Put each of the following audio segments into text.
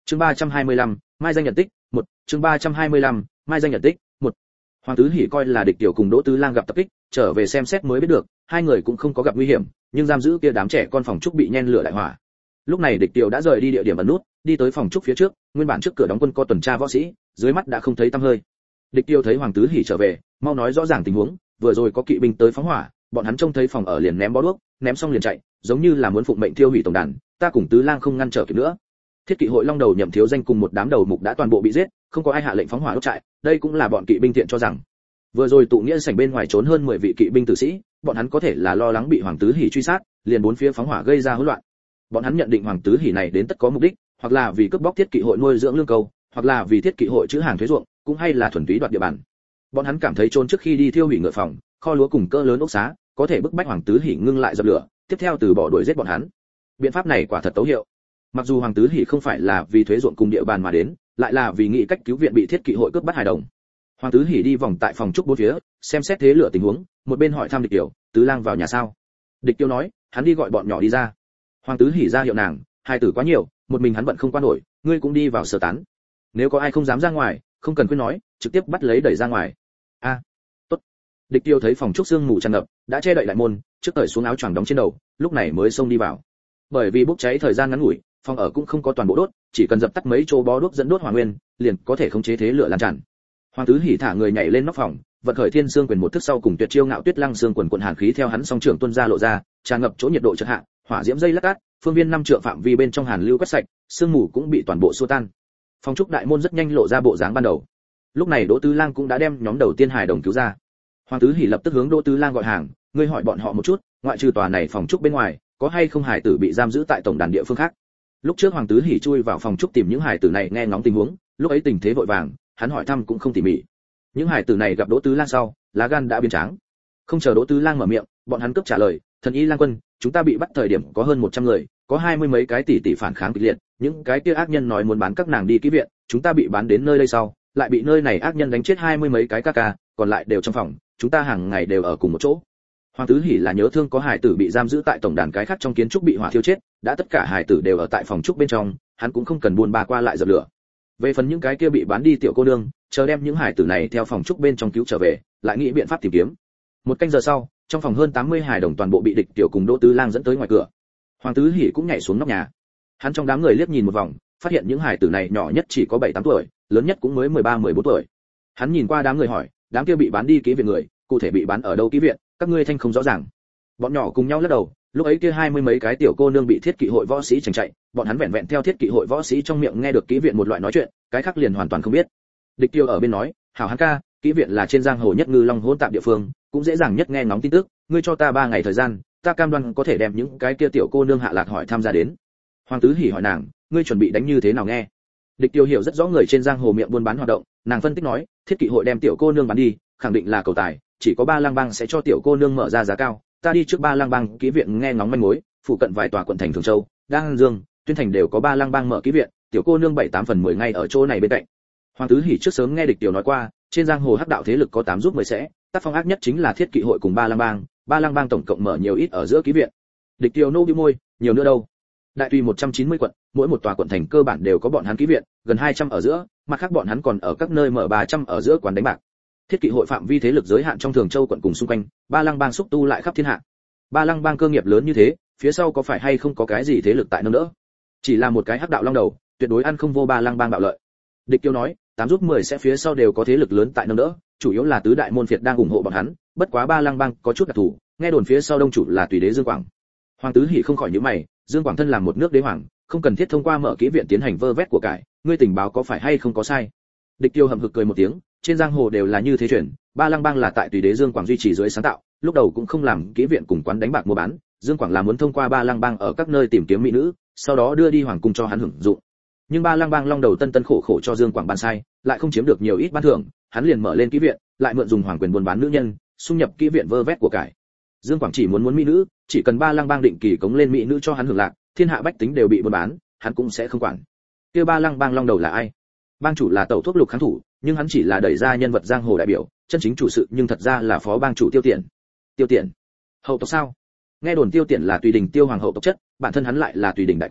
Chương 325, Mai danh nhận tích, 1, chương 325, Mai danh nhận tích, 1. Hoàng Tứ Hỉ coi là địch tiểu cùng Đỗ Tứ Lang gặp tập kích, trở về xem xét mới biết được, hai người cũng không có gặp nguy hiểm, nhưng giam giữ kia đám trẻ con phòng trúc bị nhen lửa đại hỏa. Lúc này địch tiểu đã rời đi địa điểm ẩn nút, đi tới phòng trúc phía trước, nguyên bản trước cửa đóng quân có tuần tra võ sĩ, dưới mắt đã không thấy tăm hơi. Địch tiểu thấy Hoàng Tứ Hỉ trở về, mau nói rõ ràng tình huống, vừa rồi có kỵ binh tới phóng hỏa, bọn hắn trông thấy phòng ở liền ném bó đuốc, ném xong liền chạy, giống như là muốn phụng mệnh thiêu hủy tổng đàn, ta cùng Tứ Lang không ngăn trở kịp nữa. Thiết kỵ hội long đầu Nhậm Thiếu Danh cùng một đám đầu mục đã toàn bộ bị giết, không có ai hạ lệnh phóng hỏa đốt trại, đây cũng là bọn kỵ binh thiện cho rằng. Vừa rồi tụ nghĩa sảnh bên ngoài trốn hơn 10 vị kỵ binh tử sĩ, bọn hắn có thể là lo lắng bị Hoàng Tứ Hỉ truy sát, liền bốn phía phóng hỏa gây ra hỗn loạn. Bọn hắn nhận định Hoàng Tứ Hỉ này đến tất có mục đích, hoặc là vì cướp bóc thiết kỵ hội nuôi dưỡng lương cầu, hoặc là vì thiết kỵ hội trữ hàng thuế ruộng, cũng hay là thuần túy đoạt địa bàn. Bọn hắn cảm thấy trốn trước khi đi thiêu hủy ngựa phòng, kho lúa cùng cỡ lớn ốc xá, có thể bức bách Hoàng Tứ Hỉ ngưng lại dập lửa, tiếp theo từ bỏ đuổi giết bọn hắn. Biện pháp này quả thật tấu hiệu. Mặc dù Hoàng Tứ Hỉ không phải là vì thuế ruộng cùng địa bàn mà đến, lại là vì nghĩ cách cứu viện bị thiết kỵ hội cướp bắt hài đồng. Hoàng Tứ Hỉ đi vòng tại phòng trúc bốn phía, xem xét thế lửa tình huống, một bên hỏi thăm Địch Kiều, Tứ Lang vào nhà sao? Địch Kiều nói, hắn đi gọi bọn nhỏ đi ra. Hoàng Tứ Hỉ ra hiệu nàng, hai tử quá nhiều, một mình hắn bận không qua nổi, ngươi cũng đi vào sơ tán. Nếu có ai không dám ra ngoài, không cần khuyên nói, trực tiếp bắt lấy đẩy ra ngoài. A, tốt. Địch Kiều thấy phòng trúc sương mù tràn ngập, đã che đậy lại môn, trước cởi xuống áo choàng đóng trên đầu, lúc này mới xông đi vào. Bởi vì bốc cháy thời gian ngắn ngủi, phòng ở cũng không có toàn bộ đốt, chỉ cần dập tắt mấy chỗ bó đuốc dẫn đốt hỏa nguyên, liền có thể khống chế thế lửa lan tràn. Hoàng Tứ Hỉ thả người nhảy lên nóc phòng, vận khởi Thiên Xương Quyền một thức sau cùng tuyệt chiêu Ngạo Tuyết Lăng xương quần quần hàn khí theo hắn song trưởng tuôn ra lộ ra, tràn ngập chỗ nhiệt độ chợt hạ, hỏa diễm dây lắc cát, phương viên 5 trượng phạm vi bên trong hàn lưu quét sạch, sương mù cũng bị toàn bộ xua tan. Phòng trúc đại môn rất nhanh lộ ra bộ dáng ban đầu. Lúc này Đỗ Tứ Lang cũng đã đem nhóm đầu tiên hài đồng cứu ra. Hoàng Tứ Hỉ lập tức hướng Đỗ Tứ Lang gọi hàng, ngươi hỏi bọn họ một chút, ngoại trừ tòa này phòng trúc bên ngoài, có hay không hài tử bị giam giữ tại tổng đàn địa phương khác. Lúc trước Hoàng Tứ Hỉ chui vào phòng trúc tìm những hài tử này nghe ngóng tình huống, lúc ấy tình thế vội vàng, hắn hỏi thăm cũng không tỉ mỉ. Những hài tử này gặp Đỗ Tứ Lang sau, lá gan đã biến tráng. Không chờ Đỗ Tứ Lang mở miệng, bọn hắn cướp trả lời, thần y lang quân, chúng ta bị bắt thời điểm có hơn 100 người, có 20 mấy cái tỷ tỷ phản kháng kịch liệt, những cái kia ác nhân nói muốn bán các nàng đi ký viện, chúng ta bị bán đến nơi đây sau, lại bị nơi này ác nhân đánh chết 20 mấy cái ca ca, còn lại đều trong phòng, chúng ta hàng ngày đều ở cùng một chỗ. Hoàng Tứ Hỉ là nhớ thương có hài tử bị giam giữ tại tổng đàn cái khác trong kiến trúc bị hỏa thiêu chết, đã tất cả hài tử đều ở tại phòng trúc bên trong, hắn cũng không cần buôn ba qua lại dập lửa. Về phần những cái kia bị bán đi tiểu cô nương, chờ đem những hài tử này theo phòng trúc bên trong cứu trở về, lại nghĩ biện pháp tìm kiếm. Một canh giờ sau, trong phòng hơn 80 hài đồng toàn bộ bị Địch Tiểu cùng Đỗ Tứ Lang dẫn tới ngoài cửa. Hoàng Tứ Hỉ cũng nhảy xuống nóc nhà. Hắn trong đám người liếc nhìn một vòng, phát hiện những hài tử này nhỏ nhất chỉ có 7-8 tuổi, lớn nhất cũng mới 13-14 tuổi. Hắn nhìn qua đám người hỏi, đám kia bị bán đi ký viện người, cụ thể bị bán ở đâu ký viện, các ngươi thanh không rõ ràng. Bọn nhỏ cùng nhau lắc đầu, lúc ấy kia 20 mấy cái tiểu cô nương bị thiết kỵ hội võ sĩ chành chạy, bọn hắn vẹn vẹn theo thiết kỵ hội võ sĩ trong miệng nghe được ký viện một loại nói chuyện, cái khác liền hoàn toàn không biết. Địch Tiêu ở bên nói, hảo hắn ca, ký viện là trên giang hồ nhất ngư long hỗn tạp địa phương, cũng dễ dàng nhất nghe ngóng tin tức, ngươi cho ta 3 ngày thời gian, ta cam đoan có thể đem những cái kia tiểu cô nương hạ lạc hỏi tham gia đến. Hoàng Tứ Hỉ hỏi nàng, ngươi chuẩn bị đánh như thế nào nghe? Địch Tiêu hiểu rất rõ người trên giang hồ miệng buôn bán hoạt động, nàng phân tích nói, thiết kỵ hội đem tiểu cô nương bán đi, khẳng định là cầu tài, chỉ có Ba Lang Bang sẽ cho tiểu cô nương mở ra giá cao, ta đi trước Ba Lang Bang ký viện nghe ngóng manh mối, phụ cận vài tòa quận thành Thường Châu, Đan Dương, Tuyên Thành đều có Ba Lang Bang mở ký viện, tiểu cô nương 7-8 phần 10 ngay ở chỗ này bên cạnh. Hoàng Tứ Hỉ trước sớm nghe Địch Tiểu nói qua, trên giang hồ hắc đạo thế lực có 8 giúp 10 sẽ, tác phong ác nhất chính là thiết kỵ hội cùng Ba Lang Bang tổng cộng mở nhiều ít ở giữa ký viện. Địch Tiểu nô bĩu môi, nhiều nữa đâu? Đại tùy 190 quận, mỗi một tòa quận thành cơ bản đều có bọn hắn ký viện, gần 200 ở giữa, mặt khác bọn hắn còn ở các nơi mở 300 ở giữa quán đánh bạc. Thiết kỵ hội phạm vi thế lực giới hạn trong Thường Châu quận cùng xung quanh, Ba Lang Bang xúc tu lại khắp thiên hạ. Ba Lang Bang cơ nghiệp lớn như thế, phía sau có phải hay không có cái gì thế lực tại nâng đỡ? Chỉ là một cái hắc đạo long đầu, tuyệt đối ăn không vô Ba Lang Bang bạo lợi. Địch Tiêu nói, 8 giúp 10 sẽ phía sau đều có thế lực lớn tại nâng đỡ, chủ yếu là tứ đại môn phiệt đang ủng hộ bọn hắn, bất quá Ba Lang Bang có chút đặc thù, nghe đồn phía sau đông chủ là Tùy đế Dương Quảng. Hoàng Tứ Hỉ không khỏi nhíu mày, Dương Quảng thân làm một nước đế hoàng, không cần thiết thông qua mở kỹ viện tiến hành vơ vét của cải, ngươi tình báo có phải hay không có sai? Địch Tiêu hậm hực cười một tiếng, trên giang hồ đều là như thế chuyển, Ba Lang Bang là tại Tùy đế Dương Quảng duy trì dưới sáng tạo, lúc đầu cũng không làm kỹ viện cùng quán đánh bạc mua bán, Dương Quảng là muốn thông qua Ba Lang Bang ở các nơi tìm kiếm mỹ nữ, sau đó đưa đi hoàng cung cho hắn hưởng dụng. Nhưng Ba Lang Bang long đầu tân khổ khổ cho Dương Quảng ban sai, lại không chiếm được nhiều ít ban thưởng, hắn liền mở lên kỹ viện, lại mượn dùng hoàng quyền buôn bán nữ nhân, xung nhập kỹ viện vơ vét của cải. Dương Quảng chỉ muốn mỹ nữ, chỉ cần Ba Lang Bang định kỳ cống lên mỹ nữ cho hắn hưởng lạc, thiên hạ bách tính đều bị buôn bán, hắn cũng sẽ không quản. Kia Ba Lang Bang long đầu là ai? Bang chủ là Tẩu Thuốc Lục kháng thủ, nhưng hắn chỉ là đẩy ra nhân vật giang hồ đại biểu, chân chính chủ sự nhưng thật ra là phó bang chủ Tiêu Tiện. Tiêu Tiện? Hậu tộc sao? Nghe đồn Tiêu Tiện là Tùy Đình Tiêu hoàng hậu tộc chất, bản thân hắn lại là Tùy Đình đại quan,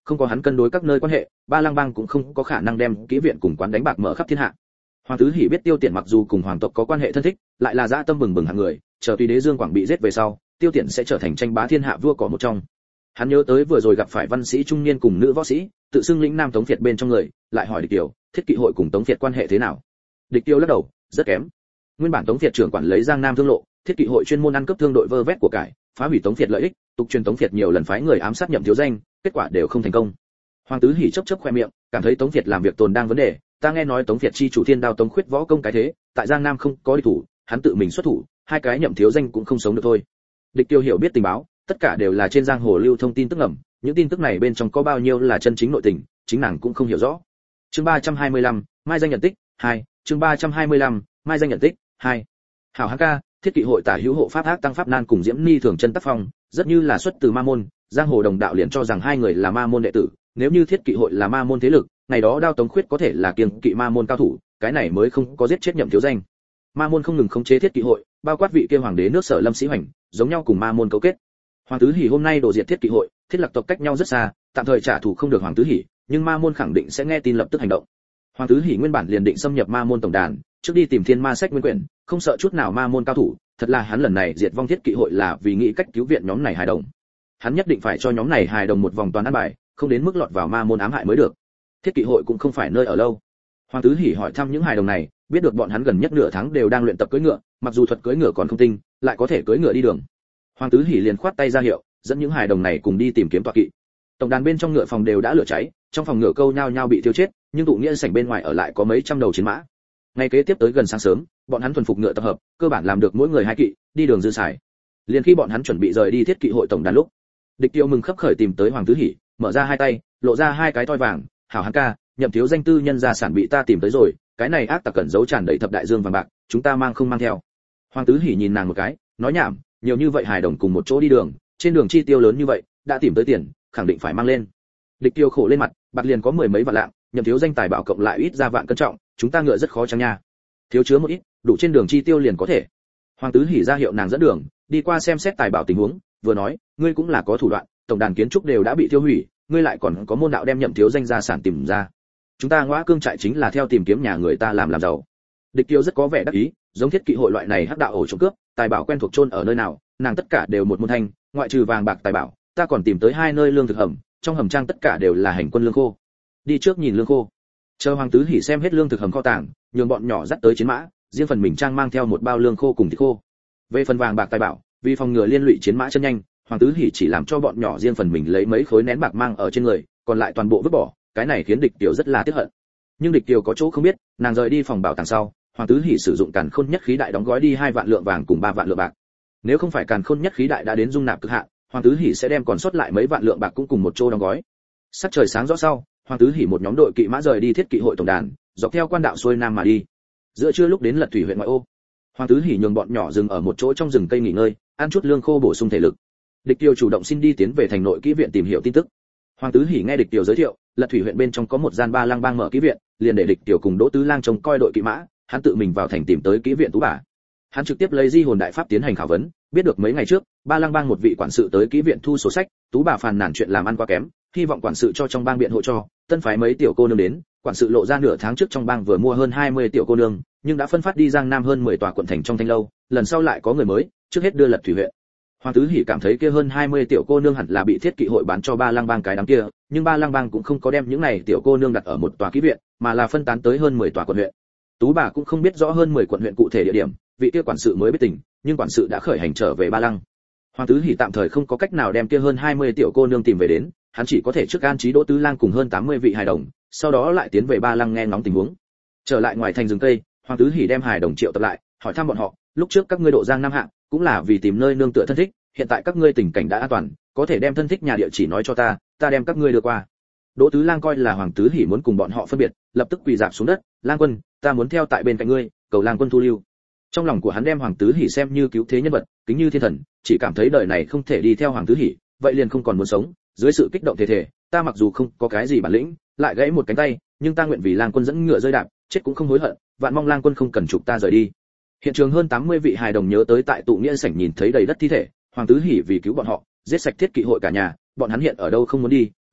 không có hắn cân đối các nơi quan hệ, Ba Lăng bang cũng không có khả năng đem kỹ viện cùng quán đánh bạc mở khắp thiên hạ. Hoàng Tứ Hỉ biết Tiêu Tiện mặc dù cùng hoàng tộc có quan hệ thân thích, lại là dã tâm bừng bừng hạng người, chờ tùy đế Dương Quảng bị giết về sau, Tiêu Tiện sẽ trở thành tranh bá thiên hạ vua cỏ một trong. Hắn nhớ tới vừa rồi gặp phải văn sĩ trung niên cùng nữ võ sĩ, tự xưng lĩnh nam Tống Việt bên trong người, lại hỏi Địch Kiều, Thiết Kỵ hội cùng Tống Việt quan hệ thế nào? Địch Kiều lắc đầu, rất kém. Nguyên bản Tống Việt trưởng quản lấy Giang Nam thương lộ, Thiết Kỵ hội chuyên môn ăn cướp thương đội vơ vét của cải, phá hủy Tống Việt lợi ích, tục truyền Tống Việt nhiều lần phái người ám sát Nhậm thiếu danh, kết quả đều không thành công. Hoàng Tứ Hỉ chớp chớp khoe miệng, cảm thấy Tống Việt làm việc tồn đang vấn đề, ta nghe nói Tống Việt chi chủ Thiên Đao Tống Khuyết võ công cái thế, tại Giang Nam không có địch thủ, hắn tự mình xuất thủ, hai cái Nhậm thiếu danh cũng không sống được thôi. Địch Tiêu hiểu biết tình báo, tất cả đều là trên giang hồ lưu thông tin tức ngầm, những tin tức này bên trong có bao nhiêu là chân chính nội tình, chính nàng cũng không hiểu rõ. Chương 325, Mai danh nhận tích 2, chương 325, Mai danh nhận tích 2. Hảo Hán ca, Thiết Kỵ hội tả hữu hộ pháp ác tăng pháp nan cùng Diễm Ni thường chân tác phong, rất như là xuất từ ma môn, giang hồ đồng đạo liền cho rằng hai người là ma môn đệ tử, nếu như Thiết Kỵ hội là ma môn thế lực, ngày đó Đao Tống Khuyết có thể là kiêng kỵ ma môn cao thủ, cái này mới không có giết chết Nhậm thiếu danh. Ma môn không ngừng khống chế Thiết Kỵ hội, bao quát vị kia hoàng đế nước Sở Lâm Sĩ Hoành, giống nhau cùng ma môn cấu kết. Hoàng Tứ Hỉ hôm nay đổ diệt Thiết Kỵ hội, Thiết Lạc tộc cách nhau rất xa, tạm thời trả thù không được Hoàng Tứ Hỉ, nhưng ma môn khẳng định sẽ nghe tin lập tức hành động. Hoàng Tứ Hỉ nguyên bản liền định xâm nhập ma môn tổng đàn, trước đi tìm Thiên Ma Sách nguyên quyển, không sợ chút nào ma môn cao thủ, thật là hắn lần này diệt vong Thiết Kỵ hội là vì nghĩ cách cứu viện nhóm này hài đồng. Hắn nhất định phải cho nhóm này hài đồng một vòng toàn an bài, không đến mức lọt vào ma môn ám hại mới được. Thiết Kỵ hội cũng không phải nơi ở lâu. Hoàng Tứ Hỉ hỏi thăm những hài đồng này, biết được bọn hắn gần nhất nửa tháng đều đang luyện tập cưỡi ngựa, mặc dù thuật cưỡi ngựa còn không tinh, lại có thể cưỡi ngựa đi đường. Hoàng Tứ Hỉ liền khoát tay ra hiệu, dẫn những hài đồng này cùng đi tìm kiếm tọa kỵ. Tổng đàn bên trong ngựa phòng đều đã lửa cháy, trong phòng ngựa câu nhao nhao bị thiêu chết, nhưng tụ nghĩa sảnh bên ngoài ở lại có mấy trăm đầu chiến mã. Ngày kế tiếp tới gần sáng sớm, bọn hắn thuần phục ngựa tập hợp, cơ bản làm được mỗi người hai kỵ, đi đường dư xài. Liền khi bọn hắn chuẩn bị rời đi Thiết Kỵ hội tổng đàn lúc, Địch Tiêu mừng khấp khởi tìm tới Hoàng Tứ Hỉ, mở ra hai tay, lộ ra hai cái toi vàng, Hảo Hán ca, Nhậm thiếu danh tư nhân gia sản bị ta tìm tới rồi, cái này ác tặc cẩn giấu tràn đầy thập đại dương vàng bạc, chúng ta mang không mang theo. Hoàng Tứ Hỉ nhìn nàng một cái, nói nhảm, nhiều như vậy hài đồng cùng một chỗ đi đường, trên đường chi tiêu lớn như vậy, đã tìm tới tiền, khẳng định phải mang lên. Địch Tiêu khổ lên mặt, bạc liền có mười mấy vạn lạng, Nhậm thiếu danh tài bảo cộng lại ít ra vạn cân trọng, chúng ta ngựa rất khó chăng nha. Thiếu chứa một ít, đủ trên đường chi tiêu liền có thể. Hoàng Tứ Hỉ ra hiệu nàng dẫn đường, đi qua xem xét tài bảo tình huống, vừa nói, ngươi cũng là có thủ đoạn, tổng đàn kiến trúc đều đã bị tiêu hủy, ngươi lại còn có môn đạo đem Nhậm thiếu danh gia sản tìm ra. Chúng ta Ngõa Cương trại chính là theo tìm kiếm nhà người ta làm giàu. Địch Tiêu rất có vẻ đắc ý, giống Thiết Kỵ hội loại này hắc đạo ổ trộm cướp, tài bảo quen thuộc chôn ở nơi nào, nàng tất cả đều một môn thanh, ngoại trừ vàng bạc tài bảo, ta còn tìm tới hai nơi lương thực hầm, trong hầm trang tất cả đều là hành quân lương khô. Đi trước nhìn lương khô. Chờ Hoàng Tứ Hỉ xem hết lương thực hầm kho tàng, nhường bọn nhỏ dắt tới chiến mã, riêng phần mình trang mang theo một bao lương khô cùng thịt khô. Về phần vàng bạc tài bảo, vì phòng ngừa liên lụy chiến mã chân nhanh, Hoàng Tứ Hỉ chỉ làm cho bọn nhỏ riêng phần mình lấy mấy khối nén bạc mang ở trên người, còn lại toàn bộ vứt bỏ, cái này khiến Địch Tiêu rất là tiếc hận. Nhưng Địch Tiêu có chỗ không biết, nàng rời đi phòng bảo tàng sau, Hoàng Tứ Hỉ sử dụng Càn Khôn Nhất Khí Đại đóng gói đi 2 vạn lượng vàng cùng 3 vạn lượng bạc. Nếu không phải Càn Khôn Nhất Khí Đại đã đến dung nạp cực hạn, Hoàng Tứ Hỉ sẽ đem còn sót lại mấy vạn lượng bạc cũng cùng một chỗ đóng gói. Sắc trời sáng rõ sau, Hoàng Tứ Hỉ một nhóm đội kỵ mã rời đi Thiết Kỵ hội tổng đàn, dọc theo quan đạo xuôi nam mà đi. Giữa trưa lúc đến Lật Thủy huyện ngoại ô, Hoàng Tứ Hỉ nhường bọn nhỏ dừng ở một chỗ trong rừng cây nghỉ ngơi, ăn chút lương khô bổ sung thể lực. Địch Tiêu chủ động xin đi tiến về thành nội kỹ viện tìm hiểu tin tức. Hoàng Tứ Hỉ nghe Địch Tiêu giới thiệu, Lật Thủy huyện bên trong có một gian Ba Lăng bang mở kỹ viện, liền để Địch Tiêu cùng Đỗ Tứ Lang trông coi đội kỵ mã, hắn tự mình vào thành tìm tới kỹ viện Tú Bà. Hắn trực tiếp lấy di hồn đại pháp tiến hành khảo vấn, biết được mấy ngày trước, Ba Lăng bang một vị quản sự tới kỹ viện thu sổ sách, Tú Bà phàn nàn chuyện làm ăn quá kém, hy vọng quản sự cho trong bang biện hộ cho, tân phái mấy tiểu cô nương đến, quản sự lộ ra nửa tháng trước trong bang vừa mua hơn 20 tiểu cô nương, nhưng đã phân phát đi Giang Nam hơn 10 tòa quận thành trong Thanh lâu, lần sau lại có người mới, trước hết đưa Lật Thủy huyện. Hoàng Tứ Hỉ cảm thấy kia hơn 20 tiểu cô nương hẳn là bị Thiết Kỵ hội bán cho Ba Lăng bang cái đám kia, nhưng Ba Lăng bang cũng không có đem những này tiểu cô nương đặt ở một tòa kỹ viện, mà là phân tán tới hơn 10 tòa quận huyện. Tú Bà cũng không biết rõ hơn 10 quận huyện cụ thể địa điểm, vị kia quản sự mới biết tình, nhưng quản sự đã khởi hành trở về Ba Lăng. Hoàng Tứ Hỉ tạm thời không có cách nào đem kia hơn 20 tiểu cô nương tìm về đến, hắn chỉ có thể trước an trí Đỗ Tứ Lang cùng hơn 80 vị hài đồng, sau đó lại tiến về Ba Lăng nghe ngóng tình huống. Trở lại ngoài thành rừng cây, Hoàng Tứ Hỉ đem hài đồng triệu tập lại, hỏi thăm bọn họ, lúc trước các ngươi độ Giang Nam hạng, cũng là vì tìm nơi nương tựa thân thích, hiện tại các ngươi tình cảnh đã an toàn, có thể đem thân thích nhà địa chỉ nói cho ta, ta đem các ngươi đưa qua. Đỗ Tứ Lang coi là Hoàng Tứ Hỉ muốn cùng bọn họ phân biệt, lập tức quỳ rạp xuống đất, Lang quân, ta muốn theo tại bên cạnh ngươi, cầu Lang quân thu lưu. Trong lòng của hắn đem Hoàng Tứ Hỉ xem như cứu thế nhân vật, kính như thiên thần, chỉ cảm thấy đời này không thể đi theo Hoàng Tứ Hỉ, vậy liền không còn muốn sống. Dưới sự kích động thể, ta mặc dù không có cái gì bản lĩnh, lại gãy một cánh tay, nhưng ta nguyện vì Lang quân dẫn ngựa rơi đạp, chết cũng không hối hận, vạn mong Lang quân không cần trục ta rời đi. Hiện trường hơn 80 vị hài đồng nhớ tới tại tụ nghĩa sảnh nhìn thấy đầy đất thi thể, Hoàng Tứ Hỉ vì cứu bọn họ, giết sạch Thiết Kỵ hội cả nhà, bọn hắn hiện ở đâu không muốn đi,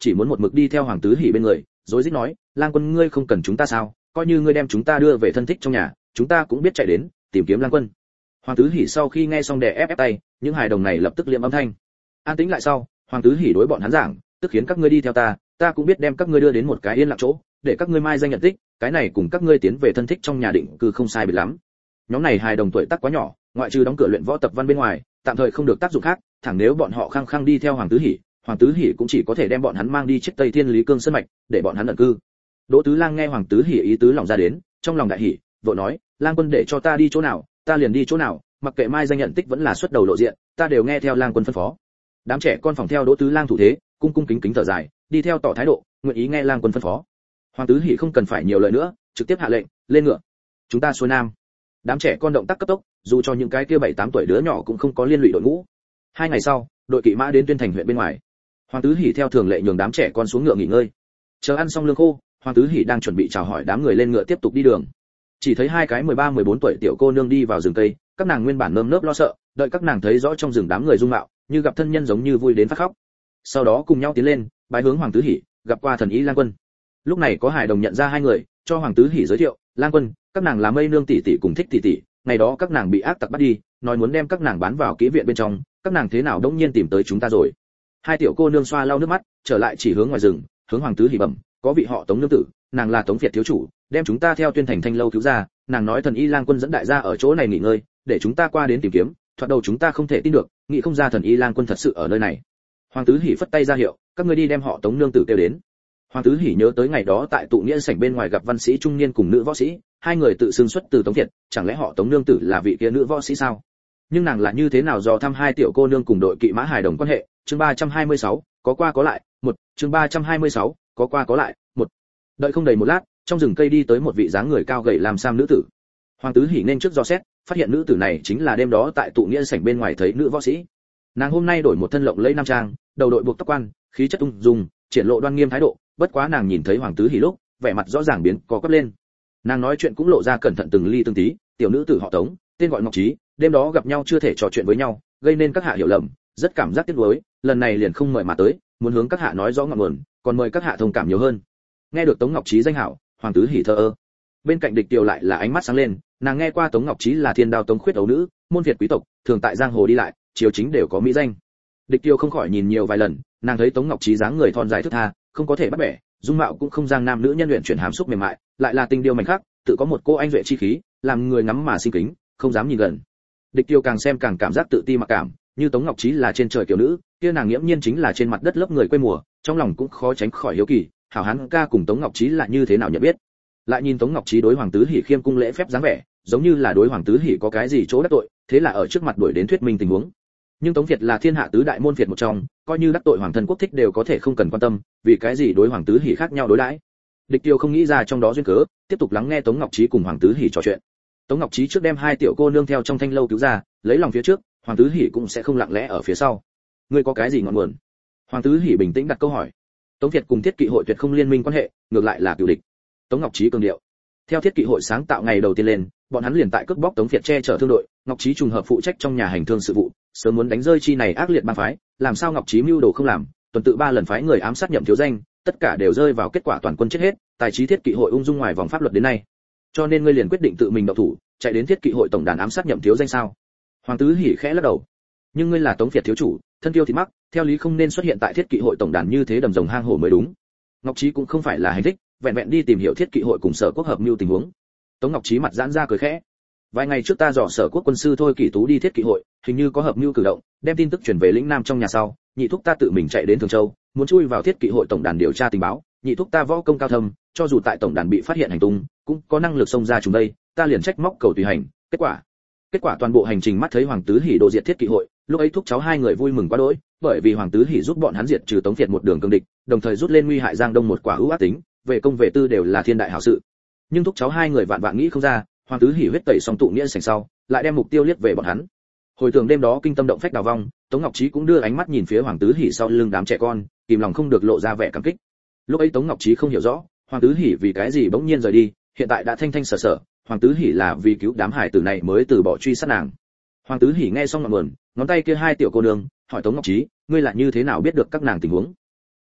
chỉ muốn một mực đi theo Hoàng Tứ Hỉ bên người, rối rít nói, Lang Quân ngươi không cần chúng ta sao, coi như ngươi đem chúng ta đưa về thân thích trong nhà, chúng ta cũng biết chạy đến tìm kiếm Lang Quân. Hoàng Tứ Hỉ sau khi nghe xong đè ép tay, những hài đồng này lập tức liệm âm thanh. An tĩnh lại sau, Hoàng Tứ Hỉ đối bọn hắn giảng, tức khiến các ngươi đi theo ta, ta cũng biết đem các ngươi đưa đến một cái yên lặng chỗ, để các ngươi mai danh nhận tích, cái này cùng các ngươi tiến về thân thích trong nhà định cư không sai biệt lắm. Nhóm này hài đồng tuổi tác quá nhỏ, ngoại trừ đóng cửa luyện võ tập văn bên ngoài, tạm thời không được tác dụng khác, thẳng nếu bọn họ khăng khăng đi theo Hoàng Tứ Hỉ cũng chỉ có thể đem bọn hắn mang đi chiếc Tây Thiên Lý Cương sơn mạch, để bọn hắn ẩn cư. Đỗ Tứ Lang nghe Hoàng Tứ Hỉ ý tứ lòng ra đến, trong lòng đại hỉ, vội nói, Lang Quân để cho ta đi chỗ nào, ta liền đi chỗ nào, mặc kệ mai danh nhận tích vẫn là xuất đầu lộ diện, ta đều nghe theo Lang Quân phân phó. Đám trẻ con phòng theo Đỗ Tứ Lang thủ thế, cung cung kính kính thở dài, đi theo tỏ thái độ, nguyện ý nghe Lang Quân phân phó. Hoàng Tứ Hỉ không cần phải nhiều lời nữa, trực tiếp hạ lệnh, lên ngựa. Chúng ta xuôi nam. Đám trẻ con động tác cấp tốc, dù cho những cái kia 7-8 tuổi đứa nhỏ cũng không có liên lụy đội ngũ. 2 ngày sau, đội kỵ mã đến Tuyên Thành huyện bên ngoài. Hoàng Tứ Hỉ theo thường lệ nhường đám trẻ con xuống ngựa nghỉ ngơi. Chờ ăn xong lương khô, Hoàng Tứ Hỉ đang chuẩn bị chào hỏi đám người lên ngựa tiếp tục đi đường. Chỉ thấy 2 cái 13-14 tuổi tiểu cô nương đi vào rừng cây, các nàng nguyên bản nơm nớp lo sợ, đợi các nàng thấy rõ trong rừng đám người dung mạo, như gặp thân nhân giống như vui đến phát khóc. Sau đó cùng nhau tiến lên, bái hướng Hoàng Tứ Hỉ, gặp qua thần ý Lang Quân. Lúc này có hài đồng nhận ra 2 người, cho Hoàng Tứ Hỉ giới thiệu, Lang Quân, các nàng là Mây Nương tỷ tỷ cùng Thích tỷ tỷ, ngày đó các nàng bị ác tặc bắt đi, nói muốn đem các nàng bán vào kỹ viện bên trong, các nàng thế nào đống nhiên tìm tới chúng ta rồi. 2 tiểu cô nương xoa lau nước mắt, trở lại chỉ hướng ngoài rừng, hướng Hoàng Tứ Hỉ bẩm, có vị họ Tống nương tử, nàng là Tống Việt thiếu chủ, đem chúng ta theo Tuyên Thành Thanh lâu cứu ra, nàng nói thần y Lang Quân dẫn đại gia ở chỗ này nghỉ ngơi, để chúng ta qua đến tìm kiếm, thoạt đầu chúng ta không thể tin được, nghĩ không ra thần y Lang Quân thật sự ở nơi này. Hoàng Tứ Hỉ phất tay ra hiệu, các ngươi đi đem họ Tống nương tử kêu đến. Hoàng Tứ Hỉ nhớ tới ngày đó tại tụ nghĩa sảnh bên ngoài gặp văn sĩ trung niên cùng nữ võ sĩ, 2 người tự xưng xuất từ Tống Việt, chẳng lẽ họ Tống nương tử là vị kia nữ võ sĩ sao? Nhưng nàng là như thế nào do thăm 2 tiểu cô nương cùng đội kỵ mã hài đồng quan hệ? Chương 326, có qua có lại, 1, chương 326, có qua có lại, 1. Đợi không đầy một lát, trong rừng cây đi tới một vị dáng người cao gầy làm sam nữ tử. Hoàng Tứ Hỉ nên trước do xét, phát hiện nữ tử này chính là đêm đó tại tụ nghĩa sảnh bên ngoài thấy nữ võ sĩ. Nàng hôm nay đổi một thân lộng lẫy nam trang, đầu đội buộc tóc quan, khí chất ung dung, triển lộ đoan nghiêm thái độ, bất quá nàng nhìn thấy Hoàng Tứ Hỉ lúc, vẻ mặt rõ ràng biến có quắp lên. Nàng nói chuyện cũng lộ ra cẩn thận từng ly từng tí, tiểu nữ tử họ Tống, tên gọi Ngọc Trí, đêm đó gặp nhau chưa thể trò chuyện với nhau, gây nên các hạ hiểu lầm, rất cảm giác tiếc nuối, lần này liền không mời mà tới, muốn hướng các hạ nói rõ ngọn nguồn, còn mời các hạ thông cảm nhiều hơn. Nghe được Tống Ngọc Trí danh hảo, Hoàng Tứ Hỉ thờ ơ. Bên cạnh Địch Kiều lại là ánh mắt sáng lên, nàng nghe qua Tống Ngọc Trí là Thiên Đao Tống Khuyết ấu nữ, môn Việt quý tộc, thường tại giang hồ đi lại, triều chính đều có mỹ danh. Địch Kiều không khỏi nhìn nhiều vài lần, nàng thấy Tống Ngọc Trí dáng người thon dài thướt tha, không có thể bắt bẻ, dung mạo cũng không giang nam nữ nhân luyện chuyển hàm xúc mềm mại, lại là tình điêu mảnh khắc, tự có một cô anh duệ chi khí, làm người ngắm mà sinh kính, không dám nhìn gần. Địch Kiều càng xem càng cảm giác tự ti mặc cảm, như Tống Ngọc Trí là trên trời kiều nữ, kia nàng nghiễm nhiên chính là trên mặt đất lớp người quê mùa, trong lòng cũng khó tránh khỏi hiếu kỳ, hảo hán ca cùng Tống Ngọc Trí là như thế nào nhận biết. Lại nhìn Tống Ngọc Trí đối Hoàng Tứ Hỉ khiêm cung lễ phép dáng vẻ, giống như là đối Hoàng Tứ Hỉ có cái gì chỗ đắc tội, thế là ở trước mặt đuổi đến thuyết minh tình huống. Nhưng Tống Việt là thiên hạ tứ đại môn Việt một trong, coi như đắc tội hoàng thân quốc thích đều có thể không cần quan tâm, vì cái gì đối Hoàng Tứ Hỉ khác nhau đối đãi. Địch Kiều không nghĩ ra trong đó duyên cớ, tiếp tục lắng nghe Tống Ngọc Trí cùng Hoàng Tứ Hỉ trò chuyện. Tống Ngọc Trí trước đem 2 tiểu cô nương theo trong thanh lâu cứu ra, lấy lòng phía trước, Hoàng Tứ Hỉ cũng sẽ không lặng lẽ ở phía sau. Ngươi có cái gì ngọn nguồn? Hoàng Tứ Hỉ bình tĩnh đặt câu hỏi. Tống Việt cùng Thiết Kỵ hội tuyệt không liên minh quan hệ, ngược lại là cừu địch. Tống Ngọc Trí cường điệu. Theo Thiết Kỵ hội sáng tạo ngày đầu tiên lên, bọn hắn liền tại cướp bóc Tống Việt che chở thương đội, Ngọc Trí trùng hợp phụ trách trong nhà hành thương sự vụ, sớm muốn đánh rơi chi này ác liệt bang phái, làm sao Ngọc Trí mưu đồ không làm, tuần tự 3 lần phái người ám sát Nhậm thiếu danh, tất cả đều rơi vào kết quả toàn quân chết hết, tài trí Thiết Kỵ hội ung dung ngoài vòng pháp luật đến nay. Cho nên ngươi liền quyết định tự mình động thủ, chạy đến Thiết Kỵ hội tổng đàn ám sát Nhậm thiếu danh sao? Hoàng Tứ Hỉ khẽ lắc đầu. Nhưng ngươi là Tống Việt thiếu chủ, thân tiêu thì mắc, theo lý không nên xuất hiện tại Thiết Kỵ hội tổng đàn như thế đầm rồng hang hổ mới đúng. Ngọc Trí cũng không phải là hành thích, vẹn vẹn đi tìm hiểu Thiết Kỵ hội cùng Sở Quốc hợp mưu tình huống. Tống Ngọc Trí mặt giãn ra cười khẽ. Vài ngày trước ta dò Sở Quốc quân sư thôi Kỷ Tú đi Thiết Kỵ hội, hình như có hợp mưu cử động, đem tin tức truyền về lĩnh Nam trong nhà sau, nhị thúc ta tự mình chạy đến Thường Châu, muốn chui vào Thiết Kỵ hội tổng đàn điều tra tình báo, nhị thúc ta võ công cao thâm, cho dù tại tổng đàn bị phát hiện hành tung, cũng có năng lực xông ra chúng đây, ta liền trách móc cầu tùy hành, kết quả toàn bộ hành trình mắt thấy Hoàng Tứ Hỉ đồ diệt Thiết Kỵ hội, lúc ấy thúc cháu 2 người vui mừng quá đỗi, bởi vì Hoàng Tứ Hỉ giúp bọn hắn diệt trừ Tống Việt một đường cương địch, đồng thời rút lên nguy hại Giang Đông một quả ưu ác tính, về công về tư đều là thiên đại hảo sự. Nhưng thúc cháu 2 người vạn vạn nghĩ không ra, Hoàng Tứ Hỉ huyết tẩy xong tụ nghĩa sảnh sau, lại đem mục tiêu liếc về bọn hắn. Hồi tưởng đêm đó kinh tâm động phách đào vong, Tống Ngọc Trí cũng đưa ánh mắt nhìn phía Hoàng Tứ Hỉ sau lưng đám trẻ con, kìm lòng không được lộ ra vẻ cảm kích. Lúc ấy Tống Ngọc Trí không hiểu rõ, Hoàng Tứ Hỉ vì cái gì bỗng nhiên rời đi, hiện tại đã thanh thanh sở sở, Hoàng Tứ Hỉ là vì cứu đám hải tử này mới từ bỏ truy sát nàng. Hoàng Tứ Hỉ nghe xong ngọn nguồn, ngón tay kia 2 tiểu cô nương, hỏi Tống Ngọc Trí, ngươi là như thế nào biết được các nàng tình huống?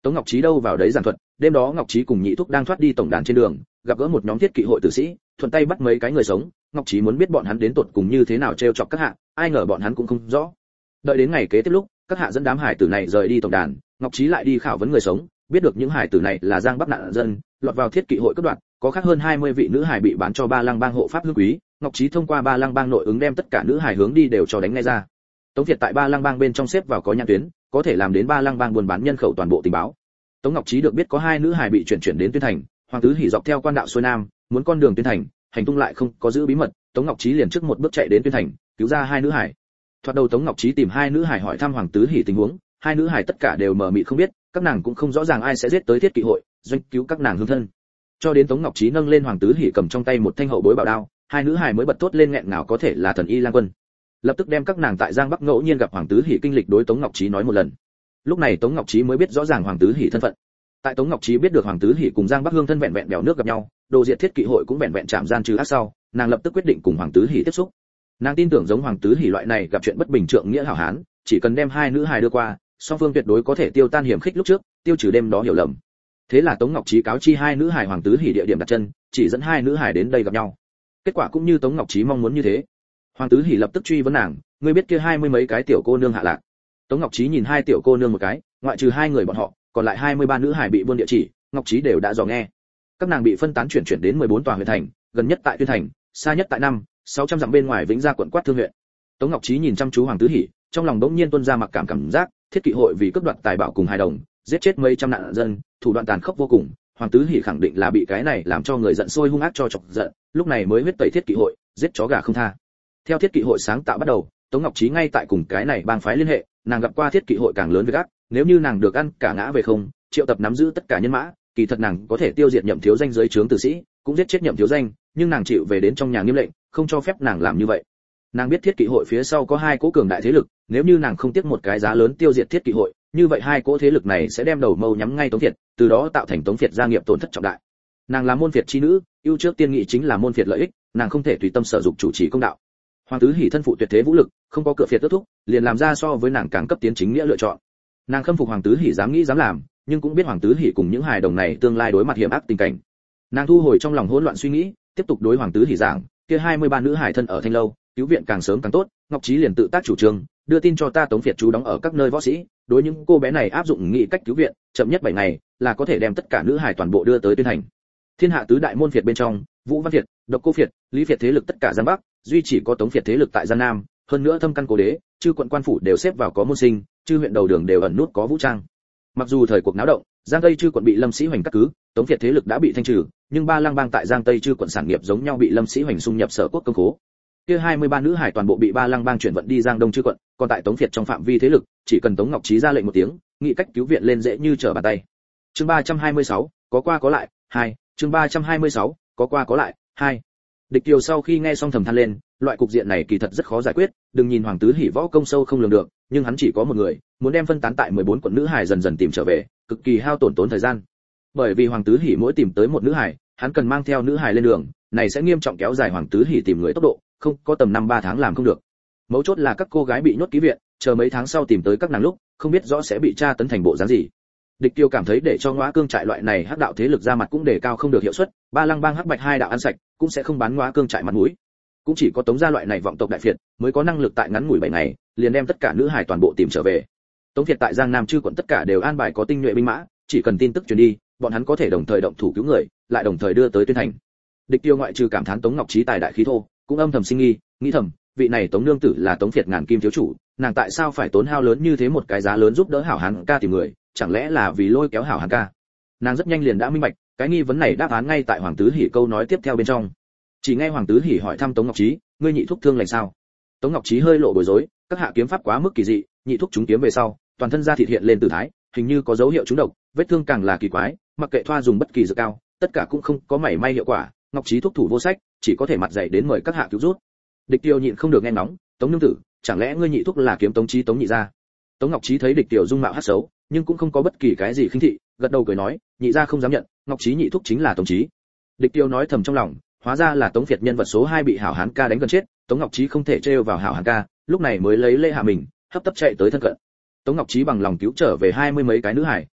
Tống Ngọc Trí đâu vào đấy giảng thuật, đêm đó Ngọc Trí cùng Nhị Thúc đang thoát đi tổng đàn trên đường, gặp gỡ một nhóm thiết kỵ hội tử sĩ, thuận tay bắt mấy cái người sống. Ngọc Trí muốn biết bọn hắn đến tột cùng như thế nào trêu chọc các hạ, ai ngờ bọn hắn cũng không rõ. Đợi đến ngày kế tiếp lúc, các hạ dẫn đám hải tử này rời đi tổng đàn, Ngọc Trí lại đi khảo vấn người sống, biết được những hải tử này là Giang Bắc nạn dân, lọt vào thiết kỵ hội cướp đoạt, có khác hơn 20 vị nữ hải bị bán cho Ba Lăng Bang hộ pháp hương quý. Ngọc Trí thông qua Ba Lăng Bang nội ứng đem tất cả nữ hải hướng đi đều cho đánh ngay ra. Tống Việt tại Ba Lăng Bang bên trong xếp vào có nhãn tuyến, có thể làm đến Ba Lăng Bang buôn bán nhân khẩu toàn bộ tình báo. Tống Ngọc Trí được biết có 2 nữ hải bị chuyển đến Tuyên Thành, Hoàng Tứ Hỉ dọc theo quan đạo xuôi nam, muốn con đường Tuyên Thành, hành tung lại không có giữ bí mật, Tống Ngọc Trí liền trước một bước chạy đến Tuyên Thành, cứu ra 2 nữ hải. Thoạt đầu Tống Ngọc Trí tìm 2 nữ hải hỏi thăm Hoàng Tứ Hỉ tình huống, 2 nữ hải tất cả đều mờ mịt không biết, các nàng cũng không rõ ràng ai sẽ giết tới thiết kỵ hội, doanh cứu các nàng hương thân. Cho đến Tống Ngọc Trí nâng lên Hoàng Tứ Hỉ cầm trong tay một thanh hậu bối bảo đao, 2 nữ hải mới bật thốt lên nghẹn ngào có thể là thần y lang quân. Lập tức đem các nàng tại Giang Bắc ngẫu nhiên gặp Hoàng Tứ Hỉ kinh lịch đối Tống Ngọc Trí nói một lần. Lúc này Tống Ngọc Trí mới biết rõ ràng Hoàng Tứ Hỉ thân phận. Tại Tống Ngọc Trí biết được Hoàng Tứ Hỉ cùng Giang Bắc hương thân vẹn vẹn bèo nước gặp nhau, đồ diệt thiết kỵ hội cũng vẹn vẹn chạm gian trừ ác sau, nàng lập tức quyết định cùng Hoàng Tứ Hỉ tiếp xúc. Nàng tin tưởng giống Hoàng Tứ Hỉ loại này gặp chuyện bất bình trượng nghĩa hảo hán, chỉ cần đem 2 nữ hài đưa qua, song phương tuyệt đối có thể tiêu tan hiểm khích lúc trước, tiêu trừ đêm đó hiểu lầm. Thế là Tống Ngọc Trí cáo chi 2 nữ hài Hoàng Tứ Hỉ địa điểm đặt chân, chỉ dẫn 2 nữ hài đến đây gặp nhau. Kết quả cũng như Tống Ngọc Trí mong muốn như thế. Hoàng Tứ Hỉ lập tức truy vấn nàng, ngươi biết kia 20 mấy cái tiểu cô nương hạ lạc? Tống Ngọc Trí nhìn 2 tiểu cô nương một cái, ngoại trừ 2 người bọn họ, còn lại 23 nữ hài bị buôn địa chỉ, Ngọc Trí đều đã dò nghe. Các nàng bị phân tán chuyển đến 14 tòa huyện thành, gần nhất tại Tuyên Thành, xa nhất tại 600 dặm bên ngoài Vĩnh Gia quận Quát Thương huyện. Tống Ngọc Trí nhìn chăm chú Hoàng Tứ Hỉ, trong lòng bỗng nhiên tuôn ra mặc cảm giác, thiết kỵ hội vì cướp đoạt tài bảo cùng hài đồng, giết chết mấy trăm nạn dân, thủ đoạn tàn khốc vô cùng. Hoàng Tứ Hỉ khẳng định là bị cái này làm cho người giận sôi hung ác cho chọc giận, lúc này mới huyết tẩy thiết kỵ hội, giết chó gà không tha. Theo thiết kỵ hội sáng tạo bắt đầu, Tống Ngọc Trí ngay tại cùng cái này bang phái liên hệ, nàng gặp qua thiết kỵ hội càng lớn việc ác, nếu như nàng được ăn cả ngã về không, triệu tập nắm giữ tất cả nhân mã, kỳ thật nàng có thể tiêu diệt Nhậm Thiếu Danh dưới trướng tử sĩ, cũng giết chết Nhậm Thiếu Danh, nhưng nàng chịu về đến trong nhà nghiêm lệnh, không cho phép nàng làm như vậy. Nàng biết thiết kỵ hội phía sau có 2 cỗ cường đại thế lực, nếu như nàng không tiếc một cái giá lớn tiêu diệt thiết kỵ hội, như vậy 2 cỗ thế lực này sẽ đem đầu mâu nhắm ngay Tống Việt, từ đó tạo thành Tống Việt gia nghiệp tổn thất trọng đại. Nàng là môn Việt chi nữ, ưu trước tiên nghị chính là môn Việt lợi ích, nàng không thể tùy tâm sở dục chủ trì công đạo. Hoàng Tứ Hỉ thân phụ tuyệt thế vũ lực, không có cửa Việt tước thúc, liền làm ra so với nàng càng cấp tiến chính nghĩa lựa chọn. Nàng khâm phục Hoàng Tứ Hỉ dám nghĩ dám làm, nhưng cũng biết Hoàng Tứ Hỉ cùng những hài đồng này tương lai đối mặt hiểm ác tình cảnh. Nàng thu hồi trong lòng hỗn loạn suy nghĩ, tiếp tục đối Hoàng Tứ Hỉ giảng, kia 23 nữ hài thân ở Thanh Lâu, cứu viện càng sớm càng tốt. Ngọc Trí liền tự tác chủ trương, đưa tin cho ta Tống Việt chú đóng ở các nơi võ sĩ, đối những cô bé này áp dụng nghị cách cứu viện, chậm nhất 7 ngày là có thể đem tất cả nữ hài toàn bộ đưa tới Tuyên Thành. Thiên hạ tứ đại môn Việt bên trong, Vũ Văn Việt, Độc Cô Việt, Lý Việt thế lực tất cả Giang Bắc, duy chỉ có Tống Việt thế lực tại Giang Nam, hơn nữa thâm căn cố đế, chư quận quan phủ đều xếp vào có môn sinh, chư huyện đầu đường đều ẩn nút có vũ trang. Mặc dù thời cuộc náo động, Giang Tây chư quận bị Lâm Sĩ Hoành cắt cứ, Tống Việt thế lực đã bị thanh trừ, nhưng Ba Lăng Bang tại Giang Tây chư quận sản nghiệp giống nhau bị Lâm Sĩ Hoành xung nhập Sở Quốc công khố. Kia 23 nữ hải toàn bộ bị Ba Lăng Bang chuyển vận đi Giang Đông chư quận, còn tại Tống Việt trong phạm vi thế lực, chỉ cần Tống Ngọc Trí ra lệnh một tiếng, nghị cách cứu viện lên dễ như trở bàn tay. Chương 326, có qua có lại, 2, chương 326, có qua có lại, 2. Địch Kiều sau khi nghe xong thầm than lên, loại cục diện này kỳ thật rất khó giải quyết, đừng nhìn Hoàng Tứ Hỉ võ công sâu không lường được, nhưng hắn chỉ có một người, muốn đem phân tán tại 14 quận nữ hải dần dần tìm trở về, cực kỳ hao tổn thời gian. Bởi vì Hoàng Tứ Hỉ mỗi tìm tới một nữ hải, hắn cần mang theo nữ hải lên đường, này sẽ nghiêm trọng kéo dài Hoàng Tứ Hỉ tìm người tốc độ, không có tầm 5-3 tháng làm không được. Mấu chốt là các cô gái bị nhốt ký viện, chờ mấy tháng sau tìm tới các nàng lúc, không biết rõ sẽ bị tra tấn thành bộ dáng gì. Địch Kiều cảm thấy để cho Ngõa Cương trại loại này hắc đạo thế lực ra mặt cũng đề cao không được hiệu suất, Ba Lăng Bang hắc bạch 2 đạo ăn sạch, cũng sẽ không bán Ngõa Cương trại mặt mũi. Cũng chỉ có Tống gia loại này vọng tộc đại phiệt mới có năng lực tại ngắn ngủi 7 ngày, liền đem tất cả nữ hài toàn bộ tìm trở về. Tống Việt tại Giang Nam chư quận tất cả đều an bài có tinh nhuệ binh mã, chỉ cần tin tức truyền đi, bọn hắn có thể đồng thời động thủ cứu người, lại đồng thời đưa tới Tuyên Thành. Địch Kiều ngoại trừ cảm thán Tống Ngọc Trí tài đại khí thô, cũng âm thầm sinh nghi, nghĩ thầm, vị này Tống nương tử là Tống Việt ngàn kim thiếu chủ, nàng tại sao phải tốn hao lớn như thế một cái giá lớn giúp đỡ hảo hán ca tìm người, chẳng lẽ là vì lôi kéo hảo hán ca? Nàng rất nhanh liền đã minh bạch, cái nghi vấn này đáp án ngay tại Hoàng Tứ Hỉ câu nói tiếp theo bên trong. Chỉ nghe Hoàng Tứ Hỉ hỏi thăm Tống Ngọc Trí, ngươi nhị thúc thương lành sao? Tống Ngọc Trí hơi lộ bối rối, các hạ kiếm pháp quá mức kỳ dị, nhị thúc trúng kiếm về sau, toàn thân da thịt hiện lên tử thái, hình như có dấu hiệu trúng độc, vết thương càng là kỳ quái, mặc kệ thoa dùng bất kỳ dược cao, tất cả cũng không có mảy may hiệu quả. Ngọc Trí thúc thủ vô sách, chỉ có thể mặt dày đến mời các hạ cứu giúp. Địch Kiều nhịn không được nghe ngóng, Tống nương tử, chẳng lẽ ngươi nhị thúc là kiếm Tống Chí Tống nhị gia? Tống Ngọc Trí thấy Địch Kiều dung mạo hắc xấu, nhưng cũng không có bất kỳ cái gì khinh thị, gật đầu cười nói, nhị gia không dám nhận, Ngọc Trí nhị thúc chính là Tống Chí. Địch Kiều nói thầm trong lòng, hóa ra là Tống Việt nhân vật số 2 bị hảo hán ca đánh gần chết, Tống Ngọc Trí không thể trêu vào hảo hán ca, lúc này mới lấy lễ hạ mình, hấp tấp chạy tới thân cận. Tống Ngọc Trí bằng lòng cứu trở về 20 mấy cái nữ hải,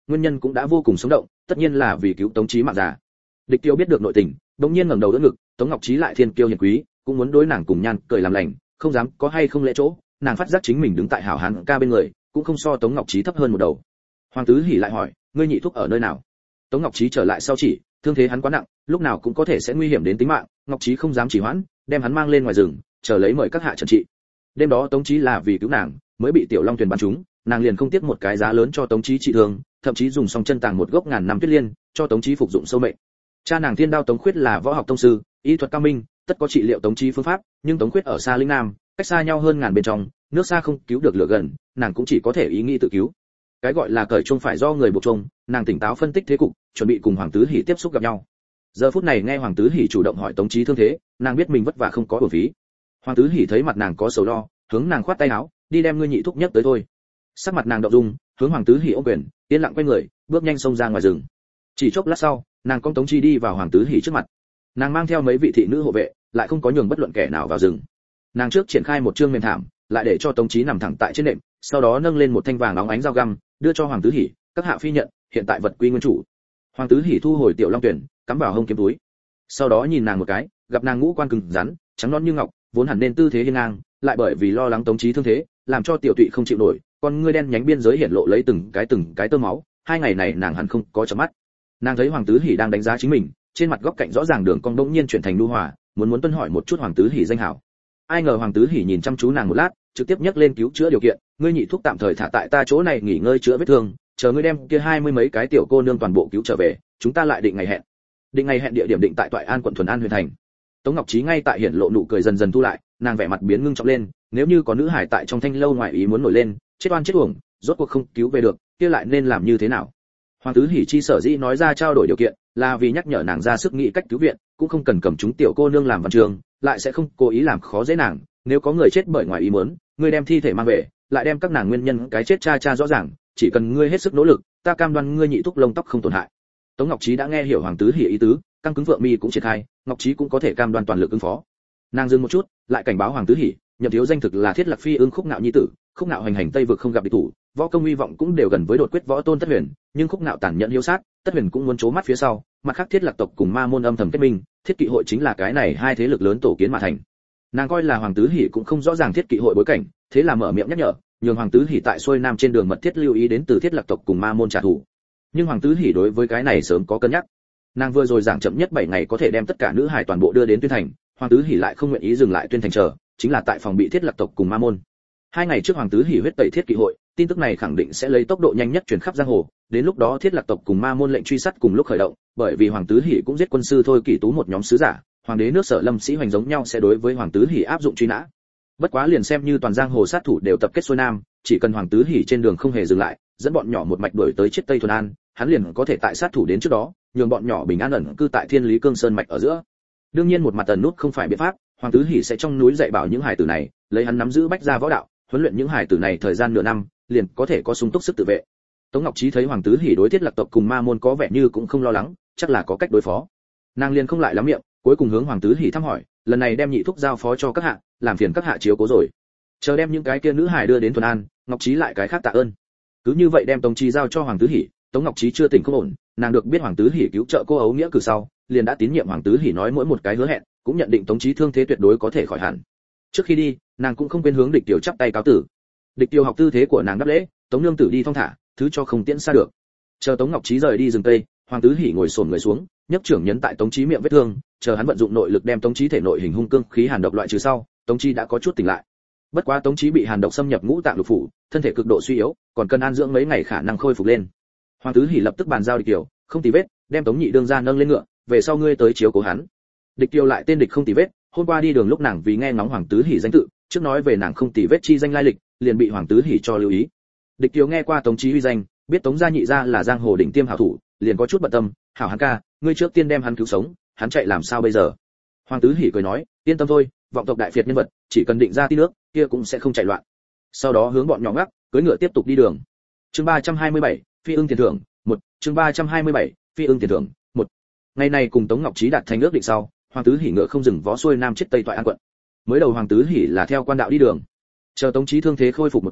nguyên nhân cũng đã vô cùng sống động, tất nhiên là vì cứu Tống Chí mạng già. Địch Tiêu biết được nội tình, đống nhiên ngẩng đầu đỡ ngực, Tống Ngọc Chí lại thiên kiêu hiền quý, cũng muốn đối nàng cùng nhan cười làm lành, không dám có hay không lễ chỗ, nàng phát giác chính mình đứng tại hảo hán ca bên người, cũng không so Tống Ngọc Chí thấp hơn một đầu. Hoàng Tứ Hỉ lại hỏi, ngươi nhị thúc ở nơi nào? Tống Ngọc Chí trở lại sau chỉ, thương thế hắn quá nặng, lúc nào cũng có thể sẽ nguy hiểm đến tính mạng, Ngọc Chí không dám trì hoãn, đem hắn mang lên ngoài rừng, chờ lấy mời các hạ trần trị. Đêm đó Tống Chí là vì cứu nàng, mới bị Tiểu Long Tuyền bắn trúng, nàng liền không tiếc một cái giá lớn cho Tống Chí trị thương, thậm chí dùng song chân tàng một gốc ngàn năm tuyết liên, cho Tống Chí phục dụng sâu mệnh. Cha nàng Thiên Đao Tống Khuyết là võ học tông sư, y thuật cao minh, tất có trị liệu Tống Chí phương pháp, nhưng Tống Khuyết ở xa lĩnh nam, cách xa nhau hơn ngàn bên trong, nước xa không cứu được lửa gần, nàng cũng chỉ có thể ý nghĩ tự cứu. Cái gọi là cởi chung phải do người buộc chung, nàng tỉnh táo phân tích thế cục, chuẩn bị cùng Hoàng Tứ Hỉ tiếp xúc gặp nhau. Giờ phút này nghe Hoàng Tứ Hỉ chủ động hỏi Tống Chí thương thế, nàng biết mình vất vả không có uổng phí. Hoàng Tứ Hỉ thấy mặt nàng có sầu lo, hướng nàng khoát tay áo, đi đem ngươi nhị thúc nhấc tới thôi. Sắc mặt nàng động dung, hướng Hoàng Tứ Hỉ ôm quyền, yên lặng quay người, bước nhanh xông ra ngoài rừng. Chỉ chốc lát sau, nàng cong Tống Chí đi vào Hoàng Tứ Hỉ trước mặt. Nàng mang theo mấy vị thị nữ hộ vệ, lại không có nhường bất luận kẻ nào vào rừng. Nàng trước triển khai một trương mềm thảm, lại để cho Tống Chí nằm thẳng tại trên nệm, sau đó nâng lên một thanh vàng óng ánh dao găm, đưa cho Hoàng Tứ Hỉ, các hạ phi nhận, hiện tại vật quy nguyên chủ. Hoàng Tứ Hỉ thu hồi Tiểu Long Tuyển, cắm vào hông kiếm túi. Sau đó nhìn nàng một cái, gặp nàng ngũ quan cứng rắn, trắng nõn như ngọc, vốn hẳn nên tư thế hiên ngang, lại bởi vì lo lắng Tống Chí thương thế, làm cho Tiểu Tụy không chịu nổi, con ngươi đen nhánh biên giới hiện lộ lấy từng cái tơ máu, hai ngày này nàng hẳn không có chớp mắt. Nàng thấy Hoàng Tứ Hỉ đang đánh giá chính mình, trên mặt góc cạnh rõ ràng đường cong đột nhiên chuyển thành nhu hòa, muốn tuân hỏi một chút Hoàng Tứ Hỉ danh hảo. Ai ngờ Hoàng Tứ Hỉ nhìn chăm chú nàng một lát, trực tiếp nhắc lên cứu chữa điều kiện, ngươi nhị thuốc tạm thời thả tại ta chỗ này nghỉ ngơi chữa vết thương, chờ ngươi đem kia 20 mấy cái tiểu cô nương toàn bộ cứu trở về, chúng ta lại định ngày hẹn. Định ngày hẹn địa điểm định tại Toại An quận Thuần An huyện thành. Tống Ngọc Chí ngay tại hiển lộ nụ cười dần dần thu lại, nàng vẻ mặt biến ngưng trọng lên, nếu như có nữ hải tại trong thanh lâu ngoài ý muốn nổi lên, chết oan chết uổng, rốt cuộc không cứu về được, kia lại nên làm như thế nào? Hoàng Tứ Hỉ chi sở dĩ nói ra trao đổi điều kiện, là vì nhắc nhở nàng ra sức nghĩ cách cứu viện, cũng không cần cầm chúng tiểu cô nương làm văn trường, lại sẽ không cố ý làm khó dễ nàng, nếu có người chết bởi ngoài ý muốn, ngươi đem thi thể mang về, lại đem các nàng nguyên nhân cái chết tra rõ ràng, chỉ cần ngươi hết sức nỗ lực, ta cam đoan ngươi nhị thúc lông tóc không tổn hại. Tống Ngọc Chí đã nghe hiểu Hoàng Tứ Hỉ ý tứ, căng cứng vượng mi cũng triển khai, Ngọc Chí cũng có thể cam đoan toàn lực ứng phó. Nàng dừng một chút, lại cảnh báo Hoàng Tứ Hỉ, Nhậm thiếu danh thực là Thiết Lạc Phi ưng Khúc Nạo nhi tử, Khúc Nạo hành hành Tây vực không gặp địch thủ, võ công uy vọng cũng đều gần với đột quyết võ tôn Tất Huyền, nhưng Khúc Nạo tàn nhẫn hiếu sát, Tất Huyền cũng muốn trố mắt phía sau, mặt khác Thiết Lạc tộc cùng Ma môn âm thầm kết minh, Thiết Kỵ hội chính là cái này hai thế lực lớn tổ kiến mà thành. Nàng coi là Hoàng Tứ Hỉ cũng không rõ ràng Thiết Kỵ hội bối cảnh, thế là mở miệng nhắc nhở, nhường Hoàng Tứ Hỉ tại xuôi nam trên đường mật thiết lưu ý đến từ Thiết Lạc tộc cùng Ma môn trả thù. Nhưng Hoàng Tứ Hỉ đối với cái này sớm có cân nhắc. Nàng vừa rồi giảng chậm nhất 7 ngày có thể đem tất cả nữ hài toàn bộ đưa đến Tuyên Thành, Hoàng Tứ Hỉ lại không nguyện ý dừng lại Tuyên Thành chờ, chính là tại phòng bị Thiết Lạc tộc cùng Ma môn. 2 ngày trước Hoàng Tứ Hỉ huyết tẩy Thiết Kỵ hội, tin tức này khẳng định sẽ lấy tốc độ nhanh nhất truyền khắp giang hồ, đến lúc đó Thiết Lạc tộc cùng Ma môn lệnh truy sát cùng lúc khởi động, bởi vì Hoàng Tứ Hỉ cũng giết quân sư Thôi Kỷ Tú một nhóm sứ giả, hoàng đế nước Sở Lâm Sĩ Hoành giống nhau sẽ đối với Hoàng Tứ Hỉ áp dụng truy nã. Bất quá liền xem như toàn giang hồ sát thủ đều tập kết xuôi nam, chỉ cần Hoàng Tứ Hỉ trên đường không hề dừng lại, dẫn bọn nhỏ một mạch đuổi tới chiết Tây Thuần An, hắn liền có thể tại sát thủ đến trước đó, nhường bọn nhỏ bình an ẩn cư tại Thiên Lý Cương Sơn mạch ở giữa. Đương nhiên một mặt ẩn nút không phải biện pháp, Hoàng Tứ Hỉ sẽ trong núi dạy bảo những hải tử này, lấy hắn nắm giữ bách gia võ đạo, huấn luyện những hải tử này thời gian nửa năm, liền có thể có sung túc sức tự vệ. Tống Ngọc Chí thấy Hoàng Tứ Hỉ đối Thiết Lạc tộc cùng Ma môn có vẻ như cũng không lo lắng, chắc là có cách đối phó. Nàng liền không lại lắm miệng, cuối cùng hướng Hoàng Tứ Hỉ thăm hỏi, lần này đem nhị thúc giao phó cho các hạ, làm phiền các hạ chiếu cố rồi. Chờ đem những cái kia nữ hải đưa đến Thuần An, Ngọc Chí lại cái khác tạ ơn. Cứ như vậy đem Tống Chí giao cho Hoàng Tứ Hỉ, Tống Ngọc Chí chưa tỉnh không ổn, nàng được biết Hoàng Tứ Hỉ cứu trợ cô ấu nghĩa cử sau, liền đã tín nhiệm Hoàng Tứ Hỉ nói mỗi một cái hứa hẹn, cũng nhận định Tống Chí thương thế tuyệt đối có thể khỏi hẳn. Trước khi đi, nàng cũng không quên hướng Địch Tiểu chắp tay cáo tử. Địch Tiểu học tư thế của nàng đáp lễ, Tống nương tử đi thong thả, thứ cho không tiễn xa được. Chờ Tống Ngọc Chí rời đi rừng tây, Hoàng Tứ Hỉ ngồi xổm người xuống, nhấc trưởng nhấn tại Tống Chí miệng vết thương, chờ hắn vận dụng nội lực đem Tống Chí thể nội hình hung cương khí hàn độc loại trừ sau, Tống Chí đã có chút tỉnh lại. Bất quá Tống Chí bị hàn độc xâm nhập ngũ tạng lục phủ, thân thể cực độ suy yếu, còn cần an dưỡng mấy ngày khả năng khôi phục lên. Hoàng Tứ Hỉ lập tức bàn giao Địch Tiểu, không tì vết, đem Tống Nhị đương ra nâng lên ngựa, về sau ngươi tới chiếu cố hắn. Địch Tiểu lại tên Địch không tì vết, hôm qua đi đường lúc nàng vì nghe ngóng Hoàng Tứ Hỉ danh tự, trước nói về nàng không tì vết chi danh lai lịch, liền bị Hoàng Tứ Hỉ cho lưu ý. Địch Tiểu nghe qua Tống Chí uy danh, biết Tống gia nhị gia là giang hồ đỉnh tiêm hảo thủ, liền có chút bận tâm, hảo hắn ca, ngươi trước tiên đem hắn cứu sống, hắn chạy làm sao bây giờ? Hoàng Tứ Hỉ cười nói, yên tâm thôi, vọng tộc đại phiệt nhân vật, chỉ cần định ra tí nước, kia cũng sẽ không chạy loạn. Sau đó hướng bọn nhỏ ngắc, cưỡi ngựa tiếp tục đi đường. Chương 327, Phi ưng tiền thưởng, 1, chương 327, Phi ưng tiền thưởng, 1. Ngày này cùng Tống Ngọc Chí đạt thành ước định sau, Hoàng Tứ Hỉ ngựa không dừng vó xuôi nam chiết Tây Toại An quận. Mới đầu Hoàng Tứ Hỉ là theo quan đạo đi đường. Chờ Tống Chí thương thế khôi phục một chút,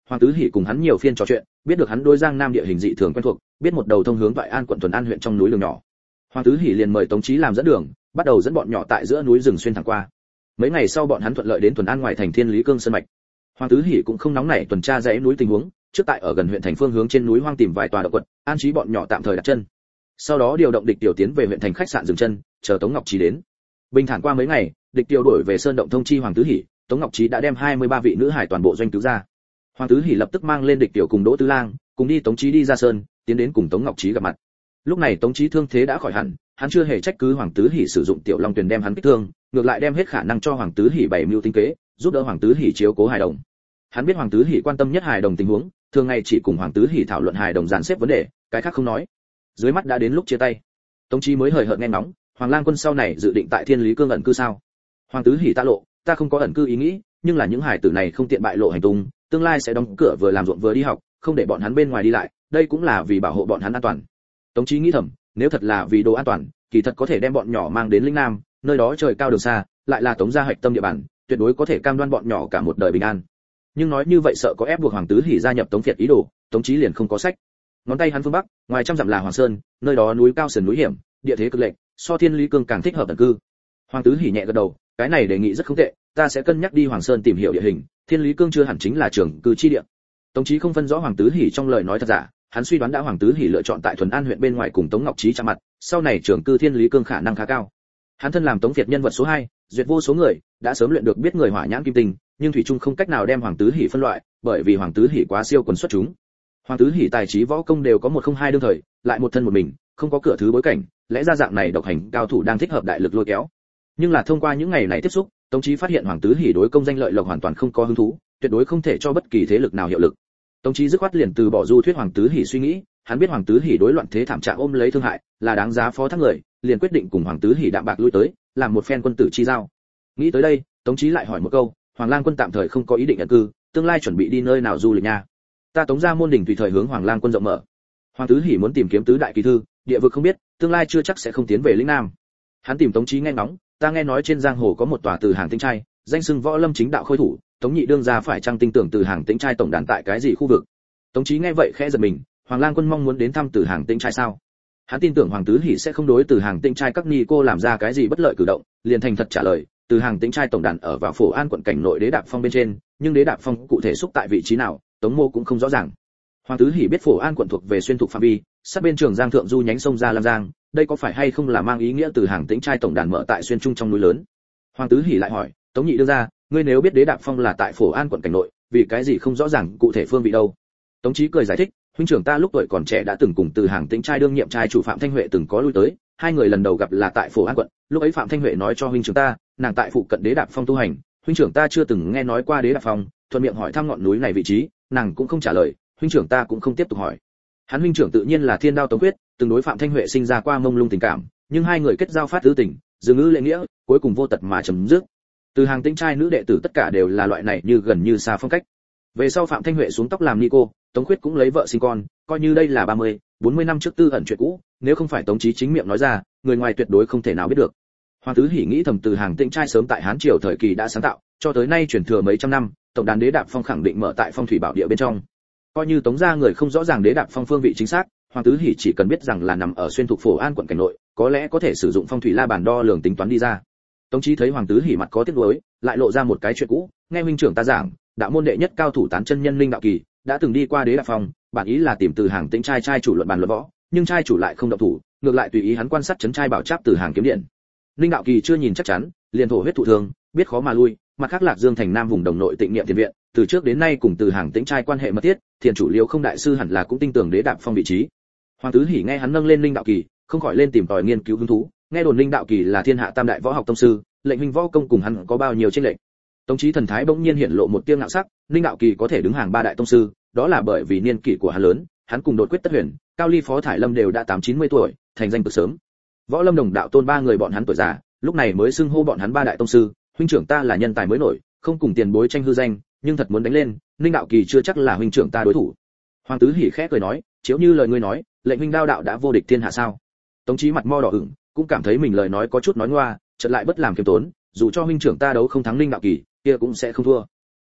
Hoàng Tứ Hỉ cùng hắn nhiều phiên trò chuyện, biết được hắn đối Giang Nam địa hình dị thường quen thuộc, biết một đầu thông hướng Toại An quận Thuần An huyện trong núi đường nhỏ. Hoàng Tứ Hỉ liền mời Tống Chí làm dẫn đường, bắt đầu dẫn bọn nhỏ tại giữa núi rừng xuyên thẳng qua. Mấy ngày sau bọn hắn thuận lợi đến Thuần An ngoài thành Thiên Lý Cương sơn mạch. Hoàng Tứ Hỉ cũng không nóng nảy tuần tra dãy núi tình huống, trước tại ở gần huyện thành phương hướng trên núi hoang tìm vài tòa động quật, an trí bọn nhỏ tạm thời đặt chân. Sau đó điều động địch tiểu tiến về huyện thành khách sạn dừng chân, chờ Tống Ngọc Trí đến. Bình thản qua mấy ngày, địch tiểu đổi về sơn động thông chi Hoàng Tứ Hỉ, Tống Ngọc Trí đã đem 23 vị nữ hải toàn bộ doanh cứu ra. Hoàng Tứ Hỉ lập tức mang lên địch tiểu cùng Đỗ Tứ Lang, cùng đi Tống Chí đi ra sơn, tiến đến cùng Tống Ngọc Trí gặp mặt. Lúc này Tống Chí thương thế đã khỏi hẳn, hắn chưa hề trách cứ Hoàng Tứ Hỉ sử dụng tiểu long tuyển đem hắn kích thương, ngược lại đem hết khả năng cho Hoàng Tứ Hỉ bày mưu tính kế, giúp đỡ Hoàng Tứ Hỉ chiếu cố hài đồng. Hắn biết Hoàng Tứ Hỉ quan tâm nhất hài đồng tình huống, thường ngày chỉ cùng Hoàng Tứ Hỉ thảo luận hài đồng dàn xếp vấn đề, cái khác không nói. Dưới mắt đã đến lúc chia tay, Tống Chí mới hời hợt nghe ngóng, Hoàng Lang Quân sau này dự định tại Thiên Lý Cương ẩn cư sao? Hoàng Tứ Hỉ ta lộ, ta không có ẩn cư ý nghĩ, nhưng là những hài tử này không tiện bại lộ hành tung, tương lai sẽ đóng cửa vừa làm ruộng vừa đi học, không để bọn hắn bên ngoài đi lại, đây cũng là vì bảo hộ bọn hắn an toàn. Tống Chí nghĩ thầm, nếu thật là vì đồ an toàn, kỳ thật có thể đem bọn nhỏ mang đến lĩnh Nam, nơi đó trời cao đường xa, lại là Tống gia hạch tâm địa bàn, tuyệt đối có thể cam đoan bọn nhỏ cả một đời bình an. Nhưng nói như vậy sợ có ép buộc Hoàng Tứ Hỉ gia nhập Tống Việt ý đồ, Tống Chí liền không có sách. Ngón tay hắn phương bắc, ngoài trăm dặm là Hoàng Sơn, nơi đó núi cao sườn núi hiểm, địa thế cực lệch, so Thiên Lý Cương càng thích hợp ẩn cư. Hoàng Tứ Hỉ nhẹ gật đầu, cái này đề nghị rất không tệ, ta sẽ cân nhắc đi Hoàng Sơn tìm hiểu địa hình, Thiên Lý Cương chưa hẳn chính là trường cư chi địa. Tống Chí không phân rõ Hoàng Tứ Hỉ trong lời nói thật giả, hắn suy đoán đã Hoàng Tứ Hỉ lựa chọn tại Thuần An huyện bên ngoài cùng Tống Ngọc Trí chạm mặt, sau này trường cư Thiên Lý Cương khả năng khá cao. Hắn thân làm Tống Việt nhân vật số 2, duyệt vô số người, đã sớm luyện được biết người hỏa nhãn kim tinh, nhưng thủy chung không cách nào đem Hoàng Tứ Hỉ phân loại, bởi vì Hoàng Tứ Hỉ quá siêu quần xuất chúng. Hoàng Tứ Hỉ tài trí võ công đều có 102 đương thời, lại một thân một mình, không có cửa thứ bối cảnh, lẽ ra dạng này độc hành cao thủ đang thích hợp đại lực lôi kéo. Nhưng là thông qua những ngày này tiếp xúc, Tống Chí phát hiện Hoàng Tứ Hỉ đối công danh lợi lộc hoàn toàn không có hứng thú, tuyệt đối không thể cho bất kỳ thế lực nào hiệu lực. Tống Chí dứt khoát liền từ bỏ du thuyết Hoàng Tứ Hỉ suy nghĩ, hắn biết Hoàng Tứ Hỉ đối loạn thế thảm trạng ôm lấy thương hại, là đáng giá phó thác người, liền quyết định cùng Hoàng Tứ Hỉ đạm bạc lui tới, làm một phen quân tử chi giao. Nghĩ tới đây, Tống Chí lại hỏi một câu, Hoàng Lang Quân tạm thời không có ý định ẩn cư, tương lai chuẩn bị đi nơi nào du lịch nha? Ta Tống gia môn đình tùy thời hướng Hoàng Lang Quân rộng mở. Hoàng Tứ Hỉ muốn tìm kiếm tứ đại kỳ thư, địa vực không biết, tương lai chưa chắc sẽ không tiến về lĩnh Nam. Hắn tìm Tống Chí nghe ngóng, ta nghe nói trên giang hồ có một tòa Từ Hàng Tĩnh trai, danh xưng võ lâm chính đạo khôi thủ, Tống nhị đương gia phải chăng tin tưởng Từ Hàng Tĩnh trai tổng đàn tại cái gì khu vực? Tống Chí nghe vậy khẽ giật mình, Hoàng Lang Quân mong muốn đến thăm Từ Hàng Tĩnh trai sao? Hắn tin tưởng Hoàng Tứ Hỉ sẽ không đối Từ Hàng Tĩnh trai các ni cô làm ra cái gì bất lợi cử động, liền thành thật trả lời, Từ Hàng Tĩnh trai tổng đàn ở vào Phổ An quận cảnh nội Đế Đạp Phong bên trên, nhưng Đế Đạp Phong cụ thể xúc tại vị trí nào, Tống Mô cũng không rõ ràng. Hoàng Tứ Hỉ biết Phổ An quận thuộc về xuyên thuộc phạm vi, sát bên Trường Giang thượng du nhánh sông ra Lam Giang, đây có phải hay không là mang ý nghĩa Từ Hàng Tĩnh trai tổng đàn mở tại xuyên trung trong núi lớn? Hoàng Tứ Hỉ lại hỏi, Tống nhị đưa ra, ngươi nếu biết Đế Đạp Phong là tại Phổ An quận cảnh nội, vì cái gì không rõ ràng cụ thể phương vị đâu? Tống Chí cười giải thích, huynh trưởng ta lúc tuổi còn trẻ đã từng cùng Từ Hàng Tĩnh trai đương nhiệm trai chủ Phạm Thanh Huệ từng có lui tới, hai người lần đầu gặp là tại Phổ An quận, lúc ấy Phạm Thanh Huệ nói cho huynh trưởng ta, nàng tại phụ cận Đế Đạp Phong tu hành, huynh trưởng ta chưa từng nghe nói qua Đế Đạp Phong, thuận miệng hỏi thăm ngọn núi này vị trí, nàng cũng không trả lời, huynh trưởng ta cũng không tiếp tục hỏi. Hắn huynh trưởng tự nhiên là Thiên Đao Tống Quyết, từng đối Phạm Thanh Huệ sinh ra qua mông lung tình cảm, nhưng hai người kết giao phát tứ tình, dường ngữ lễ nghĩa, cuối cùng vô tật mà chấm dứt. Từ Hàng Tĩnh trai nữ đệ tử tất cả đều là loại này như gần như xa phong cách. Về sau Phạm Thanh Huệ xuống tóc làm ni cô, Tống Khuyết cũng lấy vợ sinh con, coi như đây là 30, 40 năm trước tư ẩn chuyện cũ, nếu không phải Tống Chí chính miệng nói ra, người ngoài tuyệt đối không thể nào biết được. Hoàng Tứ Hỉ nghĩ thầm Từ Hàng Tĩnh trai sớm tại Hán triều thời kỳ đã sáng tạo, cho tới nay truyền thừa mấy trăm năm, tổng đàn Đế Đạp Phong khẳng định mở tại Phong thủy bảo địa bên trong. Coi như Tống gia người không rõ ràng Đế Đạp Phong phương vị chính xác, Hoàng Tứ Hỉ chỉ cần biết rằng là nằm ở xuyên thuộc Phổ An quận cảnh nội, có lẽ có thể sử dụng phong thủy la bàn đo lường tính toán đi ra. Tống Chí thấy Hoàng Tứ Hỉ mặt có tiếc nuối, lại lộ ra một cái chuyện cũ, nghe huynh trưởng ta giảng, đạo môn đệ nhất cao thủ tán chân nhân Linh Đạo Kỳ đã từng đi qua Đế Đạp Phong, bản ý là tìm Từ Hàng Tĩnh trai trai chủ luận bàn luận võ, nhưng trai chủ lại không động thủ, ngược lại tùy ý hắn quan sát trấn trai bảo tráp Từ Hàng kiếm điện. Linh Đạo Kỳ chưa nhìn chắc chắn, liền thổ huyết thụ thương, biết khó mà lui, mặt khác Lạc Dương thành Nam vùng đồng nội Tịnh Niệm Tiền viện, từ trước đến nay cùng Từ Hàng Tĩnh trai quan hệ mật thiết, thiền chủ Liêu Không đại sư hẳn là cũng tin tưởng Đế Đạp Phong vị trí. Hoàng Tứ Hỉ nghe hắn nâng lên Linh Đạo Kỳ, không khỏi lên tìm tòi nghiên cứu hứng thú, nghe đồn Linh Đạo Kỳ là thiên hạ tam đại võ học tông sư, lệnh huynh võ công cùng hắn có bao nhiêu chênh lệch. Tống Chí thần thái bỗng nhiên hiện lộ một tia ngạo sắc, Linh Đạo Kỳ có thể đứng hàng ba đại tông sư, đó là bởi vì niên kỷ của hắn lớn, hắn cùng Đột Quyết Tất Huyền, Cao Ly Phó Thải Lâm đều đã 8-90 tuổi, thành danh cực sớm. Võ Lâm Đồng đạo tôn ba người bọn hắn tuổi già, lúc này mới xưng hô bọn hắn ba đại tông sư, huynh trưởng ta là nhân tài mới nổi, không cùng tiền bối tranh hư danh, nhưng thật muốn đánh lên, Linh Đạo Kỳ chưa chắc là huynh trưởng ta đối thủ. Hoàng Tứ Hỉ khẽ cười nói, chiếu như lời ngươi nói, lệnh huynh đao đạo đã vô địch thiên hạ sao? Tống Chí mặt mo đỏ ửng, cũng cảm thấy mình lời nói có chút nói ngoa, chợt lại bất làm kiêm tốn, dù cho huynh trưởng ta đấu không thắng Linh Đạo Kỳ, kia cũng sẽ không thua.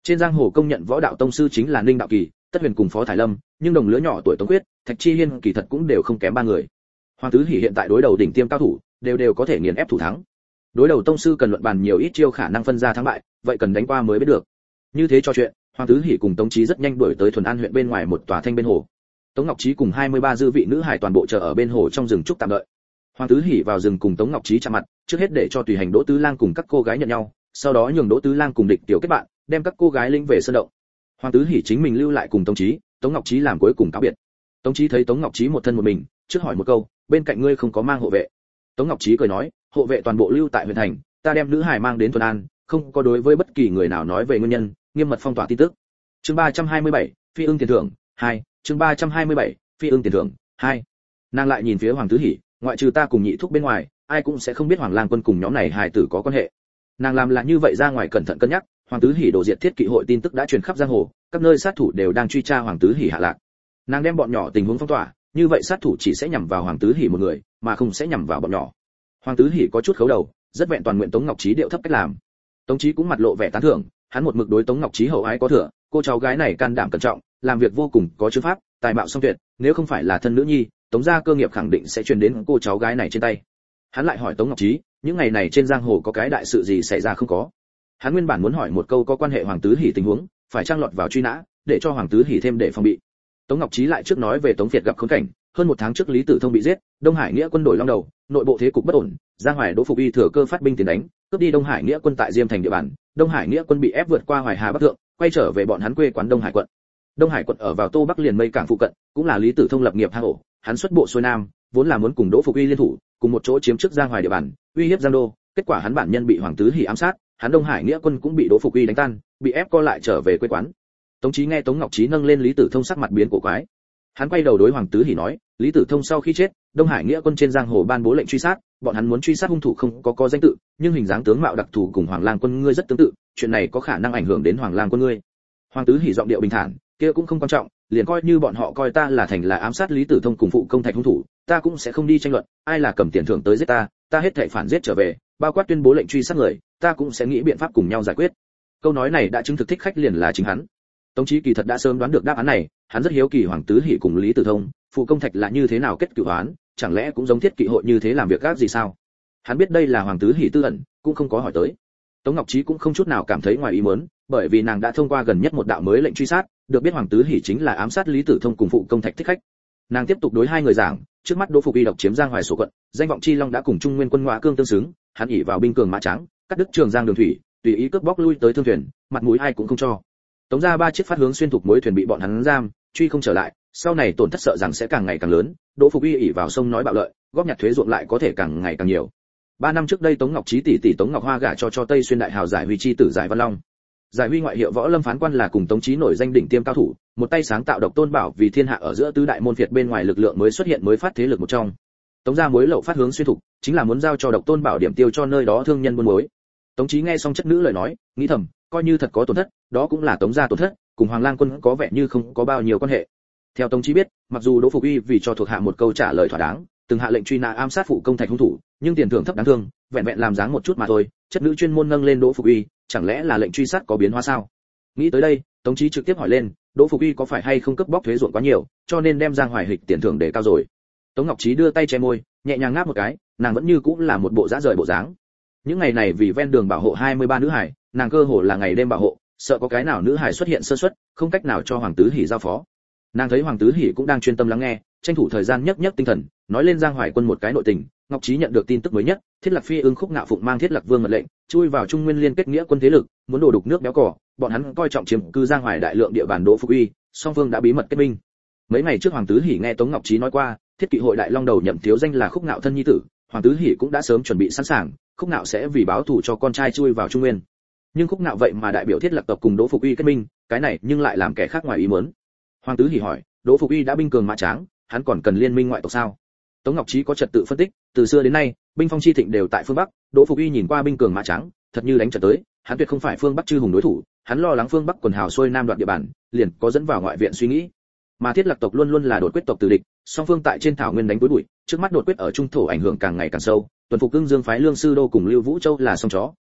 Trên giang hồ công nhận võ đạo tông sư chính là Ninh Đạo Kỳ, Tất Huyền cùng Phó Thải Lâm, nhưng đồng lứa nhỏ tuổi Tống Quyết, Thạch Chi Hiên kỳ thật cũng đều không kém ba người. Hoàng Tứ Hỉ hiện tại đối đầu đỉnh tiêm cao thủ, đều có thể nghiền ép thủ thắng. Đối đầu tông sư cần luận bàn nhiều ít chiêu khả năng phân ra thắng bại, vậy cần đánh qua mới biết được. Như thế cho chuyện, Hoàng Tứ Hỉ cùng Tống Chí rất nhanh đuổi tới Thuần An huyện bên ngoài một tòa thanh bên hồ. Tống Ngọc Chí cùng 23 dư vị nữ hải toàn bộ chờ ở bên hồ trong rừng trúc tạm đợi. Hoàng Tứ Hỉ vào rừng cùng Tống Ngọc Chí chạm mặt, trước hết để cho tùy hành Đỗ Tứ Lang cùng các cô gái nhận nhau, sau đó nhường Đỗ Tứ Lang cùng địch tiểu kết bạn, đem các cô gái linh về sơn động. Hoàng Tứ Hỉ chính mình lưu lại cùng Tống Chí, Tống Ngọc Chí làm cuối cùng cáo biệt. Tống Chí thấy Tống Ngọc Chí một thân một mình, trước hỏi một câu, bên cạnh ngươi không có mang hộ vệ? Tống Ngọc Chí cười nói, hộ vệ toàn bộ lưu tại huyện thành, ta đem nữ hải mang đến Thuần An, không có đối với bất kỳ người nào nói về nguyên nhân, nghiêm mật phong tỏa tin tức. Chương 327, Phi ưng tiền thưởng 2, chương 327, Phi ưng tiền thưởng 2. Nàng lại nhìn phía Hoàng Tứ Hỉ, ngoại trừ ta cùng Nhị Thúc bên ngoài, ai cũng sẽ không biết Hoàng Lang Quân cùng nhóm này hài tử có quan hệ. Nàng làm là như vậy ra ngoài cẩn thận cân nhắc, Hoàng Tứ Hỉ đổ diệt thiết kỵ hội tin tức đã truyền khắp giang hồ, các nơi sát thủ đều đang truy tra Hoàng Tứ Hỉ hạ lạc. Nàng đem bọn nhỏ tình huống phong tỏa, như vậy sát thủ chỉ sẽ nhằm vào Hoàng Tứ Hỉ một người, mà không sẽ nhằm vào bọn nhỏ. Hoàng Tứ Hỉ có chút khấu đầu, rất vẹn toàn nguyện Tống Ngọc Chí điệu thấp cách làm. Tống Chí cũng mặt lộ vẻ tán thưởng, hắn một mực đối Tống Ngọc Chí hậu ái có thừa, cô cháu gái này can đảm cẩn trọng, làm việc vô cùng có chữ pháp, tài mạo song tuyệt, nếu không phải là thân nữ nhi, Tống gia cơ nghiệp khẳng định sẽ truyền đến cô cháu gái này trên tay. Hắn lại hỏi Tống Ngọc Chí, những ngày này trên giang hồ có cái đại sự gì xảy ra không có? Hắn nguyên bản muốn hỏi một câu có quan hệ Hoàng Tứ Hỉ tình huống, phải trang lọt vào truy nã, để cho Hoàng Tứ Hỉ thêm để phòng bị. Tống Ngọc Chí lại trước nói về Tống Việt gặp khốn cảnh, hơn một tháng trước Lý Tử Thông bị giết, Đông Hải Nghĩa quân đổi long đầu, nội bộ thế cục bất ổn, Giang Hoài Đỗ Phục Y thừa cơ phát binh tiến đánh, cướp đi Đông Hải Nghĩa quân tại Diêm Thành địa bàn, Đông Hải Nghĩa quân bị ép vượt qua Hoài Hà Bắc Thượng, quay trở về bọn hắn quê quán Đông Hải quận. Đông Hải quận ở vào Tô Bắc liền Mây cảng phụ cận, cũng là Lý Tử Thông lập nghiệp hang ổ, hắn xuất bộ xuôi nam, vốn là muốn cùng Đỗ Phục Y liên thủ, cùng một chỗ chiếm trước Giang Hoài địa bàn, uy hiếp Giang Đô, kết quả hắn bản nhân bị Hoàng Tứ Hỉ ám sát, hắn Đông Hải Nghĩa quân cũng bị Đỗ Phục Y đánh tan, bị ép co lại trở về quê quán. Tống Chí nghe Tống Ngọc Chí nâng lên Lý Tử Thông sắc mặt biến cổ quái. Hắn quay đầu đối Hoàng Tứ Hỉ nói, Lý Tử Thông sau khi chết, Đông Hải Nghĩa quân trên giang hồ ban bố lệnh truy sát, bọn hắn muốn truy sát hung thủ không có danh tự, nhưng hình dáng tướng mạo đặc thù cùng Hoàng Lang quân ngươi rất tương tự, chuyện này có khả năng ảnh hưởng đến Hoàng Lang quân ngươi. Hoàng Tứ Hỉ giọng điệu bình thản, kia cũng không quan trọng, liền coi như bọn họ coi ta là thành là ám sát Lý Tử Thông cùng phụ công Thạch hung thủ, ta cũng sẽ không đi tranh luận, ai là cầm tiền thưởng tới giết ta hết thảy phản giết trở về, bao quát tuyên bố lệnh truy sát người, ta cũng sẽ nghĩ biện pháp cùng nhau giải quyết. Câu nói này đã chứng thực thích khách liền là chính hắn. Tống Chí kỳ thật đã sớm đoán được đáp án này, hắn rất hiếu kỳ Hoàng Tứ Hỉ cùng Lý Tử Thông, phụ công Thạch là như thế nào kết cửu oán, chẳng lẽ cũng giống thiết kỵ hội như thế làm việc gác gì sao? Hắn biết đây là Hoàng Tứ Hỉ tư ẩn, cũng không có hỏi tới. Tống Ngọc Chí cũng không chút nào cảm thấy ngoài ý muốn, bởi vì nàng đã thông qua gần nhất một đạo mới lệnh truy sát, được biết Hoàng Tứ Hỉ chính là ám sát Lý Tử Thông cùng phụ công Thạch thích khách. Nàng tiếp tục đối hai người giảng, trước mắt Đỗ Phục Y độc chiếm Giang Hoài sổ quận, danh vọng chi long đã cùng Trung Nguyên quân Ngõa Cương tương xứng, hắn ỷ vào binh cường mã trắng, cắt đứt Trường Giang đường thủy, tùy ý cướp bóc lui tới thương thuyền, mặt mũi ai cũng không cho. Tống ra 3 chiếc phát hướng xuyên thục mối thuyền bị bọn hắn giam, truy không trở lại, sau này tổn thất sợ rằng sẽ càng ngày càng lớn. Đỗ Phục Y ỷ vào sông nói bạo lợi, góp nhặt thuế ruộng lại có thể càng ngày càng nhiều. 3 năm trước đây Tống Ngọc Chí tỷ Tống Ngọc Hoa gả cho Tây Xuyên đại hào Giải Huy chi tử Giải Văn Long. Giải Huy ngoại hiệu Võ Lâm phán quan là cùng Tống Chí nổi danh đỉnh tiêm cao thủ, một tay sáng tạo Độc Tôn Bảo vì thiên hạ ở giữa tứ đại môn phiệt bên ngoài lực lượng mới xuất hiện mới phát thế lực một trong. Tống gia muối lậu phát hướng xuyên thục, chính là muốn giao cho Độc Tôn Bảo điểm tiêu cho nơi đó thương nhân buôn muối. Tống Chí nghe xong chất nữ lời nói, nghĩ thầm, coi như thật có tổn thất, đó cũng là Tống gia tổn thất, cùng Hoàng Lang quân có vẻ như không có bao nhiêu quan hệ. Theo Tống Chí biết, mặc dù Đỗ Phục Y vì cho thuộc hạ một câu trả lời thỏa đáng, từng hạ lệnh truy nã ám sát phụ công Thạch hung thủ, nhưng tiền thưởng thấp đáng thương, vẹn vẹn làm dáng một chút mà thôi. Chất nữ chuyên môn nâng lên Đỗ Phục Y, chẳng lẽ là lệnh truy sát có biến hóa sao? Nghĩ tới đây, Tống Chí trực tiếp hỏi lên, Đỗ Phục Y có phải hay không cướp bóc thuế ruộng quá nhiều, cho nên đem Giang Hoài Hịch tiền thưởng để cao rồi? Tống Ngọc Chí đưa tay che môi, nhẹ nhàng ngáp một cái, nàng vẫn như cũng là một bộ dã rời bộ dáng. Những ngày này vì ven đường bảo hộ 23 nữ hải, nàng cơ hồ là ngày đêm bảo hộ, sợ có cái nào nữ hải xuất hiện sơ suất, không cách nào cho Hoàng Tứ Hỉ giao phó. Nàng thấy Hoàng Tứ Hỉ cũng đang chuyên tâm lắng nghe, tranh thủ thời gian nhấc tinh thần, nói lên Giang Hoài quân một cái nội tình. Ngọc Chí nhận được tin tức mới nhất, Thiết Lạc Phi ưng Khúc Ngạo Phụng mang Thiết Lạc Vương mật lệnh, chui vào Trung Nguyên liên kết nghĩa quân thế lực, muốn đổ đục nước béo cỏ, bọn hắn coi trọng chiếm cư Giang Hoài đại lượng địa bàn Đỗ Phục Y, song phương đã bí mật kết minh. Mấy ngày trước Hoàng Tứ Hỉ nghe Tống Ngọc Chí nói qua, Thiết kỵ hội đại long đầu nhậm thiếu danh là Khúc Ngạo thân nhi tử, Hoàng Tứ Hỉ cũng đã sớm chuẩn bị sẵn sàng, Khúc Ngạo sẽ vì báo thù cho con trai chui vào Trung Nguyên. Nhưng Khúc Ngạo vậy mà đại biểu Thiết Lạc tộc cùng Đỗ Phục Y kết minh, cái này nhưng lại làm kẻ khác ngoài ý muốn. Hoàng Tứ Hỉ hỏi, Đỗ Phục Y đã binh cường mã tráng, hắn còn cần liên minh ngoại tộc sao? Tống Ngọc Chí có trật tự phân tích, từ xưa đến nay, binh phong chi thịnh đều tại phương Bắc, Đỗ Phục Y nhìn qua binh cường mã trắng, thật như đánh trận tới, hắn tuyệt không phải phương Bắc chư hùng đối thủ, hắn lo lắng phương Bắc quần hào xuôi nam đoạt địa bàn, liền có dẫn vào ngoại viện suy nghĩ. Mà Thiết Lạc tộc luôn luôn là đột quyết tộc tử địch, song phương tại trên thảo nguyên đánh đối bụi, trước mắt đột quyết ở trung thổ ảnh hưởng càng ngày càng sâu, tuần phục Cương Dương phái Lương Sư Đô cùng Lưu Vũ Châu là song chó,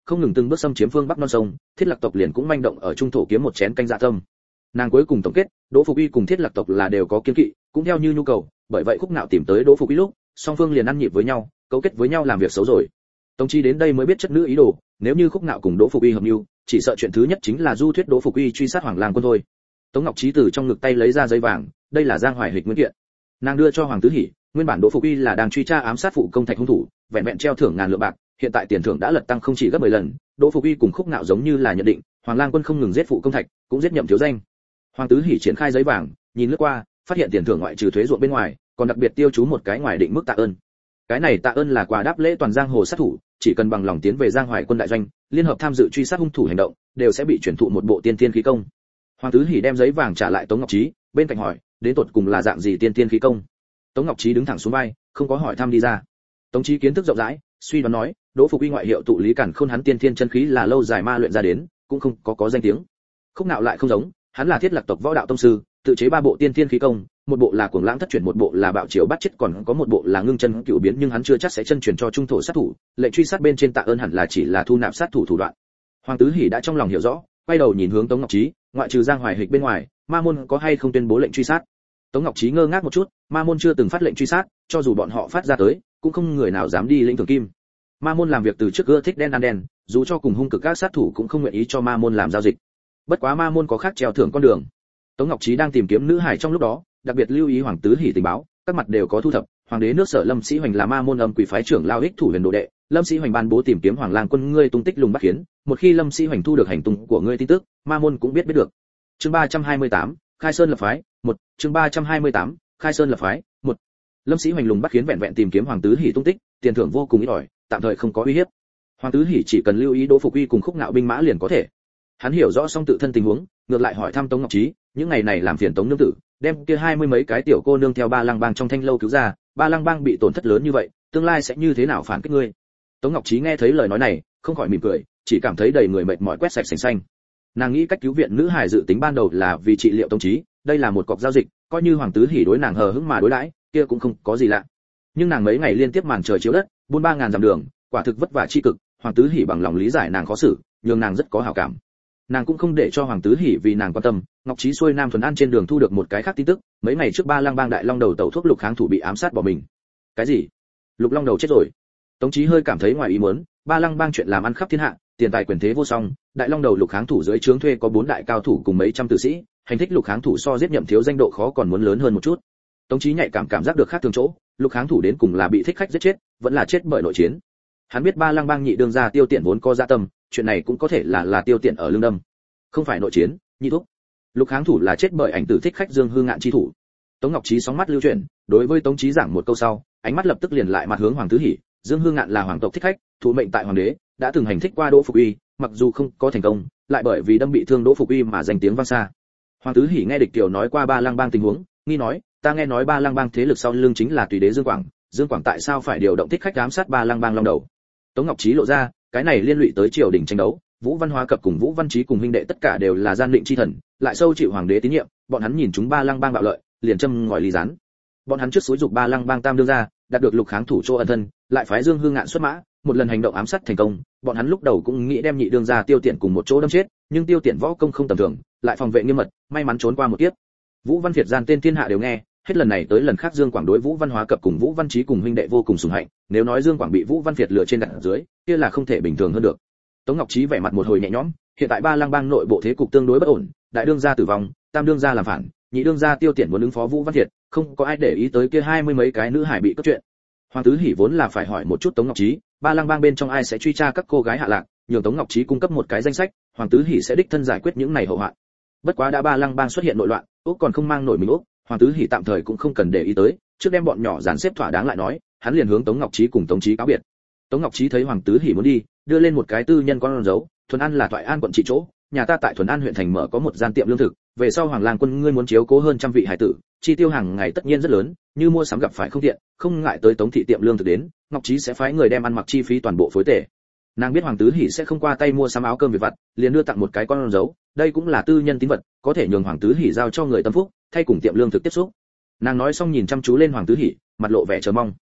không ngừng từng bước xâm chiếm phương bắc non sông, Thiết Lạc tộc liền cũng manh động ở trung thổ kiếm một chén canh dạ tâm. Nàng cuối cùng tổng kết, Đỗ Phục Uy cùng Thiết Lạc tộc là đều có kiên kỵ, cũng theo như nhu cầu, bởi vậy Khúc Nạo tìm tới Đỗ Phục Uy lúc, song phương liền ăn nhịp với nhau, cấu kết với nhau làm việc xấu rồi. Tống Chí đến đây mới biết chất nữ ý đồ, nếu như Khúc Nạo cùng Đỗ Phục Uy hợp mưu, chỉ sợ chuyện thứ nhất chính là du thuyết Đỗ Phục Uy truy sát Hoàng Lang Quân thôi. Tống Ngọc Chí từ trong ngực tay lấy ra giấy vàng, đây là Giang Hoài Hịch nguyên kiện. Nàng đưa cho Hoàng Tứ Hỉ, nguyên bản Đỗ Phục Uy là đang truy tra ám sát phụ công Thạch hung thủ, vẹn vẹn treo thưởng ngàn lượng bạc, hiện tại tiền thưởng đã lật tăng không chỉ gấp 10 lần, Đỗ Phục Uy cùng Khúc Nạo giống như là nhận định, Hoàng Lang Quân không ngừng giết phụ công Thạch, cũng giết Nhậm thiếu danh. Hoàng Tứ Hỉ triển khai giấy vàng, nhìn lướt qua, phát hiện tiền thưởng ngoại trừ thuế ruộng bên ngoài, còn đặc biệt tiêu chú một cái ngoài định mức tạ ơn. Cái này tạ ơn là quà đáp lễ toàn giang hồ sát thủ, chỉ cần bằng lòng tiến về Giang Hoài Quân đại doanh, liên hợp tham dự truy sát hung thủ hành động, đều sẽ bị chuyển thụ một bộ tiên tiên khí công. Hoàng Tứ Hỉ đem giấy vàng trả lại Tống Ngọc Chí, bên cạnh hỏi, đến tột cùng là dạng gì tiên tiên khí công? Tống Ngọc Chí đứng thẳng xuống vai, không có hỏi thăm đi ra. Tống Chí kiến thức rộng rãi, suy đoán nói, Đỗ Phục Uy ngoại hiệu tụ lý cản khôn, hắn tiên thiên chân khí là lâu dài ma luyện ra đến, cũng không có danh tiếng. Khúc Nạo lại không giống, hắn là Thiết Lạc tộc võ đạo tông sư, tự chế 3 bộ tiên thiên khí công, một bộ là cuồng lãng thất chuyển, một bộ là bạo chiều bắt chết, còn có một bộ là ngưng chân cửu biến, nhưng hắn chưa chắc sẽ chân truyền cho trung thổ sát thủ, lệnh truy sát bên trên tạ ơn hẳn là chỉ là thu nạp sát thủ thủ đoạn. Hoàng Tứ Hỉ đã trong lòng hiểu rõ, quay đầu nhìn hướng Tống Ngọc Chí, ngoại trừ Giang Hoài Hịch bên ngoài, Ma môn có hay không tuyên bố lệnh truy sát? Tống Ngọc Chí ngơ ngác một chút, Ma môn chưa từng phát lệnh truy sát, cho dù bọn họ phát ra tới, cũng không người nào dám đi lĩnh thưởng kim. Ma môn làm việc từ trước ưa thích đen ăn đen, dù cho cùng hung cực các sát thủ cũng không nguyện ý cho Ma môn làm giao dịch. Bất quá Ma môn có khác treo thưởng con đường. Tống Ngọc Chí đang tìm kiếm nữ hải trong lúc đó, đặc biệt lưu ý Hoàng Tứ Hỉ tình báo, các mặt đều có thu thập. Hoàng đế nước Sở Lâm Sĩ Hoành là Ma môn âm quỷ phái trưởng lao ích thủ huyền đồ đệ, Lâm Sĩ Hoành ban bố tìm kiếm Hoàng Lang Quân ngươi tung tích lùng bắt khiến, một khi Lâm Sĩ Hoành thu được hành tung của ngươi tin tức, Ma môn cũng biết được. Chương 328, Khai Sơn lập phái, 1, chương 328, Khai Sơn lập phái, 1. Lâm Sĩ Hoành lùng bắt khiến vẹn vẹn tìm kiếm Hoàng Tứ Hỉ tung tích, tiền thưởng vô cùng ít ỏi, tạm thời không có uy hiếp. Hoàng Tứ Hỉ chỉ cần lưu ý Đỗ Phục Uy cùng Khúc Nạo binh mã liền có thể. Hắn hiểu rõ xong tự thân tình huống, ngược lại hỏi thăm Tống Ngọc Chí, những ngày này làm phiền Tống nương tử, đem kia 20 mấy cái tiểu cô nương theo Ba Lăng Bang trong thanh lâu cứu ra, Ba Lăng Bang bị tổn thất lớn như vậy, tương lai sẽ như thế nào phản kích ngươi? Tống Ngọc Chí nghe thấy lời nói này, không khỏi mỉm cười, chỉ cảm thấy đầy người mệt mỏi quét sạch sành xanh. Nàng nghĩ cách cứu viện nữ hài dự tính ban đầu là vì trị liệu Tống Chí, đây là một cọc giao dịch, coi như Hoàng Tứ Hỉ đối nàng hờ hững mà đối đãi, kia cũng không có gì lạ. Nhưng nàng mấy ngày liên tiếp màn trời chiếu đất, buôn 3000 dặm đường, quả thực vất vả chi cực, Hoàng Tứ Hỉ bằng lòng lý giải nàng khó xử, nhưng nàng rất có hảo cảm. Nàng cũng không để cho Hoàng Tứ Hỉ vì nàng quan tâm. Ngọc Chí xuôi Nam Thuần An trên đường thu được một cái khác tin tức, mấy ngày trước Ba Lăng Bang đại long đầu tẩu thuốc Lục kháng thủ bị ám sát bỏ mình. Cái gì? Lục long đầu chết rồi? Tống Chí hơi cảm thấy ngoài ý muốn, Ba Lăng Bang chuyện làm ăn khắp thiên hạ, tiền tài quyền thế vô song, đại long đầu Lục kháng thủ dưới trướng thuê có 4 đại cao thủ cùng mấy trăm tử sĩ, hành thích Lục kháng thủ so giết Nhậm thiếu danh độ khó còn muốn lớn hơn một chút. Tống Chí nhạy cảm giác được khác thường chỗ, Lục kháng thủ đến cùng là bị thích khách giết chết, vẫn là chết bởi nội chiến. Hắn biết Ba Lăng Bang nhị đương gia Tiêu Tiện vốn có dạ tâm, chuyện này cũng có thể là Tiêu Tiện ở lương đâm. Không phải nội chiến, nhị thúc. Lục kháng thủ là chết bởi ảnh tử thích khách Dương Hư Ngạn chi thủ. Tống Ngọc Chí sóng mắt lưu chuyển, đối với Tống Chí giảng một câu sau, ánh mắt lập tức liền lại mặt hướng Hoàng Tứ Hỉ. Dương Hư Ngạn là hoàng tộc thích khách, thụ mệnh tại hoàng đế, đã từng hành thích qua Đỗ Phục Uy, mặc dù không có thành công, lại bởi vì đâm bị thương Đỗ Phục Uy mà danh tiếng vang xa. Hoàng Tứ Hỉ nghe địch tiểu nói qua Ba Lăng Bang tình huống, nghi nói, ta nghe nói Ba Lăng Bang thế lực sau lưng chính là tùy đế Dương Quảng, Dương Quảng tại sao phải điều động thích khách ám sát Ba Lăng Bang long đầu? Tống Ngọc Chí lộ ra, cái này liên lụy tới triều đình tranh đấu, Vũ Văn Hóa Cập cùng Vũ Văn Chí cùng huynh đệ tất cả đều là gian định chi thần, lại sâu chịu hoàng đế tín nhiệm, bọn hắn nhìn chúng Ba Lăng Bang bạo lợi, liền châm ngòi ly gián. Bọn hắn trước xúi dục Ba Lăng Bang tam đương ra, đạt được Lục kháng thủ chỗ ẩn thân, lại phái Dương Hư Ngạn xuất mã, một lần hành động ám sát thành công. Bọn hắn lúc đầu cũng nghĩ đem nhị đương ra Tiêu Tiện cùng một chỗ đâm chết, nhưng Tiêu Tiện võ công không tầm thường, lại phòng vệ nghiêm mật, may mắn trốn qua một kiếp. Vũ Văn Việt gian tên thiên hạ đều nghe, hết lần này tới lần khác Dương Quảng đối Vũ Văn Hóa Cập cùng Vũ Văn Chí cùng huynh đệ vô cùng sủng hạnh, nếu nói Dương Quảng bị Vũ Văn Việt lừa trên đặt dưới, kia là không thể bình thường hơn được. Tống Ngọc Chí vẻ mặt một hồi nhẹ nhõm, hiện tại Ba Lăng Bang nội bộ thế cục tương đối bất ổn, đại đương gia tử vong, tam đương gia làm phản, nhị đương gia Tiêu Tiện muốn ứng phó Vũ Văn Việt, không có ai để ý tới kia 20 mấy cái nữ hải bị cướp chuyện. Hoàng Tứ Hỉ vốn là phải hỏi một chút Tống Ngọc Chí, Ba Lăng Bang bên trong ai sẽ truy tra các cô gái hạ lạc, nhường Tống Ngọc Chí cung cấp một cái danh sách, Hoàng Tứ Hỉ sẽ đích thân giải quyết những này hậu họa. Bất quá đã Ba Lăng Bang xuất hiện nội loạn, Úc còn không mang nổi mình Úc, Hoàng Tứ Hỉ tạm thời cũng không cần để ý tới, trước đem bọn nhỏ dàn xếp thỏa đáng lại nói, hắn liền hướng Tống Ngọc Chí cùng Tống Chí cáo biệt. Tống Ngọc Chí thấy Hoàng Tứ Hỉ muốn đi, đưa lên một cái tư nhân con dấu, Thuần An là Toại An quận trị chỗ, nhà ta tại Thuần An huyện thành mở có một gian tiệm lương thực, về sau Hoàng Lang Quân ngươi muốn chiếu cố hơn trăm vị hải tử, chi tiêu hàng ngày tất nhiên rất lớn, như mua sắm gặp phải không tiện, không ngại tới Tống thị tiệm lương thực đến, Ngọc Chí sẽ phái người đem ăn mặc chi phí toàn bộ phối tể. Nàng biết Hoàng Tứ Hỉ sẽ không qua tay mua sắm áo cơm việc vặt, liền đưa tặng một cái con dấu, đây cũng là tư nhân tín vật, có thể nhường Hoàng Tứ Hỉ giao cho người tâm phúc, thay cùng tiệm lương thực tiếp xúc. Nàng nói xong nhìn chăm chú lên Hoàng Tứ Hỉ, mặt lộ vẻ chờ mong.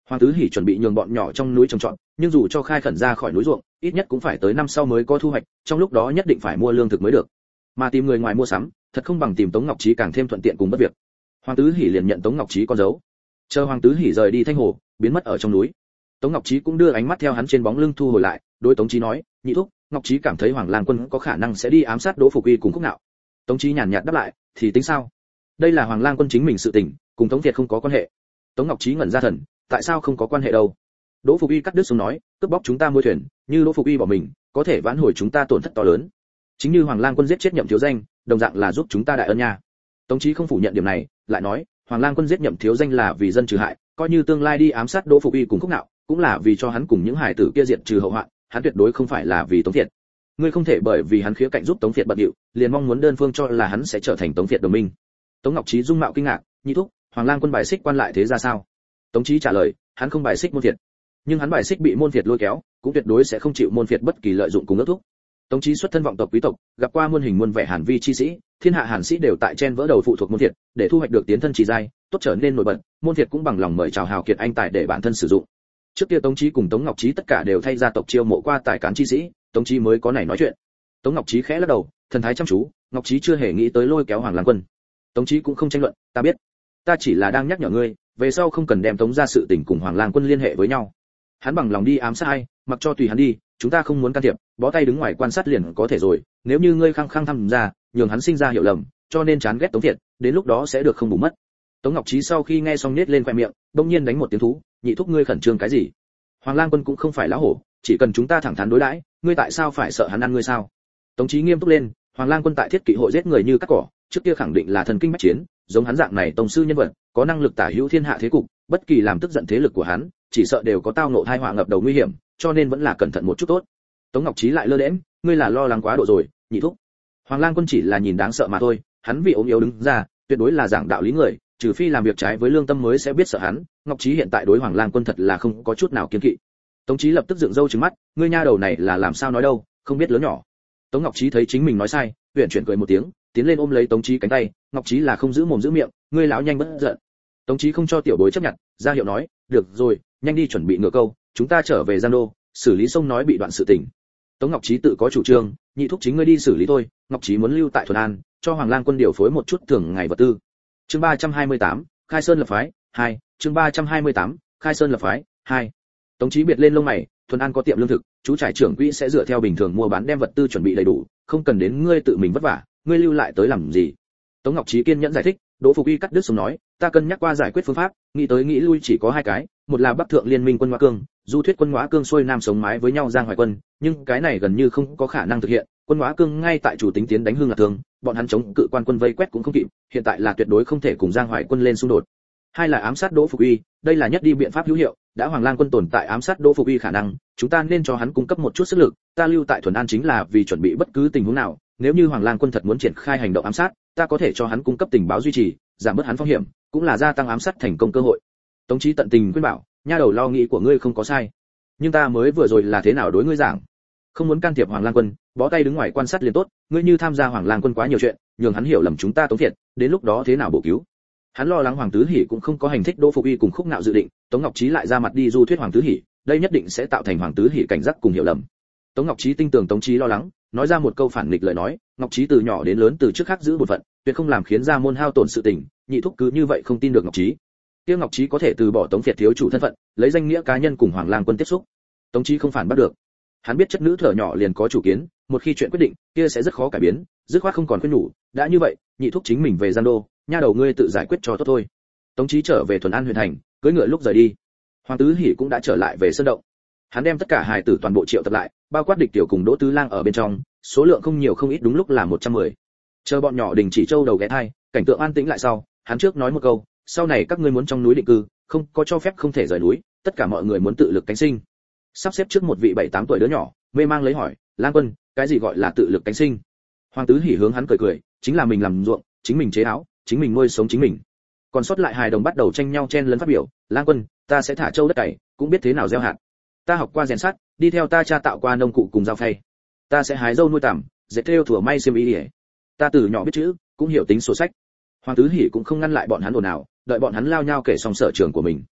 Hoàng Tứ Hỉ chuẩn bị nhường bọn nhỏ trong núi trồng trọt, nhưng dù cho khai khẩn ra khỏi núi ruộng, ít nhất cũng phải tới năm sau mới có thu hoạch, trong lúc đó nhất định phải mua lương thực mới được. Mà tìm người ngoài mua sắm, thật không bằng tìm Tống Ngọc Trí càng thêm thuận tiện cùng bất việc. Hoàng Tứ Hỉ liền nhận Tống Ngọc Trí con dấu. Chờ Hoàng Tứ Hỉ rời đi Thanh Hồ, biến mất ở trong núi. Tống Ngọc Trí cũng đưa ánh mắt theo hắn trên bóng lưng thu hồi lại, đối Tống Trí nói, nhị thúc, Ngọc Trí cảm thấy Hoàng Lang Quân có khả năng sẽ đi ám sát Đỗ Phục Uy cùng Khúc Nạo. Tống Trí nhàn nhạt đáp lại, thì tính sao? Đây là Hoàng Lang Quân chính mình sự tình, cùng Tống Việt không có quan hệ. Tống Ngọc Trí ngẩn ra thần, tại sao không có quan hệ đâu? Đỗ Phục Uy cắt đứt xuống nói, cướp bóc chúng ta môi thuyền, như Đỗ Phục Uy bỏ mình, có thể vãn hồi chúng ta tổn thất to lớn. Chính như Hoàng Lang Quân giết chết Nhậm Thiếu Danh, đồng dạng là giúp chúng ta đại ân nha. Tống Chí không phủ nhận điểm này, lại nói, Hoàng Lang Quân giết Nhậm Thiếu Danh là vì dân trừ hại, coi như tương lai đi ám sát Đỗ Phục Uy cùng Khúc Nạo, cũng là vì cho hắn cùng những hải tử kia diệt trừ hậu hoạn, hắn tuyệt đối không phải là vì Tống Việt. Ngươi không thể bởi vì hắn khía cạnh giúp Tống Việt bận điệu, liền mong muốn đơn phương cho là hắn sẽ trở thành Tống Việt đồng minh. Tống Ngọc Chí dung mạo kinh ngạc, nhị thúc, Hoàng Lang Quân bài xích quan lại thế ra sao? Tống Chí trả lời, hắn không bài xích môn Việt, nhưng hắn bài xích bị môn Việt lôi kéo, cũng tuyệt đối sẽ không chịu môn Việt bất kỳ lợi dụng cùng ước thúc. Tống Chí xuất thân vọng tộc quý tộc, gặp qua muôn hình muôn vẻ Hàn Vi chi sĩ, thiên hạ Hàn sĩ đều tại chen vỡ đầu phụ thuộc môn Việt, để thu hoạch được tiến thân chỉ giai, tốt trở nên nổi bật, môn Việt cũng bằng lòng mời chào hào kiệt anh tài để bản thân sử dụng. Trước kia Tống Chí cùng Tống Ngọc Chí tất cả đều thay gia tộc chiêu mộ qua tài cán chi sĩ, Tống Chí mới có này nói chuyện. Tống Ngọc Chí khẽ lắc đầu, thần thái chăm chú, Ngọc Chí chưa hề nghĩ tới lôi kéo Hoàng Lang Quân. Tống Chí cũng không tranh luận, ta biết, ta chỉ là đang nhắc nhở ngươi, về sau không cần đem Tống gia sự tình cùng Hoàng Lang Quân liên hệ với nhau. Hắn bằng lòng đi ám sát ai, mặc cho tùy hắn đi, chúng ta không muốn can thiệp, bó tay đứng ngoài quan sát liền có thể rồi. Nếu như ngươi khăng khăng tham gia, nhường hắn sinh ra hiểu lầm, cho nên chán ghét Tống Việt, đến lúc đó sẽ được không bù mất. Tống Ngọc Chí sau khi nghe xong nhếch lên khoe miệng, bỗng nhiên đánh một tiếng thú, nhị thúc ngươi khẩn trương cái gì? Hoàng Lang Quân cũng không phải lão hổ, chỉ cần chúng ta thẳng thắn đối đãi, ngươi tại sao phải sợ hắn ăn ngươi sao? Tống Chí nghiêm túc lên, Hoàng Lang Quân tại Thiết Kỵ hội giết người như cắt cỏ, trước kia khẳng định là thần kinh bách chiến, giống hắn dạng này tông sư nhân vật, có năng lực tả hữu thiên hạ thế cục, bất kỳ làm tức giận thế lực của hắn, chỉ sợ đều có tao ngộ tai họa ngập đầu nguy hiểm, cho nên vẫn là cẩn thận một chút tốt. Tống Ngọc Chí lại lơ đễnh, ngươi là lo lắng quá độ rồi, nhị thúc. Hoàng Lang Quân chỉ là nhìn đáng sợ mà thôi, hắn vì ốm yếu đứng ra, tuyệt đối là giảng đạo lý người, trừ phi làm việc trái với lương tâm mới sẽ biết sợ hắn. Ngọc Chí hiện tại đối Hoàng Lang Quân thật là không có chút nào kiêng kỵ. Tống Chí lập tức dựng râu trừng mắt, ngươi nha đầu này là làm sao nói đâu, không biết lớn nhỏ. Tống Ngọc Chí thấy chính mình nói sai, huyền chuyển cười một tiếng, tiến lên ôm lấy Tống Chí cánh tay, Ngọc Chí là không giữ mồm giữ miệng, ngươi lão nhanh bất giận. Tống Chí không cho tiểu bối chấp nhận, ra hiệu nói, được rồi, nhanh đi chuẩn bị ngựa câu, chúng ta trở về Giang Đô, xử lý sông nói bị đoạn sự tình. Tống Ngọc Chí tự có chủ trương, nhị thúc chính ngươi đi xử lý thôi. Ngọc Chí muốn lưu tại Thuần An, cho Hoàng Lang Quân điều phối một chút thường ngày vật tư. Chương 328, Khai Sơn lập phái 2, chương 328, Khai Sơn lập phái 2. Tống Chí biệt lên lông mày, Thuần An có tiệm lương thực, chú trải trưởng quỹ sẽ dựa theo bình thường mua bán đem vật tư chuẩn bị đầy đủ, không cần đến ngươi tự mình vất vả, ngươi lưu lại tới làm gì? Tống Ngọc Chí kiên nhẫn giải thích, Đỗ Phục Uy cắt đứt xuống nói, ta cân nhắc qua giải quyết phương pháp, nghĩ tới nghĩ lui chỉ có hai cái, một là Bắc Thượng liên minh quân Ngõa Cương, du thuyết quân Ngõa Cương xuôi nam sống mái với nhau Giang Hoài Quân, nhưng cái này gần như không có khả năng thực hiện, quân Ngõa Cương ngay tại chủ tính tiến đánh Hương Lạc Thương, bọn hắn chống cự quan quân vây quét cũng không kịp, hiện tại là tuyệt đối không thể cùng Giang Hoài Quân lên xung đột. Hai là ám sát Đỗ Phục Uy, đây là nhất đi biện pháp hữu hiệu, đã Hoàng Lang Quân tồn tại ám sát Đỗ Phục Uy khả năng, chúng ta nên cho hắn cung cấp một chút sức lực, ta lưu tại Thuần An chính là vì chuẩn bị bất cứ tình huống nào, nếu như Hoàng Lang Quân thật muốn triển khai hành động ám sát, ta có thể cho hắn cung cấp tình báo duy trì, giảm bớt hắn phong hiểm, cũng là gia tăng ám sát thành công cơ hội. Tống Chí tận tình khuyên bảo, nha đầu lo nghĩ của ngươi không có sai, nhưng ta mới vừa rồi là thế nào đối ngươi giảng, không muốn can thiệp Hoàng Lang Quân, bó tay đứng ngoài quan sát liền tốt, ngươi như tham gia Hoàng Lang Quân quá nhiều chuyện, nhường hắn hiểu lầm chúng ta Tống Việt, đến lúc đó thế nào bổ cứu? Hắn lo lắng Hoàng Tứ Hỉ cũng không có hành thích Đỗ Phục Uy cùng Khúc Nạo dự định, Tống Ngọc Chí lại ra mặt đi du thuyết Hoàng Tứ Hỉ, đây nhất định sẽ tạo thành Hoàng Tứ Hỉ cảnh giác cùng hiểu lầm. Tống Ngọc Chí tin tưởng Tống Chí lo lắng, nói ra một câu phản nghịch lời nói, Ngọc Chí từ nhỏ đến lớn từ trước khác giữ bổn phận, tuyệt không làm khiến ra môn hao tổn sự tình, nhị thúc cứ như vậy không tin được Ngọc Chí. Tiêu Ngọc Chí có thể từ bỏ Tống Việt thiếu chủ thân phận, lấy danh nghĩa cá nhân cùng Hoàng Lang Quân tiếp xúc. Tống Chí không phản bắt được. Hắn biết chất nữ thở nhỏ liền có chủ kiến, một khi chuyện quyết định, kia sẽ rất khó cải biến, dứt khoát không còn khuyên nhủ, đã như vậy, nhị thúc chính mình về Giang Đô, nha đầu ngươi tự giải quyết cho tốt thôi. Tống Chí trở về Thuần An huyện thành, cưỡi ngựa lúc rời đi. Hoàng Tứ Hỉ cũng đã trở lại về sơn động. Hắn đem tất cả hài tử toàn bộ triệu tập lại, bao quát Địch Tiểu cùng Đỗ Tứ Lang ở bên trong, số lượng không nhiều không ít đúng lúc là 110. Chờ bọn nhỏ đình chỉ châu đầu ghé thai, cảnh tượng an tĩnh lại sau, hắn trước nói một câu, sau này các ngươi muốn trong núi định cư, không có cho phép không thể rời núi, tất cả mọi người muốn tự lực cánh sinh. Sắp xếp trước một vị 7-8 tuổi đứa nhỏ, mê mang lấy hỏi, Lang Quân, cái gì gọi là tự lực cánh sinh? Hoàng Tứ Hỉ hướng hắn cười cười, chính là mình làm ruộng, chính mình chế áo, chính mình nuôi sống chính mình. Còn sót lại hài đồng bắt đầu tranh nhau chen lấn phát biểu, Lang Quân, ta sẽ thả trâu đất cày, cũng biết thế nào gieo hạt. Ta học qua rèn sắt, đi theo ta cha tạo qua nông cụ cùng dao phay. Ta sẽ hái dâu nuôi tằm, dệt thêu thủa may xiêm y. Ta từ nhỏ biết chữ, cũng hiểu tính sổ sách. Hoàng Tứ Hỉ cũng không ngăn lại bọn hắn ồn ào, đợi bọn hắn lao nhau kể xong sở trường của mình.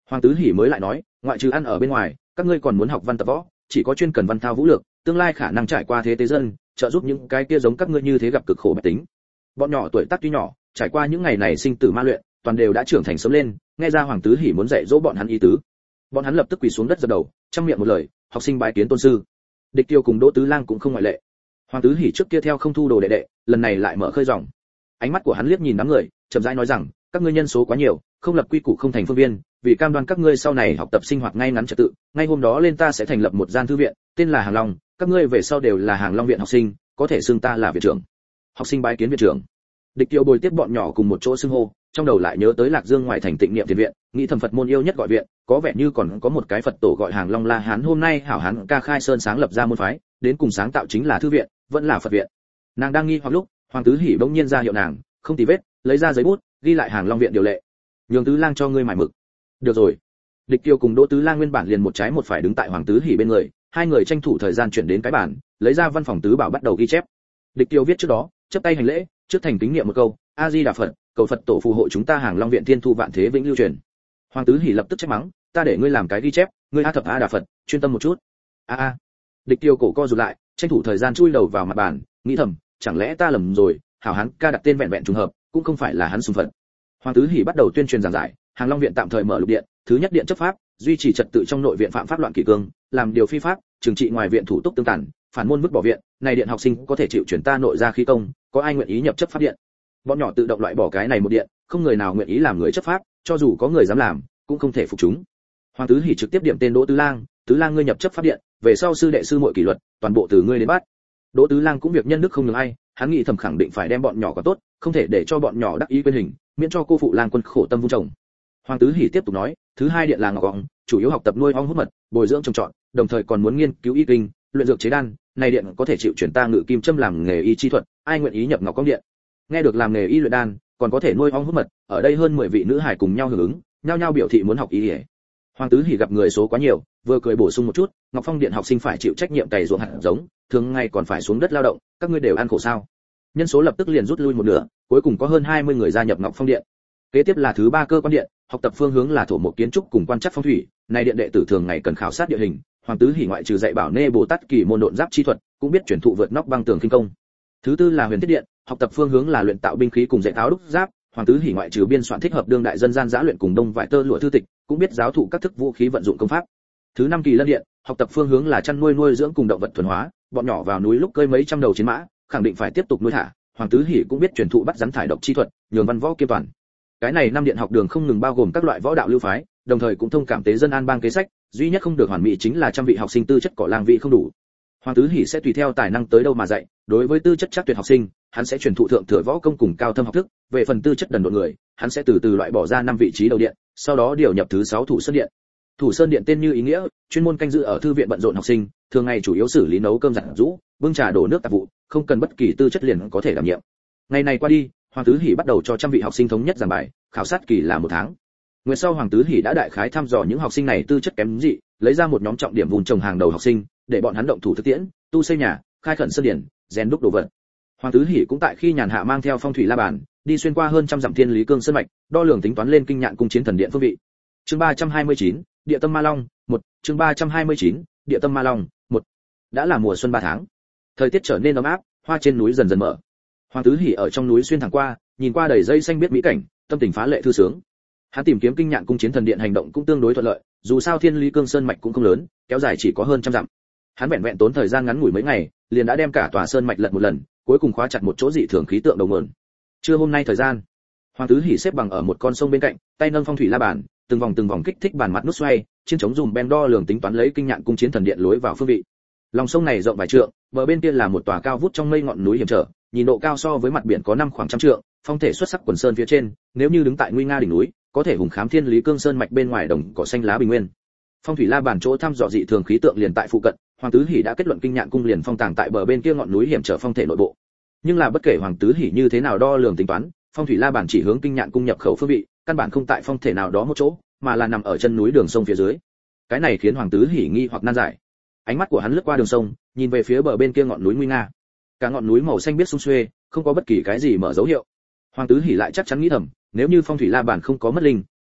Hoàng Tứ Hỉ mới lại nói, ngoại trừ ăn ở bên ngoài, các ngươi còn muốn học văn tập võ, chỉ có chuyên cần văn thao vũ lược, tương lai khả năng trải qua thế tế dân, trợ giúp những cái kia giống các ngươi như thế gặp cực khổ bách tính. Bọn nhỏ tuổi tác tuy nhỏ, trải qua những ngày này sinh tử ma luyện, toàn đều đã trưởng thành sớm lên, nghe ra Hoàng Tứ Hỉ muốn dạy dỗ bọn hắn ý tứ. Bọn hắn lập tức quỳ xuống đất dập đầu, trăm miệng một lời, học sinh bái kiến tôn sư. Địch Tiêu cùng Đỗ Tứ Lang cũng không ngoại lệ. Hoàng Tứ Hỉ trước kia theo không thu đồ đệ đệ, lần này lại mở khơi ròng. Ánh mắt của hắn liếc nhìn đám người, chậm rãi nói rằng, các ngươi nhân số quá nhiều, không lập quy củ không thành phương viên, vì cam đoan các ngươi sau này học tập sinh hoạt ngay ngắn trật tự, ngay hôm đó lên ta sẽ thành lập một gian thư viện, tên là Hàng Long, các ngươi về sau đều là Hàng Long viện học sinh, có thể xưng ta là viện trưởng. Học sinh bái kiến viện trưởng. Địch Tiêu bồi tiếp bọn nhỏ cùng một chỗ xưng hô, trong đầu lại nhớ tới Lạc Dương ngoài thành Tịnh Niệm Thiền viện, nghĩ thầm Phật môn yêu nhất gọi viện, có vẻ như còn có một cái Phật tổ gọi Hàng Long La Hán, hôm nay hảo hán ca khai sơn sáng lập ra môn phái, đến cùng sáng tạo chính là thư viện, vẫn là Phật viện. Nàng đang nghi hoặc lúc, Hoàng Tứ Hỉ bỗng nhiên ra hiệu nàng, không tì vết, lấy ra giấy bút, ghi lại Hàng Long viện điều lệ. Nhường Tứ Lang cho ngươi mải mực. Được rồi. Địch Tiêu cùng Đỗ Tứ Lang nguyên bản liền một trái một phải đứng tại Hoàng Tứ Hỉ bên người, hai người tranh thủ thời gian chuyển đến cái bàn, lấy ra văn phòng tứ bảo bắt đầu ghi chép. Địch Tiêu viết trước đó, chắp tay hành lễ, trước thành kính niệm một câu, A Di Đà Phật, cầu Phật tổ phù hộ chúng ta Hàng Long viện thiên thu vạn thế vĩnh lưu truyền. Hoàng Tứ Hỉ lập tức trách mắng, ta để ngươi làm cái ghi chép, ngươi a thập a đà Phật, chuyên tâm một chút. A. Địch Tiêu cổ co rụt lại, tranh thủ thời gian chui đầu vào mặt bàn, nghĩ thầm, chẳng lẽ ta lầm rồi, hảo hán ca đặt tên vẹn vẹn trùng hợp, cũng không phải là hắn xung phật. Hoàng Tứ Hỉ bắt đầu tuyên truyền giảng giải, Hàng Long viện tạm thời mở lục điện, thứ nhất điện chấp pháp, duy trì trật tự trong nội viện phạm pháp loạn kỷ cương, làm điều phi pháp, trừng trị ngoài viện thủ tục tương tàn, phản môn vứt bỏ viện, này điện học sinh có thể chịu chuyển ta nội ra khí công, có ai nguyện ý nhập chấp pháp điện. Bọn nhỏ tự động loại bỏ cái này một điện, không người nào nguyện ý làm người chấp pháp, cho dù có người dám làm, cũng không thể phục chúng. Hoàng Tứ Hỉ trực tiếp điểm tên Đỗ Tứ Lang, Tứ Lang ngươi nhập chấp pháp điện, về sau sư đệ sư muội kỷ luật, toàn bộ từ ngươi đến bắt. Đỗ Tứ Lang cũng việc nhân đức không nhường ai, hắn nghĩ thầm khẳng định phải đem bọn nhỏ có tốt, không thể để cho bọn nhỏ đắc ý quên hình, miễn cho cô phụ Lang quân khổ tâm vun trồng. Hoàng Tứ Hỉ tiếp tục nói, thứ hai điện là ngọc ong, chủ yếu học tập nuôi ong hút mật, bồi dưỡng trồng trọt, đồng thời còn muốn nghiên cứu y kinh, luyện dược chế đan, này điện có thể chịu chuyển ta ngự kim châm làm nghề y chi thuật, ai nguyện ý nhập ngọc ong điện. Nghe được làm nghề y luyện đan, còn có thể nuôi ong hút mật, ở đây hơn 10 vị nữ hài cùng nhau hưởng ứng, nhao nhao biểu thị muốn học y. Hoàng Tứ Hỉ gặp người số quá nhiều, vừa cười bổ sung một chút, Ngọc Phong điện học sinh phải chịu trách nhiệm cày ruộng hạt giống, thường ngày còn phải xuống đất lao động, các ngươi đều ăn khổ sao? Nhân số lập tức liền rút lui một nửa, cuối cùng có hơn 20 người gia nhập Ngọc Phong điện. Kế tiếp là thứ ba cơ quan điện, học tập phương hướng là thổ mộc kiến trúc cùng quan trắc phong thủy, này điện đệ tử thường ngày cần khảo sát địa hình, Hoàng Tứ Hỉ ngoại trừ dạy bảo nê Bồ Tát kỳ môn độn giáp chi thuật, cũng biết truyền thụ vượt nóc băng tường kinh công. Thứ tư là huyền thiết điện, học tập phương hướng là luyện tạo binh khí cùng dạy tháo đúc giáp, Hoàng Tứ Hỉ ngoại trừ biên soạn thích hợp đương đại dân gian giã luyện cùng đông vải tơ lụa thư tịch, cũng biết giáo thụ các thức vũ khí vận dụng công pháp. Thứ năm kỳ lân điện, học tập phương hướng là chăn nuôi nuôi dưỡng cùng động vật thuần hóa, bọn nhỏ vào núi lúc cơi mấy trăm đầu chiến mã, khẳng định phải tiếp tục nuôi thả. Hoàng Tứ Hỉ cũng biết truyền thụ bắt rắn thải độc chi thuật, nhường văn võ kiêm toàn. Cái này năm điện học đường không ngừng bao gồm các loại võ đạo lưu phái, đồng thời cũng thông cảm tế dân an bang kế sách, duy nhất không được hoàn mỹ chính là trăm vị học sinh tư chất cỏ lang vị không đủ. Hoàng Tứ Hỉ sẽ tùy theo tài năng tới đâu mà dạy, đối với tư chất chắc tuyệt học sinh, hắn sẽ truyền thụ thượng thừa võ công cùng cao thâm học thức, về phần tư chất đần độn người, hắn sẽ từ từ loại bỏ ra 5 vị trí đầu điện, sau đó điều nhập thứ 6 thủ sơn điện. Thủ sơn điện tên như ý nghĩa, chuyên môn canh giữ ở thư viện bận rộn học sinh, thường ngày chủ yếu xử lý nấu cơm giặt giũ, bưng trà đổ nước tạp vụ, không cần bất kỳ tư chất liền có thể đảm nhiệm. Ngày này qua đi, Hoàng Tứ Hỉ bắt đầu cho trăm vị học sinh thống nhất giảng bài, khảo sát kỳ là 1 tháng. Nguyện sau Hoàng Tứ Hỉ đã đại khái thăm dò những học sinh này tư chất kém dị, lấy ra một nhóm trọng điểm vùng trồng hàng đầu học sinh, để bọn hắn động thủ thực tiễn, tu xây nhà, khai khẩn sơn điển, rèn đúc đồ vật. Hoàng Tứ Hỉ cũng tại khi nhàn hạ mang theo phong thủy la bàn, đi xuyên qua hơn trăm dặm thiên lý cương sơn mạch, đo lường tính toán lên kinh nhạn cung chiến thần điện phương vị. Chương 329, Địa tâm Ma Long, 1, chương 329, Địa tâm Ma Long, 1. Đã là mùa xuân 3 tháng. Thời tiết trở nên ấm áp, hoa trên núi dần dần mở. Hoàng Tứ Hỉ ở trong núi xuyên thẳng qua, nhìn qua đầy dây xanh biết mỹ cảnh, tâm tình phá lệ thư sướng. Hắn tìm kiếm kinh nhạn cung chiến thần điện hành động cũng tương đối thuận lợi, dù sao thiên lý cương sơn mạch cũng không lớn, kéo dài chỉ có hơn trăm dặm. Hắn vẹn vẹn tốn thời gian ngắn ngủi mấy ngày, liền đã đem cả tòa sơn mạch lật một lần, cuối cùng khóa chặt một chỗ dị thường khí tượng đầu nguồn. Trưa hôm nay thời gian, Hoàng Tứ Hỉ xếp bằng ở một con sông bên cạnh, tay nâng phong thủy la bàn, từng vòng kích thích bàn mặt nút xoay, trên chống dùng ben đo lường tính toán lấy kinh nhạn cung chiến thần điện lối vào phương vị. Lòng sông này rộng vài trượng, bờ bên kia là một tòa cao vút trong mây ngọn núi hiểm trở, nhìn độ cao so với mặt biển có 5 khoảng trăm trượng, phong thể xuất sắc quần sơn phía trên, nếu như đứng tại nguy nga đỉnh núi, có thể hùng khám thiên lý cương sơn mạch bên ngoài đồng cỏ xanh lá bình nguyên. Phong thủy la bàn chỗ thăm dò dị thường khí tượng liền tại phụ cận, Hoàng Tứ Hỉ đã kết luận kinh nhạn cung liền phong tàng tại bờ bên kia ngọn núi hiểm trở phong thể nội bộ. Nhưng là bất kể Hoàng Tứ Hỉ như thế nào đo lường tính toán, phong thủy la bàn chỉ hướng kinh nhạn cung nhập khẩu phương vị, căn bản không tại phong thể nào đó một chỗ, mà là nằm ở chân núi đường sông phía dưới. Cái này khiến Hoàng Tứ Hỉ nghi hoặc nan giải. Ánh mắt của hắn lướt qua đường sông, nhìn về phía bờ bên kia ngọn núi nguy nga. Cả ngọn núi màu xanh biếc sum xuê, không có bất kỳ cái gì mở dấu hiệu. Hoàng Tứ Hỉ lại chắc chắn nghĩ thầm, nếu như phong thủy la bàn không có mất linh,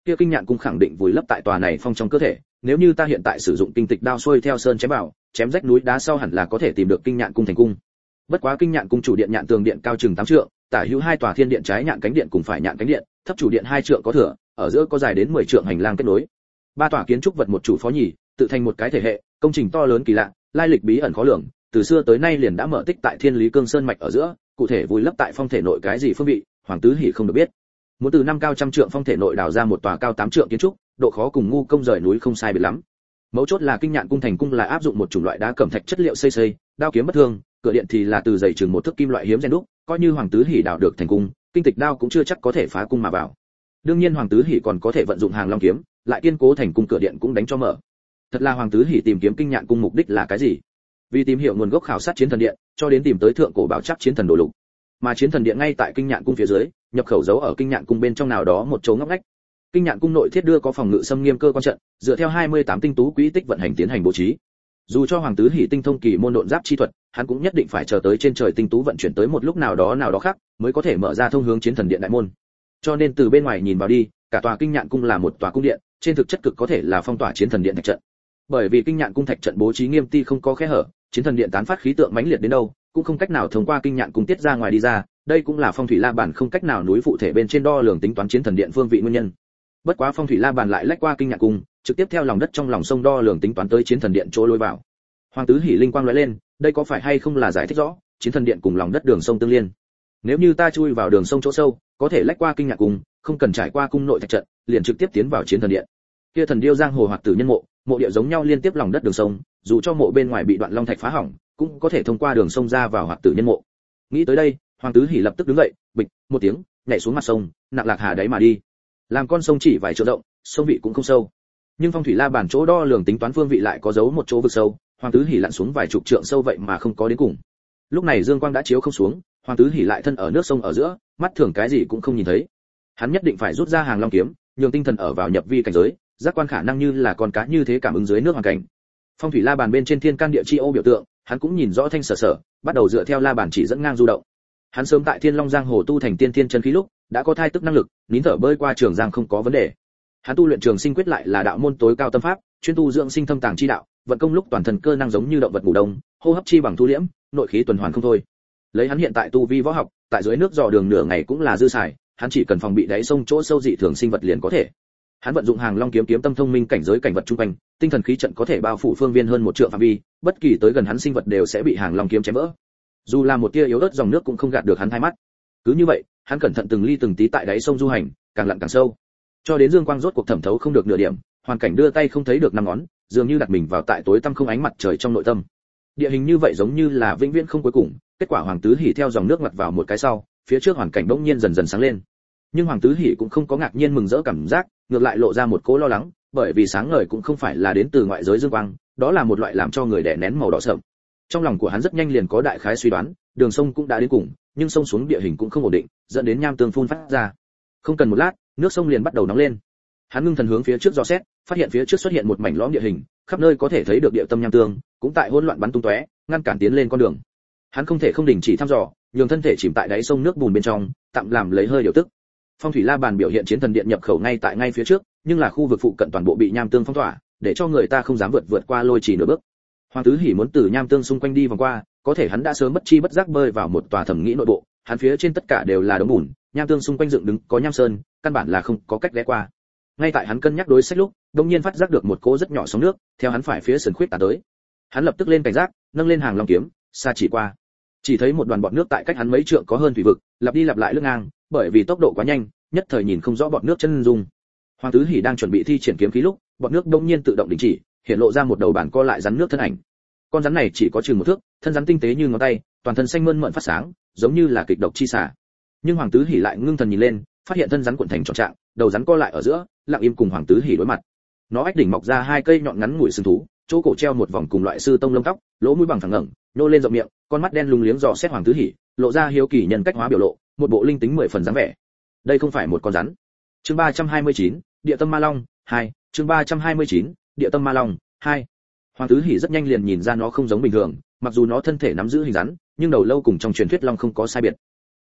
kia kinh nhạn cung khẳng định vùi lấp tại tòa này phong trong cơ thể, nếu như ta hiện tại sử dụng kinh tịch đao xuôi theo sơn chém vào, chém rách núi đá sau hẳn là có thể tìm được kinh nhạn cung thành cung. Bất quá kinh nhạn cung chủ điện nhạn tường điện cao chừng 8 trượng, tả hữu hai tòa thiên điện trái nhạn cánh điện cùng phải nhạn cánh điện, thấp chủ điện 2 trượng có thừa, ở giữa có dài đến 10 trượng hành lang kết nối. Ba tòa kiến trúc vật một chủ phó nhì, tự thành một cái thể hệ, công trình to lớn kỳ lạ, lai lịch bí ẩn khó lường, từ xưa tới nay liền đã mở tích tại Thiên Lý Cương Sơn mạch ở giữa, cụ thể vùi lấp tại phong thể nội cái gì phương vị, Hoàng Tứ Hỉ không được biết. Muốn từ năm cao trăm trượng phong thể nội đào ra một tòa cao 8 trượng kiến trúc, độ khó cùng ngu công rời núi không sai biệt lắm. Mấu chốt là kinh nhạn cung thành cung là áp dụng một chủng loại đá cẩm thạch chất liệu xây, đao kiếm bất thương, cửa điện thì là từ dày chừng một thước kim loại hiếm rèn đúc, coi như Hoàng Tứ Hỉ đào được thành cung, kinh tịch đao cũng chưa chắc có thể phá cung mà vào. Đương nhiên Hoàng Tứ Hỉ còn có thể vận dụng hàng long kiếm, lại kiên cố thành cung cửa điện cũng đánh cho mở. Thật là Hoàng Tứ Hỉ tìm kiếm kinh nhạn cung mục đích là cái gì? Vì tìm hiểu nguồn gốc khảo sát chiến thần điện, cho đến tìm tới thượng cổ bảo trắc chiến thần đồ lục. Mà chiến thần điện ngay tại kinh nhạn cung phía dưới, nhập khẩu giấu ở kinh nhạn cung bên trong nào đó một chỗ ngóc ngách. Kinh nhạn cung nội thiết đưa có phòng ngự xâm nghiêm cơ quan trận, dựa theo 28 tinh tú quỹ tích vận hành tiến hành bố trí. Dù cho Hoàng Tứ Hỉ tinh thông kỳ môn độn giáp chi thuật, hắn cũng nhất định phải chờ tới trên trời tinh tú vận chuyển tới một lúc nào đó khác, mới có thể mở ra thông hướng chiến thần điện đại môn. Cho nên từ bên ngoài nhìn vào đi, cả tòa kinh nhạn cung là một tòa cung điện, trên thực chất cực có thể là phong tỏa chiến thần điện thạch trận. Bởi vì kinh nhạn cung thạch trận bố trí nghiêm ti không có khe hở, chiến thần điện tán phát khí tượng mãnh liệt đến đâu, cũng không cách nào thông qua kinh nhạn cung tiết ra ngoài đi ra, đây cũng là phong thủy la bàn không cách nào núi phụ thể bên trên đo lường tính toán chiến thần điện phương vị nguyên nhân. Bất quá phong thủy la bàn lại lách qua kinh nhạn cung, trực tiếp theo lòng đất trong lòng sông đo lường tính toán tới chiến thần điện chỗ lối vào. Hoàng Tứ Hỉ linh quang lóe lên, đây có phải hay không là giải thích rõ chiến thần điện cùng lòng đất đường sông tương liên. Nếu như ta chui vào đường sông chỗ sâu, có thể lách qua kinh nhạn cung, không cần trải qua cung nội thạch trận, liền trực tiếp tiến vào chiến thần điện. Kia thần điêu giang hồ hoặc tử nhân mộ, mộ địa giống nhau liên tiếp lòng đất đường sông, dù cho mộ bên ngoài bị đoạn long thạch phá hỏng, cũng có thể thông qua đường sông ra vào hoặc tử nhân mộ. Nghĩ tới đây, Hoàng Tứ Hỉ lập tức đứng dậy, bịch một tiếng, nhảy xuống mặt sông, nặng lạc hà đáy mà đi. Làm con sông chỉ vài trượng rộng, sông vị cũng không sâu. Nhưng phong thủy la bàn chỗ đo lường tính toán phương vị lại có dấu một chỗ vực sâu, Hoàng Tứ Hỉ lặn xuống vài chục trượng sâu vậy mà không có đến cùng. Lúc này dương quang đã chiếu không xuống, Hoàng Tứ Hỉ lại thân ở nước sông ở giữa, mắt thường cái gì cũng không nhìn thấy. Hắn nhất định phải rút ra hàng long kiếm, nhường tinh thần ở vào nhập vi cảnh giới, giác quan khả năng như là con cá như thế cảm ứng dưới nước hoàn cảnh. Phong thủy la bàn bên trên thiên can địa chi ô biểu tượng, hắn cũng nhìn rõ thanh sở, bắt đầu dựa theo la bàn chỉ dẫn ngang du động. Hắn sớm tại Thiên Long Giang hồ tu thành tiên thiên chân khí lúc, đã có thai tức năng lực, nín thở bơi qua trường giang không có vấn đề. Hắn tu luyện trường sinh quyết lại là đạo môn tối cao tâm pháp, chuyên tu dưỡng sinh thâm tàng chi đạo, vận công lúc toàn thân cơ năng giống như động vật ngủ đông, hô hấp chi bằng thu liễm, nội khí tuần hoàn không thôi. Lấy hắn hiện tại tu vi võ học, tại dưới nước dò đường nửa ngày cũng là dư xài, hắn chỉ cần phòng bị đáy sông chỗ sâu dị thường sinh vật liền có thể. Hắn vận dụng hàng long kiếm kiếm tâm thông minh cảnh giới cảnh vật trung quanh, tinh thần khí trận có thể bao phủ phương viên hơn 1 trượng phạm vi, bất kỳ tới gần hắn sinh vật đều sẽ bị hàng long kiếm chém vỡ. Dù là một tia yếu ớt dòng nước cũng không gạt được hắn hai mắt. Cứ như vậy, hắn cẩn thận từng ly từng tí tại đáy sông du hành, càng lặn càng sâu. Cho đến dương quang rốt cuộc thẩm thấu không được nửa điểm, hoàn cảnh đưa tay không thấy được 5 ngón, dường như đặt mình vào tại tối tăm không ánh mặt trời trong nội tâm. Địa hình như vậy giống như là vĩnh viễn không cuối cùng, kết quả Hoàng Tứ Hỉ theo dòng nước ngoặt vào một cái sau, phía trước hoàn cảnh bỗng nhiên dần dần sáng lên. Nhưng Hoàng Tứ Hỉ cũng không có ngạc nhiên mừng rỡ cảm giác, ngược lại lộ ra một cố lo lắng, bởi vì sáng ngời cũng không phải là đến từ ngoại giới dương quang, đó là một loại làm cho người đè nén màu đỏ sậm. Trong lòng của hắn rất nhanh liền có đại khái suy đoán, đường sông cũng đã đến cùng, nhưng sông xuống địa hình cũng không ổn định, dẫn đến nham tương phun phát ra. Không cần một lát, nước sông liền bắt đầu nóng lên. Hắn ngưng thần hướng phía trước dò xét, phát hiện phía trước xuất hiện một mảnh lõm địa hình, khắp nơi có thể thấy được địa tâm nham tương, cũng tại hỗn loạn bắn tung tóe, ngăn cản tiến lên con đường. Hắn không thể không đình chỉ thăm dò, nhường thân thể chìm tại đáy sông nước bùn bên trong, tạm làm lấy hơi điều tức. Phong thủy la bàn biểu hiện chiến thần điện nhập khẩu ngay phía trước, nhưng là khu vực phụ cận toàn bộ bị nham tương phong tỏa, để cho người ta không dám vượt qua lôi chỉ nửa bước. Hoàng Tứ Hỉ muốn từ nham tương xung quanh đi vòng qua, có thể hắn đã sớm bất chi bất giác bơi vào một tòa thẩm nghĩ nội bộ, hắn phía trên tất cả đều là đống bùn, nham tương xung quanh dựng đứng có nham sơn, căn bản là không có cách ghé qua. Ngay tại hắn cân nhắc đối sách lúc, đột nhiên phát giác được một cỗ rất nhỏ sóng nước, theo hắn phải phía sườn khuyết tạt tới. Hắn lập tức lên cảnh giác, nâng lên hàng long kiếm, xa chỉ qua. Chỉ thấy một đoàn bọt nước tại cách hắn mấy trượng có hơn thủy vực, lặp đi lặp lại lướt ngang, bởi vì tốc độ quá nhanh, nhất thời nhìn không rõ bọt nước chân dung. Hoàng Tứ Hỉ đang chuẩn bị thi triển kiếm khí lúc, bọt nước đột nhiên tự động đình chỉ, hiện lộ ra một đầu bản co lại rắn nước thân ảnh. Con rắn này chỉ có chừng 1 thước, thân rắn tinh tế như ngón tay, toàn thân xanh mơn mởn phát sáng, giống như là kịch độc chi xà. Nhưng Hoàng Tứ Hỉ lại ngưng thần nhìn lên, phát hiện thân rắn cuộn thành tròn trạng, đầu rắn co lại ở giữa, lặng im cùng Hoàng Tứ Hỉ đối mặt. Nó ách đỉnh mọc ra 2 cây nhọn ngắn ngủi sừng thú, chỗ cổ treo một vòng cùng loại sư tông lông tóc, lỗ mũi bằng thẳng ngẩng, nô lên rộng miệng, con mắt đen lùng liếng dò xét Hoàng Tứ Hỉ, lộ ra hiếu kỳ nhân cách hóa biểu lộ, một bộ linh tính 10 phần dáng vẻ. Đây không phải một con rắn. Chương 329, Địa Tâm Ma Long 2, chương 329, Địa Tâm Ma Long 2. Hoàng Tứ Hỉ rất nhanh liền nhìn ra nó không giống bình thường, mặc dù nó thân thể nắm giữ hình rắn, nhưng đầu lâu cùng trong truyền thuyết long không có sai biệt.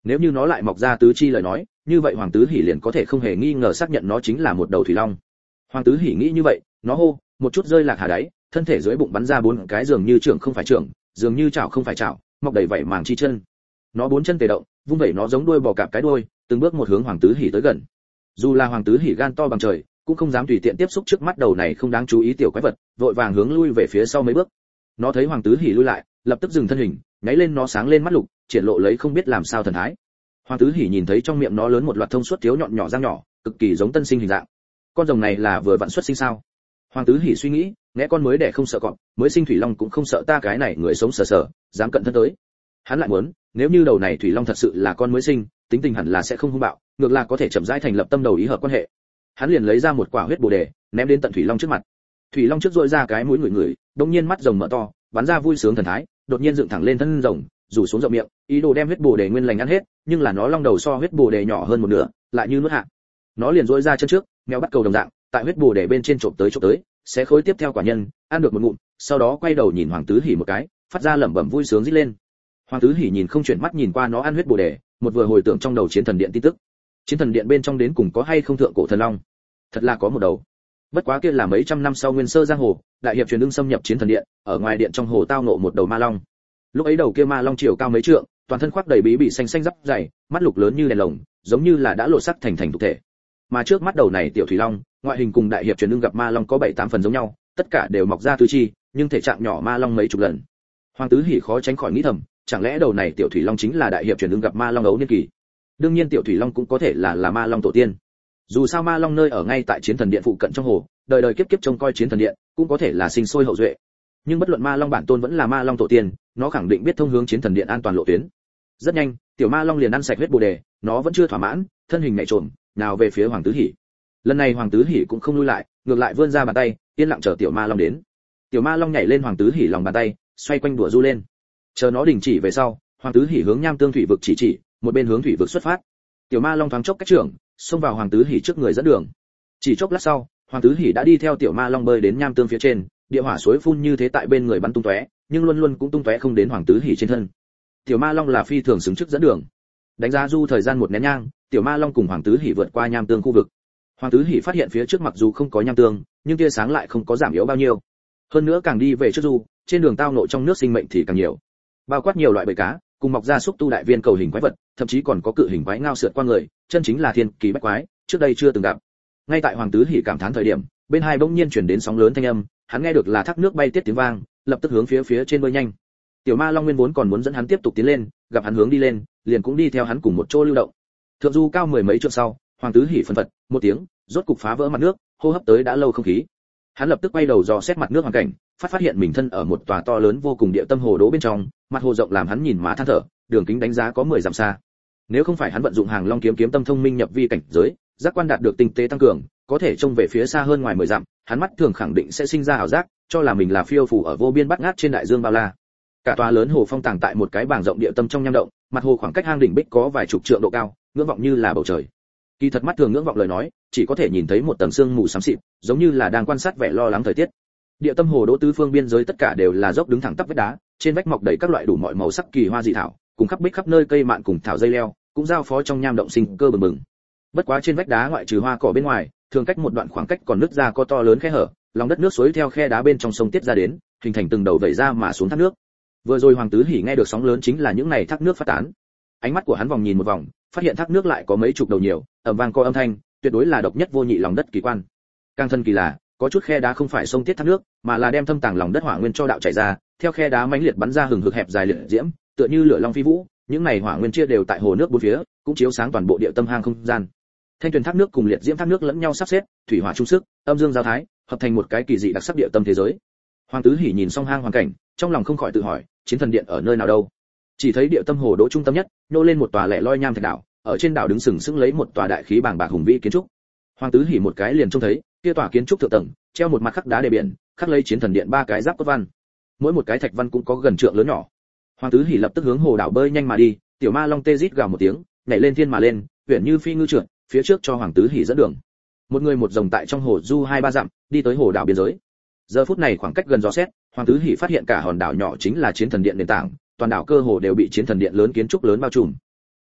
Nếu như nó lại mọc ra tứ chi lời nói, như vậy Hoàng Tứ Hỉ liền có thể không hề nghi ngờ xác nhận nó chính là một đầu thủy long. Hoàng Tứ Hỉ nghĩ như vậy, nó hô, một chút rơi lạc hà đáy, thân thể dưới bụng bắn ra 4 cái dường như trưởng không phải trưởng, dường như chảo không phải chảo, mọc đầy vảy màng chi chân. Nó 4 chân tề động, vung vẩy nó giống đuôi bò cạp cái đuôi, từng bước một hướng Hoàng Tứ Hỉ tới gần. Dù là Hoàng Tứ Hỉ gan to bằng trời, cũng không dám tùy tiện tiếp xúc trước mắt đầu này không đáng chú ý tiểu quái vật, vội vàng hướng lui về phía sau mấy bước. Nó thấy Hoàng Tứ Hỉ lui lại, lập tức dừng thân hình, nháy lên nó sáng lên mắt lục, triển lộ lấy không biết làm sao thần thái. Hoàng Tứ Hỉ nhìn thấy trong miệng nó lớn một loạt thông suốt thiếu nhọn nhỏ răng nhỏ, cực kỳ giống tân sinh hình dạng. Con rồng này là vừa vặn xuất sinh sao? Hoàng Tứ Hỉ suy nghĩ, nghe con mới đẻ không sợ cọp, mới sinh thủy long cũng không sợ ta cái này người sống sờ sờ, dám cận thân tới. Hắn lại muốn, nếu như đầu này thủy long thật sự là con mới sinh, tính tình hẳn là sẽ không hung bạo, ngược lại có thể chậm rãi thành lập tâm đầu ý hợp quan hệ. Hắn liền lấy ra một quả huyết bồ đề, ném đến tận thủy long trước mặt. Thủy long trước rỗi ra cái mũi ngửi, đột nhiên mắt rồng mở to, bắn ra vui sướng thần thái, đột nhiên dựng thẳng lên thân rồng, rủ xuống rộng miệng, ý đồ đem huyết bồ đề nguyên lành ăn hết, nhưng là nó long đầu so huyết bồ đề nhỏ hơn một nửa, lại như nuốt hạ. Nó liền rỗi ra chân trước, mèo bắt cầu đồng dạng, tại huyết bồ đề bên trên trộm tới, xé khối tiếp theo quả nhân, ăn được một ngụm, sau đó quay đầu nhìn Hoàng Tứ Hỉ một cái, phát ra lẩm bẩm vui sướng rít lên. Hoàng Tứ Hỉ nhìn không chuyển mắt nhìn qua nó ăn huyết bồ đề, một vừa hồi tưởng trong đầu chiến thần điện tin tức. Chiến thần điện bên trong đến cùng có hay không thượng cổ thần long? Thật là có một đầu. Bất quá kia là mấy trăm năm sau nguyên sơ giang hồ, đại hiệp truyền ưng xâm nhập chiến thần điện, ở ngoài điện trong hồ tao nộ một đầu ma long. Lúc ấy đầu kia ma long chiều cao mấy trượng, toàn thân khoác đầy bí bị xanh xanh rắp dày, mắt lục lớn như đèn lồng, giống như là đã lộ sắc thành thực thể. Mà trước mắt đầu này tiểu thủy long, ngoại hình cùng đại hiệp truyền ưng gặp ma long có 7-8 phần giống nhau, tất cả đều mọc ra tứ chi, nhưng thể trạng nhỏ ma long mấy chục lần. Hoàng Tứ Hỉ khó tránh khỏi nghĩ thầm, chẳng lẽ đầu này tiểu thủy long chính là đại hiệp truyền ưng gặp ma long ấu niên kỳ? Đương nhiên tiểu thủy long cũng có thể là ma long tổ tiên. Dù sao ma long nơi ở ngay tại chiến thần điện phụ cận trong hồ, đời đời kiếp kiếp trông coi chiến thần điện, cũng có thể là sinh sôi hậu duệ. Nhưng bất luận ma long bản tôn vẫn là ma long tổ tiên, nó khẳng định biết thông hướng chiến thần điện an toàn lộ tuyến. Rất nhanh, tiểu ma long liền ăn sạch huyết bồ đề, nó vẫn chưa thỏa mãn, thân hình nhảy trộm, nào về phía Hoàng Tứ Hỉ. Lần này Hoàng Tứ Hỉ cũng không lui lại, ngược lại vươn ra bàn tay, yên lặng chờ tiểu ma long đến. Tiểu ma long nhảy lên Hoàng Tứ Hỉ lòng bàn tay, xoay quanh đùa du lên. Chờ nó đình chỉ về sau, Hoàng Tứ Hỉ hướng Nham Tương thủy vực chỉ, một bên hướng thủy vực xuất phát. Tiểu ma long thoáng chốc cách trưởng, xông vào Hoàng Tứ Hỉ trước người dẫn đường. Chỉ chốc lát sau, Hoàng Tứ Hỉ đã đi theo tiểu ma long bơi đến Nham Tương phía trên, địa hỏa suối phun như thế tại bên người bắn tung tóe, nhưng luôn luôn cũng tung tóe không đến Hoàng Tứ Hỉ trên thân. Tiểu ma long là phi thường xứng chức dẫn đường. Đánh giá du thời gian một nén nhang, tiểu ma long cùng Hoàng Tứ Hỉ vượt qua Nham Tương khu vực. Hoàng Tứ Hỉ phát hiện phía trước mặc dù không có nham tương, nhưng tia sáng lại không có giảm yếu bao nhiêu. Hơn nữa càng đi về trước du, trên đường tao nội trong nước sinh mệnh thì càng nhiều. Bao quát nhiều loại bầy cá, cùng mọc ra xúc tu đại viên cầu hình quái vật, thậm chí còn có cự hình quái ngao sượt qua người, chân chính là thiên kỳ bách quái, trước đây chưa từng gặp. Ngay tại Hoàng Tứ Hỉ cảm thán thời điểm, bên hai bỗng nhiên truyền đến sóng lớn thanh âm, hắn nghe được là thác nước bay tiết tiếng vang, lập tức hướng phía trên bơi nhanh. Tiểu ma long nguyên vốn còn muốn dẫn hắn tiếp tục tiến lên, gặp hắn hướng đi lên, liền cũng đi theo hắn cùng một chỗ lưu động. Thượng du cao mười mấy trượng sau, Hoàng Tứ Hỉ phân phật một tiếng, rốt cục phá vỡ mặt nước, hô hấp tới đã lâu không khí. Hắn lập tức quay đầu dò xét mặt nước hoàn cảnh, phát hiện mình thân ở một tòa to lớn vô cùng địa tâm hồ đố bên trong, mặt hồ rộng làm hắn nhìn má than thở, đường kính đánh giá có 10 dặm xa. Nếu không phải hắn vận dụng Hàng Long kiếm tâm thông minh nhập vi cảnh giới, giác quan đạt được tinh tế tăng cường, có thể trông về phía xa hơn ngoài 10 dặm, hắn mắt thường khẳng định sẽ sinh ra ảo giác, cho là mình là phiêu phù ở vô biên bát ngát trên đại dương bao la. Cả tòa lớn hồ phong tàng tại một cái bảng rộng địa tâm trong nham động, mặt hồ khoảng cách hang đỉnh bích có vài chục trượng độ cao, ngưỡng vọng như là bầu trời. Kỳ thật mắt thường ngưỡng vọng lời nói, chỉ có thể nhìn thấy một tầng sương mù xám xịt, giống như là đang quan sát vẻ lo lắng thời tiết. Địa tâm hồ đỗ tứ phương biên giới tất cả đều là dốc đứng thẳng tắp vách đá, trên vách mọc đầy các loại đủ mọi màu sắc kỳ hoa dị thảo, cùng khắp bích khắp nơi cây mạn cùng thảo dây leo, cũng giao phó trong nham động sinh cơ bừng bừng. Bất quá trên vách đá ngoại trừ hoa cỏ bên ngoài, thường cách một đoạn khoảng cách còn nứt ra có to lớn khe hở, lòng đất nước suối theo khe đá bên trong sông tiết ra đến, hình thành từng đầu vẩy ra mà xuống thác nước. Vừa rồi Hoàng Tứ Hỉ nghe được sóng lớn chính là những này thác nước phát tán. Ánh mắt của hắn vòng nhìn một vòng, phát hiện thác nước lại có mấy chục đầu nhiều, ầm vang có âm thanh, tuyệt đối là độc nhất vô nhị lòng đất kỳ quan. Càng thân kỳ là, có chút khe đá không phải sông tiết thác nước, mà là đem thâm tàng lòng đất hỏa nguyên cho đạo chảy ra, theo khe đá mãnh liệt bắn ra hừng hực hẹp dài liệt diễm, tựa như lửa long phi vũ, những này hỏa nguyên chia đều tại hồ nước bốn phía, cũng chiếu sáng toàn bộ địa tâm hang không gian. Thanh tuyền thác nước cùng liệt diễm thác nước lẫn nhau sắp xếp, thủy hỏa chung sức, âm dương giao thái, hợp thành một cái kỳ dị đặc sắc địa tâm thế giới. Hoàng Tứ Hỉ nhìn xong hang hoàn cảnh, trong lòng không khỏi tự hỏi, chiến thần điện ở nơi nào đâu? Chỉ thấy địa tâm hồ đỗ trung tâm nhất, nô lên một tòa lẻ loi nham thạch đảo, ở trên đảo đứng sừng sững lấy một tòa đại khí bàng bạc hùng vĩ kiến trúc. Hoàng Tứ Hỉ một cái liền trông thấy, kia tòa kiến trúc thượng tầng, treo một mặt khắc đá đề biển, khắc lấy chiến thần điện ba cái giáp cốt văn. Mỗi một cái thạch văn cũng có gần trượng lớn nhỏ. Hoàng Tứ Hỉ lập tức hướng hồ đảo bơi nhanh mà đi, tiểu ma long tê rít gào một tiếng, nhảy lên thiên mà lên, huyền như phi ngư trượt, phía trước cho Hoàng Tứ Hỉ dẫn đường. Một người một rồng tại trong hồ du 2-3 dặm, đi tới hồ đảo biên giới. Giờ phút này khoảng cách gần dò xét, Hoàng Tứ Hỉ phát hiện cả hòn đảo nhỏ chính là chiến thần điện nền tảng, toàn đảo cơ hồ đều bị chiến thần điện lớn kiến trúc lớn bao trùm.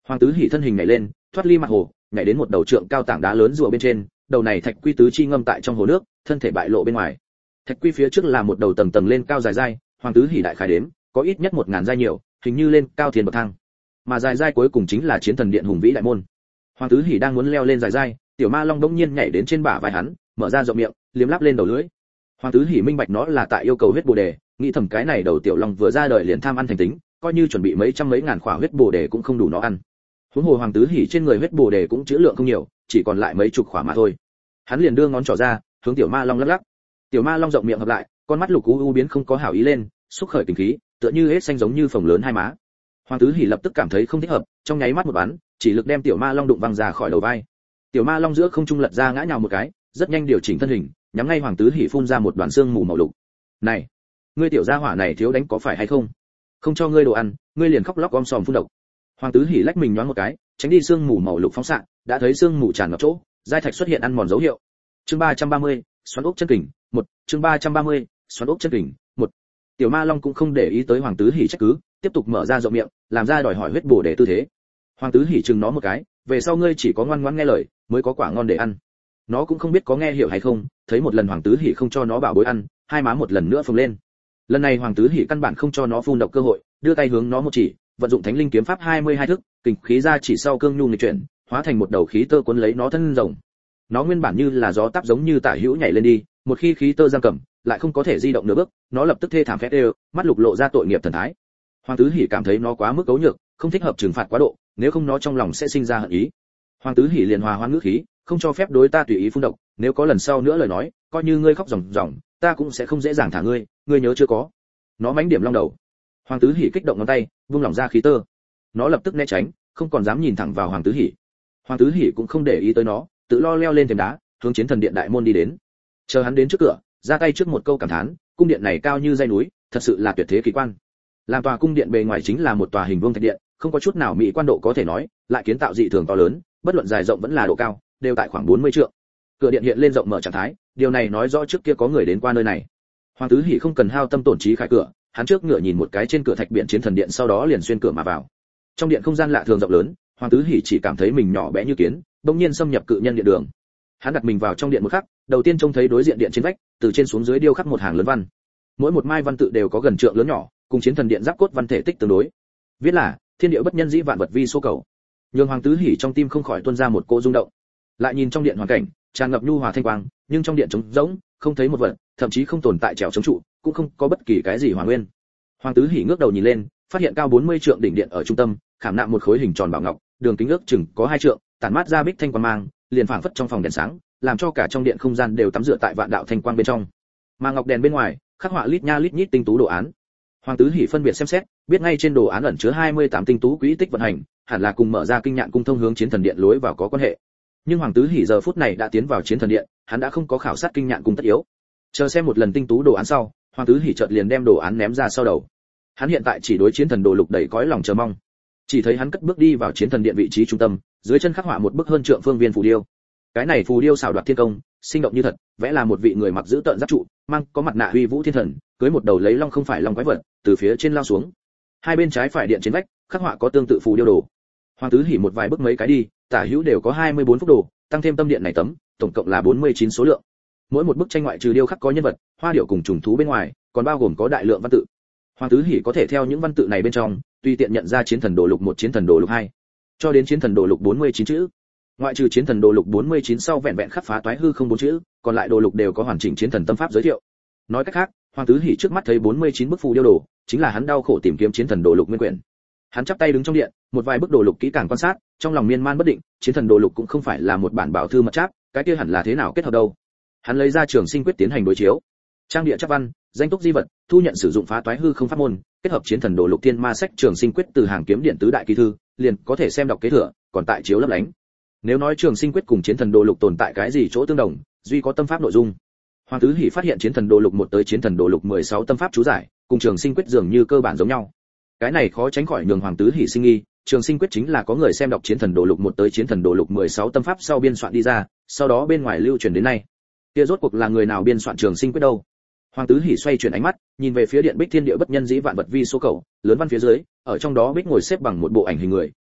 Hoàng Tứ Hỉ thân hình nhảy lên, thoát ly mặt hồ, nhảy đến một đầu trượng cao tảng đá lớn rùa bên trên, đầu này thạch quy tứ chi ngâm tại trong hồ nước, thân thể bại lộ bên ngoài. Thạch quy phía trước là một đầu tầng tầng lên cao dài dai, Hoàng Tứ Hỉ đại khái đếm, có ít nhất 1000 dai nhiều, hình như lên cao thiên bậc thang. Mà dài dai cuối cùng chính là chiến thần điện hùng vĩ đại môn. Hoàng Tứ Hỉ đang muốn leo lên dài dai, tiểu ma long đống nhiên nhảy đến trên bả vai hắn, mở ra rộng miệng, liếm láp lên đầu lưỡi. Hoàng Tứ Hỉ minh bạch nó là tại yêu cầu huyết bồ đề, nghĩ thầm cái này đầu tiểu long vừa ra đời liền tham ăn thành tính, coi như chuẩn bị mấy trăm mấy ngàn khỏa huyết bồ đề cũng không đủ nó ăn. Huống hồ Hoàng Tứ Hỉ trên người huyết bồ đề cũng trữ lượng không nhiều, chỉ còn lại mấy chục khỏa mà thôi. Hắn liền đưa ngón trỏ ra, hướng tiểu ma long lắc lắc. Tiểu ma long rộng miệng hợp lại, con mắt lục u biến không có hảo ý lên, xúc khởi kinh khí, tựa như hết xanh giống như phồng lớn hai má. Hoàng Tứ Hỉ lập tức cảm thấy không thích hợp, trong nháy mắt một bắn, chỉ lực đem tiểu ma long đụng văng ra khỏi đầu vai. Tiểu ma long giữa không trung lật ra ngã nhào một cái, rất nhanh điều chỉnh thân hình, nhắm ngay Hoàng Tứ Hỉ phun ra một đoàn xương mù màu lục. "Này, ngươi tiểu gia hỏa này thiếu đánh có phải hay không? Không cho ngươi đồ ăn, ngươi liền khóc lóc om sòm phun độc." Hoàng Tứ Hỉ lách mình nhoáng một cái, tránh đi xương mù màu lục phóng xạ, đã thấy xương mù tràn ngập chỗ, giai thạch xuất hiện ăn mòn dấu hiệu. Chương 330, xoắn ốc chân kình, 1, chương 330, xoắn ốc chân kình, 1. Tiểu ma long cũng không để ý tới Hoàng Tứ Hỉ trách cứ, tiếp tục mở ra rộng miệng, làm ra đòi hỏi huyết bổ để tư thế. Hoàng Tứ Hỉ chừng nó một cái, về sau ngươi chỉ có ngoan ngoãn nghe lời, mới có quả ngon để ăn. Nó cũng không biết có nghe hiểu hay không, thấy một lần Hoàng Tứ Hỉ không cho nó bảo bối ăn, hai má một lần nữa phồng lên. Lần này Hoàng Tứ Hỉ căn bản không cho nó phun độc cơ hội, đưa tay hướng nó một chỉ, vận dụng Thánh Linh kiếm pháp 22 thức, kình khí ra chỉ sau cương nhu nghịch chuyển, hóa thành một đầu khí tơ cuốn lấy nó thân rồng. Nó nguyên bản như là gió táp giống như tả hữu nhảy lên đi, một khi khí tơ giam cầm, lại không có thể di động nửa bước, nó lập tức thê thảm khét đều, mắt lục lộ ra tội nghiệp thần thái. Hoàng Tứ Hỉ cảm thấy nó quá mức cấu nhược, không thích hợp trừng phạt quá độ, nếu không nó trong lòng sẽ sinh ra hận ý. Hoàng Tứ Hỉ liền hòa hoãn ngữ khí, không cho phép đối ta tùy ý phun độc, nếu có lần sau nữa lời nói, coi như ngươi khóc ròng ròng, ta cũng sẽ không dễ dàng thả ngươi, ngươi nhớ chưa có. Nó mánh điểm long đầu. Hoàng Tứ Hỉ kích động ngón tay, vung lỏng ra khí tơ. Nó lập tức né tránh, không còn dám nhìn thẳng vào Hoàng Tứ Hỉ. Hoàng Tứ Hỉ cũng không để ý tới nó, tự lo leo lên thềm đá, hướng chiến thần điện đại môn đi đến. Chờ hắn đến trước cửa, ra tay trước một câu cảm thán, cung điện này cao như dãy núi, thật sự là tuyệt thế kỳ quan. Làm tòa cung điện bề ngoài chính là một tòa hình vuông thạch điện, không có chút nào mỹ quan độ có thể nói, lại kiến tạo dị thường to lớn, bất luận dài rộng vẫn là độ cao, đều tại khoảng 40 trượng. Cửa điện hiện lên rộng mở trạng thái, điều này nói rõ trước kia có người đến qua nơi này. Hoàng Tứ Hỉ không cần hao tâm tổn trí khai cửa, hắn trước ngựa nhìn một cái trên cửa thạch biện chiến thần điện, sau đó liền xuyên cửa mà vào. Trong điện không gian lạ thường rộng lớn, Hoàng Tứ Hỉ chỉ cảm thấy mình nhỏ bé như kiến, bỗng nhiên xâm nhập cự nhân điện đường. Hắn đặt mình vào trong điện một khắc, đầu tiên trông thấy đối diện điện trên vách, từ trên xuống dưới điêu khắc một hàng lớn văn. Mỗi một mai văn tự đều có gần trượng lớn nhỏ, cùng chiến thần điện giáp cốt văn thể tích tương đối. Viết là: thiên địa bất nhân dĩ vạn vật vi số cầu. Nhưng Hoàng Tứ Hỉ trong tim không khỏi tuôn ra một cỗ rung động. Lại nhìn trong điện hoàn cảnh, tràn ngập nhu hòa thanh quang, nhưng trong điện trống rỗng, không thấy một vật, thậm chí không tồn tại trèo chống trụ, cũng không có bất kỳ cái gì hoàn nguyên. Hoàng Tứ Hỉ ngước đầu nhìn lên, phát hiện cao 40 trượng đỉnh điện ở trung tâm, khảm nạm một khối hình tròn bảo ngọc, đường kính ước chừng có 2 trượng, tản mát ra bích thanh quang mang, liền phảng phất trong phòng đèn sáng, làm cho cả trong điện không gian đều tắm rửa tại vạn đạo thanh quang bên trong. Mà ngọc đèn bên ngoài, khắc họa lít nha lít nhít tinh tú đồ án. Hoàng Tứ Hỉ phân biệt xem xét, biết ngay trên đồ án ẩn chứa 28 tinh tú quỹ tích vận hành, hẳn là cùng mở ra kinh nhạn cung thông hướng chiến thần điện lối vào có quan hệ. Nhưng Hoàng Tứ Hỉ giờ phút này đã tiến vào chiến thần điện, hắn đã không có khảo sát kinh nhạn cung tất yếu. Chờ xem một lần tinh tú đồ án sau, Hoàng Tứ Hỉ chợt liền đem đồ án ném ra sau đầu. Hắn hiện tại chỉ đối chiến thần đồ lục đầy cõi lòng chờ mong. Chỉ thấy hắn cất bước đi vào chiến thần điện vị trí trung tâm, dưới chân khắc họa một bức hơn trượng phương viên phù điêu. Cái này phù điêu xảo đoạt thiên công, sinh động như thật, vẽ là một vị người mặc giữ tợn giáp trụ, mang có mặt nạ uy vũ thiên thần, cưỡi một đầu lấy long không phải long quái vật, từ phía trên lao xuống. Hai bên trái phải điện trên vách, khắc họa có tương tự phù điêu đồ. Hoàng Tứ Hỉ một vài bước mấy cái đi, tả hữu đều có 24 phúc đồ, tăng thêm tâm điện này tấm, tổng cộng là 49 số lượng. Mỗi một bức tranh ngoại trừ điêu khắc có nhân vật, hoa điểu cùng trùng thú bên ngoài, còn bao gồm có đại lượng văn tự. Hoàng Tứ Hỉ có thể theo những văn tự này bên trong, tùy tiện nhận ra chiến thần đồ lục 1, chiến thần đồ lục 2, cho đến chiến thần đồ lục 49 chữ. Ngoại trừ chiến thần đồ lục 49 sau vẹn vẹn khắc phá toái hư không 4 chữ, còn lại đồ lục đều có hoàn chỉnh chiến thần tâm pháp giới thiệu. Nói cách khác, Hoàng Tứ Hỉ trước mắt thấy 49 bức phù điêu đồ, chính là hắn đau khổ tìm kiếm chiến thần đồ lục nguyên quyển. Hắn chắp tay đứng trong điện, một vài bức đồ lục kỹ càng quan sát, trong lòng miên man bất định, chiến thần đồ lục cũng không phải là một bản bảo thư mật tráp, cái kia hẳn là thế nào kết hợp đâu. Hắn lấy ra Trường Sinh quyết tiến hành đối chiếu. Trang địa chắc văn, danh túc di vật, thu nhận sử dụng phá toái hư không pháp môn, kết hợp chiến thần đồ lục thiên ma sách Trường Sinh quyết từ hàng kiếm điện tứ đại kỳ thư, liền có thể xem đọc kế thừa, còn tại chiếu lấp lánh. Nếu nói Trường Sinh quyết cùng chiến thần đồ lục tồn tại cái gì chỗ tương đồng, duy có tâm pháp nội dung. Hoàng Tứ Hỉ phát hiện chiến thần đồ lục 1 tới chiến thần đồ lục 16 tâm pháp chú giải, cùng Trường Sinh quyết dường như cơ bản giống nhau. Cái này khó tránh khỏi nhường Hoàng Tứ Hỉ sinh nghi, Trường Sinh quyết chính là có người xem đọc chiến thần đồ lục 1 tới chiến thần đồ lục 16 tâm pháp sau biên soạn đi ra, sau đó bên ngoài lưu truyền đến nay. Kia rốt cuộc là người nào biên soạn Trường Sinh quyết đâu? Hoàng Tứ Hỉ xoay chuyển ánh mắt, nhìn về phía điện bích thiên địa bất nhân dĩ vạn vật vi số cầu, lớn văn phía dưới, ở trong đó bích ngồi xếp bằng một bộ ảnh hình người,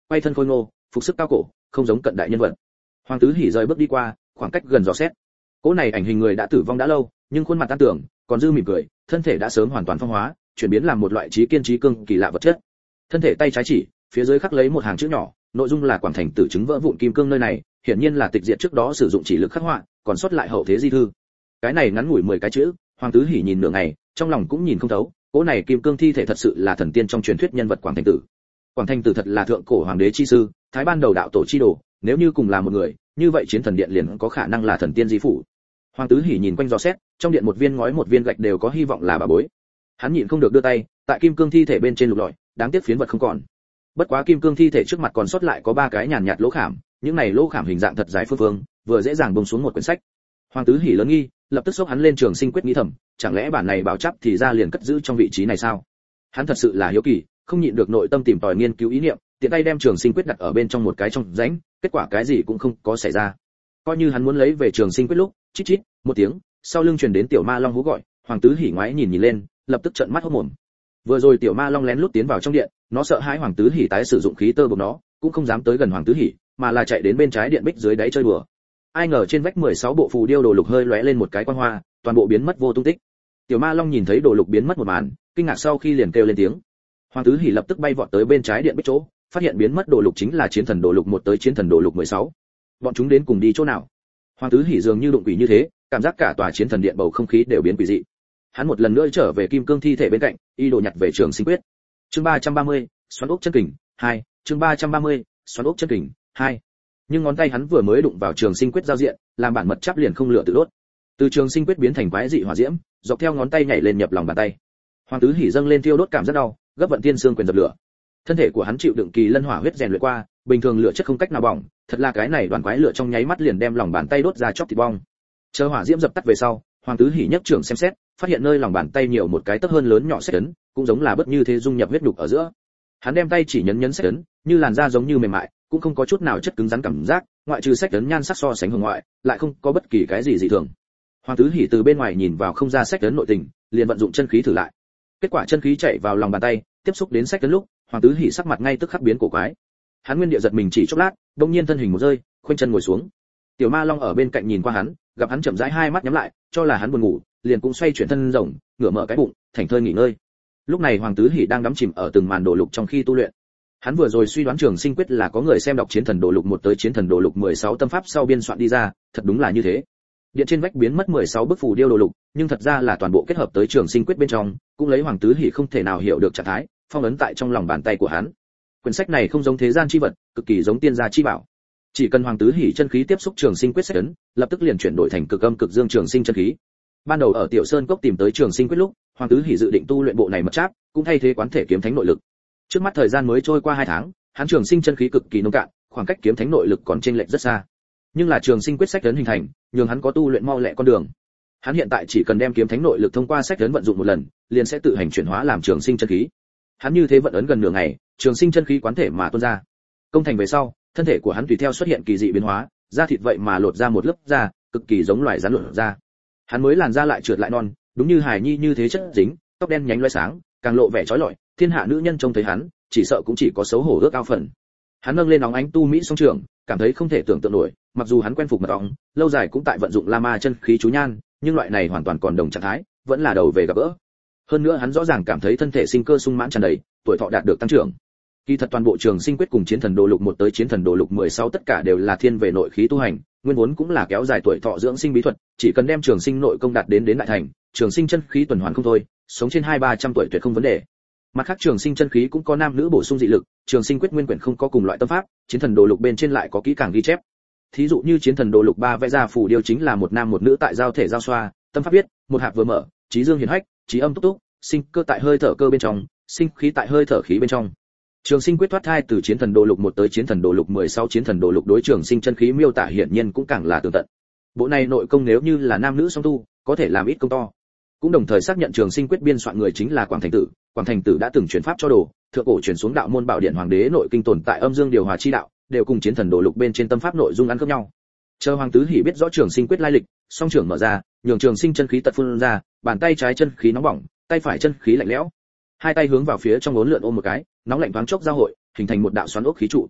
quay thân khôi ngô, phục sức cao cổ, không giống cận đại nhân vật. Hoàng Tứ Hỉ rời bước đi qua, khoảng cách gần dò xét. Cỗ này ảnh hình người đã tử vong đã lâu, nhưng khuôn mặt tan tưởng, còn dư mỉm cười, thân thể đã sớm hoàn toàn phong hóa, chuyển biến làm một loại trí kiên trí cương kỳ lạ vật chất. Thân thể tay trái chỉ, phía dưới khắc lấy một hàng chữ nhỏ, nội dung là Quảng Thành Tử chứng vỡ vụn kim cương nơi này, hiển nhiên là tịch diệt trước đó sử dụng chỉ lực khắc họa, còn sót lại hậu thế di thư. Cái này ngắn ngủi 10 cái chữ, Hoàng Tứ Hỉ nhìn nửa ngày, trong lòng cũng nhìn không thấu, cỗ này kim cương thi thể thật sự là thần tiên trong truyền thuyết nhân vật Quảng Thành Tử. Quảng Thành Tử thật là thượng cổ hoàng đế chi sư, thái ban đầu đạo tổ chi đồ, nếu như cùng là một người, như vậy chiến thần điện liền có khả năng là thần tiên di phủ. Hoàng Tứ Hỉ nhìn quanh dò xét, trong điện một viên ngói một viên gạch đều có hy vọng là bà bối. Hắn nhịn không được đưa tay, tại kim cương thi thể bên trên lục lọi, đáng tiếc phiến vật không còn. Bất quá kim cương thi thể trước mặt còn sót lại có 3 cái nhàn nhạt lỗ khảm, những này lỗ khảm hình dạng thật dài phương phương, vừa dễ dàng bông xuống một quyển sách. Hoàng Tứ Hỉ lớn nghi, lập tức xốc hắn lên Trường Sinh Quyết nghĩ thầm, chẳng lẽ bản này bảo chấp thì ra liền cất giữ trong vị trí này sao? Hắn thật sự là hiếu kỳ, không nhịn được nội tâm tìm tòi nghiên cứu ý niệm, tiện tay đem Trường Sinh Quyết đặt ở bên trong một cái trong rãnh, kết quả cái gì cũng không có xảy ra. Coi như hắn muốn lấy về Trường Sinh Quyết lúc, chít chít một tiếng, sau lưng truyền đến tiểu ma long hú gọi, Hoàng Tứ Hỉ ngoái nhìn lên, lập tức trợn mắt hốt mồm. Vừa rồi tiểu ma long lén lút tiến vào trong điện, nó sợ hãi Hoàng Tứ Hỉ tái sử dụng khí tơ buộc nó, cũng không dám tới gần Hoàng Tứ Hỉ, mà là chạy đến bên trái điện bích dưới đáy chơi đùa. Ai ngờ trên vách 16 bộ phù điêu đồ lục hơi lóe lên một cái quang hoa, toàn bộ biến mất vô tung tích. Tiểu ma long nhìn thấy đồ lục biến mất một màn, kinh ngạc sau khi liền kêu lên tiếng. Hoàng Tứ Hỉ lập tức bay vọt tới bên trái điện bích chỗ, phát hiện biến mất đồ lục chính là chiến thần đồ lục 1 tới chiến thần đồ lục 16. Bọn chúng đến cùng đi chỗ nào? Hoàng Tứ Hỉ dường như đụng quỷ như thế, cảm giác cả tòa chiến thần điện bầu không khí đều biến quỷ dị. Hắn một lần nữa trở về kim cương thi thể bên cạnh, y đồ nhặt về Trường Sinh Quyết. Chương 330, xoắn ốc chân kình 2, chương 330, xoắn ốc chân kình 2. Nhưng ngón tay hắn vừa mới đụng vào Trường Sinh Quyết giao diện, làm bản mật chắp liền không lửa tự đốt. Từ Trường Sinh Quyết biến thành quái dị hỏa diễm, dọc theo ngón tay nhảy lên nhập lòng bàn tay. Hoàng Tứ Hỉ dâng lên thiêu đốt cảm rất đau, gấp vận tiên xương quyền dập lửa. Thân thể của hắn chịu đựng kỳ lân hỏa huyết rèn luyện qua, bình thường lửa chất không cách nào bỏng, thật là cái này đoàn quái lửa trong nháy mắt liền đem lòng bàn tay đốt ra chóc thịt bong. Chờ hỏa diễm dập tắt về sau, Hoàng Tứ Hỉ nhấc trường xem xét, phát hiện nơi lòng bàn tay nhiều một cái tấc hơn lớn nhỏ xét ấn, cũng giống là bất như thế dung nhập huyết nhục ở giữa. Hắn đem tay chỉ nhấn xét ấn, như làn da giống như mềm mại, cũng không có chút nào chất cứng rắn cảm giác, ngoại trừ xét ấn nhan sắc so sánh hồng ngoại, lại không có bất kỳ cái gì dị thường. Hoàng Tứ Hỉ từ bên ngoài nhìn vào không ra xét ấn nội tình, liền vận dụng chân khí thử lại. Kết quả chân khí chạy vào lòng bàn tay, tiếp xúc đến xét ấn lúc, Hoàng Tứ Hỉ sắc mặt ngay tức khắc biến cổ quái. Hắn nguyên địa giật mình chỉ chốc lát, đột nhiên thân hình một rơi, khoanh chân ngồi xuống. Tiểu Ma Long ở bên cạnh nhìn qua hắn, gặp hắn chậm rãi hai mắt nhắm lại, cho là hắn buồn ngủ, liền cũng xoay chuyển thân rồng, ngửa mở cái bụng, thảnh thơi nghỉ ngơi. Lúc này Hoàng Tứ Hỉ đang đắm chìm ở từng màn đồ lục trong khi tu luyện. Hắn vừa rồi suy đoán Trường Sinh Quyết là có người xem đọc chiến thần đồ lục 1 tới chiến thần đồ lục 16 tâm pháp sau biên soạn đi ra, thật đúng là như thế. Điện trên vách biến mất 16 bức phù điêu đồ lục, nhưng thật ra là toàn bộ kết hợp tới Trường Sinh Quyết bên trong, cũng lấy Hoàng Tứ Hỉ không thể nào hiểu được trạng thái, phong ấn tại trong lòng bàn tay của hắn. Quyển sách này không giống thế gian chi vật, cực kỳ giống tiên gia chi bảo. Chỉ cần Hoàng Tứ Hỉ chân khí tiếp xúc Trường Sinh Quyết sách ấn, lập tức liền chuyển đổi thành cực âm cực dương trường sinh chân khí. Ban đầu ở Tiểu Sơn Cốc tìm tới Trường Sinh Quyết lúc, Hoàng Tứ Hỉ dự định tu luyện bộ này mật tráp, cũng thay thế quán thể kiếm thánh nội lực. Trước mắt thời gian mới trôi qua 2 tháng, hắn trường sinh chân khí cực kỳ nông cạn, khoảng cách kiếm thánh nội lực còn chênh lệch rất xa. Nhưng là Trường Sinh Quyết sách ấn hình thành, nhường hắn có tu luyện mau lẹ con đường. Hắn hiện tại chỉ cần đem kiếm thánh nội lực thông qua sách ấn vận dụng một lần, liền sẽ tự hành chuyển hóa làm trường sinh chân khí. Hắn như thế vận ấn gần nửa ngày, trường sinh chân khí quán thể mà tuôn ra. Công thành về sau, thân thể của hắn tùy theo xuất hiện kỳ dị biến hóa, da thịt vậy mà lột ra một lớp da, cực kỳ giống loài rắn lột da. Hắn mới làn da lại trượt lại non, đúng như hài nhi như thế chất dính, tóc đen nhánh loé sáng, càng lộ vẻ chói lọi, thiên hạ nữ nhân trông thấy hắn, chỉ sợ cũng chỉ có xấu hổ ước ao phần. Hắn nâng lên óng ánh tu mỹ song trường, cảm thấy không thể tưởng tượng nổi, mặc dù hắn quen phục mật ong, lâu dài cũng tại vận dụng la ma chân khí chú nhan, nhưng loại này hoàn toàn còn đồng trạng thái, vẫn là đầu về gặp gỡ. Hơn nữa hắn rõ ràng cảm thấy thân thể sinh cơ sung mãn tràn đầy, tuổi thọ đạt được tăng trưởng. Kỳ thật toàn bộ Trường Sinh Quyết cùng chiến thần đồ lục 1 tới chiến thần đồ lục 16 tất cả đều là thiên về nội khí tu hành, nguyên vốn cũng là kéo dài tuổi thọ dưỡng sinh bí thuật, chỉ cần đem trường sinh nội công đạt đến đại thành, trường sinh chân khí tuần hoàn không thôi, sống trên 200-300 tuổi tuyệt không vấn đề. Mặt khác trường sinh chân khí cũng có nam nữ bổ sung dị lực, Trường Sinh Quyết nguyên quyển không có cùng loại tâm pháp, chiến thần đồ lục bên trên lại có kỹ càng ghi chép. Thí dụ như chiến thần đồ lục 3 vẽ ra phù điêu chính là một nam một nữ tại giao thể giao xoa, tâm pháp viết, một hạp vừa mở, trí dương hiển hách, trí âm túc túc, sinh cơ tại hơi thở cơ bên trong, sinh khí tại hơi thở khí bên trong. Trường Sinh Quyết thoát thai từ chiến thần đồ lục 1 tới chiến thần đồ lục 16 chiến thần đồ lục đối trường sinh chân khí miêu tả hiển nhiên cũng càng là tường tận. Bộ này nội công nếu như là nam nữ song tu, có thể làm ít công to. Cũng đồng thời xác nhận Trường Sinh Quyết biên soạn người chính là Quảng Thành Tử, Quảng Thành Tử đã từng truyền pháp cho đồ, thượng cổ truyền xuống đạo môn bảo điện hoàng đế nội kinh tồn tại âm dương điều hòa chi đạo, đều cùng chiến thần đồ lục bên trên tâm pháp nội dung ăn khớp nhau. Chờ Hoàng Tứ Hỉ biết rõ Trường Sinh Quyết lai lịch, song trưởng mở ra, nhường trường sinh chân khí tật phun ra, bàn tay trái chân khí nóng bỏng, tay phải chân khí lạnh lẽo. Hai tay hướng vào phía trong uốn lượn ôm một cái, nóng lạnh thoáng chốc giao hội, hình thành một đạo xoắn ốc khí trụ.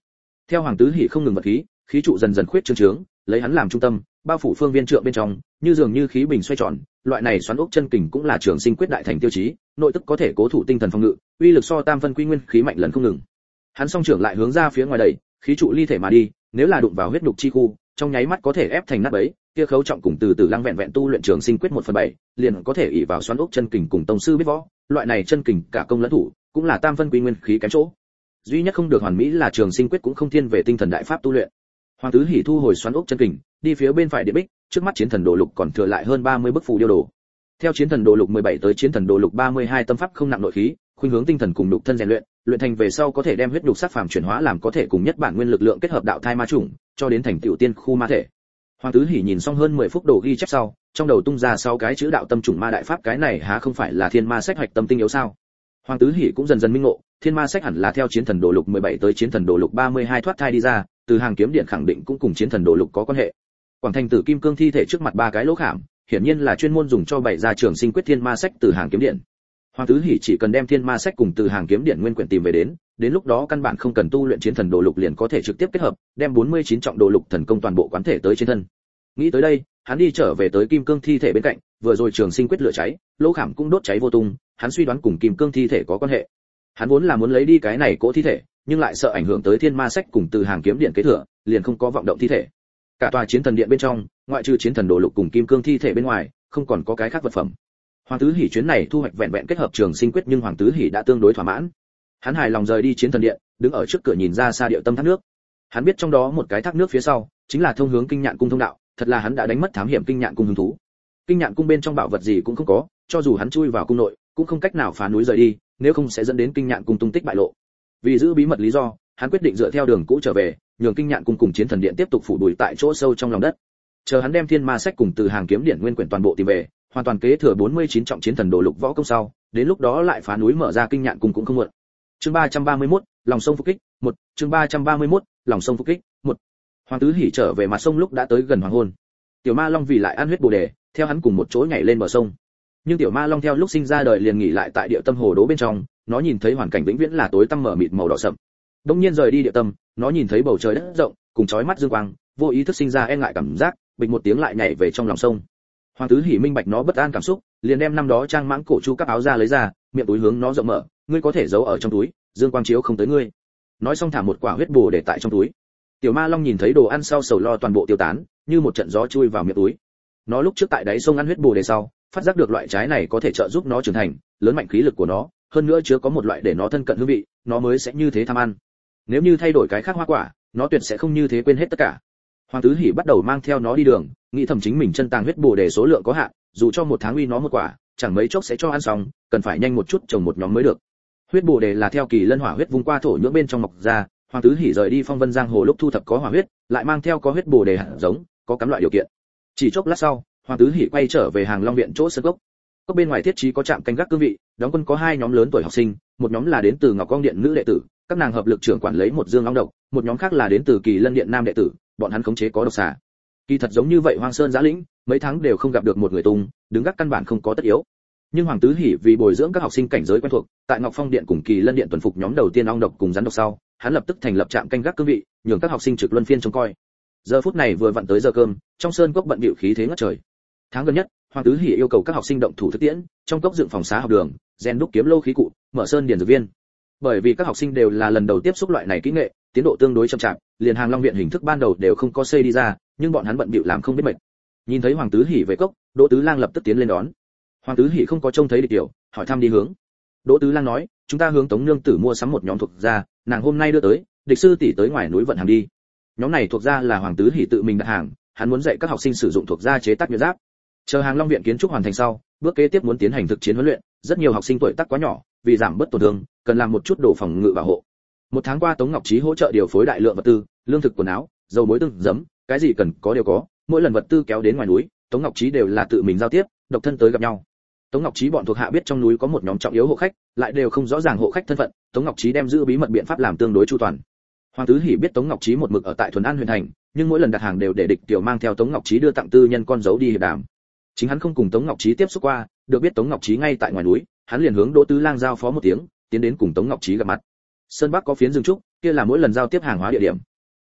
Theo Hoàng Tứ Hỉ không ngừng vật khí, khí trụ dần dần khuyết trương, lấy hắn làm trung tâm, bao phủ phương viên trượng bên trong, như dường như khí bình xoay tròn, loại này xoắn ốc chân kình cũng là trường sinh quyết đại thành tiêu chí, nội tức có thể cố thủ tinh thần phòng ngự, uy lực so tam phân quy nguyên khí mạnh lần không ngừng. Hắn song trưởng lại hướng ra phía ngoài đẩy, khí trụ ly thể mà đi, nếu là đụng vào huyết nhục chi khu, trong nháy mắt có thể ép thành nát bấy, kia khấu trọng cùng từ từ lăng vẹn vẹn tu luyện trường sinh quyết 1/7, liền có thể ỷ vào xoắn ốc chân kình cùng tông sư biết võ, loại này chân kình cả công lẫn thủ, cũng là tam phân quy nguyên khí kém chỗ. Duy nhất không được hoàn mỹ là trường sinh quyết cũng không thiên về tinh thần đại pháp tu luyện. Hoàng Tứ Hỉ thu hồi xoắn ốc chân kình, đi phía bên phải địa bích, trước mắt chiến thần đồ lục còn thừa lại hơn 30 bức phù điêu đồ. Theo chiến thần đồ lục 17 tới chiến thần đồ lục 32 tâm pháp không nặng nội khí, khuynh hướng tinh thần cùng nhục thân rèn luyện, luyện thành về sau có thể đem huyết nhục sắc phàm chuyển hóa làm có thể cùng nhất bản nguyên lực lượng kết hợp đạo thai ma chủng, cho đến thành tiểu tiên khu ma thể. Hoàng Tứ Hỉ nhìn xong hơn 10 phút đồ ghi chép sau, trong đầu tung ra 6 cái chữ đạo tâm chủng ma đại pháp, cái này há không phải là thiên ma sách hoạch tâm tinh yếu sao? Hoàng Tứ Hỉ cũng dần dần minh ngộ, thiên ma sách hẳn là theo chiến thần đồ lục 17 tới chiến thần đồ lục 32 thoát thai đi ra, từ hàng kiếm điện khẳng định cũng cùng chiến thần đồ lục có quan hệ. Quảng Thành Tử Kim Cương thi thể trước mặt 3 cái lỗ khảm, hiển nhiên là chuyên môn dùng cho bày ra trường sinh quyết thiên ma sách từ hàng kiếm điện. Hoàng Tứ Hỉ chỉ cần đem thiên ma sách cùng từ hàng kiếm điện nguyên quyển tìm về đến lúc đó căn bản không cần tu luyện chiến thần đồ lục liền có thể trực tiếp kết hợp, đem 49 trọng đồ lục thần công toàn bộ quán thể tới trên thân. Nghĩ tới đây, hắn đi trở về tới Kim Cương thi thể bên cạnh, vừa rồi trường sinh quyết lửa cháy, lỗ khảm cũng đốt cháy vô tung, hắn suy đoán cùng Kim Cương thi thể có quan hệ. Hắn vốn là muốn lấy đi cái này cỗ thi thể, nhưng lại sợ ảnh hưởng tới thiên ma sách cùng từ hàng kiếm điện kế thừa, liền không có vọng động thi thể. Cả tòa chiến thần điện bên trong, ngoại trừ chiến thần đồ lục cùng Kim Cương thi thể bên ngoài, không còn có cái khác vật phẩm. Hoàng Tứ Hỉ chuyến này thu hoạch vẹn vẹn kết hợp trường sinh quyết, nhưng Hoàng Tứ Hỉ đã tương đối thỏa mãn. Hắn hài lòng rời đi chiến thần điện, đứng ở trước cửa nhìn ra xa điệu tâm thác nước. Hắn biết trong đó một cái thác nước phía sau chính là thông hướng Kinh Nhạn cung thông đạo, thật là hắn đã đánh mất thám hiểm Kinh Nhạn cung hứng thú. Kinh Nhạn cung bên trong bảo vật gì cũng không có, cho dù hắn chui vào cung nội, cũng không cách nào phá núi rời đi, nếu không sẽ dẫn đến Kinh Nhạn cung tung tích bại lộ. Vì giữ bí mật lý do, hắn quyết định dựa theo đường cũ trở về, nhường Kinh Nhạn cung cùng chiến thần điện tiếp tục phủ bụi tại chỗ sâu trong lòng đất. Chờ hắn đem thiên ma sách cùng từ hàng kiếm điện nguyên quyển toàn bộ tìm về, hoàn toàn kế thừa 49 trọng chiến thần đồ lục võ công sau, đến lúc đó lại phá núi mở ra Kinh Nhạn cung cũng không muộn. Chương 331, lòng sông phục kích, 1, chương 331, lòng sông phục kích, 1. Hoàng Tứ Hỉ trở về mặt sông lúc đã tới gần hoàng hôn. Tiểu Ma Long vì lại ăn huyết bồ đề, theo hắn cùng một chỗ nhảy lên bờ sông. Nhưng Tiểu Ma Long theo lúc sinh ra đời liền nghỉ lại tại địa tâm hồ đố bên trong, nó nhìn thấy hoàn cảnh vĩnh viễn là tối tăm mở mịt màu đỏ sậm. Đống nhiên rời đi địa tâm, nó nhìn thấy bầu trời đất rộng, cùng chói mắt dương quang, vô ý thức sinh ra e ngại cảm giác, bịch một tiếng lại nhảy về trong lòng sông. Hoàng Tứ Hỉ minh bạch nó bất an cảm xúc, liền đem năm đó trang mãng cổ chu các áo ra lấy ra, miệng túi hướng nó rộng mở, ngươi có thể giấu ở trong túi, dương quang chiếu không tới ngươi. Nói xong thả một quả huyết bồ để tại trong túi. Tiểu Ma Long nhìn thấy đồ ăn sau sầu lo toàn bộ tiêu tán, như một trận gió chui vào miệng túi. Nó lúc trước tại đáy sông ăn huyết bồ đề sau, phát giác được loại trái này có thể trợ giúp nó trưởng thành, lớn mạnh khí lực của nó, hơn nữa chứa có một loại để nó thân cận hương vị, nó mới sẽ như thế tham ăn. Nếu như thay đổi cái khác hoa quả, nó tuyệt sẽ không như thế quên hết tất cả. Hoàng Tứ Hỉ bắt đầu mang theo nó đi đường, nghĩ thầm chính mình chân tàng huyết bồ đề số lượng có hạn, dù cho một tháng uy nó một quả, chẳng mấy chốc sẽ cho ăn xong, cần phải nhanh một chút trồng một nhóm mới được. Huyết bồ đề là theo kỳ lân hỏa huyết vung qua thổ nhưỡng bên trong mọc ra, Hoàng Tứ Hỉ rời đi Phong Vân Giang hồ lúc thu thập có hỏa huyết, lại mang theo có huyết bồ đề hạt giống, có cắm loại điều kiện. Chỉ chốc lát sau, Hoàng Tứ Hỉ quay trở về Hàng Long viện chỗ sân cốc. Cốc bên ngoài thiết trí có trạm canh gác cương vị, đóng quân có 2 nhóm lớn tuổi học sinh, một nhóm là đến từ Ngọc Công điện nữ đệ tử, các nàng hợp lực trưởng quản lấy một dương long độc, một nhóm khác là đến từ Kỳ Lân điện nam đệ tử, bọn hắn khống chế có độc xà. Kỳ thật giống như vậy Hoang Sơn Giã Lĩnh, mấy tháng đều không gặp được một người tung, đứng gác căn bản không có tất yếu. Nhưng Hoàng Tứ Hỉ vì bồi dưỡng các học sinh cảnh giới quen thuộc, tại Ngọc Phong điện cùng Kỳ Lân điện tuần phục nhóm đầu tiên ong độc cùng rắn độc sau, hắn lập tức thành lập trạm canh gác cương vị, nhường các học sinh trực luân phiên trông coi. Giờ phút này vừa vặn tới giờ cơm, trong sơn cốc bận bịu khí thế ngất trời. Tháng gần nhất, Hoàng Tứ Hỉ yêu cầu các học sinh động thủ thực tiễn, trong cốc dựng phòng xá học đường, rèn đúc kiếm lô khí cụ, mở sơn điền dược viên. Bởi vì các học sinh đều là lần đầu tiếp xúc loại này kỹ nghệ, tiến độ tương đối chậm chạp, liền Hàng Long viện hình thức ban đầu đều không có xây đi ra, nhưng bọn hắn bận bịu làm không biết mệt. Nhìn thấy Hoàng Tứ Hỉ về cốc, Đỗ Tứ Lang lập tức tiến lên đón. Hoàng Tứ Hỉ không có trông thấy địch tiểu, hỏi thăm đi hướng. Đỗ Tứ Lang nói, chúng ta hướng Tống nương tử mua sắm một nhóm thuộc gia, nàng hôm nay đưa tới, địch sư tỷ tới ngoài núi vận hàng đi. Nhóm này thuộc gia là Hoàng Tứ Hỉ tự mình đặt hàng, hắn muốn dạy các học sinh sử dụng thuộc gia chế tác nhuyễn giáp. Chờ Hàng Long viện kiến trúc hoàn thành sau, bước kế tiếp muốn tiến hành thực chiến huấn luyện, rất nhiều học sinh tuổi tác quá nhỏ, vì giảm bớt tổn thương, cần làm một chút đồ phòng ngự bảo hộ. Một tháng qua Tống Ngọc Trí hỗ trợ điều phối đại lượng vật tư, lương thực quần áo, dầu muối tương giấm, cái gì cần có đều có, mỗi lần vật tư kéo đến ngoài núi, Tống Ngọc Trí đều là tự mình giao tiếp, độc thân tới gặp nhau. Tống Ngọc Trí bọn thuộc hạ biết trong núi có một nhóm trọng yếu hộ khách, lại đều không rõ ràng hộ khách thân phận, Tống Ngọc Trí đem giữ bí mật biện pháp làm tương đối chu toàn. Hoàng Tứ Hỉ biết Tống Ngọc Trí một mực ở tại Thuần An huyện thành, nhưng mỗi lần đặt hàng đều để địch tiểu mang theo Tống Ngọc Trí đưa tặng tư nhân con dấu đi hiệp đàm. Chính hắn không cùng Tống Ngọc Trí tiếp xúc qua, được biết Tống Ngọc Trí ngay tại ngoài núi, hắn liền hướng Đỗ Tứ Lang giao phó một tiếng, tiến đến cùng Tống Ngọc Trí gặp mặt. Sơn Bắc có phiến rừng trúc, kia là mỗi lần giao tiếp hàng hóa địa điểm.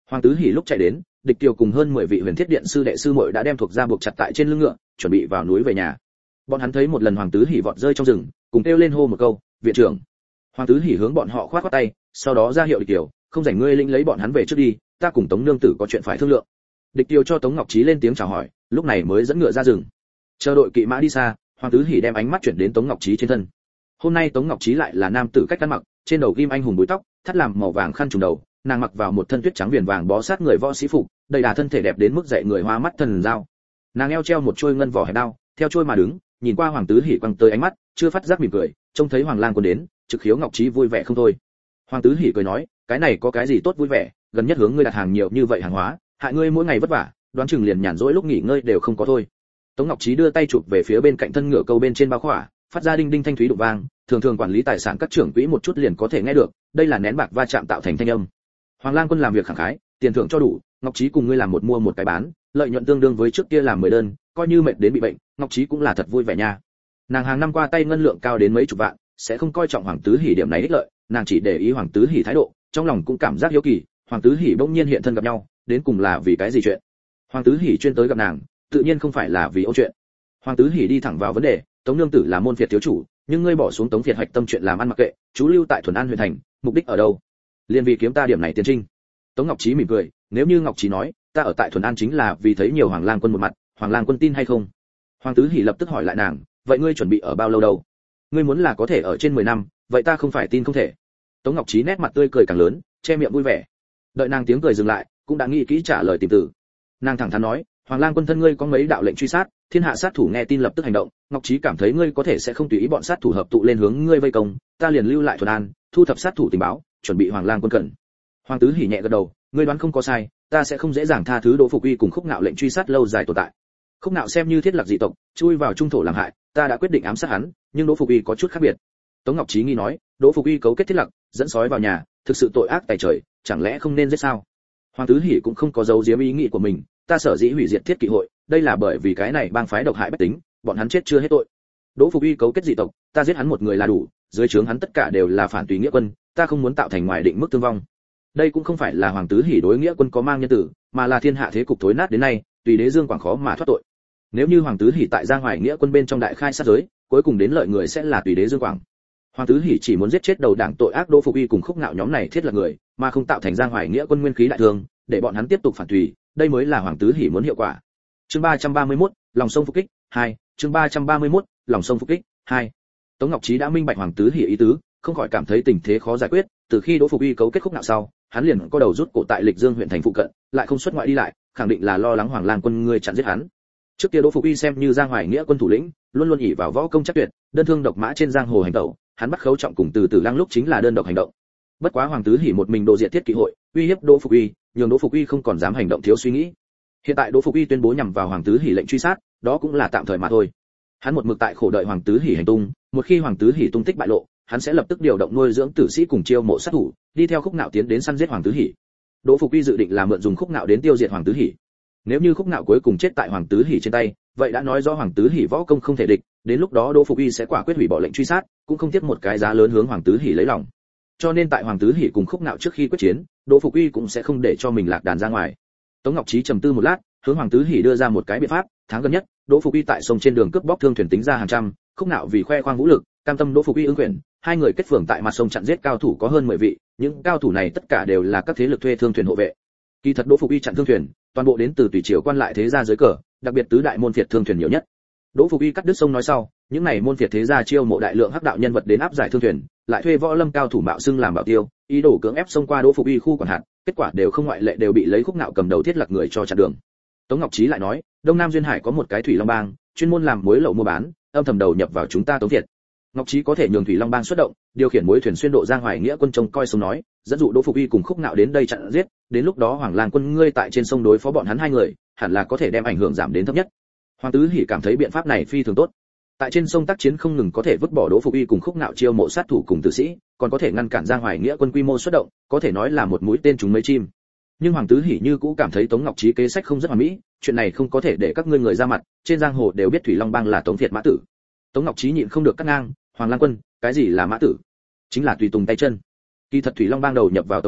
Hoàng Tứ Hỉ lúc chạy đến, Địch Kiều cùng hơn 10 vị Huyền Thiết Điện sư đệ sư muội đã đem thuộc gia buộc chặt tại trên lưng ngựa, chuẩn bị vào núi về nhà. Bọn hắn thấy một lần Hoàng Tứ Hỉ vọt rơi trong rừng, cùng kêu lên hô một câu, "Viện trưởng." Hoàng Tứ Hỉ hướng bọn họ khoát khoát tay, sau đó ra hiệu Địch Kiều, "Không rảnh ngươi lĩnh lấy bọn hắn về trước đi, ta cùng Tống nương tử có chuyện phải thương lượng." Địch Kiều cho Tống Ngọc Trí lên tiếng chào hỏi, lúc này mới dẫn ngựa ra rừng. Chờ đội kỵ mã đi xa, Hoàng Tứ Hỉ đem ánh mắt chuyển đến Tống Ngọc Trí trên thân. Hôm nay Tống Ngọc Trí lại là nam tử cách ăn mặc, trên đầu ghim anh hùng búi tóc, thắt làm màu vàng khăn trùm đầu, nàng mặc vào một thân tuyết trắng viền vàng bó sát người võ sĩ phục, đầy đà thân thể đẹp đến mức dậy người hoa mắt thần dao. Nàng eo treo một chuôi ngân vỏ hẹp đao, theo chuôi mà đứng, nhìn qua Hoàng Tứ Hỉ quăng tới ánh mắt, chưa phát giác mỉm cười, trông thấy Hoàng Lang Quân đến, trực khiếu Ngọc Trí vui vẻ không thôi. Hoàng Tứ Hỉ cười nói, cái này có cái gì tốt vui vẻ, gần nhất hướng ngươi đặt hàng nhiều như vậy hàng hóa, hại ngươi mỗi ngày vất vả, đoán chừng liền nhàn rỗi lúc nghỉ ngơi đều không có thôi. Tống Ngọc Trí đưa tay chụp về phía bên cạnh thân ngựa câu bên trên bao khỏa, phát ra đinh đinh thanh thúy đụng vang, thường thường quản lý tài sản các trưởng quỹ một chút liền có thể nghe được, đây là nén bạc va chạm tạo thành thanh âm. Hoàng Lang Quân làm việc khẳng khái, tiền thưởng cho đủ, Ngọc Trí cùng ngươi làm một mua một cái bán, lợi nhuận tương đương với trước kia làm 10 đơn, coi như mệt đến bị bệnh, Ngọc Trí cũng là thật vui vẻ nha. Nàng hàng năm qua tay ngân lượng cao đến mấy chục vạn, sẽ không coi trọng Hoàng Tứ Hỉ điểm này ích lợi, nàng chỉ để ý Hoàng Tứ Hỉ thái độ, trong lòng cũng cảm giác hiếu kỳ, Hoàng Tứ Hỉ bỗng nhiên hiện thân gặp nhau, đến cùng là vì cái gì chuyện? Hoàng Tứ Hỉ chuyên tới gặp nàng, tự nhiên không phải là vì ôn chuyện. Hoàng Tứ Hỉ đi thẳng vào vấn đề, Tống nương tử là môn phiệt thiếu chủ, nhưng ngươi bỏ xuống Tống phiệt hạch tâm chuyện làm ăn mặc kệ, chú lưu tại Thuần An huyện thành, mục đích ở đâu? Liên vì kiếm ta điểm này tiền trinh. Tống Ngọc Trí mỉm cười, nếu như Ngọc Trí nói, ta ở tại Thuần An chính là vì thấy nhiều Hoàng Lang Quân một mặt, Hoàng Lang Quân tin hay không? Hoàng Tứ Hỉ lập tức hỏi lại nàng, vậy ngươi chuẩn bị ở bao lâu đâu? Ngươi muốn là có thể ở trên 10 năm, vậy ta không phải tin không thể. Tống Ngọc Trí nét mặt tươi cười càng lớn, che miệng vui vẻ. Đợi nàng tiếng cười dừng lại, cũng đã nghĩ kỹ trả lời tìm từ. Nàng thẳng thắn nói, Hoàng Lang Quân thân ngươi có mấy đạo lệnh truy sát, thiên hạ sát thủ nghe tin lập tức hành động, Ngọc Trí cảm thấy ngươi có thể sẽ không tùy ý bọn sát thủ hợp tụ lên hướng ngươi vây công, ta liền lưu lại Thuần An, thu thập sát thủ tình báo, chuẩn bị Hoàng Lang Quân cần. Hoàng Tứ Hỉ nhẹ gật đầu, ngươi đoán không có sai, ta sẽ không dễ dàng tha thứ Đỗ Phục Uy cùng Khúc Nạo lệnh truy sát lâu dài tồn tại. Khúc Nạo xem như thiết lập dị tộc, chui vào trung thổ làm hại, ta đã quyết định ám sát hắn, nhưng Đỗ Phục Uy có chút khác biệt. Tống Ngọc Trí nghi nói, Đỗ Phục Uy cấu kết thiết lập, dẫn sói vào nhà, thực sự tội ác tày trời, chẳng lẽ không nên giết sao? Hoàng Tứ Hỉ cũng không có giấu giếm ý nghĩ của mình, ta sở dĩ hủy diệt thiết kỵ hội, đây là bởi vì cái này bang phái độc hại bách tính, bọn hắn chết chưa hết tội. Đỗ Phục Uy cấu kết dị tộc, ta giết hắn một người là đủ, dưới trướng hắn tất cả đều là phản tùy nghĩa quân, ta không muốn tạo thành ngoài định mức thương vong. Đây cũng không phải là Hoàng Tứ Hỉ đối nghĩa quân có mang nhân tử, mà là thiên hạ thế cục thối nát đến nay, tùy đế dương quảng khó mà thoát tội. Nếu như Hoàng Tứ Hỉ tại Giang Hoài nghĩa quân bên trong đại khai sát giới, cuối cùng đến lợi người sẽ là tùy đế dương quảng. Hoàng Tứ Hỉ chỉ muốn giết chết đầu đảng tội ác Đỗ Phục Uy cùng Khúc Nạo nhóm này thiết là người, mà không tạo thành Giang Hoài nghĩa quân nguyên khí đại thương, để bọn hắn tiếp tục phản tùy, đây mới là Hoàng Tứ Hỉ muốn hiệu quả. Chương 331, lòng sông phục kích 2, chương 331, lòng sông phục kích 2. Tống Ngọc Trí đã minh bạch Hoàng Tứ Hỉ ý tứ, không khỏi cảm thấy tình thế khó giải quyết, từ khi Đỗ Phục Uy cấu kết Khúc Nạo sau, hắn liền có đầu rút cổ tại Lịch Dương huyện thành phụ cận, lại không xuất ngoại đi lại, khẳng định là lo lắng Hoàng Lang Quân người chặn giết hắn. Trước kia Đỗ Phục Uy xem như Giang Hoài nghĩa quân thủ lĩnh, luôn luôn ỷ vào võ công chắc tuyệt, đơn thương độc mã trên giang hồ hành động, hắn bắt Khấu Trọng cùng Từ Từ Lăng lúc chính là đơn độc hành động. Bất quá Hoàng Tứ Hỉ một mình đồ diệt thiết kỵ hội, uy hiếp Đỗ Phục Uy, nhường Đỗ Phục Uy không còn dám hành động thiếu suy nghĩ. Hiện tại Đỗ Phục Uy tuyên bố nhằm vào Hoàng Tứ Hỉ lệnh truy sát, đó cũng là tạm thời mà thôi. Hắn một mực tại khổ đợi Hoàng Tứ Hỉ hành tung, một khi Hoàng Tứ Hỉ tung tích bại lộ, hắn sẽ lập tức điều động nuôi dưỡng tử sĩ cùng chiêu mộ sát thủ, đi theo Khúc Nạo tiến đến săn giết Hoàng Tứ Hỉ. Đỗ Phục Uy dự định là mượn dùng Khúc Nạo đến tiêu diệt Hoàng Tứ Hỉ. Nếu như Khúc Nạo cuối cùng chết tại Hoàng Tứ Hỉ trên tay, vậy đã nói rõ Hoàng Tứ Hỉ võ công không thể địch, đến lúc đó Đỗ Phục Uy sẽ quả quyết hủy bỏ lệnh truy sát, cũng không tiếc một cái giá lớn hướng Hoàng Tứ Hỉ lấy lòng. Cho nên tại Hoàng Tứ Hỉ cùng Khúc Nạo trước khi quyết chiến, Đỗ Phục Uy cũng sẽ không để cho mình lạc đàn ra ngoài. Tống Ngọc Trí trầm tư một lát, hướng Hoàng Tứ Hỉ đưa ra một cái biện pháp, tháng gần nhất, Đỗ Phục Uy tại sông trên đường cướp bóc thương thuyền tính ra hàng trăm, Khúc Nạo vì khoe khoang vũ lực, cam tâm Đỗ Phục Uy ứng quyền, hai người kết phường tại mặt sông chặn giết cao thủ có hơn 10 vị, những cao thủ này tất cả đều là các thế lực thuê thương thuyền hộ vệ. Kỳ thật Đỗ Phục Uy chặn thương thuyền, toàn bộ đến từ tùy triều quan lại thế gia dưới cờ, đặc biệt tứ đại môn phiệt thương thuyền nhiều nhất. Đỗ Phục Uy cắt đứt sông nói sau, những này môn phiệt thế gia chiêu mộ đại lượng hắc đạo nhân vật đến áp giải thương thuyền, lại thuê võ lâm cao thủ mạo xưng làm bảo tiêu, ý đồ cưỡng ép xông qua Đỗ Phục Uy khu quản hạt, kết quả đều không ngoại lệ đều bị lấy Khúc Nạo cầm đầu thiết lập người cho chặn đường. Tống Ngọc Trí lại nói, Đông Nam duyên hải có một cái Thủy Long bang, chuyên môn làm muối lậu mua bán, âm thầm đầu nhập vào chúng ta Tống Việt. Ngọc Trí có thể nhường Thủy Long bang xuất động, điều khiển muối thuyền xuyên độ Giang Hoài nghĩa quân trông coi sông nói, dẫn dụ Đỗ Phục Uy cùng Khúc Nạo đến đây chặn giết, đến lúc đó Hoàng Lang Quân ngươi tại trên sông đối phó bọn hắn hai người, hẳn là có thể đem ảnh hưởng giảm đến thấp nhất. Hoàng Tứ Hỉ cảm thấy biện pháp này phi thường tốt. Tại trên sông tác chiến không ngừng có thể vứt bỏ Đỗ Phục Uy cùng Khúc Nạo chiêu mộ sát thủ cùng tử sĩ, còn có thể ngăn cản Giang Hoài nghĩa quân quy mô xuất động, có thể nói là một mũi tên trúng mấy chim. Nhưng Hoàng Tứ Hỉ như cũ cảm thấy Tống Ngọc Trí kế sách không rất hoàn mỹ, chuyện này không có thể để các ngươi người ra mặt, trên giang hồ đều biết Thủy Long bang là Tống Việt mã tử. Tống Ngọc Trí nhịn không được cắt ngang, Hoàng Lang Quân, cái gì là mã tử? Chính là tùy tùng tay chân. Kỳ thật Thủy Long bang đầu nhập vào Tống Việt,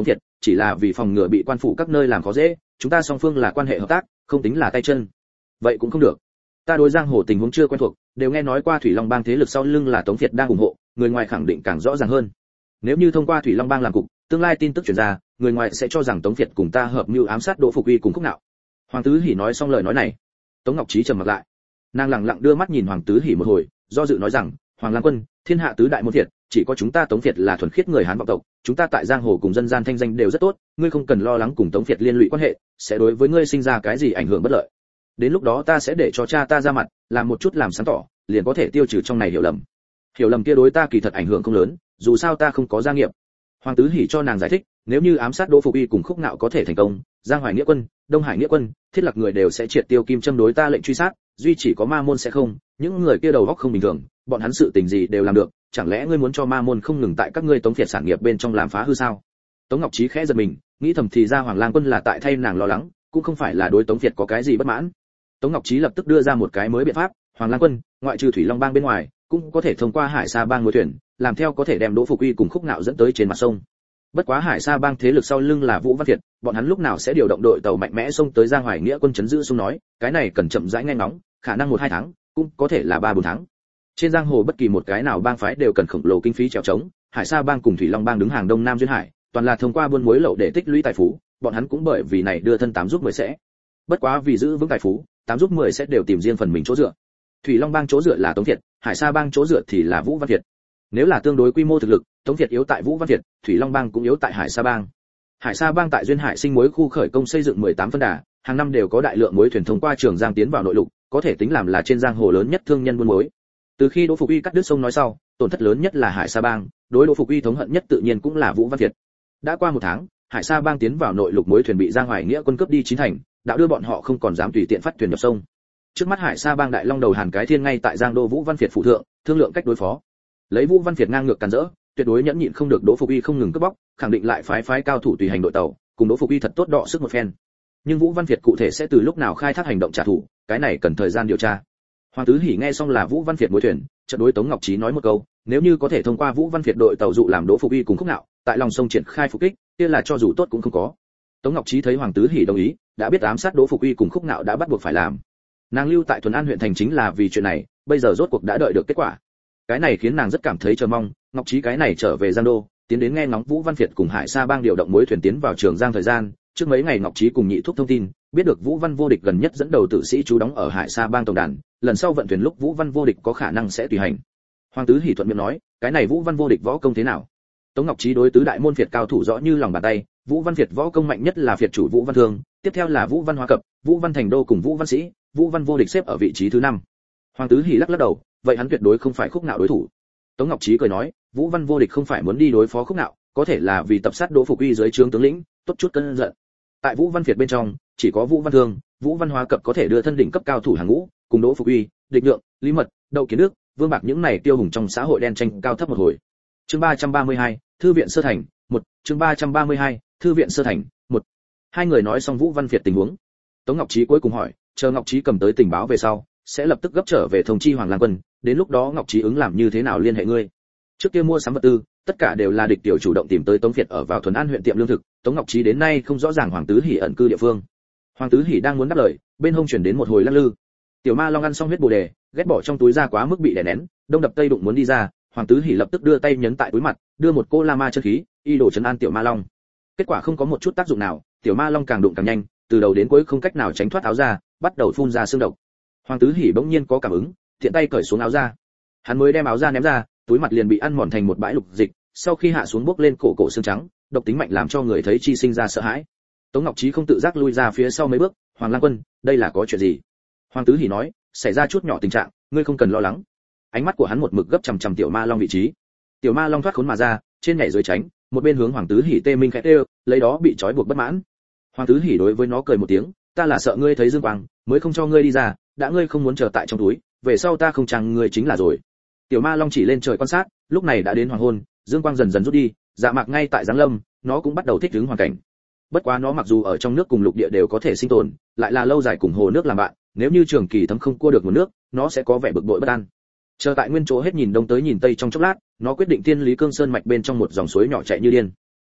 chỉ là vì phòng ngừa bị quan phủ các nơi làm khó dễ, chúng ta song phương là quan hệ hợp tác, không tính là tay chân. Vậy cũng không được. Ta đối giang hồ tình huống chưa quen thuộc, đều nghe nói qua Thủy Long Bang thế lực sau lưng là Tống Việt đang ủng hộ, người ngoài khẳng định càng rõ ràng hơn. Nếu như thông qua Thủy Long Bang làm cục, tương lai tin tức truyền ra, người ngoài sẽ cho rằng Tống Việt cùng ta hợp mưu ám sát Đỗ Phục Uy cùng Khúc Nạo. Hoàng Tứ Hỉ nói xong lời nói này, Tống Ngọc Trí trầm mặt lại. Nàng lặng lặng đưa mắt nhìn Hoàng Tứ Hỉ một hồi, do dự nói rằng, Hoàng Lang Quân, thiên hạ tứ đại môn Việt, chỉ có chúng ta Tống Việt là thuần khiết người Hán vọng tộc, chúng ta tại giang hồ cùng dân gian thanh danh đều rất tốt, ngươi không cần lo lắng cùng Tống Việt liên lụy quan hệ, sẽ đối với ngươi sinh ra cái gì ảnh hưởng bất lợi. Đến lúc đó ta sẽ để cho cha ta ra mặt, làm một chút làm sáng tỏ, liền có thể tiêu trừ trong này hiểu lầm. Hiểu lầm kia đối ta kỳ thật ảnh hưởng không lớn, dù sao ta không có gia nghiệp. Hoàng Tứ Hỉ cho nàng giải thích, nếu như ám sát Đỗ Phục Uy cùng Khúc Nạo có thể thành công, Giang Hoài Nghĩa quân, Đông Hải Nghĩa quân, Thiết Lập người đều sẽ triệt tiêu kim châm đối ta lệnh truy sát, duy chỉ có Ma môn sẽ không, những người kia đầu óc không bình thường, bọn hắn sự tình gì đều làm được, chẳng lẽ ngươi muốn cho Ma môn không ngừng tại các ngươi Tống Việt sản nghiệp bên trong làm phá hư sao? Tống Ngọc Trí khẽ giật mình, nghĩ thầm thì ra Hoàng Lang Quân là tại thay nàng lo lắng, cũng không phải là đối Tống Việt có cái gì bất mãn. Tống Ngọc Trí lập tức đưa ra một cái mới biện pháp, Hoàng Lang Quân, ngoại trừ Thủy Long Bang bên ngoài, cũng có thể thông qua Hải Sa Bang mối thuyền, làm theo có thể đem Đỗ Phục Uy cùng Khúc Nạo dẫn tới trên mặt sông. Bất quá Hải Sa Bang thế lực sau lưng là Vũ Văn Việt, bọn hắn lúc nào sẽ điều động đội tàu mạnh mẽ xông tới Giang Hoài Nghĩa quân trấn giữ sông nói, cái này cần chậm rãi nghe ngóng, khả năng 1-2 tháng, cũng có thể là 3-4 tháng. Trên giang hồ bất kỳ một cái nào bang phái đều cần khổng lồ kinh phí trèo trống, Hải Sa Bang cùng Thủy Long Bang đứng hàng Đông Nam duyên hải, toàn là thông qua buôn muối lậu để tích lũy tài phú, bọn hắn cũng bởi vì này đưa thân 8 giúp 10 sẽ. Bất quá vì giữ vững tài phú, 8 giúp 10 sẽ đều tìm riêng phần mình chỗ dựa. Thủy Long Bang chỗ dựa là Tống Việt, Hải Sa Bang chỗ dựa thì là Vũ Văn Việt. Nếu là tương đối quy mô thực lực, Tống Việt yếu tại Vũ Văn Việt, Thủy Long Bang cũng yếu tại Hải Sa Bang. Hải Sa Bang tại duyên hải sinh muối khu khởi công xây dựng 18 phân đà, hàng năm đều có đại lượng muối thuyền thông qua Trường Giang tiến vào nội lục, có thể tính làm là trên giang hồ lớn nhất thương nhân buôn muối. Từ khi Đỗ Phục Uy cắt đứt sông nói sau, tổn thất lớn nhất là Hải Sa Bang, đối Đỗ Phục Uy thống hận nhất tự nhiên cũng là Vũ Văn Việt. Đã qua 1 tháng, Hải Sa Bang tiến vào nội lục muối thuyền bị Giang Hoài Nghĩa quân cướp đi 9 thành, đã đưa bọn họ không còn dám tùy tiện phát thuyền nhập sông. Trước mắt Hải Sa Bang đại long đầu Hàn Cái Thiên ngay tại Giang Đô Vũ Văn Việt phụ thượng, thương lượng cách đối phó. Lấy Vũ Văn Việt ngang ngược càn rỡ, tuyệt đối nhẫn nhịn không được Đỗ Phục Uy không ngừng cướp bóc, khẳng định lại phái cao thủ tùy hành đội tàu, cùng Đỗ Phục Uy thật tốt đọ sức một phen. Nhưng Vũ Văn Việt cụ thể sẽ từ lúc nào khai thác hành động trả thù, cái này cần thời gian điều tra. Hoàng Tứ Hỉ nghe xong là Vũ Văn Việt mối thuyền, chợt đối Tống Ngọc Trí nói một câu, nếu như có thể thông qua Vũ Văn Việt đội tàu dụ làm Đỗ Phục Uy cùng Khúc Nạo, tại lòng sông triển khai phục kích, kia là cho dù tốt cũng không có. Tống Ngọc Trí thấy Hoàng Tứ Hỉ đồng ý, đã biết ám sát Đỗ Phục Uy cùng Khúc Nạo đã bắt buộc phải làm. Nàng lưu tại Thuần An huyện thành chính là vì chuyện này, bây giờ rốt cuộc đã đợi được kết quả. Cái này khiến nàng rất cảm thấy chờ mong, Ngọc Trí cái này trở về Giang Đô, tiến đến nghe ngóng Vũ Văn Việt cùng Hải Sa Bang điều động mối thuyền tiến vào Trường Giang thời gian, trước mấy ngày Ngọc Trí cùng Nhị Thúc thông tin, biết được Vũ Văn Vô Địch gần nhất dẫn đầu tử sĩ trú đóng ở Hải Sa Bang tổng đàn, lần sau vận thuyền lúc Vũ Văn Vô Địch có khả năng sẽ tùy hành. Hoàng Tứ Hỉ thuận miệng nói, cái này Vũ Văn Vô Địch võ công thế nào? Tống Ngọc Trí đối tứ đại môn Việt cao thủ rõ như lòng bàn tay, Vũ Văn Việt võ công mạnh nhất là Việt chủ Vũ Văn Thương, tiếp theo là Vũ Văn Hóa Cập, Vũ Văn Thành Đô cùng Vũ Văn Sĩ, Vũ Văn Vô Địch xếp ở vị trí thứ 5. Hoàng Tứ Hỉ lắc lắc đầu, vậy hắn tuyệt đối không phải Khúc Nạo đối thủ. Tống Ngọc Trí cười nói, Vũ Văn Vô Địch không phải muốn đi đối phó Khúc Nạo, có thể là vì tập sát Đỗ Phục Uy dưới trướng tướng lĩnh, tốt chút cơn giận. Tại Vũ Văn Việt bên trong, chỉ có Vũ Văn Thương, Vũ Văn Hóa Cập có thể đưa thân đỉnh cấp cao thủ hàng ngũ, cùng Đỗ Phục Uy, Địch Lượng, Lý Mật, Đậu Kiến Đức, Vương Bạc những này tiêu hùng trong xã hội đen tranh cao thấp một hồi. Chương 332, Thư viện sơ thành, 1, chương 332, Thư viện sơ thành, 1. Hai người nói xong Vũ Văn Việt tình huống. Tống Ngọc Trí cuối cùng hỏi, chờ Ngọc Trí cầm tới tình báo về sau, sẽ lập tức gấp trở về thông chi Hoàng Lang Quân, đến lúc đó Ngọc Trí ứng làm như thế nào liên hệ ngươi? Trước kia mua sắm vật tư, tất cả đều là địch tiểu chủ động tìm tới Tống Việt ở vào Thuần An huyện tiệm lương thực, Tống Ngọc Trí đến nay không rõ ràng Hoàng Tứ Hỉ ẩn cư địa phương. Hoàng Tứ Hỉ đang muốn đáp lời, bên hông chuyển đến một hồi lắc lư. Tiểu Ma Long ăn xong huyết bồ đề, ghét bỏ trong túi ra quá mức bị đè nén, đông đập tây đụng muốn đi ra, Hoàng Tứ Hỉ lập tức đưa tay nhấn tại túi mặt, đưa một cô la ma chân khí, y đổ trấn an Tiểu Ma Long. Kết quả không có một chút tác dụng nào, Tiểu Ma Long càng đụng càng nhanh, từ đầu đến cuối không cách nào tránh thoát áo ra, bắt đầu phun ra xương độc. Hoàng Tứ Hỉ bỗng nhiên có cảm ứng, thiện tay cởi xuống áo ra. Hắn mới đem áo ra ném ra, túi mặt liền bị ăn mòn thành một bãi lục dịch, sau khi hạ xuống bốc lên cổ xương trắng, độc tính mạnh làm cho người thấy chi sinh ra sợ hãi. Tống Ngọc Trí không tự giác lui ra phía sau mấy bước, Hoàng Lang Quân, đây là có chuyện gì? Hoàng Tứ Hỉ nói, xảy ra chút nhỏ tình trạng, ngươi không cần lo lắng. Ánh mắt của hắn một mực gấp chằm chằm Tiểu Ma Long vị trí. Tiểu Ma Long thoát khốn mà ra, trên nhảy dưới tránh, một bên hướng Hoàng Tứ Hỉ tê minh khẽ tê, lấy đó bị trói buộc bất mãn. Hoàng Tứ Hỉ đối với nó cười một tiếng, ta là sợ ngươi thấy dương quang, mới không cho ngươi đi ra, đã ngươi không muốn chờ tại trong túi, về sau ta không chăng ngươi chính là rồi. Tiểu Ma Long chỉ lên trời quan sát, lúc này đã đến hoàng hôn, dương quang dần dần rút đi, dạ mạc ngay tại giáng lâm, nó cũng bắt đầu thích ứng hoàn cảnh. Bất quá nó mặc dù ở trong nước cùng lục địa đều có thể sinh tồn, lại là lâu dài cùng hồ nước làm bạn, nếu như trường kỳ thấm không cua được nguồn nước, nó sẽ có vẻ bực bội bất an. Chờ tại nguyên chỗ hết nhìn đông tới nhìn tây trong chốc lát, nó quyết định Thiên Lý Cương Sơn mạch bên trong một dòng suối nhỏ chạy như điên.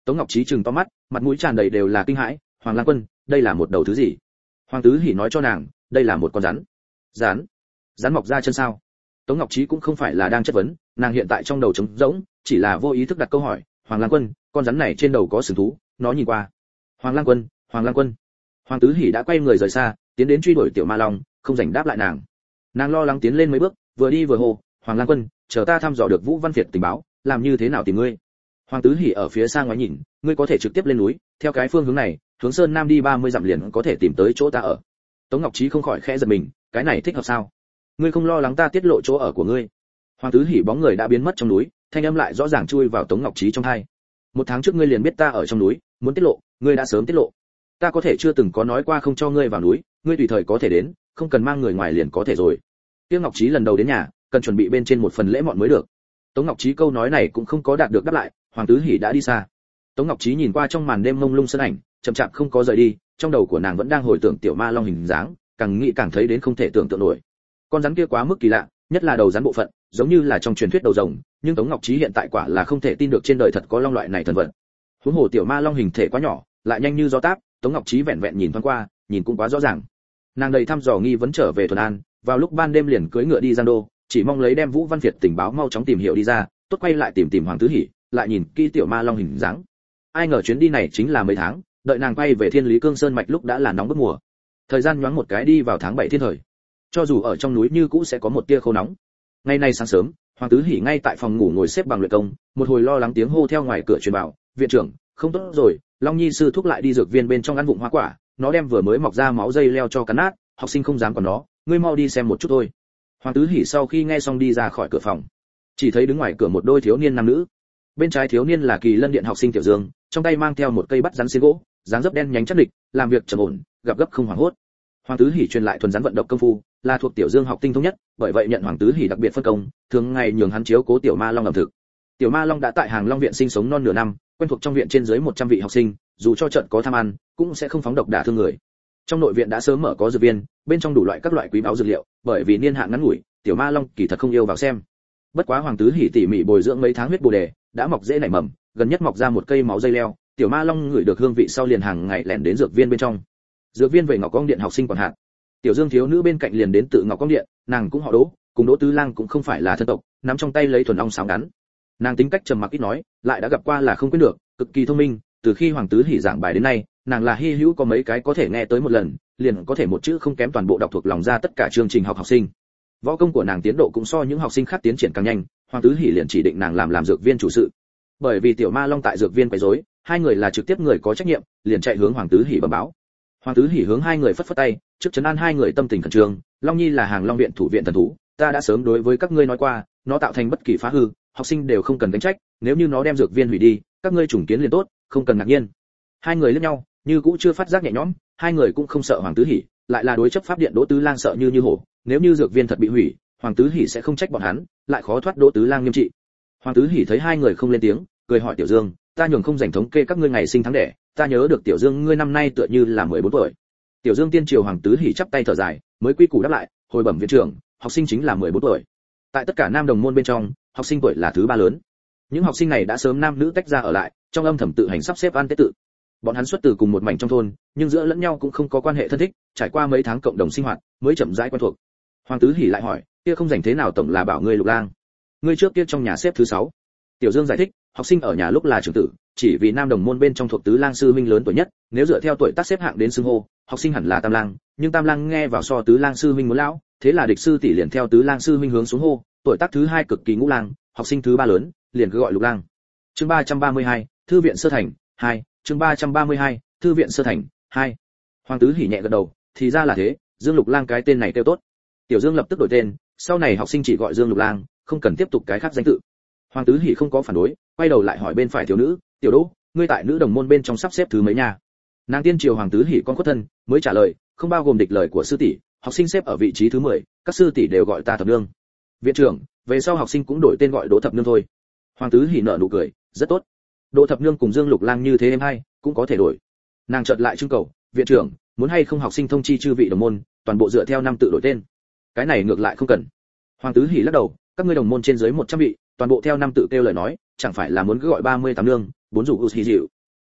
Tống Ngọc Trí trừng to mắt, mặt mũi tràn đầy đều là kinh hãi. Hoàng Lang Quân, đây là một đầu thứ gì? Hoàng Tứ Hỉ nói cho nàng, đây là một con rắn. Rắn? Rắn mọc ra chân sao? Tống Ngọc Trí cũng không phải là đang chất vấn, nàng hiện tại trong đầu trống rỗng, chỉ là vô ý thức đặt câu hỏi. Hoàng Lang Quân, con rắn này trên đầu có sừng thú? Nó nhìn qua. Hoàng Lang Quân, Hoàng Lang Quân. Hoàng Tứ Hỉ đã quay người rời xa, tiến đến truy đuổi tiểu ma long, không rảnh đáp lại nàng. Nàng lo lắng tiến lên mấy bước, vừa đi vừa hô, Hoàng Lang Quân, chờ ta thăm dò được Vũ Văn Việt tình báo, làm như thế nào tìm ngươi? Hoàng Tứ Hỉ ở phía xa ngoái nhìn, ngươi có thể trực tiếp lên núi, theo cái phương hướng này, hướng sơn nam đi 30 dặm liền có thể tìm tới chỗ ta ở. Tống Ngọc Trí không khỏi khẽ giật mình, cái này thích hợp sao? Ngươi không lo lắng ta tiết lộ chỗ ở của ngươi? Hoàng Tứ Hỉ bóng người đã biến mất trong núi, thanh âm lại rõ ràng chui vào Tống Ngọc Trí trong tai. Một tháng trước ngươi liền biết ta ở trong núi, muốn tiết lộ, ngươi đã sớm tiết lộ. Ta có thể chưa từng có nói qua không cho ngươi vào núi, ngươi tùy thời có thể đến, không cần mang người ngoài liền có thể rồi. Tiêu Ngọc Trí lần đầu đến nhà, cần chuẩn bị bên trên một phần lễ mọn mới được. Tống Ngọc Trí câu nói này cũng không có đạt được đáp lại, Hoàng Tứ Hỉ đã đi xa. Tống Ngọc Trí nhìn qua trong màn đêm mông lung sân ảnh, chậm chạp không có rời đi, trong đầu của nàng vẫn đang hồi tưởng tiểu ma long hình dáng, càng nghĩ càng thấy đến không thể tưởng tượng nổi. Con rắn kia quá mức kỳ lạ, nhất là đầu rắn bộ phận, giống như là trong truyền thuyết đầu rồng, nhưng Tống Ngọc Trí hiện tại quả là không thể tin được trên đời thật có long loại này thần vật. Huống hồ tiểu ma long hình thể quá nhỏ, lại nhanh như gió táp, Tống Ngọc Trí vẹn vẹn nhìn thoáng qua, nhìn cũng quá rõ ràng. Nàng đầy thăm dò nghi vấn trở về Thuần An, vào lúc ban đêm liền cưỡi ngựa đi Giang Đô, chỉ mong lấy đem Vũ Văn Việt tình báo mau chóng tìm hiểu đi ra, tốt quay lại tìm Hoàng Tứ Hỉ, lại nhìn kỹ tiểu ma long hình dáng. Ai ngờ chuyến đi này chính là mấy tháng, đợi nàng quay về Thiên Lý Cương Sơn mạch lúc đã là nóng bức mùa. Thời gian nhoáng một cái đi vào tháng 7 thiên thời. Cho dù ở trong núi như cũ sẽ có một tia khô nóng. Ngày nay sáng sớm, Hoàng Tứ Hỉ ngay tại phòng ngủ ngồi xếp bằng luyện công, một hồi lo lắng tiếng hô theo ngoài cửa truyền vào, "Viện trưởng, không tốt rồi, Long Nhi sư thúc lại đi dược viên bên trong ăn vụng hoa quả, nó đem vừa mới mọc ra máu dây leo cho cắn nát, học sinh không dám còn nó, ngươi mau đi xem một chút thôi." Hoàng Tứ Hỉ sau khi nghe xong đi ra khỏi cửa phòng, chỉ thấy đứng ngoài cửa một đôi thiếu niên nam nữ. Bên trái thiếu niên là Kỳ Lân Điện học sinh Tiểu Dương, trong tay mang theo một cây bắt rắn xiên gỗ, dáng dấp đen nhánh chắc địch, làm việc trầm ổn, gặp gấp không hoảng hốt. Hoàng Tứ Hỉ truyền lại thuần rắn vận động công phu, là thuộc Tiểu Dương học tinh thông nhất, bởi vậy nhận Hoàng Tứ Hỉ đặc biệt phân công, thường ngày nhường hắn chiếu cố tiểu ma long ẩm thực. Tiểu ma long đã tại Hàng Long viện sinh sống non nửa năm, quen thuộc trong viện trên dưới 100 vị học sinh, dù cho trận có tham ăn, cũng sẽ không phóng độc đả thương người. Trong nội viện đã sớm mở có dược viên, bên trong đủ loại các loại quý báu dược liệu, bởi vì niên hạn ngắn ngủi, tiểu ma long kỳ thật không yêu vào xem. Bất quá Hoàng Tứ Hỉ tỉ mỉ bồi dưỡng mấy tháng huyết bồ đề, đã mọc dễ nảy mầm, gần nhất mọc ra một cây máu dây leo, tiểu ma long ngửi được hương vị sau liền hàng ngày lẻn đến dược viên bên trong. Dược viên về Ngọc Công Điện học sinh còn hạn. Tiểu Dương thiếu nữ bên cạnh liền đến tự Ngọc Công Điện, nàng cũng họ Đỗ, cùng Đỗ Tứ Lang cũng không phải là thân tộc, nắm trong tay lấy thuần ong sáo ngắn. Nàng tính cách trầm mặc ít nói, lại đã gặp qua là không quên được, cực kỳ thông minh, từ khi Hoàng Tứ Hỉ giảng bài đến nay, nàng là hi hữu có mấy cái có thể nghe tới một lần, liền có thể một chữ không kém toàn bộ đọc thuộc lòng ra tất cả chương trình học học sinh. Võ công của nàng tiến độ cũng so những học sinh khác tiến triển càng nhanh, Hoàng Tứ Hỉ liền chỉ định nàng làm dược viên chủ sự. Bởi vì tiểu ma long tại dược viên quấy rối, hai người là trực tiếp người có trách nhiệm, liền chạy hướng Hoàng Tứ Hỉ bẩm báo. Hoàng Tứ Hỉ hướng hai người phất phất tay, trước trấn an hai người tâm tình khẩn trương, Long Nhi là Hàng Long viện thủ viện thần thú, ta đã sớm đối với các ngươi nói qua, nó tạo thành bất kỳ phá hư, học sinh đều không cần gánh trách, nếu như nó đem dược viên hủy đi, các ngươi trùng kiến liền tốt, không cần ngạc nhiên. Hai người liếc nhau, như cũ chưa phát giác nhẹ nhõm, hai người cũng không sợ Hoàng Tứ Hỉ, lại là đối chấp pháp điện Đỗ Tứ Lang sợ như hổ, nếu như dược viên thật bị hủy, Hoàng Tứ Hỉ sẽ không trách bọn hắn, lại khó thoát Đỗ Tứ Lang nghiêm trị. Hoàng Tứ Hỉ thấy hai người không lên tiếng, cười hỏi Tiểu Dương, ta nhường không rảnh thống kê các ngươi ngày sinh tháng đẻ, ta nhớ được Tiểu Dương ngươi năm nay tựa như là 14 tuổi. Tiểu Dương tiên triều Hoàng Tứ Hỉ chắp tay thở dài, mới quy củ đáp lại, hồi bẩm viện trưởng, học sinh chính là 14 tuổi. Tại tất cả nam đồng môn bên trong, học sinh tuổi là thứ ba lớn. Những học sinh này đã sớm nam nữ tách ra ở lại, trong âm thầm tự hành sắp xếp ăn tết tự. Bọn hắn xuất từ cùng một mảnh trong thôn, nhưng giữa lẫn nhau cũng không có quan hệ thân thích, trải qua mấy tháng cộng đồng sinh hoạt, mới chậm rãi quen thuộc. Hoàng Tứ Hỉ lại hỏi, kia không rảnh thế nào tổng là bảo ngươi Lục Lang, ngươi trước kia trong nhà xếp thứ 6. Tiểu Dương giải thích, học sinh ở nhà lúc là trưởng tử, chỉ vì nam đồng môn bên trong thuộc Tứ Lang sư huynh lớn tuổi nhất, nếu dựa theo tuổi tác xếp hạng đến xưng hô, học sinh hẳn là Tam Lang, nhưng Tam Lang nghe vào so Tứ Lang sư huynh muốn lão, thế là địch sư tỷ liền theo Tứ Lang sư huynh hướng xuống hô, tuổi tác thứ 2 cực kỳ Ngũ Lang, học sinh thứ 3 lớn, liền cứ gọi Lục Lang. Chương 332, thư viện sơ thành 2, chương 332, thư viện sơ thành 2. Hoàng Tứ Hỉ nhẹ gật đầu, thì ra là thế, Dương Lục Lang cái tên này kêu tốt. Tiểu Dương lập tức đổi tên, sau này học sinh chỉ gọi Dương Lục Lang, không cần tiếp tục cái khác danh tự. Hoàng Tứ Hỉ không có phản đối, quay đầu lại hỏi bên phải thiếu nữ, Tiểu Đỗ, ngươi tại nữ đồng môn bên trong sắp xếp thứ mấy nhà? Nàng tiên triều Hoàng Tứ Hỉ con khuất thân, mới trả lời, không bao gồm địch lời của sư tỷ, học sinh xếp ở vị trí thứ 10, các sư tỷ đều gọi ta Thập Nương. Viện trưởng, về sau học sinh cũng đổi tên gọi Đỗ Thập Nương thôi. Hoàng Tứ Hỉ nở nụ cười, rất tốt. Đỗ Thập Nương cùng Dương Lục Lang như thế em hay, cũng có thể đổi. Nàng chợt lại trưng cầu, viện trưởng, muốn hay không học sinh thông chi chư vị đồng môn, toàn bộ dựa theo năm tự đổi tên. Cái này ngược lại không cần. Hoàng Tứ Hỉ lắc đầu, các ngươi đồng môn trên dưới 100 vị, toàn bộ theo năm tự kêu lời nói, chẳng phải là muốn cứ gọi 38 nương, 4 rủ hỉ dịu,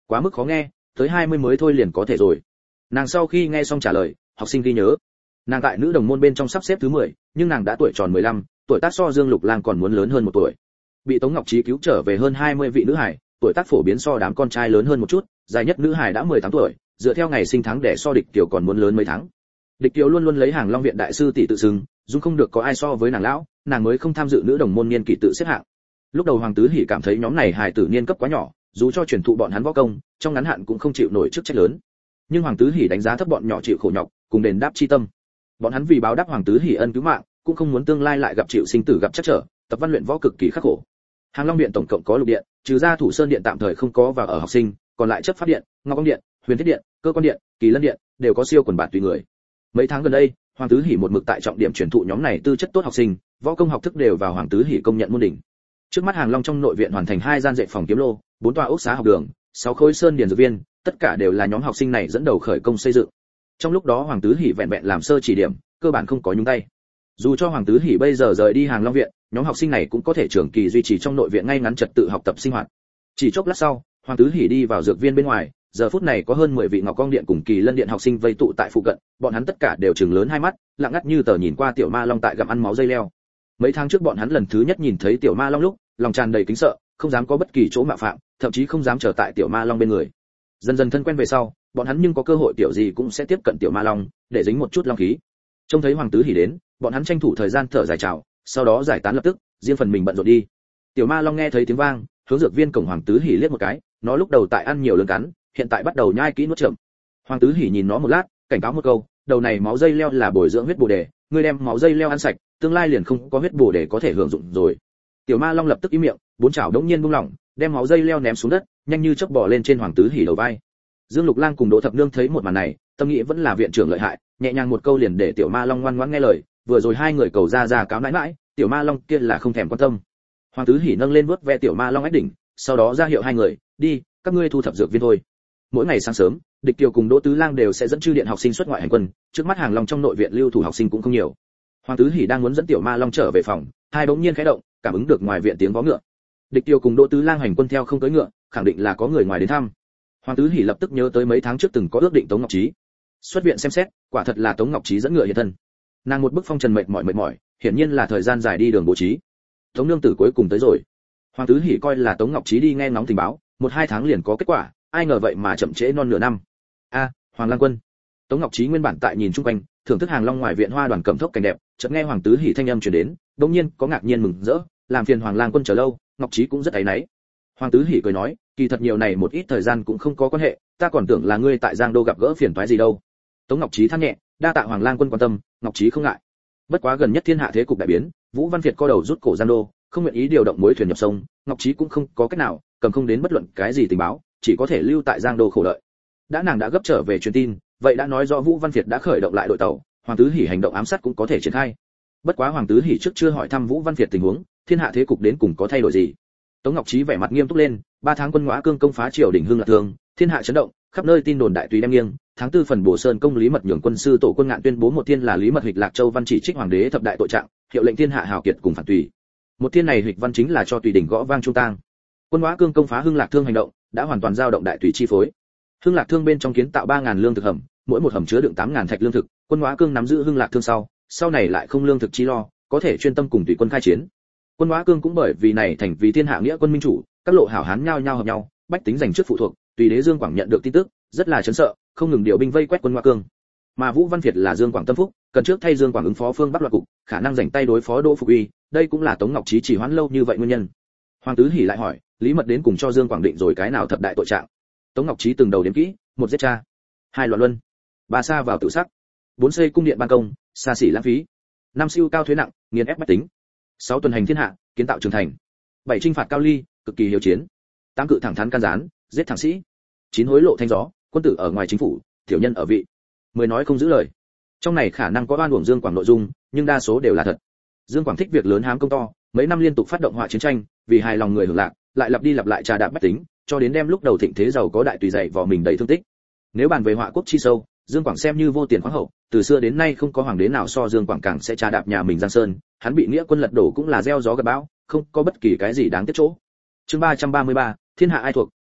Quá mức khó nghe, tới 20 mới thôi liền có thể rồi. Nàng sau khi nghe xong trả lời, học sinh ghi nhớ. Nàng tại nữ đồng môn bên trong sắp xếp thứ 10, nhưng nàng đã tuổi tròn 15, tuổi tác so Dương Lục Lang còn muốn lớn hơn một tuổi. Bị Tống Ngọc Trí cứu trở về hơn 20 vị nữ hải, tuổi tác phổ biến so đám con trai lớn hơn một chút, dài nhất nữ hải đã 18 tuổi, dựa theo ngày sinh tháng đẻ so Địch Kiều còn muốn lớn mấy tháng. Địch Kiều luôn luôn lấy Hàng Long viện đại sư tỷ tự xưng, dung không được có ai so với nàng lão, nàng mới không tham dự nữ đồng môn niên kỷ tự xếp hạng. Lúc đầu Hoàng Tứ Hỉ cảm thấy nhóm này hài tử niên cấp quá nhỏ, dù cho truyền thụ bọn hắn võ công, trong ngắn hạn cũng không chịu nổi chức trách lớn. Nhưng Hoàng Tứ Hỉ đánh giá thấp bọn nhỏ chịu khổ nhọc, cùng đền đáp chi tâm. Bọn hắn vì báo đáp Hoàng Tứ Hỉ ân cứu mạng, cũng không muốn tương lai lại gặp chịu sinh tử gặp trắc trở, tập văn luyện võ cực kỳ khắc khổ. Hàng Long điện tổng cộng có lục điện, trừ ra Thủ Sơn điện tạm thời không có vào ở học sinh, còn lại chấp pháp điện, Ngọc Công điện, Huyền Thiết điện, Cơ Quan điện, Kỳ Lân điện đều có siêu quần bạn tùy người. Mấy tháng gần đây, Hoàng Tứ Hỉ một mực tại trọng điểm truyền thụ nhóm này tư chất tốt học sinh, võ công học thức đều vào Hoàng Tứ Hỉ công nhận môn đỉnh. Trước mắt Hàng Long trong nội viện hoàn thành 2 gian dạy phòng kiếm lô, 4 tòa ốc xá học đường, 6 khối sơn điền dược viên, tất cả đều là nhóm học sinh này dẫn đầu khởi công xây dựng. Trong lúc đó Hoàng Tứ Hỉ vẹn vẹn làm sơ chỉ điểm, cơ bản không có nhúng tay. Dù cho Hoàng Tứ Hỉ bây giờ rời đi Hàng Long viện, nhóm học sinh này cũng có thể trường kỳ duy trì trong nội viện ngay ngắn trật tự học tập sinh hoạt. Chỉ chốc lát sau, Hoàng Tứ Hỉ đi vào dược viên bên ngoài, giờ phút này có hơn 10 vị Ngọc Công điện cùng Kỳ Lân điện học sinh vây tụ tại phụ cận, bọn hắn tất cả đều trừng lớn hai mắt, lặng ngắt như tờ nhìn qua Tiểu Ma Long tại gặm ăn máu dây leo. Mấy tháng trước bọn hắn lần thứ nhất nhìn thấy Tiểu Ma Long lúc, lòng tràn đầy kính sợ, không dám có bất kỳ chỗ mạo phạm, thậm chí không dám trở tại Tiểu Ma Long bên người. Dần dần thân quen về sau, bọn hắn nhưng có cơ hội tiểu gì cũng sẽ tiếp cận Tiểu Ma Long, để dính một chút long khí. Trông thấy Hoàng Tứ Hỉ đến, bọn hắn tranh thủ thời gian thở dài chào, sau đó giải tán lập tức, riêng phần mình bận rộn đi. Tiểu Ma Long nghe thấy tiếng vang, hướng dược viên cổng Hoàng Tứ Hỉ liếc một cái, nó lúc đầu tại ăn nhiều lớn cắn, hiện tại bắt đầu nhai kỹ nuốt chậm. Hoàng Tứ Hỉ nhìn nó một lát, cảnh cáo một câu, đầu này máu dây leo là bồi dưỡng huyết bổ đề, ngươi đem máu dây leo ăn sạch, tương lai liền không có huyết bổ đề có thể hưởng dụng rồi. Tiểu Ma Long lập tức im miệng, bốn chảo đống nhiên buông lỏng, đem máu dây leo ném xuống đất, nhanh như chớp bò lên trên Hoàng Tứ Hỉ đầu vai. Dương Lục Lang cùng Đỗ Thập Nương thấy một màn này, tâm nghĩ vẫn là viện trưởng lợi hại, nhẹ nhàng một câu liền để Tiểu Ma Long ngoan ngoãn nghe lời, vừa rồi hai người cầu ra cáo nãi nãi, Tiểu Ma Long kia là không thèm quan tâm. Hoàng Tứ Hỉ nâng lên vuốt ve Tiểu Ma Long ách đỉnh, sau đó ra hiệu hai người, đi, các ngươi thu thập dược viên thôi. Mỗi ngày sáng sớm, Địch Kiều cùng Đỗ Tứ Lang đều sẽ dẫn chư điện học sinh xuất ngoại hành quân, trước mắt Hàng Long trong nội viện lưu thủ học sinh cũng không nhiều. Hoàng Tứ Hỉ đang muốn dẫn Tiểu Ma Long trở về phòng, hai bỗng nhiên khẽ động, cảm ứng được ngoài viện tiếng vó ngựa. Địch Kiều cùng Đỗ Tứ Lang hành quân theo không tới ngựa, khẳng định là có người ngoài đến thăm. Hoàng Tứ Hỉ lập tức nhớ tới mấy tháng trước từng có ước định Tống Ngọc Trí. Xuất viện xem xét, quả thật là Tống Ngọc Trí dẫn ngựa hiện thân. Nàng một bức phong trần mệt mỏi, hiển nhiên là thời gian dài đi đường bố trí. Tống nương tử cuối cùng tới rồi. Hoàng Tứ Hỉ coi là Tống Ngọc Trí đi nghe ngóng tình báo, 1-2 tháng liền có kết quả, ai ngờ vậy mà chậm trễ non nửa năm. Hoàng Lang Quân. Tống Ngọc Trí nguyên bản tại nhìn chung quanh, thưởng thức Hàng Long ngoài viện hoa đoàn cẩm thốc cảnh đẹp, chợt nghe Hoàng Tứ Hỉ thanh âm truyền đến, đột nhiên có ngạc nhiên mừng rỡ, làm phiền Hoàng Lang Quân chờ lâu, Ngọc Trí cũng rất áy náy. Hoàng Tứ Hỉ cười nói, kỳ thật nhiều này một ít thời gian cũng không có quan hệ, ta còn tưởng là ngươi tại Giang Đô gặp gỡ phiền toái gì đâu. Tống Ngọc Trí than nhẹ, đa tạ Hoàng Lang Quân quan tâm, Ngọc Trí không ngại. Bất quá gần nhất thiên hạ thế cục đại biến, Vũ Văn Việt co đầu rút cổ Giang Đô, không nguyện ý điều động mối thuyền nhập sông, Ngọc Trí cũng không có cách nào, cầm không đến bất luận cái gì tình báo, chỉ có thể lưu tại Giang Đô khổ đợi. Nàng đã gấp trở về truyền tin, vậy đã nói rõ Vũ Văn Việt đã khởi động lại đội tàu, Hoàng Tứ Hỉ hành động ám sát cũng có thể triển khai. Bất quá Hoàng Tứ Hỉ trước chưa hỏi thăm Vũ Văn Việt tình huống, thiên hạ thế cục đến cùng có thay đổi gì. Tống Ngọc Trí vẻ mặt nghiêm túc lên, 3 tháng quân Ngõa Cương công phá triều đình Hưng Lạc Thương, thiên hạ chấn động, khắp nơi tin đồn đại tùy đem nghiêng. Tháng 4 phần Bổ Sơn công Lý Mật nhường quân sư tổ quân Ngạn tuyên bố một thiên là Lý Mật hịch Lạc Châu văn chỉ trích hoàng đế thập đại tội trạng, hiệu lệnh thiên hạ hào kiệt cùng phản tùy. Một thiên này hịch văn chính là cho tùy đỉnh gõ vang trung tang. Quân Ngõa Cương công phá Hưng Lạc Thương hành động đã hoàn toàn giao động đại tùy chi phối. Hưng Lạc Thương bên trong kiến tạo 3000 lương thực hầm, mỗi một hầm chứa đựng 8000 thạch lương thực, quân Ngõa Cương nắm giữ Hưng Lạc Thương sau này lại không lương thực chi lo, có thể chuyên tâm cùng tùy quân khai chiến. Quân Ngõa Cương cũng bởi vì này thành vì thiên hạ nghĩa quân minh chủ, các lộ hảo hán nhao nhao hợp nhau, bách tính giành trước phụ thuộc, tùy đế Dương Quảng nhận được tin tức, rất là chấn sợ, không ngừng điều binh vây quét quân Ngõa Cương. Mà Vũ Văn Việt là Dương Quảng tâm phúc, cần trước thay Dương Quảng ứng phó phương Bắc loạt cục, khả năng giành tay đối phó Đỗ Phục Uy, đây cũng là Tống Ngọc Trí chỉ hoãn lâu như vậy nguyên nhân. Hoàng Tứ Hỉ lại hỏi, Lý Mật đến cùng cho Dương Quảng định rồi cái nào thập đại tội trạng? Tống Ngọc Trí từng đầu đếm kỹ, 1 giết cha, 2 loạn luân, 3 sa vào tự sắc, 4 xây cung điện ban công, xa xỉ lãng phí, 5 siêu cao thuế nặng, nghiền ép bách tính, 6 tuần hành thiên hạ, kiến tạo trường thành, 7 chinh phạt cao ly, cực kỳ hiếu chiến, 8 cự thẳng thắn can gián, giết thẳng sĩ, 9 hối lộ thanh gió, quân tử ở ngoài chính phủ, tiểu nhân ở vị, 10 nói không giữ lời. Trong này khả năng có oan uổng Dương Quảng nội dung, nhưng đa số đều là thật. Dương Quảng thích việc lớn hám công to, mấy năm liên tục phát động họa chiến tranh, vì hài lòng người hưởng lạc, lại lặp đi lặp lại trà đạp bách tính, cho đến đem lúc đầu thịnh thế giàu có đại tùy dậy vò mình đầy thương tích. Nếu bàn về họa quốc chi sâu, Dương Quảng xem như vô tiền khoáng hậu, từ xưa đến nay không có hoàng đế nào so Dương Quảng càng sẽ trà đạp nhà mình Giang Sơn, hắn bị nghĩa quân lật đổ cũng là gieo gió gặt bão, không có bất kỳ cái gì đáng tiếc chỗ. Chương 333, thiên hạ ai thuộc, 1,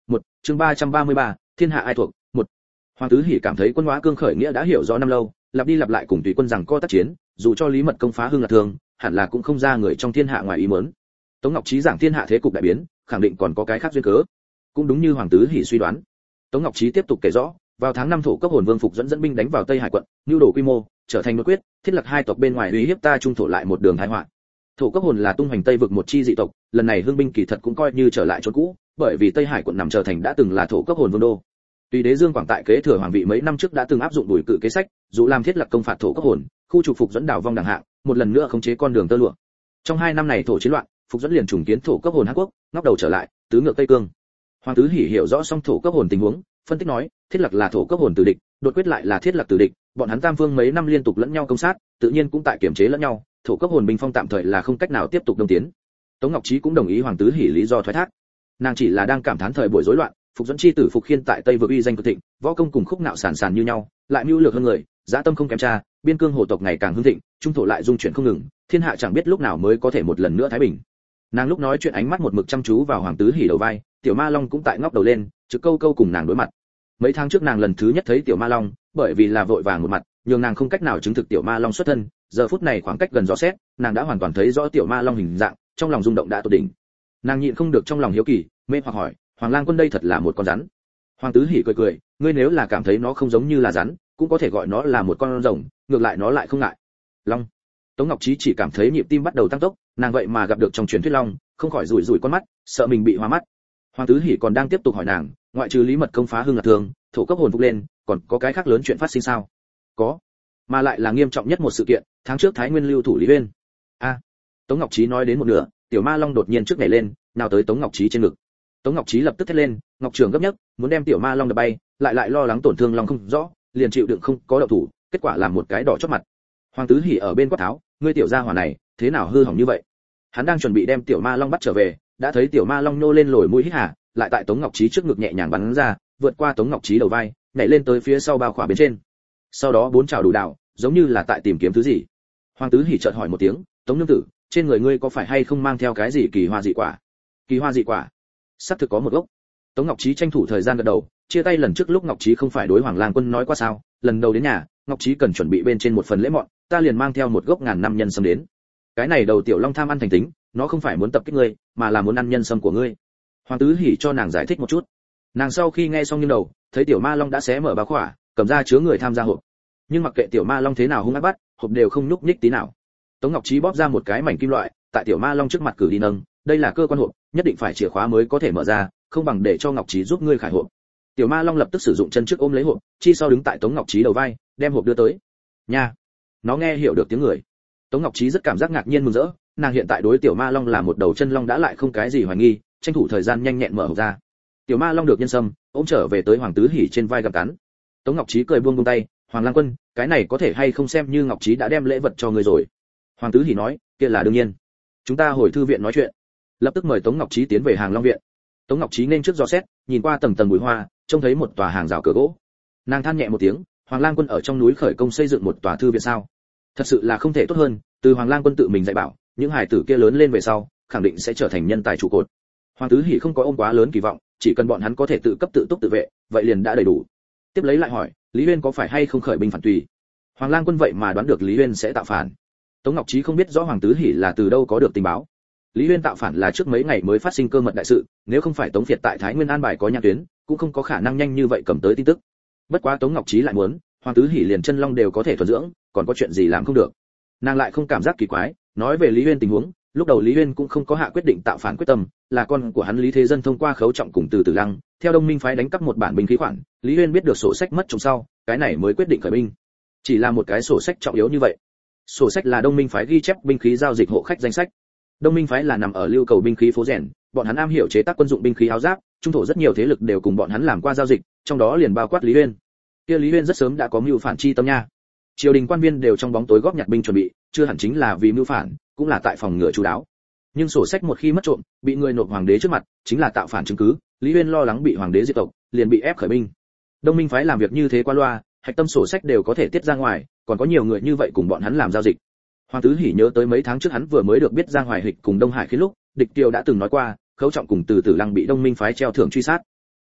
chương 333, thiên hạ ai thuộc. Một. Hoàng Tứ Hỉ cảm thấy Quân Hóa Cương khởi nghĩa đã hiểu rõ năm lâu, lặp đi lặp lại cùng tùy quân rằng co tác chiến, dù cho Lý Mật công phá Hưng Lạc Thương, hẳn là cũng không ra người trong thiên hạ ngoài ý muốn. Tống Ngọc Trí giảng thiên hạ thế cục đại biến, khẳng định còn có cái khác duyên cớ. Cũng đúng như Hoàng Tứ Hỉ suy đoán. Tống Ngọc Trí tiếp tục kể rõ, vào tháng 5 Thổ Cấp Hồn Vương Phục dẫn binh đánh vào Tây Hải quận, nhu đồ quy mô, trở thành một quyết, thiết lập hai tộc bên ngoài uy hiếp ta trung thổ lại một đường tai họa. Thổ Cấp Hồn là tung hoành Tây vực một chi dị tộc, lần này hương binh kỳ thật cũng coi như trở lại chỗ cũ, bởi vì Tây Hải quận nằm trở thành đã từng là Thổ Cấp Hồn vương đô. Tùy đế Dương Quảng tại kế thừa hoàng vị mấy năm trước đã từng áp dụng đuổi cự kế sách, dù làm thiết lập công phạt Thổ Cấp Hồn, khu trục Phục dẫn đảo vong đẳng hạng, một lần nữa khống chế con đường tơ lụa. Trong 2 năm này thổ chiến loạn, Phục dẫn liền trùng kiến Thổ Cấp Hồn Hán Quốc, ngóc đầu trở lại, tứ ngược Tây Cương. Hoàng Tứ Hỉ hiểu rõ xong Thổ Cấp Hồn tình huống, phân tích nói, thiết lập là Thổ Cấp Hồn tử địch, đột quyết lại là thiết lập tử địch, bọn hắn tam phương mấy năm liên tục lẫn nhau công sát, tự nhiên cũng tại kiểm chế lẫn nhau, Thổ Cấp Hồn bình phong tạm thời là không cách nào tiếp tục đông tiến. Tống Ngọc Trí cũng đồng ý Hoàng Tứ Hỉ lý do thoái thác. Nàng chỉ là đang cảm thán thời buổi rối loạn, Phục dẫn chi tử Phục Khiên tại Tây vực uy danh cực thịnh, võ công cùng khúc nạo sàn như nhau, lại mưu lược hơn người, dã tâm không kém cha, biên cương hồ tộc ngày càng hưng thịnh, trung thổ lại dung chuyển không ngừng, thiên hạ chẳng biết lúc nào mới có thể một lần nữa thái bình. Nàng lúc nói chuyện ánh mắt một mực chăm chú vào Hoàng Tứ Hỉ đầu vai, Tiểu Ma Long cũng tại ngóc đầu lên, trực câu câu cùng nàng đối mặt. Mấy tháng trước nàng lần thứ nhất thấy Tiểu Ma Long, bởi vì là vội vàng một mặt, nhưng nàng không cách nào chứng thực Tiểu Ma Long xuất thân, giờ phút này khoảng cách gần rõ xét, nàng đã hoàn toàn thấy rõ Tiểu Ma Long hình dạng, trong lòng rung động đã tột đỉnh. Nàng nhịn không được trong lòng hiếu kỳ, mê hoặc hỏi, Hoàng Lang Quân đây thật là một con rắn? Hoàng Tứ Hỉ cười cười, ngươi nếu là cảm thấy nó không giống như là rắn, cũng có thể gọi nó là một con rồng, ngược lại nó lại không ngại. Long. Tống Ngọc Trí chỉ cảm thấy nhịp tim bắt đầu tăng tốc, nàng vậy mà gặp được trong truyền thuyết long, không khỏi rủi rủi con mắt, sợ mình bị hoa mắt. Hoàng Tứ Hỉ còn đang tiếp tục hỏi nàng, ngoại trừ Lý Mật công phá Hưng Lạc Thương, Thổ Cấp Hồn phục lên, còn có cái khác lớn chuyện phát sinh sao? Có, mà lại là nghiêm trọng nhất một sự kiện, tháng trước Thái Nguyên lưu thủ Lý Uyên. A. Tống Ngọc Trí nói đến một nửa, Tiểu Ma Long đột nhiên trước nhảy lên, nào tới Tống Ngọc Trí trên ngực. Tống Ngọc Trí lập tức thét lên, Ngọc Trường gấp nhất, muốn đem Tiểu Ma Long đập bay, lại lo lắng tổn thương long không rõ, liền chịu đựng không có động thủ, kết quả làm một cái đỏ chót mặt. Hoàng Tứ Hỉ ở bên quát tháo, ngươi tiểu gia hỏa này, thế nào hư hỏng như vậy? Hắn đang chuẩn bị đem Tiểu Ma Long bắt trở về, đã thấy Tiểu Ma Long nô lên lồi mũi hít hà, lại tại Tống Ngọc Trí trước ngực nhẹ nhàng bắn ra, vượt qua Tống Ngọc Trí đầu vai, nhảy lên tới phía sau bao khỏa bên trên. Sau đó bốn chảo đủ đạo, giống như là tại tìm kiếm thứ gì. Hoàng Tứ Hỉ chợt hỏi một tiếng, Tống nương tử, trên người ngươi có phải hay không mang theo cái gì kỳ hoa dị quả? Kỳ hoa dị quả? Sắp thực có một gốc. Tống Ngọc Trí tranh thủ thời gian gật đầu, chia tay lần trước lúc Ngọc Trí không phải đối Hoàng Lang Quân nói qua sao, lần đầu đến nhà, Ngọc Trí cần chuẩn bị bên trên một phần lễ mọn, ta liền mang theo một gốc ngàn năm nhân sâm đến. Cái này đầu tiểu long tham ăn thành tính, nó không phải muốn tập kích ngươi, mà là muốn ăn nhân sâm của ngươi. Hoàng Tứ Hỉ cho nàng giải thích một chút. Nàng sau khi nghe xong nghiêng đầu, thấy Tiểu Ma Long đã xé mở bao khỏa, cầm ra chứa người tham gia hộp. Nhưng mặc kệ Tiểu Ma Long thế nào hung ác bắt, hộp đều không nhúc nhích tí nào. Tống Ngọc Trí bóp ra một cái mảnh kim loại, tại Tiểu Ma Long trước mặt cử đi nâng, đây là cơ quan hộp, nhất định phải chìa khóa mới có thể mở ra, không bằng để cho Ngọc Trí giúp ngươi khải hộp. Tiểu Ma Long lập tức sử dụng chân trước ôm lấy hộp, chi sau đứng tại Tống Ngọc Trí đầu vai, đem hộp đưa tới. Nha, nó nghe hiểu được tiếng người. Tống Ngọc Trí rất cảm giác ngạc nhiên mừng rỡ, nàng hiện tại đối Tiểu Ma Long là một đầu chân long đã lại không cái gì hoài nghi, tranh thủ thời gian nhanh nhẹn mở hộp ra. Tiểu Ma Long được nhân sâm, ôm trở về tới Hoàng Tứ Hỉ trên vai gặm cắn. Tống Ngọc Trí cười buông tay, Hoàng Lang Quân, cái này có thể hay không xem như Ngọc Trí đã đem lễ vật cho ngươi rồi. Hoàng Tứ Hỉ nói, kia là đương nhiên. Chúng ta hồi thư viện nói chuyện. Lập tức mời Tống Ngọc Trí tiến về Hàng Long viện. Tống Ngọc Trí nên trước dò xét, nhìn qua tầng tầng bụi hoa, trông thấy một tòa hàng rào cửa gỗ. Nàng than nhẹ một tiếng, Hoàng Lang Quân ở trong núi khởi công xây dựng một tòa thư viện sao? Thật sự là không thể tốt hơn, từ Hoàng Lang Quân tự mình dạy bảo, những hài tử kia lớn lên về sau, khẳng định sẽ trở thành nhân tài trụ cột. Hoàng Tứ Hỉ không có ôm quá lớn kỳ vọng, chỉ cần bọn hắn có thể tự cấp tự túc tự vệ, vậy liền đã đầy đủ. Tiếp lấy lại hỏi, Lý Uyên có phải hay không khởi binh phản tùy? Hoàng Lang Quân vậy mà đoán được Lý Uyên sẽ tạo phản. Tống Ngọc Trí không biết rõ Hoàng Tứ Hỉ là từ đâu có được tình báo. Lý Uyên tạo phản là trước mấy ngày mới phát sinh cơ mật đại sự, nếu không phải Tống Việt tại Thái Nguyên an bài có nhãn tuyến, cũng không có khả năng nhanh như vậy cầm tới tin tức. Bất quá Tống Ngọc Trí lại muốn, Hoàng Tứ Hỉ liền chân long đều có thể thuần dưỡng, còn có chuyện gì làm không được. Nàng lại không cảm giác kỳ quái, nói về Lý Uyên tình huống, lúc đầu Lý Uyên cũng không có hạ quyết định tạo phản quyết tâm, là con của hắn Lý Thế Dân thông qua Khấu Trọng cùng Từ Tử Lăng, theo Đông Minh phái đánh cắp một bản binh khí khoản, Lý Uyên biết được sổ sách mất trộm sau, cái này mới quyết định khởi binh. Chỉ là một cái sổ sách trọng yếu như vậy. Sổ sách là Đông Minh phái ghi chép binh khí giao dịch hộ khách danh sách. Đông Minh phái là nằm ở lưu cầu binh khí phố rèn, bọn hắn am hiểu chế tác quân dụng binh khí áo giáp, trung thổ rất nhiều thế lực đều cùng bọn hắn làm qua giao dịch, trong đó liền bao quát Lý Uyên. Kia Lý Uyên rất sớm đã có mưu phản chi tâm nha. Triều đình quan viên đều trong bóng tối góp nhặt binh chuẩn bị, chưa hẳn chính là vì mưu phản, cũng là tại phòng ngừa chú đáo. Nhưng sổ sách một khi mất trộm, bị người nộp hoàng đế trước mặt, chính là tạo phản chứng cứ, Lý Uyên lo lắng bị hoàng đế diệt tộc, liền bị ép khởi binh. Đông Minh phái làm việc như thế qua loa, hạch tâm sổ sách đều có thể tiết ra ngoài, còn có nhiều người như vậy cùng bọn hắn làm giao dịch. Hoàng Tứ Hỉ nhớ tới mấy tháng trước hắn vừa mới được biết Giang Hoài Hịch cùng Đông Hải Khiến lúc, Địch Kiều đã từng nói qua, Khấu Trọng cùng Từ Tử Lăng bị Đông Minh phái treo thưởng truy sát.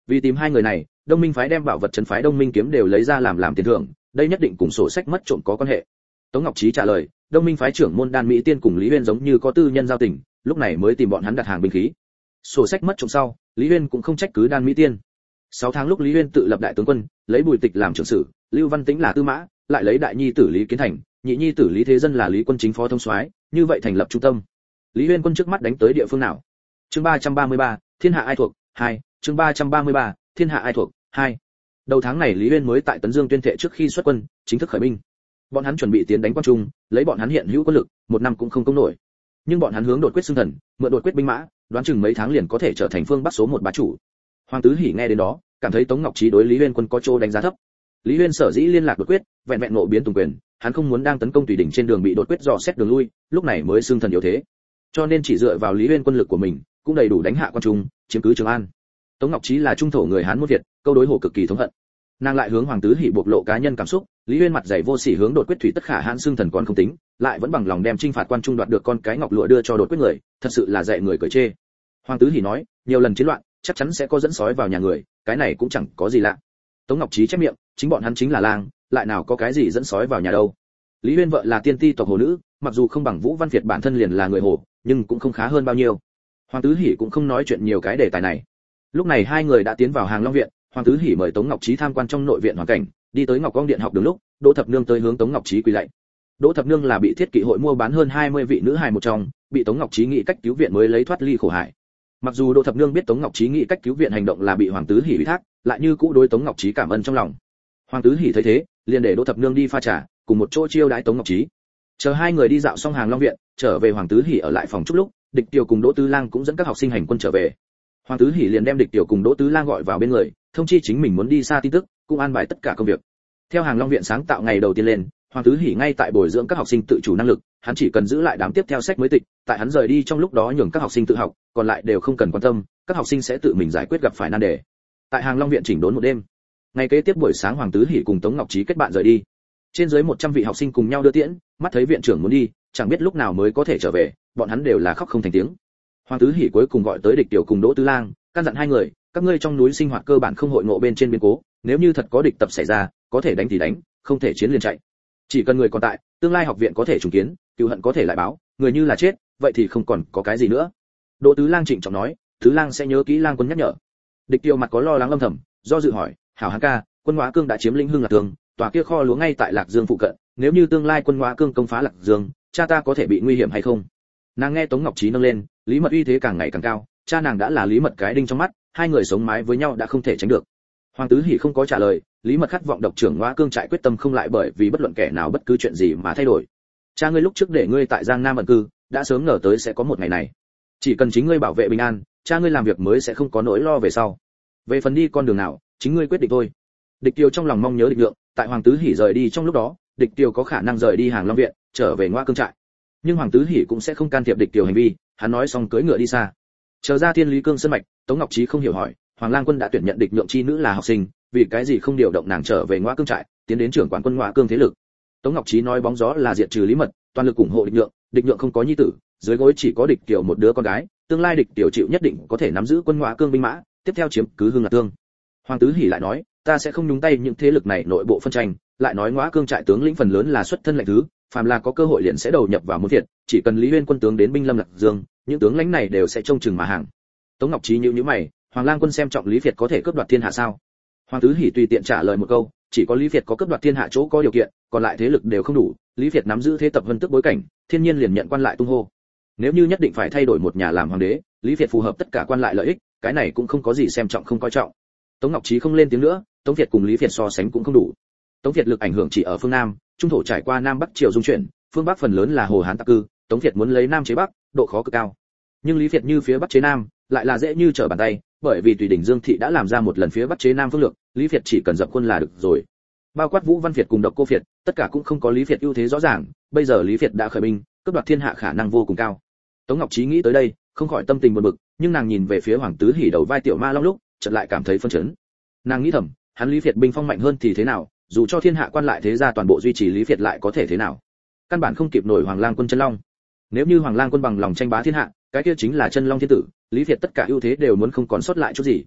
Vì tìm hai người này, Đông Minh phái đem bảo vật trấn phái Đông Minh kiếm đều lấy ra làm tiền thưởng, đây nhất định cùng sổ sách mất trộm có quan hệ. Tống Ngọc Trí trả lời, Đông Minh phái trưởng môn Đan Mỹ Tiên cùng Lý Huyên giống như có tư nhân giao tình, lúc này mới tìm bọn hắn đặt hàng binh khí. Sổ sách mất trộm sau, Lý Huyên cũng không trách cứ Đan Mỹ Tiên. 6 tháng lúc Lý Huyên tự lập đại tướng quân, lấy Bùi Tịch làm trưởng sử, Lưu Văn Tĩnh là tư mã, lại lấy đại nhi tử Lý Kiến Thành, nhị nhi tử Lý Thế Dân là Lý Quân Chính phó thông soái, như vậy thành lập trung tâm. Lý Huyên quân trước mắt đánh tới địa phương nào? Chương 333, Thiên hạ ai thuộc? 2, chương 333, Thiên hạ ai thuộc? 2. Đầu tháng này Lý Huyên mới tại Tấn Dương tuyên thệ trước khi xuất quân, chính thức khởi binh. Bọn hắn chuẩn bị tiến đánh Quang Trung, lấy bọn hắn hiện hữu quân lực, một năm cũng không công nổi. Nhưng bọn hắn hướng đột quyết xưng thần, mượn đột quyết binh mã, đoán chừng mấy tháng liền có thể trở thành phương Bắc số 1 bá chủ. Hoàng Tứ Hỉ nghe đến đó, cảm thấy Tống Ngọc Trí đối Lý Huyên quân có chỗ đánh giá thấp. Lý Huyên sở dĩ liên lạc đột quyết, vẹn vẹn ngộ biến tùng quyền, hắn không muốn đang tấn công tùy đỉnh trên đường bị đột quyết dò xét đường lui, lúc này mới xưng thần yếu thế. Cho nên chỉ dựa vào Lý Huyên quân lực của mình, cũng đầy đủ đánh hạ Quang Trung, chiếm cứ Trường An. Tống Ngọc Trí là trung thổ người Hán muôn Việt, câu đối hổ cực kỳ thống hận. Nàng lại hướng Hoàng Tứ Hỉ bộc lộ cá nhân cảm xúc, Lý Huyên mặt dày vô sỉ hướng đột quyết thủy tất khả hãn xưng thần còn không tính, lại vẫn bằng lòng đem trinh phạt Quan Trung đoạt được con cái ngọc lụa đưa cho đột quyết người, thật sự là dạy người cười chê. Hoàng Tứ Hỉ nói, nhiều lần chiến loạn, chắc chắn sẽ có dẫn sói vào nhà người, cái này cũng chẳng có gì lạ. Tống Ngọc Trí chép miệng, chính bọn hắn chính là lang, lại nào có cái gì dẫn sói vào nhà đâu. Lý Huyên vợ là tiên ti tộc hồ nữ, mặc dù không bằng Vũ Văn Việt bản thân liền là người hồ, nhưng cũng không khá hơn bao nhiêu. Hoàng Tứ Hỉ cũng không nói chuyện nhiều cái đề tài này. Lúc này hai người đã tiến vào Hàng Long viện, Hoàng Tứ Hỉ mời Tống Ngọc Trí tham quan trong nội viện hoàn cảnh, đi tới Ngọc Quang điện học đường lúc, Đỗ Thập Nương tới hướng Tống Ngọc Trí quỳ lạy. Đỗ Thập Nương là bị Thiết Kỵ hội mua bán hơn 20 vị nữ hài một trong, bị Tống Ngọc Trí nghĩ cách cứu viện mới lấy thoát ly khổ hải. Mặc dù Đỗ Thập Nương biết Tống Ngọc Trí nghĩ cách cứu viện hành động là bị Hoàng Tứ Hỉ ủy thác, lại như cũ đối Tống Ngọc Trí cảm ơn trong lòng. Hoàng Tứ Hỉ thấy thế, liền để Đỗ Thập Nương đi pha trà, cùng một chỗ chiêu đãi Tống Ngọc Trí. Chờ hai người đi dạo xong Hàng Long viện, trở về Hoàng Tứ Hỉ ở lại phòng chút lúc, Địch Tiểu cùng Đỗ Tứ Lang cũng dẫn các học sinh hành quân trở về. Hoàng Tứ Hỉ liền đem Địch Tiểu cùng Đỗ Tứ Lang gọi vào bên người, thông chi chính mình muốn đi xa tin tức, cũng an bài tất cả công việc. Theo Hàng Long viện sáng tạo ngày đầu tiên lên, Hoàng Tứ Hỉ ngay tại bồi dưỡng các học sinh tự chủ năng lực, hắn chỉ cần giữ lại đám tiếp theo sách mới tịch, tại hắn rời đi trong lúc đó nhường các học sinh tự học, còn lại đều không cần quan tâm, các học sinh sẽ tự mình giải quyết gặp phải nan đề. Tại Hàng Long viện chỉnh đốn một đêm. Ngày kế tiếp buổi sáng Hoàng Tứ Hỉ cùng Tống Ngọc Trí kết bạn rời đi. Trên dưới 100 vị học sinh cùng nhau đưa tiễn, mắt thấy viện trưởng muốn đi, chẳng biết lúc nào mới có thể trở về, bọn hắn đều là khóc không thành tiếng. Hoàng Tứ Hỉ cuối cùng gọi tới Địch Tiểu cùng Đỗ Tứ Lang, căn dặn hai người, các ngươi trong núi sinh hoạt cơ bản không hội ngộ bên trên biến cố, nếu như thật có địch tập xảy ra, có thể đánh thì đánh, không thể chiến liền chạy. Chỉ cần người còn tại, tương lai học viện có thể trùng kiến, cừu hận có thể lại báo, người như là chết, vậy thì không còn có cái gì nữa. Đỗ Tứ Lang trịnh trọng nói, Tứ Lang sẽ nhớ kỹ Lang quân nhắc nhở. Địch Tiêu mặt có lo lắng âm thầm, do dự hỏi, hảo hán ca, quân Ngõa Cương đã chiếm lĩnh Hưng Lạc Tường, tòa kia kho lúa ngay tại Lạc Dương phụ cận, nếu như tương lai quân Ngõa Cương công phá Lạc Dương, cha ta có thể bị nguy hiểm hay không? Nàng nghe Tống Ngọc Trí nâng lên, Lý Mật uy thế càng ngày càng cao, cha nàng đã là Lý Mật cái đinh trong mắt, hai người sống mái với nhau đã không thể tránh được. Hoàng Tứ Hỉ không có trả lời, Lý Mật khát vọng độc trưởng Ngõa Cương trại quyết tâm không lại bởi vì bất luận kẻ nào bất cứ chuyện gì mà thay đổi. Cha ngươi lúc trước để ngươi tại Giang Nam ẩn cư, đã sớm ngờ tới sẽ có một ngày này. Chỉ cần chính ngươi bảo vệ bình an, cha ngươi làm việc mới sẽ không có nỗi lo về sau. Về phần đi con đường nào, chính ngươi quyết định thôi. Địch Tiêu trong lòng mong nhớ Địch Lượng, tại Hoàng Tứ Hỉ rời đi trong lúc đó, Địch Tiêu có khả năng rời đi Hàng Long viện, trở về Ngõa Cương trại. Nhưng Hoàng Tứ Hỉ cũng sẽ không can thiệp Địch Tiêu hành vi, hắn nói xong cưỡi ngựa đi xa. Chờ ra Thiên Lý Cương sơn mạch, Tống Ngọc Trí không hiểu hỏi, Hoàng Lang quân đã tuyển nhận Địch Lượng chi nữ là học sinh, vì cái gì không điều động nàng trở về Ngõa Cương trại, tiến đến trưởng quản quân Ngõa Cương thế lực. Tống Ngọc Trí nói bóng gió là diệt trừ Lý Mật, toàn lực ủng hộ Địch Lượng không có nhi tử, dưới gối chỉ có Địch Tiểu một đứa con gái, tương lai Địch Tiểu chịu nhất định có thể nắm giữ quân Ngõa Cương binh mã, tiếp theo chiếm cứ Hưng Lạc Tương. Hoàng Tứ Hỉ lại nói, ta sẽ không nhúng tay những thế lực này nội bộ phân tranh, lại nói Ngõa Cương trại tướng lĩnh phần lớn là xuất thân lệnh thứ, phàm là có cơ hội liền sẽ đầu nhập vào môn Việt, chỉ cần Lý Huyên quân tướng đến binh lâm Lạc Dương, những tướng lãnh này đều sẽ trông chừng mà hàng. Tống Ngọc Trí nhíu mày, Hoàng Lang quân xem trọng Lý Việt có thể cướp đoạt thiên hạ sao? Hoàng Tứ Hỉ tùy tiện trả lời một câu, chỉ có Lý Việt có cướp đoạt thiên hạ chỗ có điều kiện, còn lại thế lực đều không đủ, Lý Việt nắm giữ thế tập vân tước bối cảnh, thiên nhiên liền nhận quan lại tung hô. Nếu như nhất định phải thay đổi một nhà làm hoàng đế, Lý Việt phù hợp tất cả quan lại lợi ích, cái này cũng không có gì xem trọng không coi trọng. Tống Ngọc Trí không lên tiếng nữa, Tống Việt cùng Lý Việt so sánh cũng không đủ. Tống Việt lực ảnh hưởng chỉ ở phương Nam, trung thổ trải qua Nam Bắc triều dung chuyển, phương Bắc phần lớn là Hồ Hán tặc cư, Tống Việt muốn lấy Nam chế Bắc, độ khó cực cao. Nhưng Lý Việt như phía Bắc chế Nam, lại là dễ như trở bàn tay, bởi vì Tùy Đỉnh Dương thị đã làm ra một lần phía Bắc chế Nam phương lược, Lý Việt chỉ cần dập quân là được rồi. Bao quát Vũ Văn Việt cùng Độc Cô Việt, tất cả cũng không có Lý Việt ưu thế rõ ràng, bây giờ Lý Việt đã khởi binh, cướp đoạt thiên hạ khả năng vô cùng cao. Tống Ngọc Trí nghĩ tới đây, không khỏi tâm tình buồn bực, nhưng nàng nhìn về phía Hoàng Tứ Hỉ đầu vai Tiểu Ma Long lúc, chợt lại cảm thấy phân chấn. Nàng nghĩ thầm, hắn Lý Việt binh phong mạnh hơn thì thế nào, dù cho thiên hạ quan lại thế gia toàn bộ duy trì Lý Việt lại có thể thế nào? Căn bản không kịp nổi Hoàng Lang quân chân long. Nếu như Hoàng Lang quân bằng lòng tranh bá thiên hạ, cái kia chính là chân long thiên tử, Lý Việt tất cả ưu thế đều muốn không còn sót lại chút gì.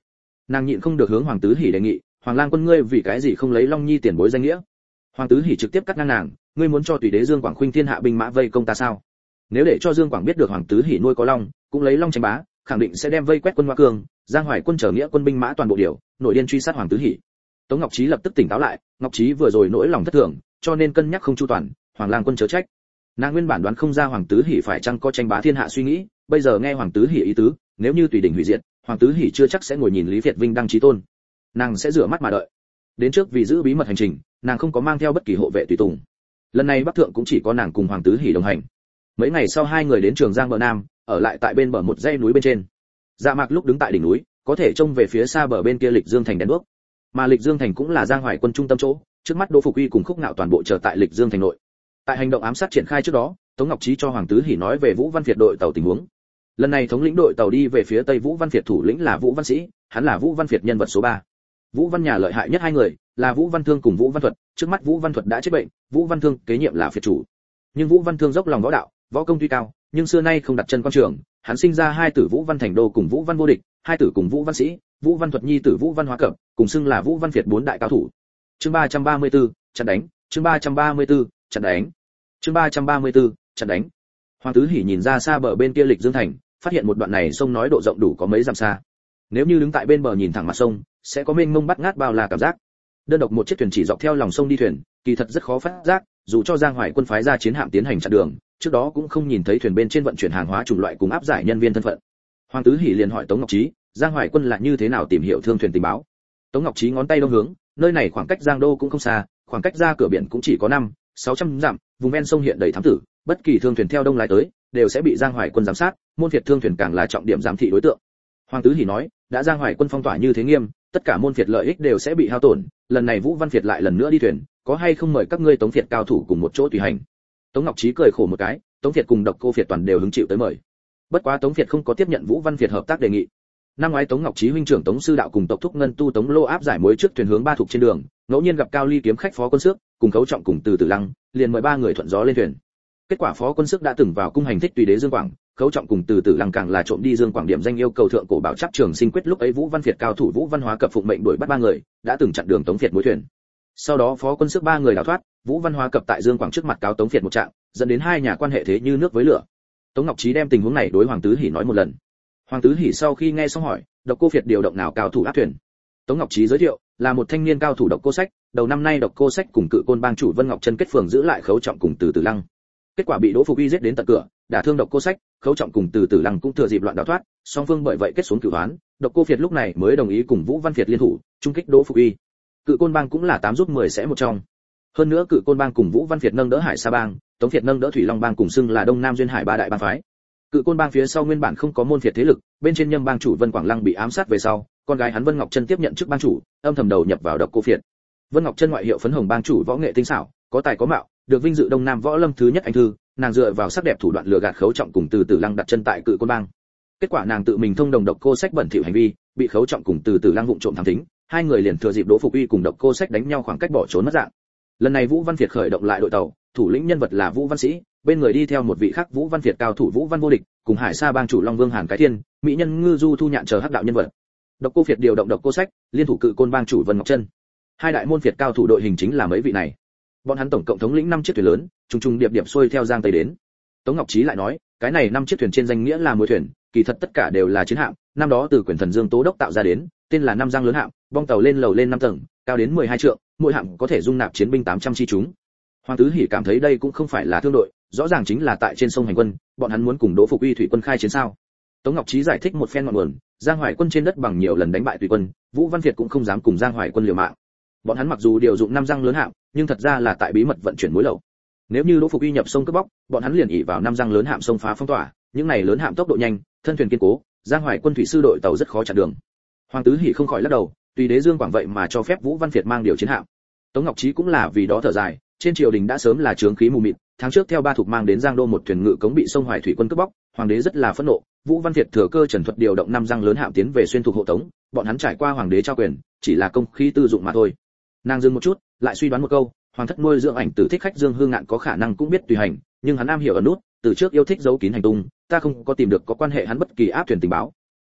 Nàng nhịn không được hướng Hoàng Tứ Hỉ đề nghị, Hoàng Lang Quân ngươi vì cái gì không lấy Long Nhi tiền bối danh nghĩa? Hoàng Tứ Hỉ trực tiếp cắt ngang nàng, ngươi muốn cho tùy đế Dương Quảng khuynh thiên hạ binh mã vây công ta sao? Nếu để cho Dương Quảng biết được Hoàng Tứ Hỉ nuôi có long, cũng lấy long tranh bá, khẳng định sẽ đem vây quét quân Hoa Cương, Giang Hoài Quân trở nghĩa quân binh mã toàn bộ điều, nổi điên truy sát Hoàng Tứ Hỉ. Tống Ngọc Trí lập tức tỉnh táo lại, Ngọc Trí vừa rồi nỗi lòng thất thường, cho nên cân nhắc không chu toàn, Hoàng Lang Quân chớ trách. Nàng nguyên bản đoán không ra Hoàng Tứ Hỉ phải chăng có tranh bá thiên hạ suy nghĩ, bây giờ nghe Hoàng Tứ Hỉ ý tứ, nếu như tùy đỉnh hủy diệt, Hoàng Tứ Hỉ chưa chắc sẽ ngồi nhìn Lý Việt Vinh đăng chí tôn. Nàng sẽ rửa mắt mà đợi. Đến trước vì giữ bí mật hành trình, nàng không có mang theo bất kỳ hộ vệ tùy tùng. Lần này Bắc Thượng cũng chỉ có nàng cùng Hoàng Tứ Hỉ đồng hành. Mấy ngày sau hai người đến Trường Giang bờ Nam, ở lại tại bên bờ một dãy núi bên trên. Dạ Mạc lúc đứng tại đỉnh núi, có thể trông về phía xa bờ bên kia Lịch Dương thành đèn đuốc. Mà Lịch Dương thành cũng là Giang Hoài Quân trung tâm chỗ, trước mắt Đỗ Phục Uy cùng Khúc Nạo toàn bộ chờ tại Lịch Dương thành nội. Tại hành động ám sát triển khai trước đó, Tống Ngọc Trí cho Hoàng Tứ Hỉ nói về Vũ Văn Việt đội tàu tình huống. Lần này thống lĩnh đội tàu đi về phía Tây Vũ Văn Việt thủ lĩnh là Vũ Văn Sĩ, hắn là Vũ Văn Việt nhân vật số 3. Vũ Văn nhà lợi hại nhất hai người là Vũ Văn Thương cùng Vũ Văn Thuật, trước mắt Vũ Văn Thuật đã chết bệnh, Vũ Văn Thương kế nhiệm là Việt chủ. Nhưng Vũ Văn Thương dốc lòng võ đạo, võ công tuy cao, nhưng xưa nay không đặt chân quan trường, hắn sinh ra hai tử Vũ Văn Thành Đô cùng Vũ Văn Vô Địch, hai tử cùng Vũ Văn Sĩ, Vũ Văn Thuật nhi tử Vũ Văn Hóa Cẩm, cùng xưng là Vũ Văn Việt bốn đại cao thủ. Chương 334, chặn đánh, chương 334, chặn đánh. Chương 334, chặn đánh. Hoàng Tứ Hỉ nhìn ra xa bờ bên kia Lịch Dương thành, phát hiện một đoạn này sông nói độ rộng đủ có mấy dặm xa. Nếu như đứng tại bên bờ nhìn thẳng mặt sông, sẽ có mênh mông bắt ngát bao la cảm giác. Đơn độc một chiếc thuyền chỉ dọc theo lòng sông đi thuyền, kỳ thật rất khó phát giác, dù cho Giang Hoài Quân phái ra chiến hạm tiến hành chặn đường, trước đó cũng không nhìn thấy thuyền bên trên vận chuyển hàng hóa chủng loại cùng áp giải nhân viên thân phận. Hoàng Tứ Hỉ liền hỏi Tống Ngọc Trí, Giang Hoài Quân là như thế nào tìm hiểu thương thuyền tình báo? Tống Ngọc Trí ngón tay đông hướng, nơi này khoảng cách Giang Đô cũng không xa, khoảng cách ra cửa biển cũng chỉ có 500-600 dặm, vùng ven sông hiện đầy thám tử, bất kỳ thương thuyền theo đông lái tới, đều sẽ bị Giang Hoài Quân giám sát, môn phiệt thương thuyền càng là trọng điểm giám thị đối tượng. Hoàng Tứ Hỉ nói, đã Giang Hoài Quân phong tỏa như thế nghiêm, tất cả môn phiệt lợi ích đều sẽ bị hao tổn, lần này Vũ Văn Việt lại lần nữa đi thuyền, có hay không mời các ngươi Tống Việt cao thủ cùng một chỗ tùy hành? Tống Ngọc Trí cười khổ một cái, Tống Việt cùng Độc Cô Việt toàn đều hứng chịu tới mời. Bất quá Tống Việt không có tiếp nhận Vũ Văn Việt hợp tác đề nghị. Năm ngoái Tống Ngọc Trí huynh trưởng Tống Sư Đạo cùng tộc thúc Ngân Tu Tống Lô áp giải mối trước thuyền hướng Ba Thục trên đường, ngẫu nhiên gặp Cao Ly kiếm khách Phó Quân Xước, cùng Khấu Trọng cùng Từ Tử Lăng, liền mời ba người thuận gió lên thuyền. Kết quả Phó Quân Xước đã từng vào cung hành thích tùy đế Dương Quảng, Khấu Trọng cùng Từ Tử Lăng càng là trộm đi Dương Quảng điểm danh yêu cầu thượng cổ bảo chắc trường sinh quyết, lúc ấy Vũ Văn Việt cao thủ Vũ Văn Hóa Cập phụng mệnh đuổi bắt ba người, đã từng chặn đường Tống Việt mối thuyền. Sau đó Phó Quân Xước ba người đào thoát, Vũ Văn Hóa Cập tại Dương Quảng trước mặt cáo Tống Việt một trạng, dẫn đến hai nhà quan hệ thế như nước với lửa. Tống Ngọc Trí đem tình huống này đối Hoàng Tứ Hỉ nói một lần. Hoàng Tứ Hỉ sau khi nghe xong hỏi, Độc Cô Việt điều động nào cao thủ áp thuyền? Tống Ngọc Trí giới thiệu, là một thanh niên cao thủ Độc Cô Sách, đầu năm nay Độc Cô Sách cùng Cự Côn bang chủ Vân Ngọc Chân kết phường giữ lại Khấu Trọng cùng Từ Tử Lăng. Kết quả bị Đỗ Phục Uy giết đến tận cửa, đả thương Độc Cô Sách, Khấu Trọng cùng Từ Tử Lăng cũng thừa dịp loạn đào thoát, song phương bởi vậy kết xuống cửu oán, Độc Cô Việt lúc này mới đồng ý cùng Vũ Văn Việt liên thủ, chung kích Đỗ Phục Uy. Cự Côn bang cũng là 8 giúp 10 sẽ một trong. Hơn nữa Cự Côn bang cùng Vũ Văn Việt nâng đỡ Hải Sa bang, Tống Việt nâng đỡ Thủy Long bang cùng xưng là Đông Nam duyên hải ba đại bang phái. Cự Côn bang phía sau nguyên bản không có môn phiệt thế lực, bên trên Nhâm bang chủ Vân Quảng Lăng bị ám sát về sau, con gái hắn Vân Ngọc Chân tiếp nhận chức bang chủ, âm thầm đầu nhập vào Độc Cô Việt. Vân Ngọc Chân ngoại hiệu Phấn Hồng bang chủ, võ nghệ tinh xảo, có tài có mạo, được vinh dự Đông Nam võ lâm thứ nhất anh thư, nàng dựa vào sắc đẹp thủ đoạn lừa gạt Khấu Trọng cùng Từ Tử Lăng đặt chân tại Cự Côn bang. Kết quả nàng tự mình thông đồng Độc Cô Sách bẩn thỉu hành vi, bị Khấu Trọng cùng Từ Tử Lăng vụng trộm thám thính, hai người liền thừa dịp Đỗ Phục Uy cùng Độc Cô Sách đánh nhau khoảng cách bỏ trốn mất dạng. Lần này Vũ Văn Việt khởi động lại đội tàu, thủ lĩnh nhân vật là Vũ Văn Sĩ, bên người đi theo một vị khác Vũ Văn Việt cao thủ Vũ Văn Vô Địch, cùng Hải Sa bang chủ Long Vương Hàn Cái Thiên, mỹ nhân Ngư Du Thu Nhạn chờ hắc đạo nhân vật. Độc Cô Việt điều động Độc Cô Sách, liên thủ Cự Côn bang chủ Vân Ngọc Chân. Hai đại môn Việt cao thủ đội hình chính là mấy vị này. Bọn hắn tổng cộng thống lĩnh 5 chiếc thuyền lớn, trùng trùng điệp điệp xuôi theo Giang Tây đến. Tống Ngọc Trí lại nói, cái này 5 chiếc thuyền trên danh nghĩa là mối thuyền, kỳ thật tất cả đều là chiến hạm, năm đó từ Quyền Thần Dương Tố Đốc tạo ra đến, tên là Năm Giang lớn hạm, bong tàu lên lầu lên 5 tầng, cao đến 12 trượng, mỗi hạm có thể dung nạp chiến binh 800 chi chúng. Hoàng Tứ Hỉ cảm thấy đây cũng không phải là thương đội, rõ ràng chính là tại trên sông hành quân, bọn hắn muốn cùng Đỗ Phục Uy thủy quân khai chiến sao? Tống Ngọc Trí giải thích một phen ngọn nguồn, Giang Hoài Quân trên đất bằng nhiều lần đánh bại tùy quân, Vũ Văn Việt cũng không dám cùng Giang Hoài Quân liều mạng. Bọn hắn mặc dù điều dụng 5 Giang lớn hạm, nhưng thật ra là tại bí mật vận chuyển mối lậu. Nếu như Đỗ Phục Uy nhập sông cướp bóc, bọn hắn liền ỷ vào 5 Giang lớn hạm sông phá phong tỏa, những này lớn hạm tốc độ nhanh, thân thuyền kiên cố, Giang Hoài Quân thủy sư đội tàu rất khó chặn đường. Hoàng Tứ Hỉ không khỏi lắc đầu, tùy đế Dương Quảng vậy mà cho phép Vũ Văn Việt mang điều chiến hạm. Tống Ngọc Trí cũng là vì đó thở dài, trên triều đình đã sớm là chướng khí mù mịt, tháng trước theo Ba Thục mang đến Giang Đô một thuyền ngự cống bị sông Hoài thủy quân cướp bóc, hoàng đế rất là phẫn nộ, Vũ Văn Việt thừa cơ trần thuật điều động 5 Giang lớn hạm tiến về xuyên thuộc hộ tống, bọn hắn trải qua hoàng đế trao quyền, chỉ là công khí tư dụng mà thôi. Nàng dừng một chút, lại suy đoán một câu, hoàng thất nuôi dưỡng ảnh tử thích khách Dương Hương Ngạn có khả năng cũng biết tùy hành, nhưng hắn am hiểu ở nút, từ trước yêu thích giấu kín hành tung, ta không có tìm được có quan hệ hắn bất kỳ áp thuyền tình báo.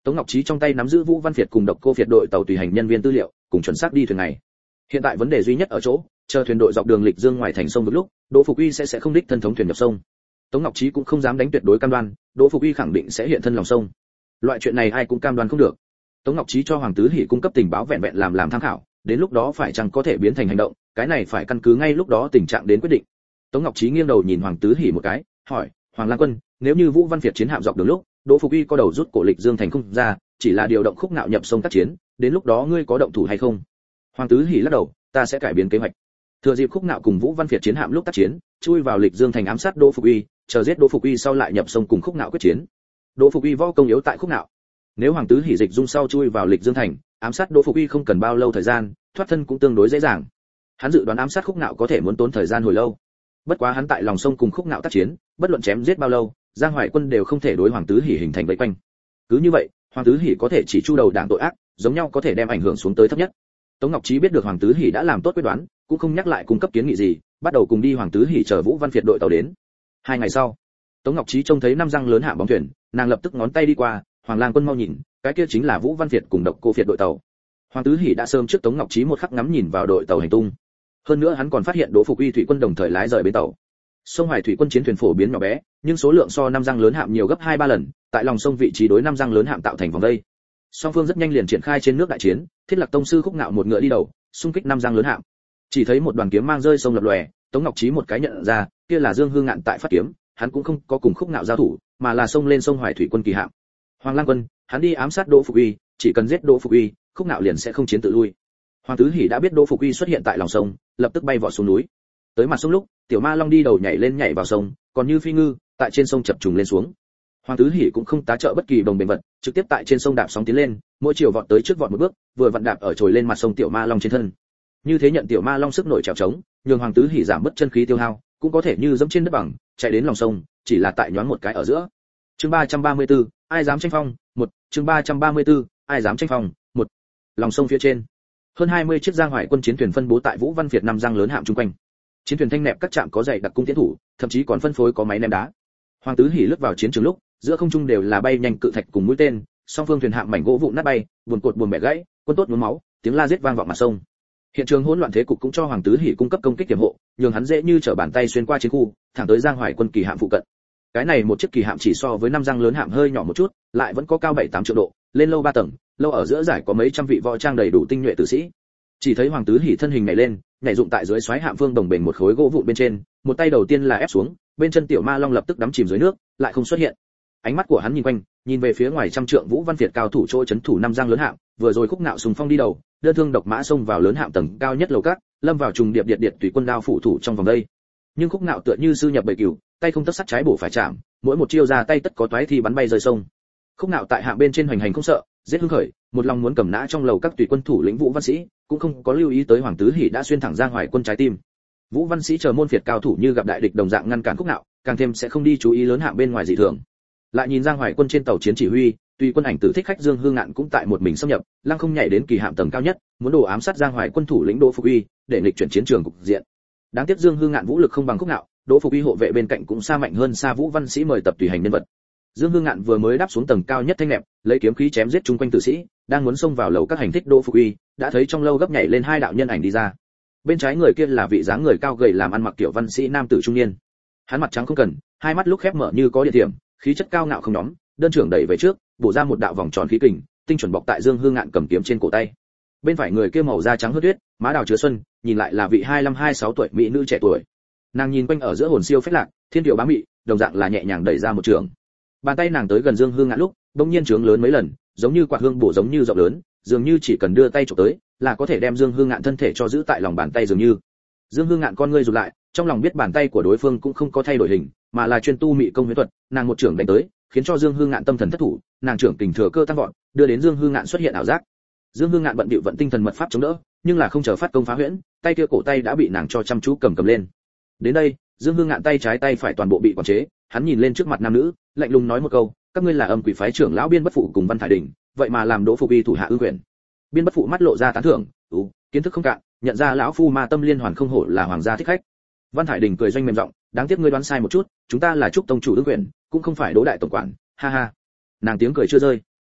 Tống Ngọc Trí trong tay nắm giữ Vũ Văn Việt cùng Độc Cô Việt đội tàu tùy hành nhân viên tư liệu, cùng chuẩn xác đi thuyền này. Hiện tại vấn đề duy nhất ở chỗ, chờ thuyền đội dọc đường lịch dương ngoài thành sông vực lúc, Đỗ Phục Uy sẽ không đích thân thống thuyền nhập sông. Tống Ngọc Trí cũng không dám đánh tuyệt đối cam đoan, Đỗ Phục Uy khẳng định sẽ hiện thân lòng sông. Loại chuyện này ai cũng cam đoan không được. Tống Ngọc Trí cho Hoàng Tứ Hỷ cung cấp tình báo vẹn vẹn làm tham khảo, đến lúc đó phải chăng có thể biến thành hành động, cái này phải căn cứ ngay lúc đó tình trạng đến quyết định. Tống Ngọc Trí nghiêng đầu nhìn Hoàng Tứ Hỷ một cái, hỏi: "Hoàng Lang Quân, nếu như Vũ Văn Việt chiến hạm dọc đường lúc, Đỗ Phục Uy có đầu rút cổ lịch dương thành không ra, chỉ là điều động Khúc Nạo nhập sông tác chiến, đến lúc đó ngươi có động thủ hay không?" Hoàng Tứ Hỷ lắc đầu: "Ta sẽ cải biến kế hoạch. Thừa dịp Khúc Nạo cùng Vũ Văn Việt chiến hạm lúc tác chiến, chui vào lịch dương thành ám sát Đỗ Phục Uy, chờ giết Đỗ Phục Uy sau lại nhập sông cùng Khúc Nạo quyết chiến. Đỗ Phục Uy võ công yếu tại Khúc Nạo. Nếu Hoàng Tứ Hỷ dịch dung sau chui vào lịch dương thành, ám sát Đỗ Phục Uy không cần bao lâu thời gian, thoát thân cũng tương đối dễ dàng. Hắn dự đoán ám sát Khúc Nạo có thể muốn tốn thời gian hồi lâu. Bất quá hắn tại lòng sông cùng Khúc Nạo tác chiến, bất luận chém giết bao lâu, Giang Hoài Quân đều không thể đối Hoàng Tứ Hỷ hình thành vây quanh. Cứ như vậy, Hoàng Tứ Hỷ có thể chỉ chu đầu đảng tội ác, giống nhau có thể đem ảnh hưởng xuống tới thấp nhất." Tống Ngọc Trí biết được Hoàng Tứ Hỷ đã làm tốt quyết đoán, cũng không nhắc lại cung cấp kiến nghị gì, bắt đầu cùng đi Hoàng Tứ Hỷ chờ Vũ Văn Việt đội tàu đến. 2 ngày sau, Tống Ngọc Trí trông thấy 5 răng lớn hạm bóng thuyền, nàng lập tức ngón tay đi qua: "Hoàng Lang Quân mau nhìn, cái kia chính là Vũ Văn Việt cùng Độc Cô Việt đội tàu." Hoàng Tứ Hỷ đã sớm trước Tống Ngọc Trí một khắc ngắm nhìn vào đội tàu hành tung. Hơn nữa hắn còn phát hiện Đỗ Phục Uy thủy quân đồng thời lái rời bến tàu. Sông Hoài thủy quân chiến thuyền phổ biến nhỏ bé, nhưng số lượng so 5 răng lớn hạm nhiều gấp 2-3 lần, tại lòng sông vị trí đối 5 răng lớn hạm tạo thành vòng vây. Song phương rất nhanh liền triển khai trên nước đại chiến, Thiết Lạc tông sư Khúc Nạo một ngựa đi đầu, xung kích 5 răng lớn hạm. Chỉ thấy một đoàn kiếm mang rơi sông lập lòe, Tống Ngọc Trí một cái nhận ra, kia là Dương Hương Ngạn tại phát kiếm, hắn cũng không có cùng Khúc Nạo giao thủ, mà là xông lên sông Hoài thủy quân kỳ hạm. Hoàng Lang Quân, hắn đi ám sát Đỗ Phục Uy, chỉ cần giết Đỗ Phục Uy, Khúc Nạo liền sẽ không chiến tự lui. Hoàng Tứ Hỷ đã biết Đỗ Phục Uy xuất hiện tại lòng sông, lập tức bay vọt xuống núi. Tới mặt sông lúc, Tiểu Ma Long đi đầu nhảy lên nhảy vào sông, còn như phi ngư, tại trên sông chập trùng lên xuống. Hoàng Tứ Hỷ cũng không tá trợ bất kỳ đồng bền vật, trực tiếp tại trên sông đạp sóng tiến lên, mỗi chiều vọt tới trước vọt một bước, vừa vặn đạp ở trồi lên mặt sông Tiểu Ma Long trên thân. Như thế nhận Tiểu Ma Long sức nổi trèo trống, nhường Hoàng Tứ Hỷ giảm bớt chân khí tiêu hao, cũng có thể như dẫm trên đất bằng, chạy đến lòng sông, chỉ là tại nhoáng một cái ở giữa. Chương 334, ai dám tranh phong? 1, chương 334, ai dám tranh phong? 1. Lòng sông phía trên, hơn 20 chiếc Giang Hoài quân chiến thuyền phân bố tại Vũ Văn Việt 5 răng lớn hạm chung quanh. Chiến thuyền thanh nẹp các trạm có dày đặc cung tiến thủ, thậm chí còn phân phối có máy ném đá. Hoàng Tứ Hỷ lướt vào chiến trường lúc, giữa không trung đều là bay nhanh cự thạch cùng mũi tên, song phương thuyền hạm mảnh gỗ vụn nát bay, buồn cột buồn bẻ gãy, quân tốt nhuốm máu, tiếng la giết vang vọng mặt sông. Hiện trường hỗn loạn thế cục cũng cho Hoàng Tứ Hỷ cung cấp công kích tiềm hộ, nhường hắn dễ như trở bàn tay xuyên qua chiến khu, thẳng tới Giang Hoài quân kỳ hạm phụ cận. Cái này một chiếc kỳ hạm chỉ so với 5 răng lớn hạm hơi nhỏ một chút, lại vẫn có cao 7-8 triệu độ, lên lâu 3 tầng, lâu ở giữa giải có mấy trăm vị võ trang đầy đủ tinh nhuệ tử sĩ. Chỉ thấy Hoàng Tứ Hỷ thân hình nhảy lên, nhảy dụng tại dưới xoáy hạm vương đồng bền một khối gỗ vụn bên trên, một tay đầu tiên là ép xuống, bên chân Tiểu Ma Long lập tức đắm chìm dưới nước, lại không xuất hiện. Ánh mắt của hắn nhìn quanh, nhìn về phía ngoài trăm trượng Vũ Văn Việt cao thủ chỗ trấn thủ 5 răng lớn hạm, vừa rồi Khúc Nạo sùng phong đi đầu, đơn thương độc mã xông vào lớn hạm tầng cao nhất lầu các, lâm vào trùng điệp điệt tùy quân đao phủ thủ trong vòng đây. Nhưng Khúc Nạo tựa như sư nhập bầy cừu, tay không tấc sắt trái bổ phải chạm, mỗi một chiêu ra tay tất có toái thì bắn bay rơi sông. Khúc Nạo tại hạm bên trên hoành hành không sợ, giết hưng khởi, một lòng muốn cầm nã trong lầu các tùy quân thủ lĩnh Vũ Văn Sĩ, cũng không có lưu ý tới Hoàng Tứ Hỷ đã xuyên thẳng Giang Hoài quân trái tim. Vũ Văn Sĩ chờ môn phiệt cao thủ như gặp đại địch đồng dạng ngăn cản Khúc Nạo, càng thêm sẽ không đi chú ý lớn hạng bên ngoài dị thường. Lại nhìn Giang Hoài quân trên tàu chiến chỉ huy, tùy quân ảnh tử thích khách Dương Hương Ngạn cũng tại một mình xâm nhập, lăng không nhảy đến kỳ hạm tầng cao nhất, muốn đổ ám sát Giang Hoài quân thủ lĩnh Đỗ Phục Uy, để nghịch chuyển chiến trường cục diện. Đáng tiếc Dương Hương Ngạn vũ lực không bằng Khúc Nạo, Đỗ Phục Uy hộ vệ bên cạnh cũng xa mạnh hơn xa Vũ Văn Sĩ mời tập tùy hành nhân vật. Dương Hương Ngạn vừa mới đáp xuống tầng cao nhất thanh nẹp, lấy kiếm khí chém giết chung quanh tử sĩ, đang muốn xông vào lầu các hành thích Đỗ Phục Uy, đã thấy trong lâu gấp nhảy lên 2 đạo nhân ảnh đi ra. Bên trái người kia là vị dáng người cao gầy làm ăn mặc kiểu văn sĩ nam tử trung niên. Hắn mặt trắng không cần, hai mắt lúc khép mở như có điện thiểm, khí chất cao ngạo không nhóm, đơn trưởng đẩy về trước, bổ ra một đạo vòng tròn khí kình, tinh chuẩn bọc tại Dương Hương Ngạn cầm kiếm trên cổ tay. Bên phải người kia màu da trắng hớt tuyết, má đào chứa xuân, nhìn lại là vị 25-26 tuổi mỹ nữ trẻ tuổi. Nàng nhìn quanh ở giữa hồn siêu phách lạc, thiên kiều bá mị, đồng dạng là nhẹ nhàng đẩy ra một trường. Bàn tay nàng tới gần Dương Hương Ngạn lúc, bỗng nhiên trướng lớn mấy lần, giống như quạt hương bổ giống như rộng lớn, dường như chỉ cần đưa tay chụp tới, là có thể đem Dương Hương Ngạn thân thể cho giữ tại lòng bàn tay dường như. Dương Hương Ngạn con ngươi rụt lại, trong lòng biết bàn tay của đối phương cũng không có thay đổi hình, mà là chuyên tu mị công huyễn thuật, nàng một trưởng đánh tới, khiến cho Dương Hương Ngạn tâm thần thất thủ, nàng trưởng kình thừa cơ tăng vọt, đưa đến Dương Hương Ngạn xuất hiện ảo giác. Dương Hương Ngạn bận bịu vận tinh thần mật pháp chống đỡ, nhưng là không chờ phát công phá huyễn, tay kia cổ tay đã bị nàng cho chăm chú cầm lên. Đến đây, Dương Hương Ngạn tay trái tay phải toàn bộ bị quản chế, hắn nhìn lên trước mặt nam nữ, lạnh lùng nói một câu, các ngươi là Âm Quỷ phái trưởng lão Biên Bất Phụ cùng Văn Thải Đình, vậy mà làm Đỗ Phục Uy thủ hạ ương quyền. Biên Bất Phụ mắt lộ ra tán thưởng, kiến thức không cạn, nhận ra lão phu ma tâm liên hoàn không hổ là hoàng gia thích khách. Văn Thải Đình cười doanh mềm giọng, đáng tiếc ngươi đoán sai một chút, chúng ta là Trúc tông chủ ương quyền, cũng không phải Đỗ đại tổng quản, ha ha. Nàng tiếng cười chưa rơi,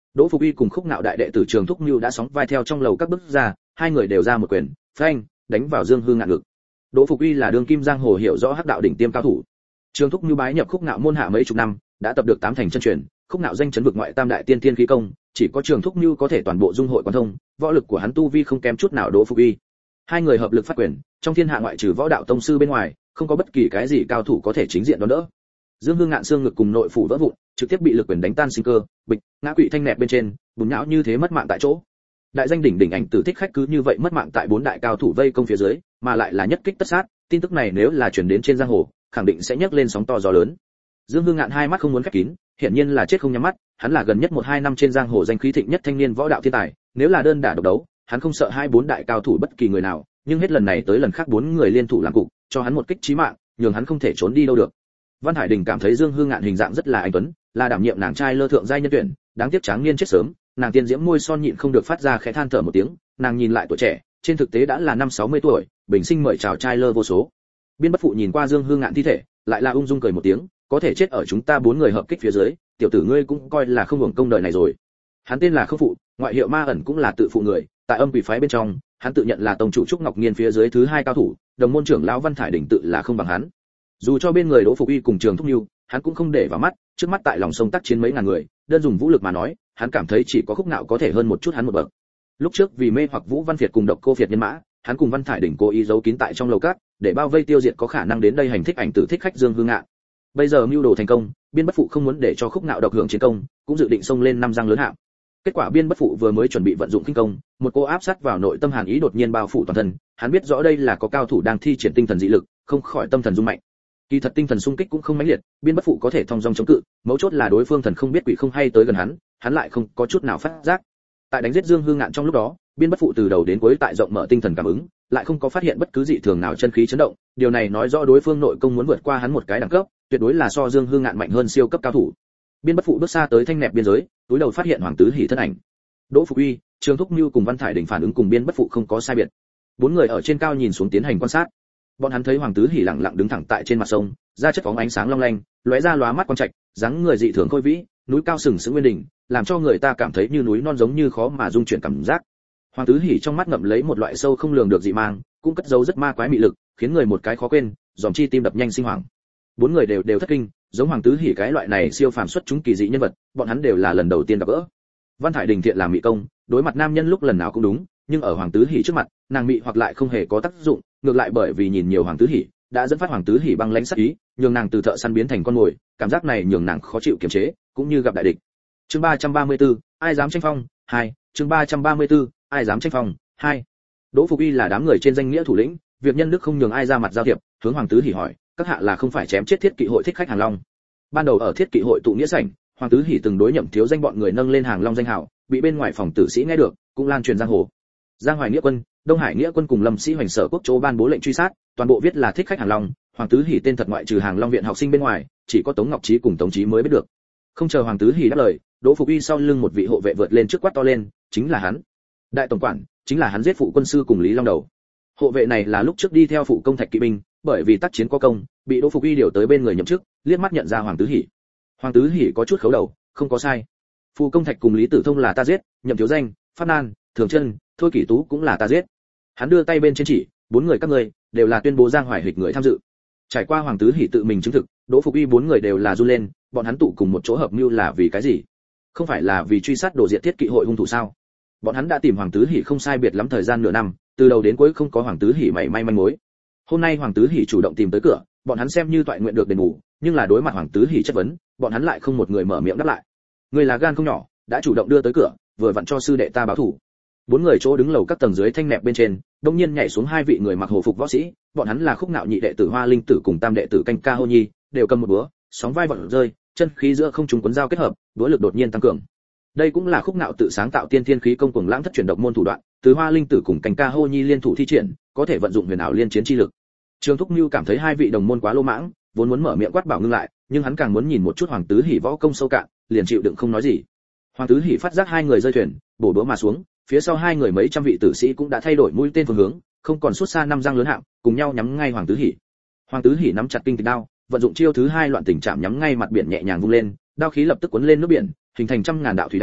Đỗ Phục Uy cùng Khúc Nạo đại đệ tử Trường Thúc Nưu đã sóng vai theo trong lầu các bước ra, hai người đều ra một quyền, phanh, đánh vào Dương Hương Ngạn ngực. Đỗ Phục Uy là đương kim giang hồ hiểu rõ hắc đạo đỉnh tiêm cao thủ. Trường Thúc Nưu bái nhập Khúc Nạo môn hạ mấy chục năm, đã tập được 8 thành chân truyền, Khúc Nạo danh chấn vực ngoại tam đại tiên tiên khí công, chỉ có Trường Thúc Nưu có thể toàn bộ dung hội quan thông, võ lực của hắn tu vi không kém chút nào Đỗ Phục Uy. Hai người hợp lực phát quyền, trong thiên hạ ngoại trừ võ đạo tông sư bên ngoài, không có bất kỳ cái gì cao thủ có thể chính diện đón đỡ. Dương Hương Ngạn xương ngực cùng nội phủ vỡ vụn, trực tiếp bị lực quyền đánh tan sinh cơ, bịch, ngã quỵ thanh nẹp bên trên, bùn nhão như thế mất mạng tại chỗ. Đại danh đỉnh đỉnh ảnh tử Thích Khách cứ như vậy mất mạng tại 4 đại cao thủ vây công phía dưới, mà lại là nhất kích tất sát, tin tức này nếu là truyền đến trên giang hồ, khẳng định sẽ nhấc lên sóng to gió lớn. Dương Hương Ngạn hai mắt không muốn khép kín, hiển nhiên là chết không nhắm mắt, hắn là gần nhất 1-2 năm trên giang hồ danh khí thịnh nhất thanh niên võ đạo thiên tài, nếu là đơn đả độc đấu, hắn không sợ 2-4 đại cao thủ bất kỳ người nào, nhưng hết lần này tới lần khác 4 người liên thủ làm cục, cho hắn một kích chí mạng, nhường hắn không thể trốn đi đâu được. Văn Hải Đình cảm thấy Dương Hương Ngạn hình dạng rất là anh tuấn, là đảm nhiệm nàng trai lơ thượng giai nhân tuyển, đáng tiếc tráng niên chết sớm, nàng tiên diễm môi son nhịn không được phát ra khẽ than thở một tiếng, nàng nhìn lại tuổi trẻ, trên thực tế đã là 50-60 tuổi, bình sinh mời chào trai lơ vô số. Biên Bất Phụ nhìn qua Dương Hương Ngạn thi thể, lại là ung dung cười một tiếng, có thể chết ở chúng ta 4 người hợp kích phía dưới, tiểu tử ngươi cũng coi là không hưởng công đời này rồi. Hắn tên là Khâu Phụ, ngoại hiệu Ma ẩn cũng là tự phụ người, tại Âm Quỷ phái bên trong, hắn tự nhận là tông chủ Trúc Ngọc Nghiên phía dưới thứ 2 cao thủ, đồng môn trưởng lão Văn Thải Đình tự là không bằng hắn. Dù cho bên người Đỗ Phục Uy cùng Trường Thúc Nưu, hắn cũng không để vào mắt, trước mắt tại lòng sông tác chiến mấy ngàn người, đơn dùng vũ lực mà nói, hắn cảm thấy chỉ có Khúc Nạo có thể hơn một chút hắn một bậc. Lúc trước vì mê hoặc Vũ Văn Việt cùng Độc Cô Việt nhân mã, hắn cùng Văn Thải Đình cố ý giấu kín tại trong lầu cát, để bao vây tiêu diệt có khả năng đến đây hành thích ảnh tử Thích Khách Dương Hương Ngạn. Bây giờ mưu đồ thành công, Biên Bất Phụ không muốn để cho Khúc Nạo độc hưởng chiến công, cũng dự định xông lên 5 răng lớn hạng. Kết quả Biên Bất Phụ vừa mới chuẩn bị vận dụng kinh công, một cô áp sát vào nội tâm hàn ý đột nhiên bao phủ toàn thân, hắn biết rõ đây là có cao thủ đang thi triển tinh thần dị lực, không khỏi tâm thần rung mạnh. Kỳ thật tinh thần xung kích cũng không mãnh liệt, Biên Bất Phụ có thể thông dong chống cự, mấu chốt là đối phương thần không biết quỷ không hay tới gần hắn lại không có chút nào phát giác. Tại đánh giết Dương Hương Ngạn trong lúc đó, Biên Bất Phụ từ đầu đến cuối tại rộng mở tinh thần cảm ứng, lại không có phát hiện bất cứ dị thường nào chân khí chấn động, điều này nói rõ đối phương nội công muốn vượt qua hắn một cái đẳng cấp, tuyệt đối là so Dương Hương Ngạn mạnh hơn siêu cấp cao thủ. Biên Bất Phụ bước xa tới thanh nẹp biên giới, túi đầu phát hiện Hoàng Tứ Hỉ thân ảnh. Đỗ Phục Uy, Trường Thúc Nưu cùng Văn Thải Đình phản ứng cùng Biên Bất Phụ không có sai biệt. 4 người ở trên cao nhìn xuống tiến hành quan sát. Bọn hắn thấy Hoàng Tứ Hỉ lặng lặng đứng thẳng tại trên mặt sông, da chất phóng ánh sáng long lanh, lóe ra lóa mắt quang trạch, dáng người dị thường khôi vĩ, núi cao sừng sững nguyên đỉnh, làm cho người ta cảm thấy như núi non giống như khó mà dung chuyển cảm giác. Hoàng Tứ Hỉ trong mắt ngậm lấy một loại sâu không lường được dị mang, cũng cất giấu rất ma quái mị lực, khiến người một cái khó quên, dòm chi tim đập nhanh sinh hoảng. 4 người đều thất kinh, giống Hoàng Tứ Hỉ cái loại này siêu phàm xuất chúng kỳ dị nhân vật, bọn hắn đều là lần đầu tiên gặp gỡ. Văn Thải Đình thiện làm mị công, đối mặt nam nhân lúc lần nào cũng đúng, nhưng ở Hoàng Tứ Hỉ trước mặt, nàng mị hoặc lại không hề có tác dụng, ngược lại bởi vì nhìn nhiều Hoàng Tứ Hỉ, đã dẫn phát Hoàng Tứ Hỉ băng lãnh sát ý, nhường nàng từ thợ săn biến thành con mồi, cảm giác này nhường nàng khó chịu kiềm chế, cũng như gặp đại địch. Chương 334, ai dám tranh phong? 2, chương 334, ai dám tranh phong? 2. Đỗ Phục Uy là đám người trên danh nghĩa thủ lĩnh, việc nhân đức không nhường ai ra mặt giao thiệp, hướng Hoàng Tứ Hỉ hỏi, các hạ là không phải chém chết Thiết Kỵ hội Thích Khách Hàng Long? Ban đầu ở Thiết Kỵ hội tụ nghĩa sảnh, Hoàng Tứ Hỉ từng đối Nhậm Thiếu Danh bọn người nâng lên Hàng Long danh hào, bị bên ngoài phòng tử sĩ nghe được, cũng lan truyền giang hồ. Giang Hoài Nghĩa quân, Đông Hải Nghĩa quân cùng Lâm Sĩ Hoành Sở Quốc Chỗ ban bố lệnh truy sát, toàn bộ viết là Thích Khách Hàng Long, Hoàng Tứ Hỉ tên thật ngoại trừ Hàng Long viện học sinh bên ngoài, chỉ có Tống Ngọc Trí cùng Tống Chí mới biết được. Không chờ Hoàng Tứ Hỉ đáp lời, Đỗ Phục Uy sau lưng một vị hộ vệ vượt lên trước quát to lên, chính là hắn. Đại tổng quản, chính là hắn giết phụ quân sư cùng Lý Long Đầu. Hộ vệ này là lúc trước đi theo phụ công Thạch Kỵ binh, bởi vì tác chiến có công, bị Đỗ Phục Uy điều tới bên người nhậm chức, liếc mắt nhận ra Hoàng Tứ Hỉ. Hoàng Tứ Hỉ có chút khấu đầu, không có sai. Phụ công Thạch cùng Lý Tử Thông là ta giết, Nhậm Thiếu Danh, Pháp Nan, Thường Chân, Thôi Kỷ Tú cũng là ta giết. Hắn đưa tay bên trên chỉ, 4 người các ngươi đều là tuyên bố Giang Hoài Hịch người tham dự. Trải qua Hoàng Tứ Hỉ tự mình chứng thực, Đỗ Phục Uy 4 người đều là run lên, bọn hắn tụ cùng một chỗ hợp mưu là vì cái gì? Không phải là vì truy sát đồ diệt Thiết Kỵ hội hung thủ sao? Bọn hắn đã tìm Hoàng Tứ Hỉ không sai biệt lắm thời gian nửa năm, từ đầu đến cuối không có Hoàng Tứ Hỉ mảy may manh mối. Hôm nay Hoàng Tứ Hỉ chủ động tìm tới cửa, bọn hắn xem như toại nguyện được đền bù, nhưng là đối mặt Hoàng Tứ Hỉ chất vấn, bọn hắn lại không một người mở miệng đáp lại. Người là gan không nhỏ, đã chủ động đưa tới cửa, vừa vặn cho sư đệ ta báo thủ. 4 người chỗ đứng lầu các tầng dưới thanh nẹp bên trên, đột nhiên nhảy xuống 2 vị người mặc hồ phục võ sĩ, bọn hắn là Khúc Nạo nhị đệ tử Hoa Linh tử cùng tam đệ tử Canh Ca Hô Nhi, đều cầm một búa, sóng vai vọt rơi, chân khí giữa không trung cuốn dao kết hợp, búa lực đột nhiên tăng cường. Đây cũng là Khúc Nạo tự sáng tạo tiên thiên khí công cuồng lãng thất chuyển độc môn thủ đoạn, từ Hoa Linh tử cùng Canh Ca Hô Nhi liên thủ thi triển, có thể vận dụng huyền ảo liên chiến chi lực. Trường Thúc Nưu cảm thấy 2 vị đồng môn quá lô mãng, vốn muốn mở miệng quát bảo ngưng lại, nhưng hắn càng muốn nhìn một chút Hoàng Tứ Hỉ võ công sâu cạn, liền chịu đựng không nói gì. Hoàng Tứ Hỉ phát giác 2 người rơi thuyền, bổ đũa mà xuống, phía sau 2 người mấy trăm vị tử sĩ cũng đã thay đổi mũi tên phương hướng, không còn xuất xa 5 răng lớn hạng, cùng nhau nhắm ngay Hoàng Tứ Hỉ. Hoàng Tứ Hỉ nắm chặt kinh tịch đao, vận dụng chiêu thứ 2 loạn tình chạm nhắm ngay mặt biển nhẹ nhàng vung lên, đao khí lập tức cuốn lên nước biển, hình thành trăm ngàn đạo thủy đao,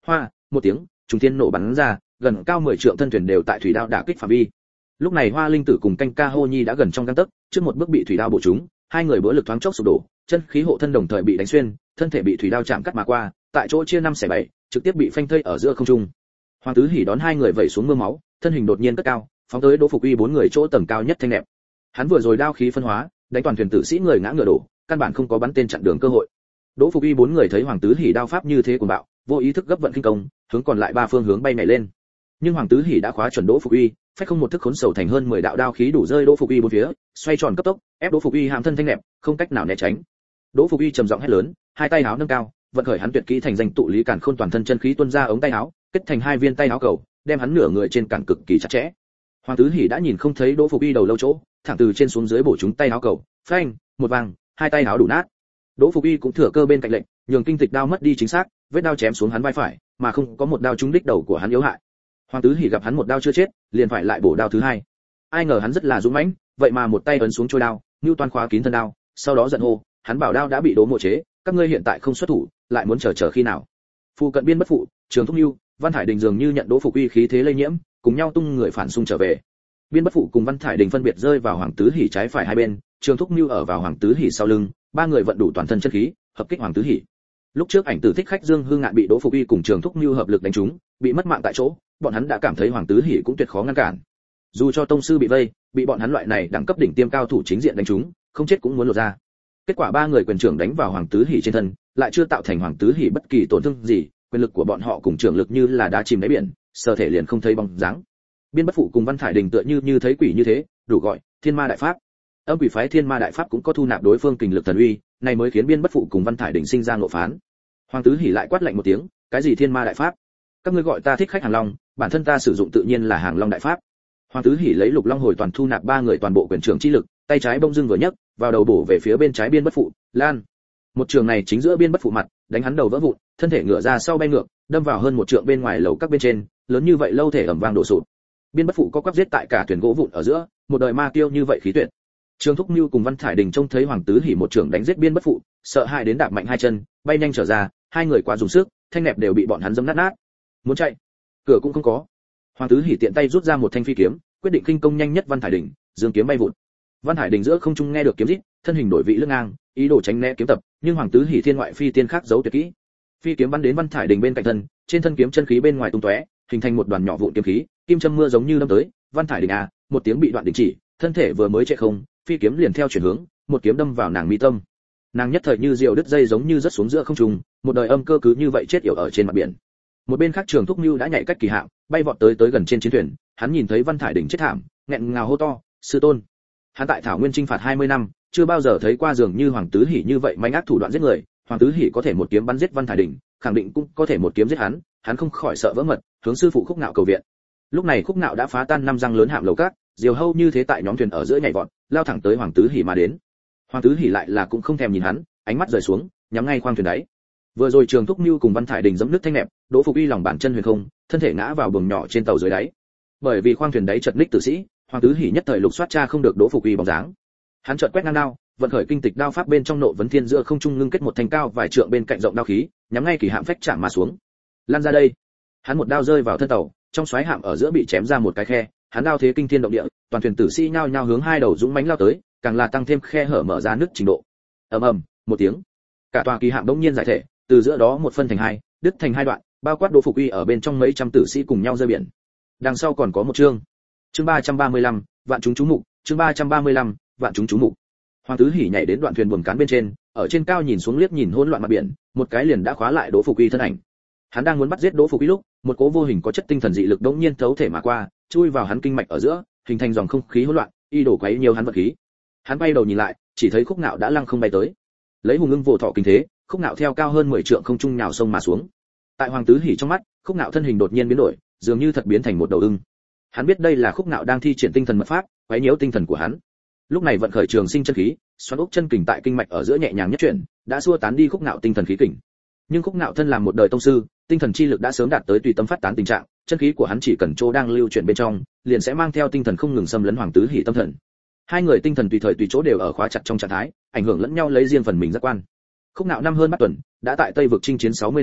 Hoa, một tiếng, trùng thiên nổ bắn ra, gần cao 10 trượng thân thuyền đều tại thủy đao đả kích phạm vi. Lúc này Hoa Linh Tử cùng Canh Ca Hô Nhi đã gần trong gang tấc, trước một bước bị thủy đao bổ trúng, hai người bữa lực thoáng chốc sụp đổ, chân khí hộ thân đồng thời bị đánh xuyên, thân thể bị thủy đao chạm cắt mà qua, tại chỗ chia 5/7, trực tiếp bị phanh thây ở giữa không trung. Hoàng Tứ Hỉ đón hai người vẩy xuống mưa máu, thân hình đột nhiên cất cao, phóng tới Đỗ Phục Uy bốn người chỗ tầng cao nhất thanh nẹp. Hắn vừa rồi đao khí phân hóa, đánh toàn thuyền tử sĩ người ngã ngựa đổ, căn bản không có bắn tên chặn đường cơ hội. Đỗ Phục Uy bốn người thấy Hoàng Tứ Hỉ đao pháp như thế cuồng bạo, vô ý thức gấp vận kinh công, hướng còn lại ba phương hướng bay nhảy lên. Nhưng Hoàng Tứ Hỉ đã khóa chuẩn Đỗ Phục Uy, phách không một thức khốn sầu thành hơn 10 đạo đao khí đủ rơi Đỗ Phục Uy bốn phía, xoay tròn cấp tốc, ép Đỗ Phục Uy hàm thân thanh nẹp, không cách nào né tránh. Đỗ Phục Uy trầm giọng hét lớn, hai tay áo nâng cao, vận khởi hắn tuyệt kỹ thành danh tụ lý cản khôn toàn thân chân khí tuôn ra ống tay áo, kết thành hai viên tay áo cầu, đem hắn nửa người trên cản cực kỳ chặt chẽ. Hoàng Tứ Hỉ đã nhìn không thấy Đỗ Phục Uy đầu lâu chỗ, thẳng từ trên xuống dưới bổ trúng tay áo cầu, phanh, một vang, hai tay áo đủ nát. Đỗ Phục Uy cũng thừa cơ bên cạnh lệnh, nhường kinh tịch đao mất đi chính xác, vết đao chém xuống hắn vai phải, mà không có một đao trúng đích đầu của hắn yếu hại. Hoàng Tứ Hỉ gặp hắn một đao chưa chết, liền phải lại bổ đao thứ hai. Ai ngờ hắn rất là dũng mãnh, vậy mà một tay ấn xuống trôi đao, Nưu Toan khóa kín thân đao, sau đó giận hô, hắn bảo đao đã bị Đỗ Mộ chế, các ngươi hiện tại không xuất thủ, lại muốn chờ khi nào? Phu cận biên bất phụ, Trường Thúc Nưu, Văn Thải Đình dường như nhận Đỗ Phục Uy khí thế lây nhiễm, cùng nhau tung người phản xung trở về. Biên bất phụ cùng Văn Thải Đình phân biệt rơi vào Hoàng Tứ Hỉ trái phải hai bên, Trường Thúc Nưu ở vào Hoàng Tứ Hỉ sau lưng, ba người vận đủ toàn thân chân khí, hợp kích Hoàng Tứ Hỉ. Lúc trước Ảnh Tử Thích Khách Dương Hương Ngạn bị Đỗ Phục Uy cùng Trường Thúc Nưu hợp lực đánh trúng, bị mất mạng tại chỗ, bọn hắn đã cảm thấy Hoàng Tứ Hỉ cũng tuyệt khó ngăn cản. Dù cho tông sư bị vây, bị bọn hắn loại này đẳng cấp đỉnh tiêm cao thủ chính diện đánh trúng, không chết cũng muốn lột ra. Kết quả ba người quyền trưởng đánh vào Hoàng Tứ Hỉ trên thân, lại chưa tạo thành Hoàng Tứ Hỉ bất kỳ tổn thương gì, quyền lực của bọn họ cùng trưởng lực như là đá chìm đáy biển, sơ thể liền không thấy bóng dáng. Biên bất phụ cùng Văn Thải Đình tựa như thấy quỷ như thế, đủ gọi Thiên Ma đại pháp. Âm quỷ phái Thiên Ma đại pháp cũng có thu nạp đối phương kình lực thần uy, này mới khiến Biên bất phụ cùng Văn Thải Đình sinh ra ngộ phán. Hoàng Tứ Hỉ lại quát lạnh một tiếng, cái gì Thiên Ma đại pháp? Các ngươi gọi ta Thích Khách Hàng Long, bản thân ta sử dụng tự nhiên là Hàng Long đại pháp. Hoàng Tứ Hỉ lấy Lục Long hồi toàn thu nạp ba người toàn bộ quyền trưởng chi lực, tay trái bông dưng vừa nhấc, vào đầu bổ về phía bên trái Biên bất phụ, lan. Một trường này chính giữa Biên bất phụ mặt, đánh hắn đầu vỡ vụn, thân thể ngửa ra sau bay ngược, đâm vào hơn một trượng bên ngoài lầu các bên trên, lớn như vậy lâu thể ầm vang đổ sụp. Biên bất phụ có quắp giết tại cả thuyền gỗ vụn ở giữa, một đời ma tiêu như vậy khí tuyệt. Trường Thúc Nưu cùng Văn Thải Đình trông thấy Hoàng Tứ Hỉ một trường đánh giết Biên bất phụ, sợ hãi đến đạp mạnh hai chân, bay nhanh trở ra, hai người quá dùng sức, thanh nẹp đều bị bọn hắn dẫm nát nát. Muốn chạy, cửa cũng không có. Hoàng Tứ Hỉ tiện tay rút ra một thanh phi kiếm, quyết định kinh công nhanh nhất Văn Thải Đình, dương kiếm bay vụt. Văn Thải Đình giữa không trung nghe được kiếm rít, thân hình đổi vị lưng ngang, ý đồ tránh né kiếm tập, nhưng Hoàng Tứ Hỉ thiên ngoại phi tiên khác giấu tuyệt kỹ. Phi kiếm bắn đến Văn Thải Đình bên cạnh thân, trên thân kiếm chân khí bên ngoài tung tóe, hình thành một đoàn nhỏ vụn kiếm khí, kim châm mưa giống như đâm tới. Văn Thải Đình một tiếng bị đoạn đình chỉ, thân thể vừa mới chạy không, phi kiếm liền theo chuyển hướng, một kiếm đâm vào nàng mi tâm. Nàng nhất thời như diều đứt dây giống như rớt xuống giữa không trung, một đời âm cơ cứ như vậy chết yểu ở trên mặt biển. Một bên khác Trường Thúc Nưu đã nhảy cách kỳ hạm, bay vọt tới gần trên chiến thuyền, hắn nhìn thấy Văn Thải Đình chết thảm, nghẹn ngào hô to, sư tôn. Hắn tại Thảo Nguyên chinh phạt 20 năm, chưa bao giờ thấy qua dường như Hoàng Tứ Hỉ như vậy manh ác thủ đoạn giết người. Hoàng Tứ Hỉ có thể một kiếm bắn giết Văn Thải Đình, khẳng định cũng có thể một kiếm giết hắn, hắn không khỏi sợ vỡ mật, hướng sư phụ Khúc Nạo cầu viện. Lúc này Khúc Nạo đã phá tan năm răng lớn hạm lầu cát, diều hâu như thế tại nhóm thuyền ở giữa nhảy vọt, lao thẳng tới Hoàng Tứ Hỉ mà đến. Hoàng Tứ Hỉ lại là cũng không thèm nhìn hắn, ánh mắt rời xuống, nhắm ngay khoang thuyền đáy. Vừa rồi Trường Thúc Nưu cùng Văn Thải Đình giẫm nước thanh nẹp, Đỗ Phục Uy lòng bàn chân huyền không, thân thể ngã vào buồng nhỏ trên tàu dưới đáy. Bởi vì khoang thuyền đáy chật ních tử sĩ, Hoàng Tứ Hỉ nhất thời lục soát tra không được Đỗ Phục Uy bóng dáng. Hắn chợt quét ngang đao, vận khởi kinh tịch đao pháp bên trong nộ vấn thiên giữa không trung ngưng kết một thanh cao vài trượng bên cạnh rộng đao khí, nhắm ngay kỳ hạm phách chạm mà xuống. Lan ra đây. Hắn một đao rơi vào thân tàu, trong xoáy hạm ở giữa bị chém ra một cái khe, hắn đao thế kinh thiên động địa, toàn thuyền tử sĩ nhao nhao hướng hai đầu dũng mãnh lao tới, càng là tăng thêm khe hở mở ra nứt trình độ. Ầm ầm, một tiếng, cả tòa kỳ hạm bỗng nhiên giải thể, từ giữa đó một phân thành hai, đứt thành hai đoạn, bao quát Đỗ Phục Uy ở bên trong mấy trăm tử sĩ cùng nhau rơi biển. Đằng sau còn có một chương. Chương 335, vạn chúng chú mục, chương 335, vạn chúng chú mục. Hoàng Tứ Hỉ nhảy đến đoạn thuyền buồm cán bên trên, ở trên cao nhìn xuống liếc nhìn hỗn loạn mặt biển, một cái liền đã khóa lại Đỗ Phục Uy thân ảnh. Hắn đang muốn bắt giết Đỗ Phục Uy lúc, một cỗ vô hình có chất tinh thần dị lực đống nhiên thấu thể mà qua, chui vào hắn kinh mạch ở giữa, hình thành dòng không khí hỗn loạn, y đổ quấy nhiều hắn vật khí. Hắn bay đầu nhìn lại, chỉ thấy Khúc Nạo đã lăng không bay tới. Lấy hùng ưng vô thọ kinh thế, Khúc Nạo theo cao hơn 10 trượng không trung nhào sông mà xuống. Tại Hoàng Tứ Hỉ trong mắt, Khúc Nạo thân hình đột nhiên biến đổi, dường như thật biến thành một đầu ưng. Hắn biết đây là Khúc Nạo đang thi triển tinh thần mật pháp, quấy nhiễu tinh thần của hắn. Lúc này vận khởi trường sinh chân khí, xoắn ốc chân kình tại kinh mạch ở giữa nhẹ nhàng nhất chuyển, đã xua tán đi Khúc Nạo tinh thần khí kình. Nhưng Khúc Nạo thân làm một đời tông sư, tinh thần chi lực đã sớm đạt tới tùy tâm phát tán tình trạng, chân khí của hắn chỉ cần chỗ đang lưu chuyển bên trong, liền sẽ mang theo tinh thần không ngừng xâm lấn Hoàng Tứ Hỉ tâm thần. Hai người tinh thần tùy thời tùy chỗ đều ở khóa chặt trong trạng thái, ảnh hưởng lẫn nhau lấy riêng phần mình giác quan. Khúc Nạo năm hơn 3 tuần, đã tại Tây vực chinh chiến 60 năm,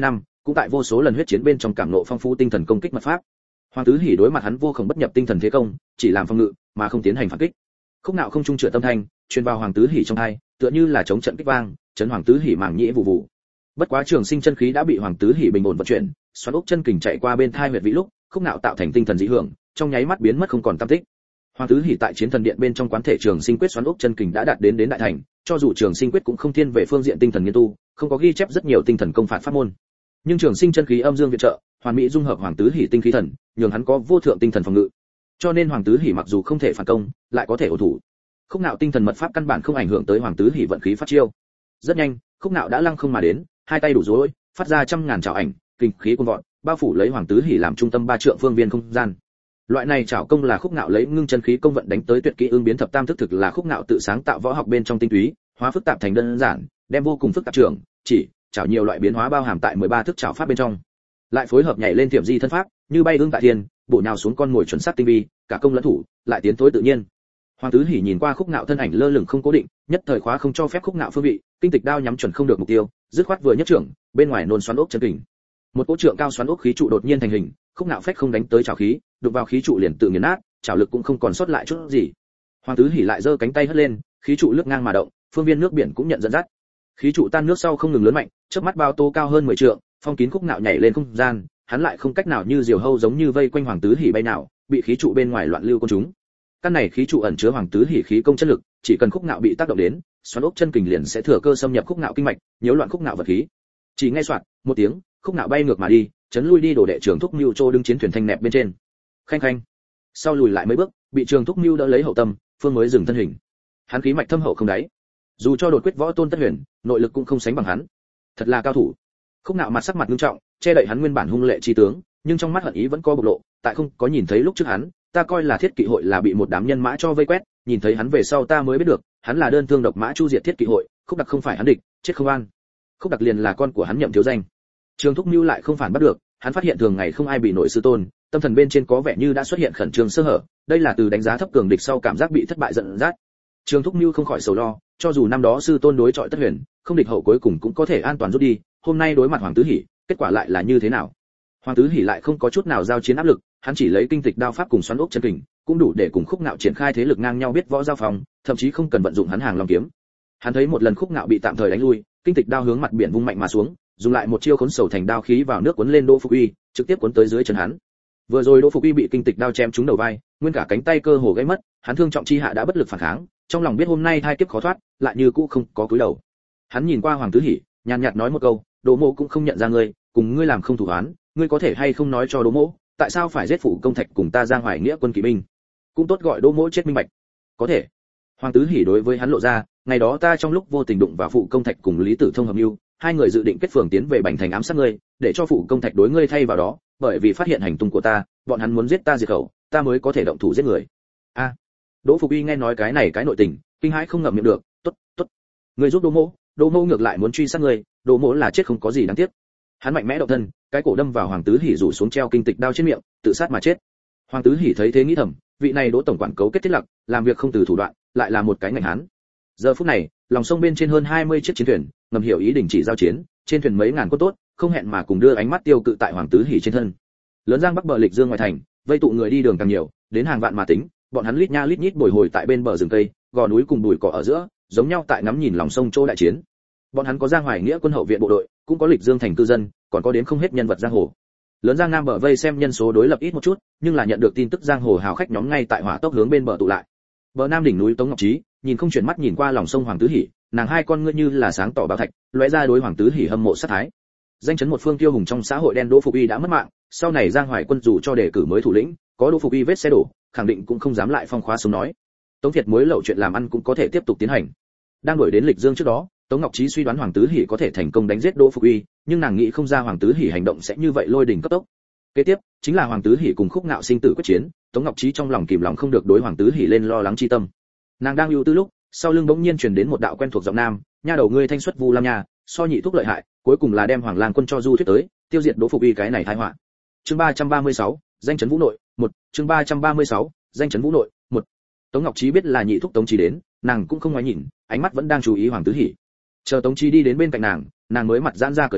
cũng tại vô số lần huyết chiến bên trong cảm ngộ phong phú tinh thần công kích mật pháp. Hoàng tứ hỉ đối mặt hắn vô cùng bất nhập tinh thần thế công, chỉ làm phòng ngự mà không tiến hành phản kích. Khúc Nạo không trung chữa tâm thanh, truyền vào Hoàng tứ hỉ trong tai, tựa như là chống trận kích vang, chấn Hoàng tứ hỉ màng nhĩ vụ vụ. Bất quá trường sinh chân khí đã bị Hoàng tứ hỉ bình ổn vận chuyển, xoắn ốc chân kình chạy qua bên thai huyệt vị lúc, Khúc Nạo tạo thành tinh thần dị hưởng, trong nháy mắt biến mất không còn tăm tích. Hoàng tứ hỉ tại chiến thần điện bên trong quán thể trường sinh quyết xoắn ốc chân kình đã đạt đến đại thành, cho dù trường sinh quyết cũng không thiên về phương diện tinh thần nghiên tu, không có ghi chép rất nhiều tinh thần công phạt pháp môn. Nhưng trường sinh chân khí âm dương viện trợ, hoàn mỹ dung hợp Hoàng tứ hỉ tinh khí thần, nhường hắn có vô thượng tinh thần phòng ngự. Cho nên Hoàng tứ hỉ mặc dù không thể phản công, lại có thể ổn thủ. Khúc Nạo tinh thần mật pháp căn bản không ảnh hưởng tới Hoàng tứ hỉ vận khí phát chiêu. Rất nhanh, Khúc Nạo đã lăng không mà đến, hai tay đủ rối, phát ra trăm ngàn trảo ảnh, kinh khí cuồn vọt, bao phủ lấy Hoàng tứ hỉ làm trung tâm 3 trượng phương viên không gian. Loại này trảo công là Khúc Nạo lấy ngưng chân khí công vận đánh tới tuyệt kỹ ương biến thập tam thức, thực là Khúc Nạo tự sáng tạo võ học bên trong tinh túy, hóa phức tạp thành đơn giản, đem vô cùng phức tạp trưởng, chỉ, trảo nhiều loại biến hóa bao hàm tại 13 thức trảo pháp bên trong. Lại phối hợp nhảy lên tiệm di thân pháp, như bay ương tại thiên, bổ nhào xuống con ngồi chuẩn xác tinh vi, cả công lẫn thủ, lại tiến tối tự nhiên. Hoàng tứ hỉ nhìn qua Khúc Nạo thân ảnh lơ lửng không cố định, nhất thời khóa không cho phép Khúc Nạo phương vị, kinh tịch đao nhắm chuẩn không được mục tiêu, dứt khoát vừa nhất trưởng, bên ngoài nôn xoắn ốc chân kình. Một cỗ trượng cao xoắn ốc khí trụ đột nhiên thành hình, Khúc Nạo phách không đánh tới trảo khí, đụng vào khí trụ liền tự nghiền nát, trảo lực cũng không còn sót lại chút gì. Hoàng tứ hỉ lại giơ cánh tay hất lên, khí trụ lướt ngang mà động, phương viên nước biển cũng nhận dẫn dắt. Khí trụ tan nước sau không ngừng lớn mạnh, chớp mắt bao tô cao hơn 10 trượng, phong kín Khúc Nạo nhảy lên không gian, hắn lại không cách nào như diều hâu giống như vây quanh Hoàng tứ hỉ bay nào, bị khí trụ bên ngoài loạn lưu côn chúng. Căn này khí trụ ẩn chứa Hoàng tứ hỉ khí công chất lực, chỉ cần Khúc Nạo bị tác động đến, xoắn ốc chân kình liền sẽ thừa cơ xâm nhập Khúc Nạo kinh mạch, nhiễu loạn Khúc Nạo vật khí. Chỉ nghe soạt, một tiếng, Khúc Nạo bay ngược mà đi, chấn lui đi đồ đệ Trường Thúc Mưu Trô đứng chiến thuyền thanh nẹp bên trên. Khanh khanh. Sau lùi lại mấy bước, bị Trường Thúc Mưu đỡ lấy hậu tâm, phương mới dừng thân hình. Hắn khí mạch thâm hậu không đáy, dù cho đột quyết võ tôn Tất Huyền, nội lực cũng không sánh bằng hắn. Thật là cao thủ. Khúc Nạo mặt sắc mặt nghiêm trọng, che đậy hắn nguyên bản hung lệ chi tướng, nhưng trong mắt hận ý vẫn có bộc lộ, tại không có nhìn thấy lúc trước hắn, ta coi là Thiết Kỵ hội là bị một đám nhân mã cho vây quét, nhìn thấy hắn về sau ta mới biết được, hắn là đơn thương độc mã chu diệt Thiết Kỵ hội, Khúc Đặc không phải hắn địch, chết không an. Khúc Đặc liền là con của hắn Nhậm thiếu danh. Trường Thúc Mưu lại không phản bắt được, hắn phát hiện thường ngày không ai bị nổi sư tôn, tâm thần bên trên có vẻ như đã xuất hiện khẩn trương sơ hở, đây là từ đánh giá thấp cường địch sau cảm giác bị thất bại giận dắt. Trường Thúc Mưu không khỏi sầu lo, cho dù năm đó sư tôn đối chọi Tất Huyền, không địch hậu cuối cùng cũng có thể an toàn rút đi, hôm nay đối mặt Hoàng tứ hỉ, kết quả lại là như thế nào? Hoàng tứ hỉ lại không có chút nào giao chiến áp lực, hắn chỉ lấy kinh tịch đao pháp cùng xoắn ốc chân kình, cũng đủ để cùng Khúc Nạo triển khai thế lực ngang nhau biết võ giao phòng, thậm chí không cần vận dụng hắn hàng long kiếm. Hắn thấy một lần Khúc Nạo bị tạm thời đánh lui, kinh tịch đao hướng mặt biển vung mạnh mà xuống, dùng lại một chiêu khốn sầu thành đao khí vào nước cuốn lên Đỗ Phục Uy, trực tiếp cuốn tới dưới chân hắn. Vừa rồi Đỗ Phục Uy bị kinh tịch đao chém trúng đầu vai, nguyên cả cánh tay cơ hồ gãy mất, hắn thương trọng chi hạ đã bất lực phản kháng, trong lòng biết hôm nay thai kiếp khó thoát, lại như cũ không có cúi đầu. Hắn nhìn qua Hoàng tứ hỉ, nhàn nhạt nói một câu, Đỗ Mộ cũng không nhận ra ngươi, cùng ngươi làm không thủ án, ngươi có thể hay không nói cho Đỗ Mộ, tại sao phải giết phụ công thạch cùng ta Giang Hoài nghĩa quân kỵ binh? Cũng tốt gọi Đỗ Mộ chết minh bạch. Có thể. Hoàng tứ hỉ đối với hắn lộ ra, ngày đó ta trong lúc vô tình đụng vào phụ công thạch cùng Lý Tử Thông hợp mưu, hai người dự định kết phường tiến về Bành Thành ám sát ngươi, để cho phụ công thạch đối ngươi thay vào đó, bởi vì phát hiện hành tung của ta, bọn hắn muốn giết ta diệt khẩu, ta mới có thể động thủ giết người. A. Đỗ Phục Uy nghe nói cái này cái nội tình, kinh hãi không ngậm miệng được, tốt, tốt. Ngươi giúp Đỗ Mộ ngược lại muốn truy sát ngươi, Đỗ Mộ là chết không có gì đáng tiếc. Hắn mạnh mẽ động thân, cái cổ đâm vào Hoàng tứ hỉ rủ xuống treo kinh tịch đao trên miệng, tự sát mà chết. Hoàng tứ hỉ thấy thế nghĩ thầm, vị này Đỗ tổng quản cấu kết thiết lập, làm việc không từ thủ đoạn, lại là một cái ngành hán. Giờ phút này, lòng sông bên trên hơn 20 chiếc chiến thuyền, ngầm hiểu ý đình chỉ giao chiến, trên thuyền mấy ngàn quân tốt, không hẹn mà cùng đưa ánh mắt tiêu cự tại Hoàng tứ hỉ trên thân. Lớn Giang Bắc bờ lịch dương ngoài thành, vây tụ người đi đường càng nhiều, đến hàng vạn mà tính, bọn hắn lít nha lít nhít bồi hồi tại bên bờ rừng cây, gò núi cùng bụi cỏ ở giữa, giống nhau tại ngắm nhìn lòng sông chỗ đại chiến. Bọn hắn có Giang Hoài nghĩa quân hậu viện bộ đội, cũng có lịch dương thành cư dân, còn có đến không hết nhân vật giang hồ. Lớn Giang Nam bờ vây xem nhân số đối lập ít một chút, nhưng là nhận được tin tức giang hồ hào khách nhóm ngay tại hỏa tốc hướng bên bờ tụ lại. Bờ Nam đỉnh núi Tống Ngọc Trí, nhìn không chuyển mắt nhìn qua lòng sông Hoàng tứ hỉ, nàng hai con ngươi như là sáng tỏ bảo thạch, lóe ra đối Hoàng tứ hỉ hâm mộ sát thái. Danh chấn một phương tiêu hùng trong xã hội đen Đỗ Phục Uy đã mất mạng, sau này Giang Hoài quân dù cho đề cử mới thủ lĩnh, có Đỗ Phục Uy vết xe đổ, khẳng định cũng không dám lại phong khóa sống nói. Tống Việt muối lậu chuyện làm ăn cũng có thể tiếp tục tiến hành. Đang đuổi đến lịch dương trước đó, Tống Ngọc Trí suy đoán Hoàng tứ hỉ có thể thành công đánh giết Đỗ Phục Uy, nhưng nàng nghĩ không ra Hoàng tứ hỉ hành động sẽ như vậy lôi đỉnh cấp tốc. Kế tiếp, chính là Hoàng tứ hỉ cùng Khúc Nạo sinh tử quyết chiến, Tống Ngọc Trí trong lòng kìm lòng không được đối Hoàng tứ hỉ lên lo lắng chi tâm. Nàng đang ưu tư lúc, sau lưng bỗng nhiên truyền đến một đạo quen thuộc giọng nam, nha đầu ngươi thanh xuất Vu Lam nha, so nhị thúc lợi hại, cuối cùng là đem Hoàng Lang quân cho du thuyết tới, tiêu diệt Đỗ Phục Uy cái này tai họa. Chương 336, danh chấn Vũ Nội, 1, chương 336, danh chấn Vũ Nội, 1. Tống Ngọc Trí biết là nhị thúc Tống Trí đến, nàng cũng không ngoái nhìn, ánh mắt vẫn đang chú ý Hoàng tứ hỉ. Chờ Tống Trí đi đến bên cạnh nàng mới mặt giãn ra cười nói,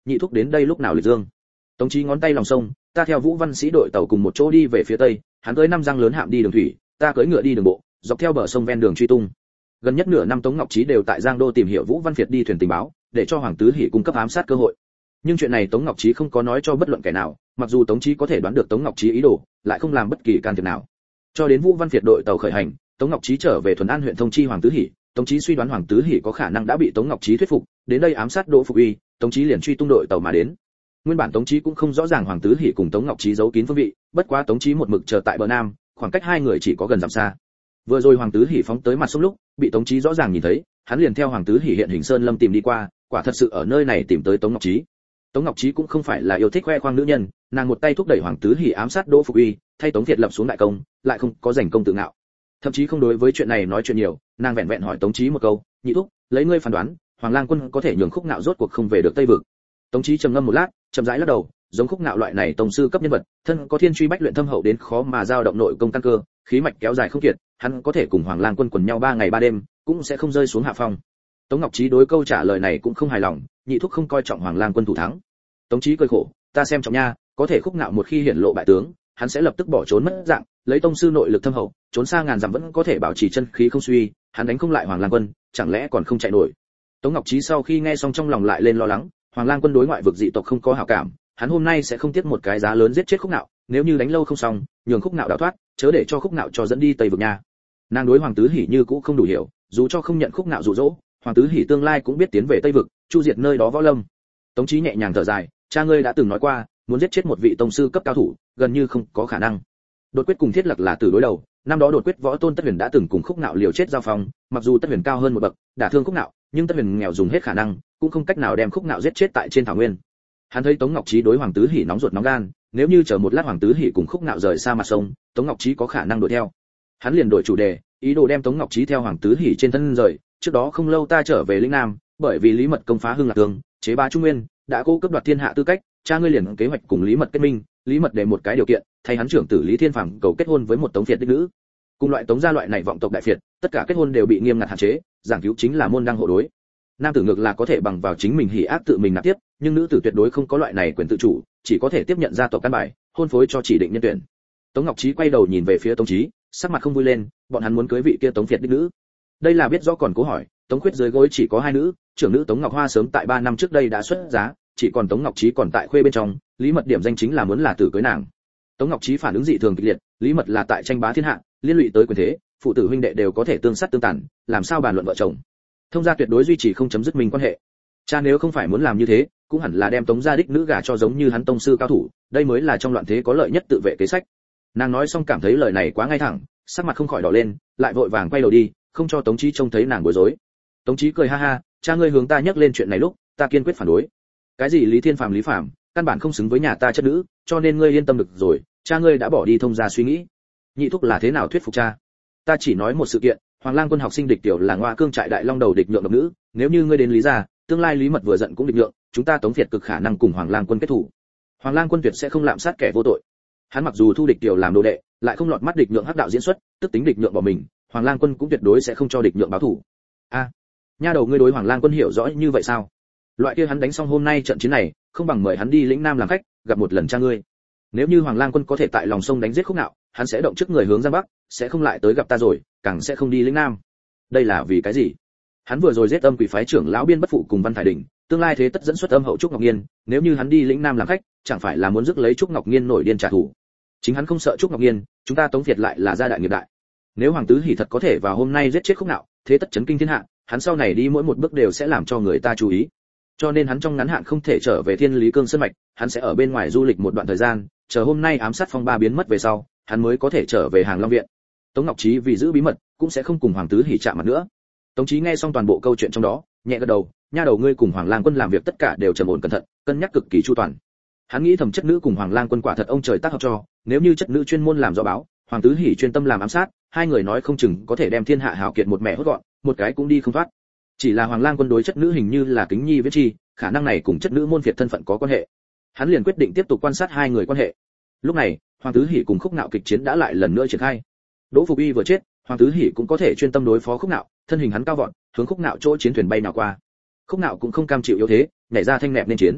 nhị thúc đến đây lúc nào lịch dương? Tống Chí ngón tay lòng sông, ta theo Vũ Văn Sĩ đội tàu cùng một chỗ đi về phía tây, hắn tới năm răng lớn hạm đi đường thủy, ta cưỡi ngựa đi đường bộ, dọc theo bờ sông ven đường truy tung. Gần nhất nửa năm Tống Ngọc Chí đều tại Giang Đô tìm hiểu Vũ Văn Việt đi thuyền tình báo, để cho Hoàng Tứ Hỷ cung cấp ám sát cơ hội. Nhưng chuyện này Tống Ngọc Chí không có nói cho bất luận kẻ nào, mặc dù Tống Chí có thể đoán được Tống Ngọc Chí ý đồ, lại không làm bất kỳ can thiệp nào. Cho đến Vũ Văn Việt đội tàu khởi hành, Tống Ngọc Chí trở về Thuần An huyện thông chi Hoàng Tứ Hỷ, Tống Chí suy đoán Hoàng Tứ Hỷ có khả năng đã bị Tống Ngọc Chí thuyết phục, đến đây ám sát Đỗ Phục Uy, Tống Chí liền truy tung đội tàu mà đến. Nguyên bản Tống Chí cũng không rõ ràng Hoàng Tứ Hỷ cùng Tống Ngọc Chí giấu kín phương vị, bất quá Tống Chí một mực chờ tại bờ nam, khoảng cách hai người chỉ có gần dặm xa. Vừa rồi Hoàng Tứ Hỷ phóng tới mặt sông lúc, bị Tống Chí rõ ràng nhìn thấy, hắn liền theo Hoàng Tứ Hỷ hiện hình sơn lâm tìm đi qua, quả thật sự ở nơi này tìm tới Tống Ngọc Chí. Tống Ngọc Chí cũng không phải là yêu thích khoe khoang nữ nhân, nàng một tay thúc đẩy Hoàng Tứ Hỷ ám sát Đỗ Phục Uy, thay Tống Việt lập xuống đại công, lại không có giành công tự ngạo. Thậm chí không đối với chuyện này nói chuyện nhiều, nàng vẹn vẹn hỏi Tống Chí một câu, nhị thúc, lấy ngươi phán đoán, Hoàng Lang Quân có thể nhường Khúc Nạo rốt cuộc không về được Tây vực. Tống Chí trầm ngâm một lát, chậm rãi lắc đầu, giống Khúc Nạo loại này tông sư cấp nhân vật, thân có thiên truy bách luyện thâm hậu đến khó mà dao động nội công căn cơ, khí mạch kéo dài không kiệt, hắn có thể cùng Hoàng Lang Quân quần nhau 3 ngày 3 đêm, cũng sẽ không rơi xuống hạ phong. Tống Ngọc Chí đối câu trả lời này cũng không hài lòng, nhị thúc không coi trọng Hoàng Lang Quân thủ thắng. Tống Chí cười khổ, ta xem trọng nha, có thể Khúc Nạo một khi hiển lộ bại tướng, hắn sẽ lập tức bỏ trốn mất dạng, lấy tông sư nội lực thâm hậu, trốn xa ngàn dặm vẫn có thể bảo trì chân khí không suy, hắn đánh không lại Hoàng Lang Quân, chẳng lẽ còn không chạy nổi. Tống Ngọc Chí sau khi nghe xong trong lòng lại lên lo lắng, Hoàng Lang Quân đối ngoại vực dị tộc không có hảo cảm, hắn hôm nay sẽ không tiếc một cái giá lớn giết chết Khúc Nạo, nếu như đánh lâu không xong, nhường Khúc Nạo đào thoát, chớ để cho Khúc Nạo cho dẫn đi Tây vực nha. Nàng đối Hoàng Tứ Hỷ như cũ không đủ hiểu, dù cho không nhận Khúc Nạo dụ dỗ, Hoàng Tứ Hỷ tương lai cũng biết tiến về Tây vực, chu diệt nơi đó võ lâm. Tống Chí nhẹ nhàng thở dài, cha ngươi đã từng nói qua, muốn giết chết một vị tông sư cấp cao thủ, gần như không có khả năng. Đột quyết cùng Thiết Lập là tử đối đầu, năm đó Đột quyết võ tôn Tất Huyền đã từng cùng Khúc Nạo liều chết giao phong, mặc dù Tất Huyền cao hơn một bậc, đả thương Khúc Nạo, nhưng Tất Huyền nghèo dùng hết khả năng, cũng không cách nào đem Khúc Nạo giết chết tại trên thảo nguyên. Hắn thấy Tống Ngọc Chí đối Hoàng Tứ Hỷ nóng ruột nóng gan, nếu như chờ một lát Hoàng Tứ Hỷ cùng Khúc Nạo rời xa mặt sông, Tống Ngọc Chí có khả năng đuổi theo. Hắn liền đổi chủ đề, ý đồ đem Tống Ngọc Chí theo Hoàng Tứ Hỷ trên thân rời. Trước đó không lâu ta trở về lĩnh Nam, bởi vì Lý Mật công phá Hưng Lạc Tường, chế bá Trung Nguyên, đã cố cấp đoạt thiên hạ tư cách, cha ngươi liền kế hoạch cùng Lý Mật kết minh, Lý Mật đề một cái điều kiện, thay hắn trưởng tử Lý Thiên Phàm cầu kết hôn với một Tống Việt đích nữ. Cùng loại Tống gia loại này vọng tộc đại phiệt, tất cả kết hôn đều bị nghiêm ngặt hạn chế, giảng cứu chính là môn đăng hộ đối. Nam tử ngược là có thể bằng vào chính mình hỉ ác tự mình nạp tiếp, nhưng nữ tử tuyệt đối không có loại này quyền tự chủ, chỉ có thể tiếp nhận gia tộc căn bài, hôn phối cho chỉ định nhân tuyển. Tống Ngọc Chí quay đầu nhìn về phía Tống Chí, sắc mặt không vui lên, bọn hắn muốn cưới vị kia Tống Việt đích nữ. Đây là biết rõ còn cố hỏi, Tống Khuyết dưới gối chỉ có 2 nữ, trưởng nữ Tống Ngọc Hoa sớm tại 3 năm trước đây đã xuất giá, chỉ còn Tống Ngọc Chí còn tại khuê bên trong, Lý Mật điểm danh chính là muốn là tử cưới nàng. Tống Ngọc Chí phản ứng dị thường kịch liệt, Lý Mật là tại tranh bá thiên hạ, liên lụy tới quyền thế, phụ tử huynh đệ đều có thể tương sát tương tàn, làm sao bàn luận vợ chồng. Thông gia tuyệt đối duy trì không chấm dứt mình quan hệ. Cha nếu không phải muốn làm như thế, cũng hẳn là đem Tống gia đích nữ gả cho giống như hắn tông sư cao thủ, đây mới là trong loạn thế có lợi nhất tự vệ kế sách. Nàng nói xong cảm thấy lời này quá ngay thẳng, sắc mặt không khỏi đỏ lên, lại vội vàng quay đầu đi, không cho Tống Chí trông thấy nàng bối rối. Tống Chí cười ha ha, cha ngươi hướng ta nhắc lên chuyện này lúc, ta kiên quyết phản đối. Cái gì Lý Thiên Phàm Lý Phàm, căn bản không xứng với nhà ta chất nữ, cho nên ngươi yên tâm được rồi, cha ngươi đã bỏ đi thông gia suy nghĩ. Nhị thúc là thế nào thuyết phục cha? Ta chỉ nói một sự kiện, Hoàng Lang Quân học sinh địch tiểu là Ngoa Cương trại đại long đầu địch nhượng độc nữ, nếu như ngươi đến Lý gia, tương lai Lý Mật vừa giận cũng địch nhượng, chúng ta Tống Việt cực khả năng cùng Hoàng Lang Quân kết thủ. Hoàng Lang Quân tuyệt sẽ không lạm sát kẻ vô tội. Hắn mặc dù thu địch tiểu làm đồ đệ, lại không lọt mắt địch nhượng hắc đạo diễn xuất, tức tính địch nhượng bỏ mình, Hoàng Lang Quân cũng tuyệt đối sẽ không cho địch nhượng báo thù. A, nha đầu ngươi đối Hoàng Lang Quân hiểu rõ như vậy sao? Loại kia hắn đánh xong hôm nay trận chiến này, không bằng mời hắn đi lĩnh Nam làm khách, gặp một lần cha ngươi. Nếu như Hoàng Lang Quân có thể tại lòng sông đánh giết Khúc Nạo, hắn sẽ động trước người hướng Giang Bắc, sẽ không lại tới gặp ta rồi, càng sẽ không đi lĩnh Nam. Đây là vì cái gì? Hắn vừa rồi giết âm quỷ phái trưởng lão Biên Bất Phụ cùng Văn Thải Đình, tương lai thế tất dẫn xuất âm hậu Trúc Ngọc Nghiên, nếu như hắn đi lĩnh Nam làm khách, chẳng phải là muốn rước lấy Trúc Ngọc Nghiên nổi điên trả thù. Chính hắn không sợ Trúc Ngọc Nghiên, chúng ta Tống Việt lại là gia đại nghiệp đại. Nếu Hoàng Tứ Hỷ thật có thể vào hôm nay giết chết Khúc Nạo, thế tất chấn kinh thiên hạ, hắn sau này đi mỗi một bước đều sẽ làm cho người ta chú ý. Cho nên hắn trong ngắn hạn không thể trở về Thiên Lý Cương sơn mạch, hắn sẽ ở bên ngoài du lịch một đoạn thời gian, chờ hôm nay ám sát phong ba biến mất về sau, hắn mới có thể trở về Hàng Long viện. Tống Ngọc Chí vì giữ bí mật, cũng sẽ không cùng Hoàng Tứ Hỷ chạm mặt nữa. Tống Chí nghe xong toàn bộ câu chuyện trong đó, nhẹ gật đầu, nha đầu ngươi cùng Hoàng Lang Quân làm việc tất cả đều trầm ổn cẩn thận, cân nhắc cực kỳ chu toàn. Hắn nghĩ thầm chất nữ cùng Hoàng Lang Quân quả thật ông trời tác hợp cho, nếu như chất nữ chuyên môn làm rõ báo, Hoàng Tứ Hỷ chuyên tâm làm ám sát, hai người nói không chừng có thể đem thiên hạ hào kiệt một mẻ hốt gọn, một cái cũng đi không thoát. Chỉ là Hoàng Lang Quân đối chất nữ hình như là kính nhi viễn chi, khả năng này cùng chất nữ môn phiệt thân phận có quan hệ. Hắn liền quyết định tiếp tục quan sát hai người quan hệ. Lúc này, Hoàng Tứ Hỷ cùng Khúc Nạo kịch chiến đã lại lần nữa triển khai. Đỗ Phục Uy vừa chết, Hoàng Tứ Hỷ cũng có thể chuyên tâm đối phó Khúc Nạo, thân hình hắn cao vọt, hướng Khúc Nạo chỗ chiến thuyền bay nào qua. Khúc Nạo cũng không cam chịu yếu thế, nhảy ra thanh nẹp nên chiến.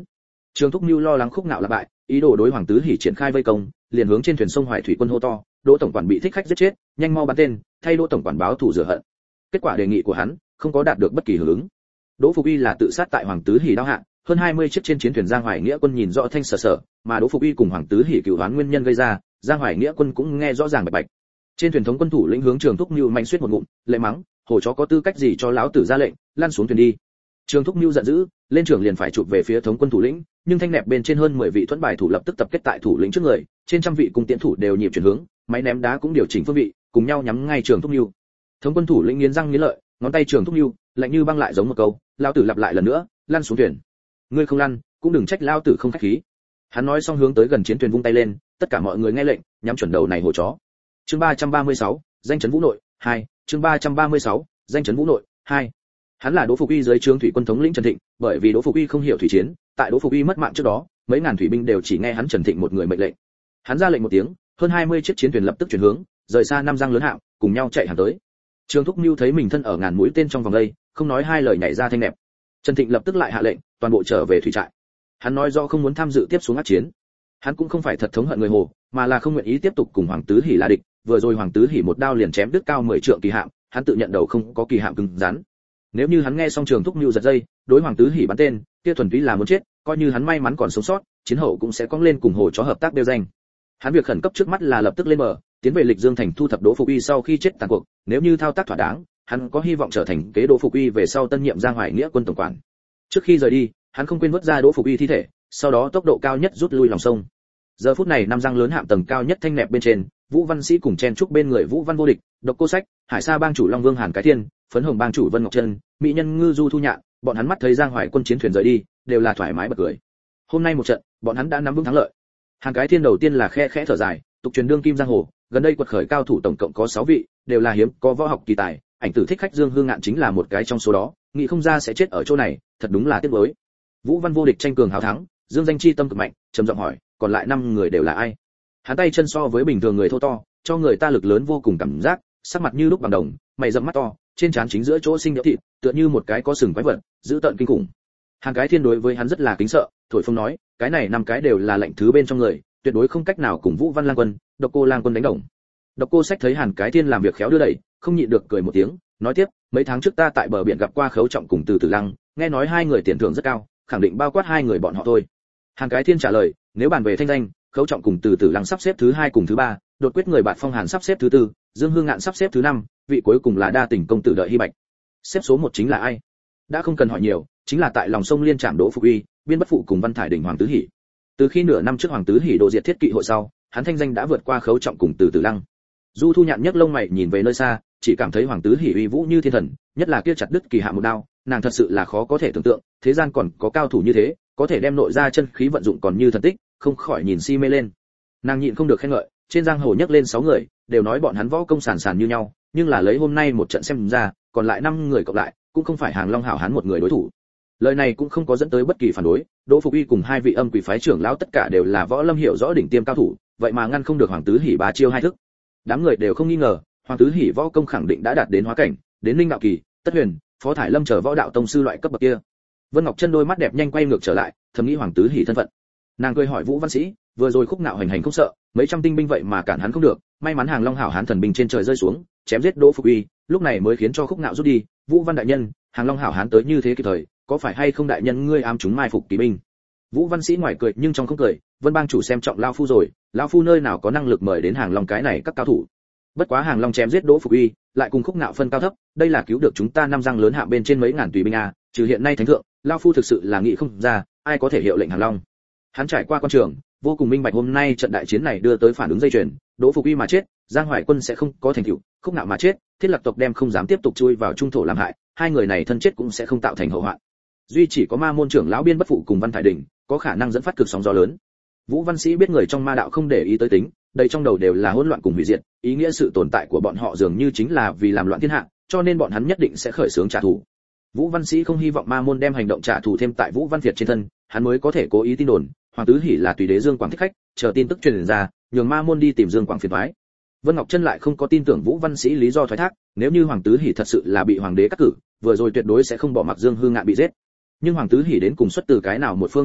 Trường Thúc Nưu lo lắng Khúc Nạo là bại, ý đồ đối Hoàng Tứ Hỉ triển khai vây công, liền hướng trên thuyền sông Hoài Thủy quân hô to, Đỗ tổng quản bị thích khách giết chết, nhanh mau bắn tên, thay Đỗ tổng quản báo thù rửa hận. Kết quả đề nghị của hắn không có đạt được bất kỳ hưởng ứng. Đỗ Phục Uy là tự sát tại Hoàng Tứ Hỉ đao hạ, hơn 20 chiếc trên chiến thuyền Giang Hoài Nghĩa quân nhìn rõ thanh sở sở, mà Đỗ Phục Uy cùng Hoàng Tứ Hỉ cửu đoán nguyên nhân gây ra, Giang Hoài Nghĩa quân cũng nghe rõ ràng bạch bạch. Trên thuyền thống quân thủ lĩnh hướng Trường Thúc Nưu mạnh suýt một ngụm, lệ mắng, hồ chó có tư cách gì cho lão tử ra lệnh, lăn xuống thuyền đi. Trường Thúc Nưu giận dữ, lên trưởng liền phải chụp về phía thống quân thủ lĩnh, nhưng thanh nẹp bên trên hơn 10 vị thuẫn bài thủ lập tức tập kết tại thủ lĩnh trước người, trên trăm vị cung tiễn thủ đều nhịp chuyển hướng, máy ném đá cũng điều chỉnh phương vị, cùng nhau nhắm ngay Trường Thúc Nưu. Thống quân thủ lĩnh nghiến răng nghiến lợi, ngón tay Trường Thúc Nưu, lạnh như băng lại giống một câu, lão tử lặp lại lần nữa, lăn xuống thuyền. Ngươi không lăn, cũng đừng trách lão tử không khách khí. Hắn nói xong hướng tới gần chiến thuyền vung tay lên, tất cả mọi người nghe lệnh, nhắm chuẩn đầu này hồ chó. Chương 336, danh chấn Vũ Nội 2, chương 336, danh chấn Vũ Nội 2. Hắn là Đỗ Phục Uy dưới trướng thủy quân thống lĩnh Trần Thịnh, bởi vì Đỗ Phục Uy không hiểu thủy chiến, tại Đỗ Phục Uy mất mạng trước đó, mấy ngàn thủy binh đều chỉ nghe hắn Trần Thịnh một người mệnh lệnh. Hắn ra lệnh một tiếng, hơn 20 chiếc chiến thuyền lập tức chuyển hướng, rời xa năm giang lớn hạm, cùng nhau chạy hàng tới. Trương Thúc Nưu thấy mình thân ở ngàn mũi tên trong vòng đây, không nói hai lời nhảy ra thanh nẹp. Trần Thịnh lập tức lại hạ lệnh, toàn bộ trở về thủy trại. Hắn nói do không muốn tham dự tiếp xuống ác chiến. Hắn cũng không phải thật thống hận người Hồ, mà là không nguyện ý tiếp tục cùng Hoàng Tứ Hỉ là địch, vừa rồi Hoàng Tứ Hỉ một đao liền chém đứt cao 10 trượng kỳ hạm, hắn tự nhận đầu không có kỳ hạm cứng rắn. Nếu như hắn nghe xong Trường Thúc Nưu giật dây, đối Hoàng Tứ Hỉ bắn tên, kia thuần túy là muốn chết, coi như hắn may mắn còn sống sót, chiến hậu cũng sẽ cong lên cùng Hồ chó hợp tác đeo danh. Hắn việc khẩn cấp trước mắt là lập tức lên bờ, tiến về Lịch Dương thành thu thập Đỗ Phục Uy sau khi chết tàn cuộc, nếu như thao tác thỏa đáng, hắn có hy vọng trở thành kế Đỗ Phục Uy về sau tân nhiệm Giang Hoài Nghĩa quân tổng quản. Trước khi rời đi, hắn không quên vớt ra Đỗ Phục Uy thi thể, sau đó tốc độ cao nhất rút lui lòng sông. Giờ phút này năm giang lớn hạm tầng cao nhất thanh nẹp bên trên, Vũ Văn Sĩ cùng chen trúc bên người Vũ Văn Vô Địch, Độc Cô Sách, Hải Sa bang chủ Long Vương Hàn Cái Thiên, Phấn Hồng bang chủ Vân Ngọc Trân, mỹ nhân ngư Du Thu Nhạn, bọn hắn mắt thấy Giang Hoài quân chiến thuyền rời đi, đều là thoải mái bật cười. Hôm nay một trận, bọn hắn đã nắm vững thắng lợi. Hàn Cái Thiên đầu tiên là khe khẽ thở dài, tục truyền đương kim giang hồ, gần đây quật khởi cao thủ tổng cộng có 6 vị, đều là hiếm có võ học kỳ tài, ảnh tử thích khách Dương Hương Ngạn chính là một cái trong số đó, nghĩ không ra sẽ chết ở chỗ này, thật đúng là tiếc nuối. Vũ Văn Vô Địch tranh cường hào thắng, Dương danh chi tâm cực mạnh, trầm giọng hỏi, còn lại 5 người đều là ai? Hắn tay chân so với bình thường người thô to, cho người ta lực lớn vô cùng cảm giác, sắc mặt như lúc bằng đồng, mày rậm mắt to, trên trán chính giữa chỗ sinh đẽo thịt, tựa như một cái có sừng quái vật, dữ tợn kinh khủng. Hàn Cái Thiên đối với hắn rất là kính sợ, thổi phồng nói, cái này 5 cái đều là lệnh thứ bên trong người, tuyệt đối không cách nào cùng Vũ Văn Lang quân, Độc Cô Lang quân đánh đồng. Độc Cô Sách thấy Hàn Cái Thiên làm việc khéo đưa đẩy, không nhịn được cười một tiếng, nói tiếp, mấy tháng trước ta tại bờ biển gặp qua Khấu Trọng cùng Từ Tử Lăng, nghe nói hai người tiền thưởng rất cao, khẳng định bao quát hai người bọn họ thôi. Hàn Cái Thiên trả lời, nếu bàn về thanh danh, Khấu Trọng cùng Từ Tử Lăng sắp xếp thứ 2 cùng thứ 3, Đột Quyết người bạn Phong Hàn sắp xếp thứ 4, Dương Hương Ngạn sắp xếp thứ 5, vị cuối cùng là Đa Tình công tử Đợi Hy Bạch. Xếp số 1 chính là ai? Đã không cần hỏi nhiều, chính là tại lòng sông Liên Trạm Đỗ Phục Uy, Biên Bất Phụ cùng Văn Thải Đỉnh Hoàng Tứ Hỉ. Từ khi nửa năm trước Hoàng Tứ Hỉ đồ diệt thiết kỵ hội sau, hắn thanh danh đã vượt qua Khấu Trọng cùng Từ Tử Lăng. Du Thu Nhạn nhấc lông mày nhìn về nơi xa, chỉ cảm thấy Hoàng Tứ Hỉ uy vũ như thiên thần, nhất là kia chặt đứt kỳ hạ một đao, nàng thật sự là khó có thể tưởng tượng, thế gian còn có cao thủ như thế, có thể đem nội ra chân khí vận dụng còn như thần tích, không khỏi nhìn si mê lên. Nàng nhịn không được khen ngợi, trên giang hồ nhấc lên 6 người, đều nói bọn hắn võ công sàn sàn như nhau, nhưng là lấy hôm nay một trận xem ra, còn lại 5 người cộng lại, cũng không phải Hàng Long Hảo Hán một người đối thủ. Lời này cũng không có dẫn tới bất kỳ phản đối, Đỗ Phục Uy cùng 2 vị âm quỷ phái trưởng lão tất cả đều là võ lâm hiểu rõ đỉnh tiêm cao thủ, vậy mà ngăn không được Hoàng Tứ Hỉ 3 chiêu 2 thức. Đám người đều không nghi ngờ, Hoàng Tứ Hỉ võ công khẳng định đã đạt đến hóa cảnh, đến linh đạo kỳ, Tất Huyền, Phó Thải Lâm chờ võ đạo tông sư loại cấp bậc kia. Vân Ngọc Chân đôi mắt đẹp nhanh quay ngược trở lại, thầm nghĩ Hoàng Tứ Hỉ thân phận. Nàng cười hỏi Vũ Văn Sĩ, vừa rồi Khúc Nạo hành hành không sợ, mấy trăm tinh binh vậy mà cản hắn không được, may mắn Hàng Long Hảo Hán thần binh trên trời rơi xuống, chém giết Đỗ Phục Uy, lúc này mới khiến cho Khúc Nạo rút đi. Vũ Văn đại nhân, Hàng Long Hảo Hán tới như thế kịp thời, có phải hay không đại nhân ngươi ám chúng mai phục kỳ binh? Vũ Văn Sĩ ngoài cười nhưng trong không cười, Vân bang chủ xem trọng lão phu rồi, lão phu nơi nào có năng lực mời đến Hàng Long cái này các cao thủ. Bất quá Hàng Long chém giết Đỗ Phục Uy, lại cùng Khúc Nạo phân cao thấp, đây là cứu được chúng ta năm giang lớn hạ bên trên mấy ngàn tùy binh a, trừ hiện nay thánh thượng, lão phu thực sự là nghĩ không ra, ai có thể hiệu lệnh Hàng Long. Hắn trải qua quan trường, vô cùng minh bạch hôm nay trận đại chiến này đưa tới phản ứng dây chuyền, Đỗ Phục Uy mà chết, Giang Hoài quân sẽ không có thành tựu, Khúc Nạo mà chết, Thiết Lập tộc đem không dám tiếp tục chui vào trung thổ làm hại, hai người này thân chết cũng sẽ không tạo thành hậu họa. Duy chỉ có Ma môn trưởng lão Biên Bất Phụ cùng Văn Thải Đỉnh có khả năng dẫn phát cực sóng gió lớn. Vũ Văn Sĩ biết người trong ma đạo không để ý tới tính, đầy trong đầu đều là hỗn loạn cùng hủy diệt, ý nghĩa sự tồn tại của bọn họ dường như chính là vì làm loạn thiên hạ, cho nên bọn hắn nhất định sẽ khởi xướng trả thù. Vũ Văn Sĩ không hy vọng Ma môn đem hành động trả thù thêm tại Vũ Văn Việt trên thân, hắn mới có thể cố ý tin đồn, Hoàng Tứ Hỉ là tùy đế Dương Quảng thích khách, chờ tin tức truyền ra, nhường Ma môn đi tìm Dương Quảng phiền toái. Vân Ngọc Chân lại không có tin tưởng Vũ Văn Sĩ lý do thoái thác, nếu như Hoàng Tứ Hỉ thật sự là bị hoàng đế cắt cử, vừa rồi tuyệt đối sẽ không bỏ mặc Dương Hương Ngạn bị giết. Nhưng Hoàng Tứ Hỉ đến cùng xuất từ cái nào một phương thế lực,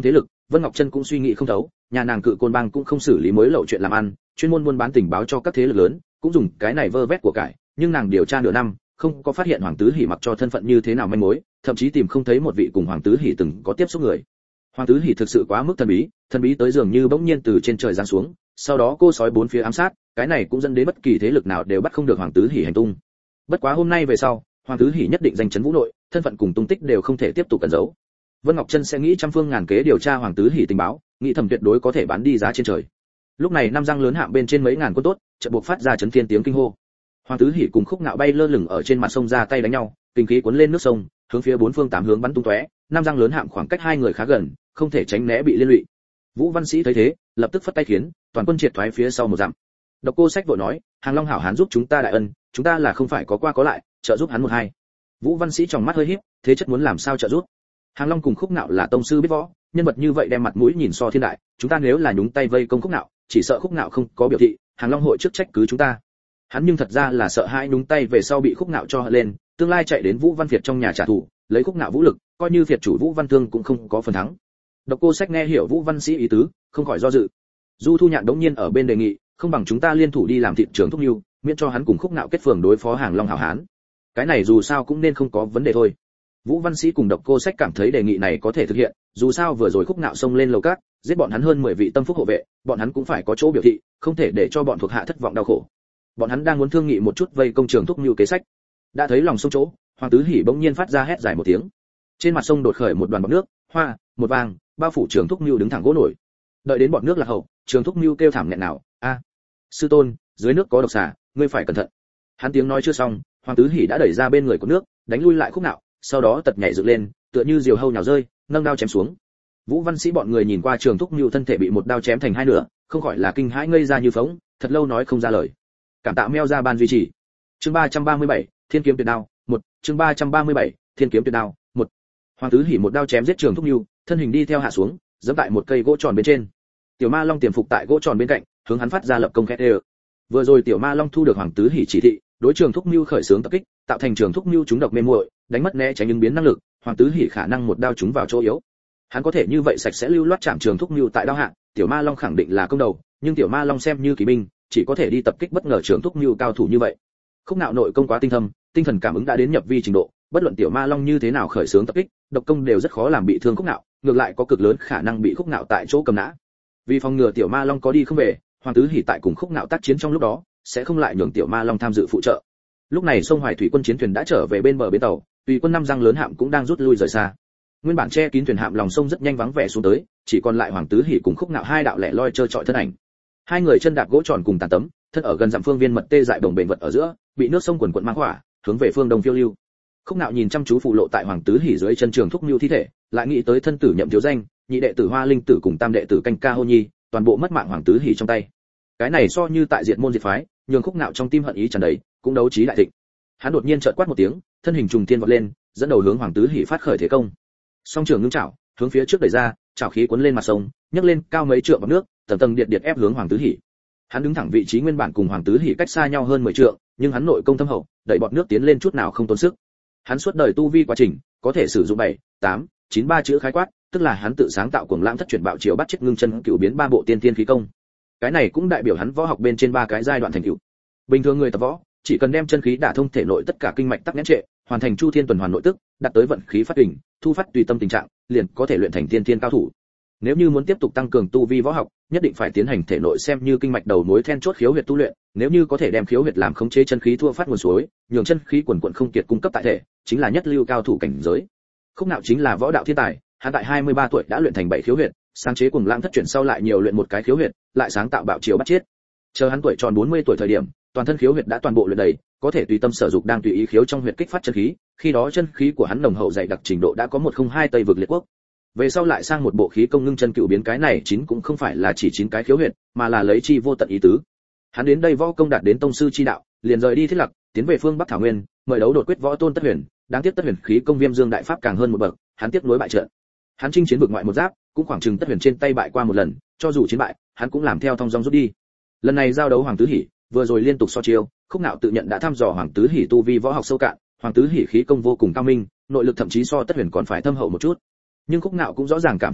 Vân Ngọc Chân cũng suy nghĩ không thấu, nhà nàng Cự Côn Bang cũng không xử lý mối lậu chuyện làm ăn, chuyên môn buôn bán tình báo cho các thế lực lớn, cũng dùng cái này vơ vét của cải, nhưng nàng điều tra nửa năm, không có phát hiện Hoàng Tứ Hỉ mặc cho thân phận như thế nào manh mối, thậm chí tìm không thấy một vị cùng Hoàng Tứ Hỉ từng có tiếp xúc người. Hoàng Tứ Hỉ thực sự quá mức thần bí tới dường như bỗng nhiên từ trên trời giáng xuống, sau đó cô sói bốn phía ám sát, cái này cũng dẫn đến bất kỳ thế lực nào đều bắt không được Hoàng Tứ Hỉ hành tung. Bất quá hôm nay về sau, Hoàng Tứ Hỉ nhất định danh chấn vũ nội, thân phận cùng tung tích đều không thể tiếp tục cẩn giấu. Vân Ngọc Chân sẽ nghĩ trăm phương ngàn kế điều tra Hoàng Tứ Hỉ tình báo, nghĩ thầm tuyệt đối có thể bán đi giá trên trời. Lúc này năm răng lớn hạm bên trên mấy ngàn quân tốt, chợt buộc phát ra chấn thiên tiếng kinh hô. Hoàng Tứ Hỉ cùng Khúc Ngạo bay lơ lửng ở trên mặt sông ra tay đánh nhau, kinh khí cuốn lên nước sông, hướng phía bốn phương tám hướng bắn tung tóe, năm răng lớn hạm khoảng cách hai người khá gần, không thể tránh né bị liên lụy. Vũ Văn Sĩ thấy thế, lập tức phất tay khiến toàn quân triệt thoái phía sau một dặm. Độc Cô Sách vội nói, Hàng Long hảo hán giúp chúng ta đại ân, chúng ta là không phải có qua có lại, trợ giúp hắn một hai. Vũ Văn Sĩ trong mắt hơi híp, thế chất muốn làm sao trợ giúp? Hàng Long cùng Khúc Nạo là tông sư biết võ, nhân vật như vậy đem mặt mũi nhìn so thiên đại, chúng ta nếu là nhúng tay vây công Khúc Nạo, chỉ sợ Khúc Nạo không có biểu thị, Hàng Long hội trước trách cứ chúng ta. Hắn nhưng thật ra là sợ hãi nhúng tay về sau bị Khúc Nạo cho hận lên, tương lai chạy đến Vũ Văn Việt trong nhà trả thù, lấy Khúc Nạo vũ lực, coi như Việt chủ Vũ Văn Thương cũng không có phần thắng. Độc Cô Sách nghe hiểu Vũ Văn Sĩ ý tứ, không khỏi do dự. Du Thu Nhạn đống nhiên ở bên đề nghị, không bằng chúng ta liên thủ đi làm thị trường thúc nhu, miễn cho hắn cùng Khúc Nạo kết phường đối phó Hàng Long hảo hán. Cái này dù sao cũng nên không có vấn đề thôi. Vũ Văn Sĩ cùng Độc Cô Sách cảm thấy đề nghị này có thể thực hiện, dù sao vừa rồi Khúc Nạo xông lên lầu cát, giết bọn hắn hơn 10 vị tâm phúc hộ vệ, bọn hắn cũng phải có chỗ biểu thị, không thể để cho bọn thuộc hạ thất vọng đau khổ. Bọn hắn đang muốn thương nghị một chút vây công trường thúc nhu kế sách. Đã thấy lòng sông chỗ, Hoàng Tứ Hỉ bỗng nhiên phát ra hét dài một tiếng. Trên mặt sông đột khởi một đoàn bọt nước, hoa, một vàng, bao phủ trường thúc nhu đứng thẳng gỗ nổi. Đợi đến bọt nước là hậu, trường thúc nhu kêu thảm nghẹn nào, a, sư tôn, dưới nước có độc xà, ngươi phải cẩn thận. Hắn tiếng nói chưa xong, Hoàng Tứ Hỉ đã đẩy ra bên người của nước, đánh lui lại Khúc Nạo, sau đó tật nhảy dựng lên, tựa như diều hâu nhào rơi, nâng đao chém xuống. Vũ Văn Sĩ bọn người nhìn qua trường thúc nhu thân thể bị một đao chém thành hai nửa, không khỏi là kinh hãi ngây ra như phỗng, thật lâu nói không ra lời. Cảm tạ meo ra ban duy trì. Chương 337, Thiên kiếm tuyệt đao, 1, chương 337, Thiên kiếm tuyệt đao, 1. Hoàng Tứ Hỉ một đao chém giết trường thúc nhu, thân hình đi theo hạ xuống, giẫm tại một cây gỗ tròn bên trên. Tiểu Ma Long tiềm phục tại gỗ tròn bên cạnh, hướng hắn phát ra lập công khét ê. Vừa rồi Tiểu Ma Long thu được Hoàng Tứ Hỉ chỉ thị, đối trường thúc nhu khởi xướng tập kích, tạo thành trường thúc nhu trúng độc mê muội, đánh mất né tránh ứng biến năng lực, Hoàng Tứ Hỉ khả năng một đao trúng vào chỗ yếu. Hắn có thể như vậy sạch sẽ lưu loát chạm trường thúc nhu tại đao hạ, Tiểu Ma Long khẳng định là công đầu, nhưng Tiểu Ma Long xem như kỳ binh, chỉ có thể đi tập kích bất ngờ trường thúc nhu cao thủ như vậy. Khúc Nạo nội công quá tinh thâm, tinh thần cảm ứng đã đến nhập vi trình độ, bất luận Tiểu Ma Long như thế nào khởi xướng tập kích, độc công đều rất khó làm bị thương Khúc Nạo, ngược lại có cực lớn khả năng bị Khúc Nạo tại chỗ cầm nã. Vì phòng ngừa Tiểu Ma Long có đi không về, Hoàng Tứ Hỉ tại cùng Khúc Nạo tác chiến trong lúc đó, sẽ không lại nhường Tiểu Ma Long tham dự phụ trợ. Lúc này sông Hoài thủy quân chiến thuyền đã trở về bên bờ bến tàu, tùy quân năm răng lớn hạm cũng đang rút lui rời xa. Nguyên bản che kín thuyền hạm lòng sông rất nhanh vắng vẻ xuống tới, chỉ còn lại Hoàng Tứ Hỉ cùng Khúc Nạo hai đạo lẻ loi chơi chọi thân ảnh. Hai người chân đạp gỗ tròn cùng tàn tấm, thân ở gần dặm phương viên mật tê dại đồng bền vật ở giữa, bị nước sông quần quần mang khỏa, hướng về phương đông phiêu lưu. Khúc Nạo nhìn chăm chú phụ lộ tại Hoàng Tứ Hỉ dưới chân trường thúc nhu thi thể, lại nghĩ tới thân tử Nhậm thiếu danh, nhị đệ tử Hoa Linh tử cùng tam đệ tử Canh Ca Hô Nhi, toàn bộ mất mạng Hoàng Tứ Hỉ trong tay. Cái này so như tại diệt môn diệt phái, nhường Khúc Nạo trong tim hận ý tràn đầy, cũng đấu trí đại thịnh. Hắn đột nhiên chợt quát một tiếng, thân hình trùng thiên vọt lên, dẫn đầu hướng Hoàng Tứ Hỉ phát khởi thế công. Song trường ngưng chảo, hướng phía trước đẩy ra, chảo khí cuốn lên mặt sông, nhấc lên cao mấy trượng bọt nước, tầng tầng điện ép hướng Hoàng Tứ Hỉ. Hắn đứng thẳng vị trí nguyên bản cùng Hoàng Tứ Hỉ cách xa nhau hơn 10 trượng, nhưng hắn nội công thâm hậu, đẩy bọt nước tiến lên chút nào không tốn sức. Hắn suốt đời tu vi quá trình, có thể sử dụng 7, 8, 9 ba chữ khái quát, tức là hắn tự sáng tạo cuồng lãng thất chuyển bạo chiều bắt chết ngưng chân cửu biến ba bộ tiên tiên khí công. Cái này cũng đại biểu hắn võ học bên trên ba cái giai đoạn thành tựu. Bình thường người tập võ, chỉ cần đem chân khí đả thông thể nội tất cả kinh mạch tắc nghẽn trệ, hoàn thành chu thiên tuần hoàn nội tức, đạt tới vận khí phát kình, thu phát tùy tâm tình trạng, liền có thể luyện thành tiên tiên cao thủ. Nếu như muốn tiếp tục tăng cường tu vi võ học, nhất định phải tiến hành thể nội xem như kinh mạch đầu mối then chốt khiếu huyệt tu luyện, nếu như có thể đem khiếu huyệt làm khống chế chân khí thua phát nguồn suối, nhường chân khí quần quần không kiệt cung cấp tại thể, chính là nhất lưu cao thủ cảnh giới. Khúc Nạo chính là võ đạo thiên tài, hắn tại 23 tuổi đã luyện thành 7 khiếu huyệt, sáng chế cuồng lãng thất chuyển sau lại nhiều luyện một cái khiếu huyệt, lại sáng tạo bạo chiều bắt chết. Chờ hắn tuổi tròn 40 tuổi thời điểm, toàn thân khiếu huyệt đã toàn bộ luyện đầy, có thể tùy tâm sở dục đang tùy ý khiếu trong huyệt kích phát chân khí, khi đó chân khí của hắn nồng hậu dày đặc trình độ đã có 102 Tây vực liệt quốc. Về sau lại sang một bộ khí công ngưng chân cựu biến, cái này chín cũng không phải là chỉ 9 cái khiếu huyệt, mà là lấy chi vô tận ý tứ. Hắn đến đây võ công đạt đến tông sư chi đạo, liền rời đi Thiết Lập, tiến về phương Bắc Thảo Nguyên, mời đấu đột quyết võ tôn Tất Huyền, đáng tiếc Tất Huyền khí công Viêm Dương đại pháp càng hơn một bậc, hắn tiếc nuối bại trận. Hắn chinh chiến vực ngoại một giáp, cũng khoảng chừng Tất Huyền trên tay bại qua một lần, cho dù chiến bại, hắn cũng làm theo thông dong rút đi. Lần này giao đấu Hoàng Tứ Hỉ, vừa rồi liên tục so chiêu, Khúc Nạo tự nhận đã thăm dò Hoàng Tứ Hỉ tu vi võ học sâu cạn, Hoàng Tứ Hỉ khí công vô cùng cao minh, nội lực thậm chí so Tất Huyền còn phải thâm hậu một chút. Nhưng Khúc Nạo cũng rõ ràng cảm thấy được,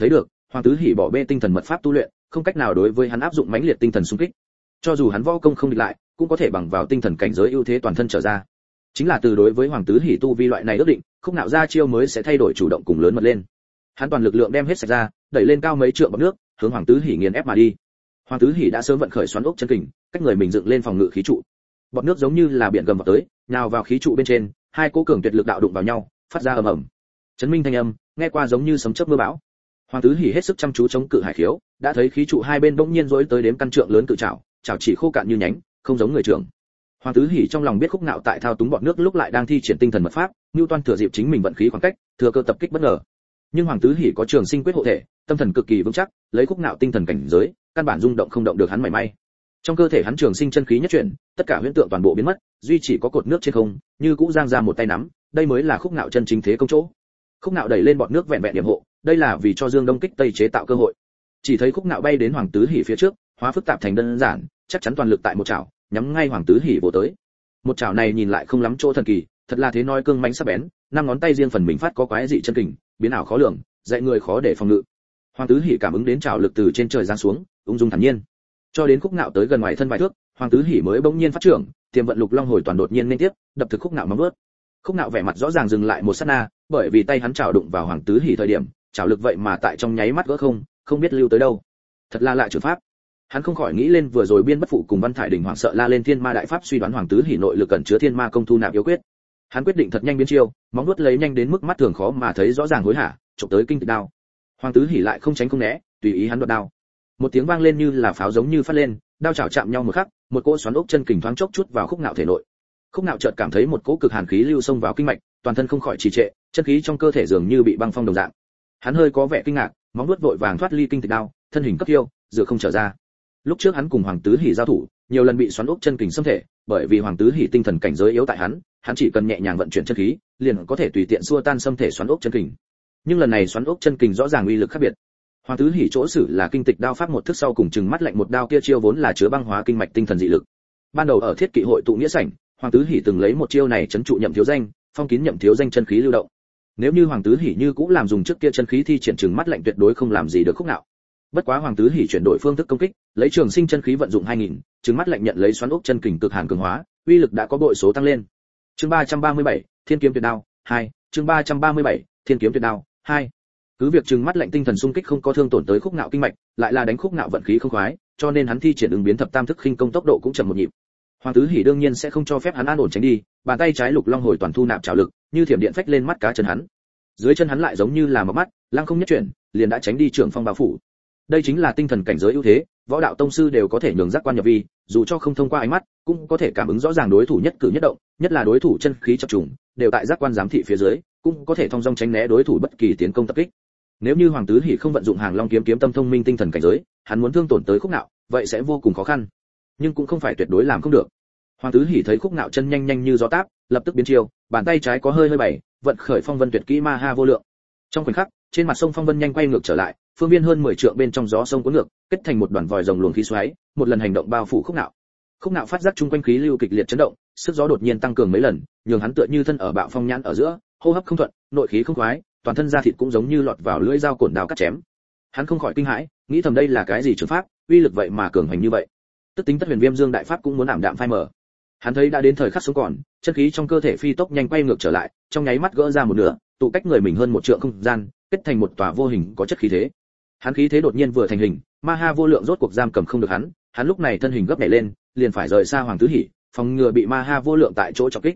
Hoàng Tứ Hỉ bỏ bê tinh thần mật pháp tu luyện, không cách nào đối với hắn áp dụng mãnh liệt tinh thần xung kích. Cho dù hắn võ công không địch lại, cũng có thể bằng vào tinh thần cảnh giới ưu thế toàn thân trở ra. Chính là từ đối với Hoàng Tứ Hỉ tu vi loại này ước định, Khúc Nạo ra chiêu mới sẽ thay đổi chủ động cùng lớn mật lên. Hắn toàn lực lượng đem hết sạch ra, đẩy lên cao mấy trượng bọt nước, hướng Hoàng Tứ Hỉ nghiền ép mà đi. Hoàng Tứ Hỉ đã sớm vận khởi xoắn ốc chân kình, cách người mình dựng lên phòng ngự khí trụ. Bọt nước giống như là biển gầm vào tới, nhào vào khí trụ bên trên, hai cỗ cường tuyệt lực đạo đụng vào nhau, phát ra ầm ầm. Chấn minh thanh âm, nghe qua giống như sấm chớp mưa bão. Hoàng Tứ Hỉ hết sức chăm chú chống cự hải khiếu, đã thấy khí trụ hai bên bỗng nhiên rỗi tới đếm căn trượng lớn cự trảo, trảo chỉ khô cạn như nhánh, không giống người trưởng. Hoàng Tứ Hỉ trong lòng biết Khúc Nạo tại thao túng bọt nước lúc lại đang thi triển tinh thần mật pháp, Newton thừa dịp chính mình vận khí khoảng cách, thừa cơ tập kích bất ngờ. Nhưng Hoàng Tứ Hỉ có trường sinh quyết hộ thể, tâm thần cực kỳ vững chắc, lấy Khúc Nạo tinh thần cảnh giới, căn bản rung động không động được hắn mảy may. Trong cơ thể hắn trường sinh chân khí nhất chuyển, tất cả huyễn tượng toàn bộ biến mất, duy chỉ có cột nước trên không, như cũ giang ra một tay nắm, đây mới là Khúc Nạo chân chính thế công chỗ. Khúc Nạo đẩy lên bọt nước vẹn vẹn điểm hộ, đây là vì cho Dương Đông kích Tây chế tạo cơ hội. Chỉ thấy Khúc Nạo bay đến Hoàng Tứ Hỉ phía trước, hóa phức tạp thành đơn giản, chắc chắn toàn lực tại một chảo, nhắm ngay Hoàng Tứ Hỉ vồ tới. Một chảo này nhìn lại không lắm chỗ thần kỳ, thật là thế nói cương mãnh sắc bén, năm ngón tay riêng phần mình phát có quái dị chân kình, biến ảo khó lường, dạy người khó để phòng ngự. Hoàng Tứ Hỉ cảm ứng đến chảo lực từ trên trời giáng xuống, ung dung thản nhiên. Cho đến Khúc Nạo tới gần ngoài thân vài thước, Hoàng Tứ Hỉ mới bỗng nhiên phát trưởng, tiềm vận lục long hồi toàn đột nhiên liên tiếp, đập thực Khúc Nạo móng vuốt. Khúc Nạo vẻ mặt rõ ràng dừng lại một sát na, bởi vì tay hắn chảo đụng vào Hoàng Tứ Hỉ thời điểm, chảo lực vậy mà tại trong nháy mắt gỡ không biết lưu tới đâu. Thật là lạ trường pháp. Hắn không khỏi nghĩ lên vừa rồi Biên Bất Phụ cùng Văn Thải Đình hoảng sợ la lên Thiên Ma đại pháp, suy đoán Hoàng Tứ Hỉ nội lực cẩn chứa Thiên Ma công thu nạp yếu quyết. Hắn quyết định thật nhanh biến chiêu, móng vuốt lấy nhanh đến mức mắt thường khó mà thấy rõ ràng hối hả, chụp tới kinh tịch đao. Hoàng Tứ Hỉ lại không tránh không né, tùy ý hắn đoạt đao. Một tiếng vang lên như là pháo giống như phát lên, đao chảo chạm nhau một khắc, một cỗ xoắn ốc chân kình thoáng chốc chút vào Khúc Nạo thể nội. Khúc Nạo chợt cảm thấy một cỗ cực hàn khí lưu xông vào kinh mạch, toàn thân không khỏi trì trệ, chân khí trong cơ thể dường như bị băng phong đồng dạng. Hắn hơi có vẻ kinh ngạc, móng vuốt vội vàng thoát ly kinh tịch đao, thân hình cấp kiêu, dựa không trở ra. Lúc trước hắn cùng Hoàng Tứ Hỉ giao thủ, nhiều lần bị xoắn ốc chân kình xâm thể, bởi vì Hoàng Tứ Hỉ tinh thần cảnh giới yếu tại hắn chỉ cần nhẹ nhàng vận chuyển chân khí, liền có thể tùy tiện xua tan xâm thể xoắn ốc chân kình. Nhưng lần này xoắn ốc chân kình rõ ràng uy lực khác biệt. Hoàng Tứ Hỉ chỗ sử là kinh tịch đao pháp một thức sau cùng chừng mắt lạnh một đao kia chiêu vốn là chứa băng hóa kinh mạch tinh thần dị lực. Ban đầu ở Thiết Kỵ hội tụ nghĩa sảnh, Hoàng Tứ Hỉ từng lấy một chiêu này trấn trụ Nhậm Thiếu Danh, phong kín Nhậm Thiếu Danh chân khí lưu động. Nếu như Hoàng Tứ Hỉ như cũng làm dùng trước kia chân khí thi triển chừng mắt lạnh tuyệt đối không làm gì được Khúc Nạo. Bất quá Hoàng Tứ Hỉ chuyển đổi phương thức công kích, lấy trường sinh chân khí vận dụng 2000, chừng mắt lạnh nhận lấy xoắn ốc chân kình cực hàn cường hóa, uy lực đã có bội số tăng lên. Chương 337, Thiên kiếm tuyệt đao 2, chương 337, Thiên kiếm tuyệt đao 2. Cứ việc chừng mắt lạnh tinh thần xung kích không có thương tổn tới Khúc Nạo kinh mạch, lại là đánh Khúc Nạo vận khí không khoái, cho nên hắn thi triển ứng biến thập tam thức khinh công tốc độ cũng chậm một nhịp. Hoàng Tứ Hỉ đương nhiên sẽ không cho phép hắn an ổn tránh đi, bàn tay trái lục long hồi toàn thu nạp trảo lực, như thiểm điện phách lên mắt cá chân hắn. Dưới chân hắn lại giống như là một mắt, lăng không nhất chuyển, liền đã tránh đi trưởng phong bao phủ. Đây chính là tinh thần cảnh giới ưu thế, võ đạo tông sư đều có thể nhường giác quan nhập vi, dù cho không thông qua ánh mắt, cũng có thể cảm ứng rõ ràng đối thủ nhất cử nhất động, nhất là đối thủ chân khí chập trùng, đều tại giác quan giám thị phía dưới, cũng có thể thông dong tránh né đối thủ bất kỳ tiến công tập kích. Nếu như Hoàng Tứ Hỉ không vận dụng Hàng Long kiếm kiếm tâm thông minh tinh thần cảnh giới, hắn muốn thương tổn tới Khúc Nạo, vậy sẽ vô cùng khó khăn. Nhưng cũng không phải tuyệt đối làm không được. Hoàng Tứ Hỉ thấy Khúc Nạo chân nhanh nhanh như gió táp, lập tức biến chiêu, bàn tay trái có hơi hơi bảy, vận khởi phong vân tuyệt kỹ ma ha vô lượng. Trong khoảnh khắc, trên mặt sông phong vân nhanh quay ngược trở lại, phương viên hơn 10 trượng bên trong gió sông cuốn ngược, kết thành một đoàn vòi rồng luồng khí xoáy, một lần hành động bao phủ Khúc Nạo. Khúc Nạo phát giác chung quanh khí lưu kịch liệt chấn động, sức gió đột nhiên tăng cường mấy lần, nhường hắn tựa như thân ở bạo phong nhãn ở giữa, hô hấp không thuận, nội khí không khoái, toàn thân da thịt cũng giống như lọt vào lưỡi dao cổn đào cắt chém. Hắn không khỏi kinh hãi, nghĩ thầm đây là cái gì trường pháp, uy lực vậy mà cường hành như vậy. Tức tính Tất Huyền Viêm Dương đại pháp cũng muốn ảm đạm phai mờ. Hắn thấy đã đến thời khắc sống còn, chân khí trong cơ thể phi tốc nhanh quay ngược trở lại, trong nháy mắt gỡ ra một nửa, tụ cách người mình hơn một trượng không gian, kết thành một tòa vô hình có chất khí thế. Hắn khí thế đột nhiên vừa thành hình, ma ha vô lượng rốt cuộc giam cầm không được hắn lúc này thân hình gấp nhảy lên, liền phải rời xa Hoàng Tứ Hỉ, phòng ngừa bị ma ha vô lượng tại chỗ chọc kích.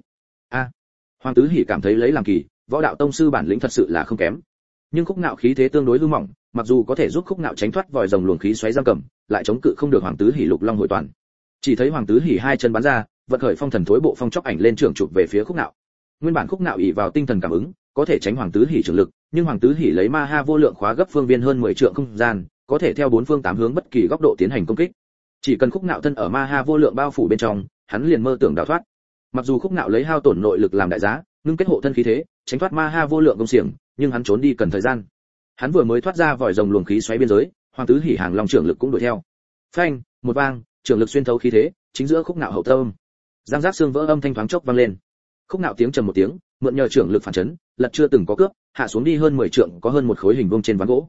Hoàng Tứ Hỉ cảm thấy lấy làm kỳ, võ đạo tông sư bản lĩnh thật sự là không kém. Nhưng Khúc Nạo khí thế tương đối hư mỏng, mặc dù có thể giúp Khúc Nạo tránh thoát vòi rồng luồng khí xoáy giam cầm, lại chống cự không được Hoàng Tứ Hỉ lục long hồi toàn. Chỉ thấy Hoàng Tứ Hỉ hai chân bắn ra, vận khởi phong thần thối bộ phong chốc ảnh lên trưởng chụp về phía Khúc Nạo. Nguyên bản Khúc Nạo ỷ vào tinh thần cảm ứng, có thể tránh Hoàng Tứ Hỉ trường lực, nhưng Hoàng Tứ Hỉ lấy ma ha vô lượng khóa gấp phương viên hơn 10 trượng không gian, có thể theo bốn phương tám hướng bất kỳ góc độ tiến hành công kích. Chỉ cần Khúc Nạo thân ở ma ha vô lượng bao phủ bên trong, hắn liền mơ tưởng đào thoát. Mặc dù Khúc Nạo lấy hao tổn nội lực làm đại giá, ngưng kết hộ thân khí thế, tránh thoát ma ha vô lượng công xiềng, nhưng hắn trốn đi cần thời gian. Hắn vừa mới thoát ra vòi rồng luồng khí xoáy biên giới, Hoàng Tứ Hỉ hàng long trưởng lực cũng đuổi theo. Phanh, một vang, trưởng lực xuyên thấu khí thế, chính giữa Khúc Nạo hậu tâm. Giang giác xương vỡ âm thanh thoáng chốc vang lên. Khúc Nạo tiếng trầm một tiếng, mượn nhờ trưởng lực phản chấn, lật chưa từng có cướp, hạ xuống đi hơn 10 trượng, có hơn một khối hình vuông trên ván gỗ.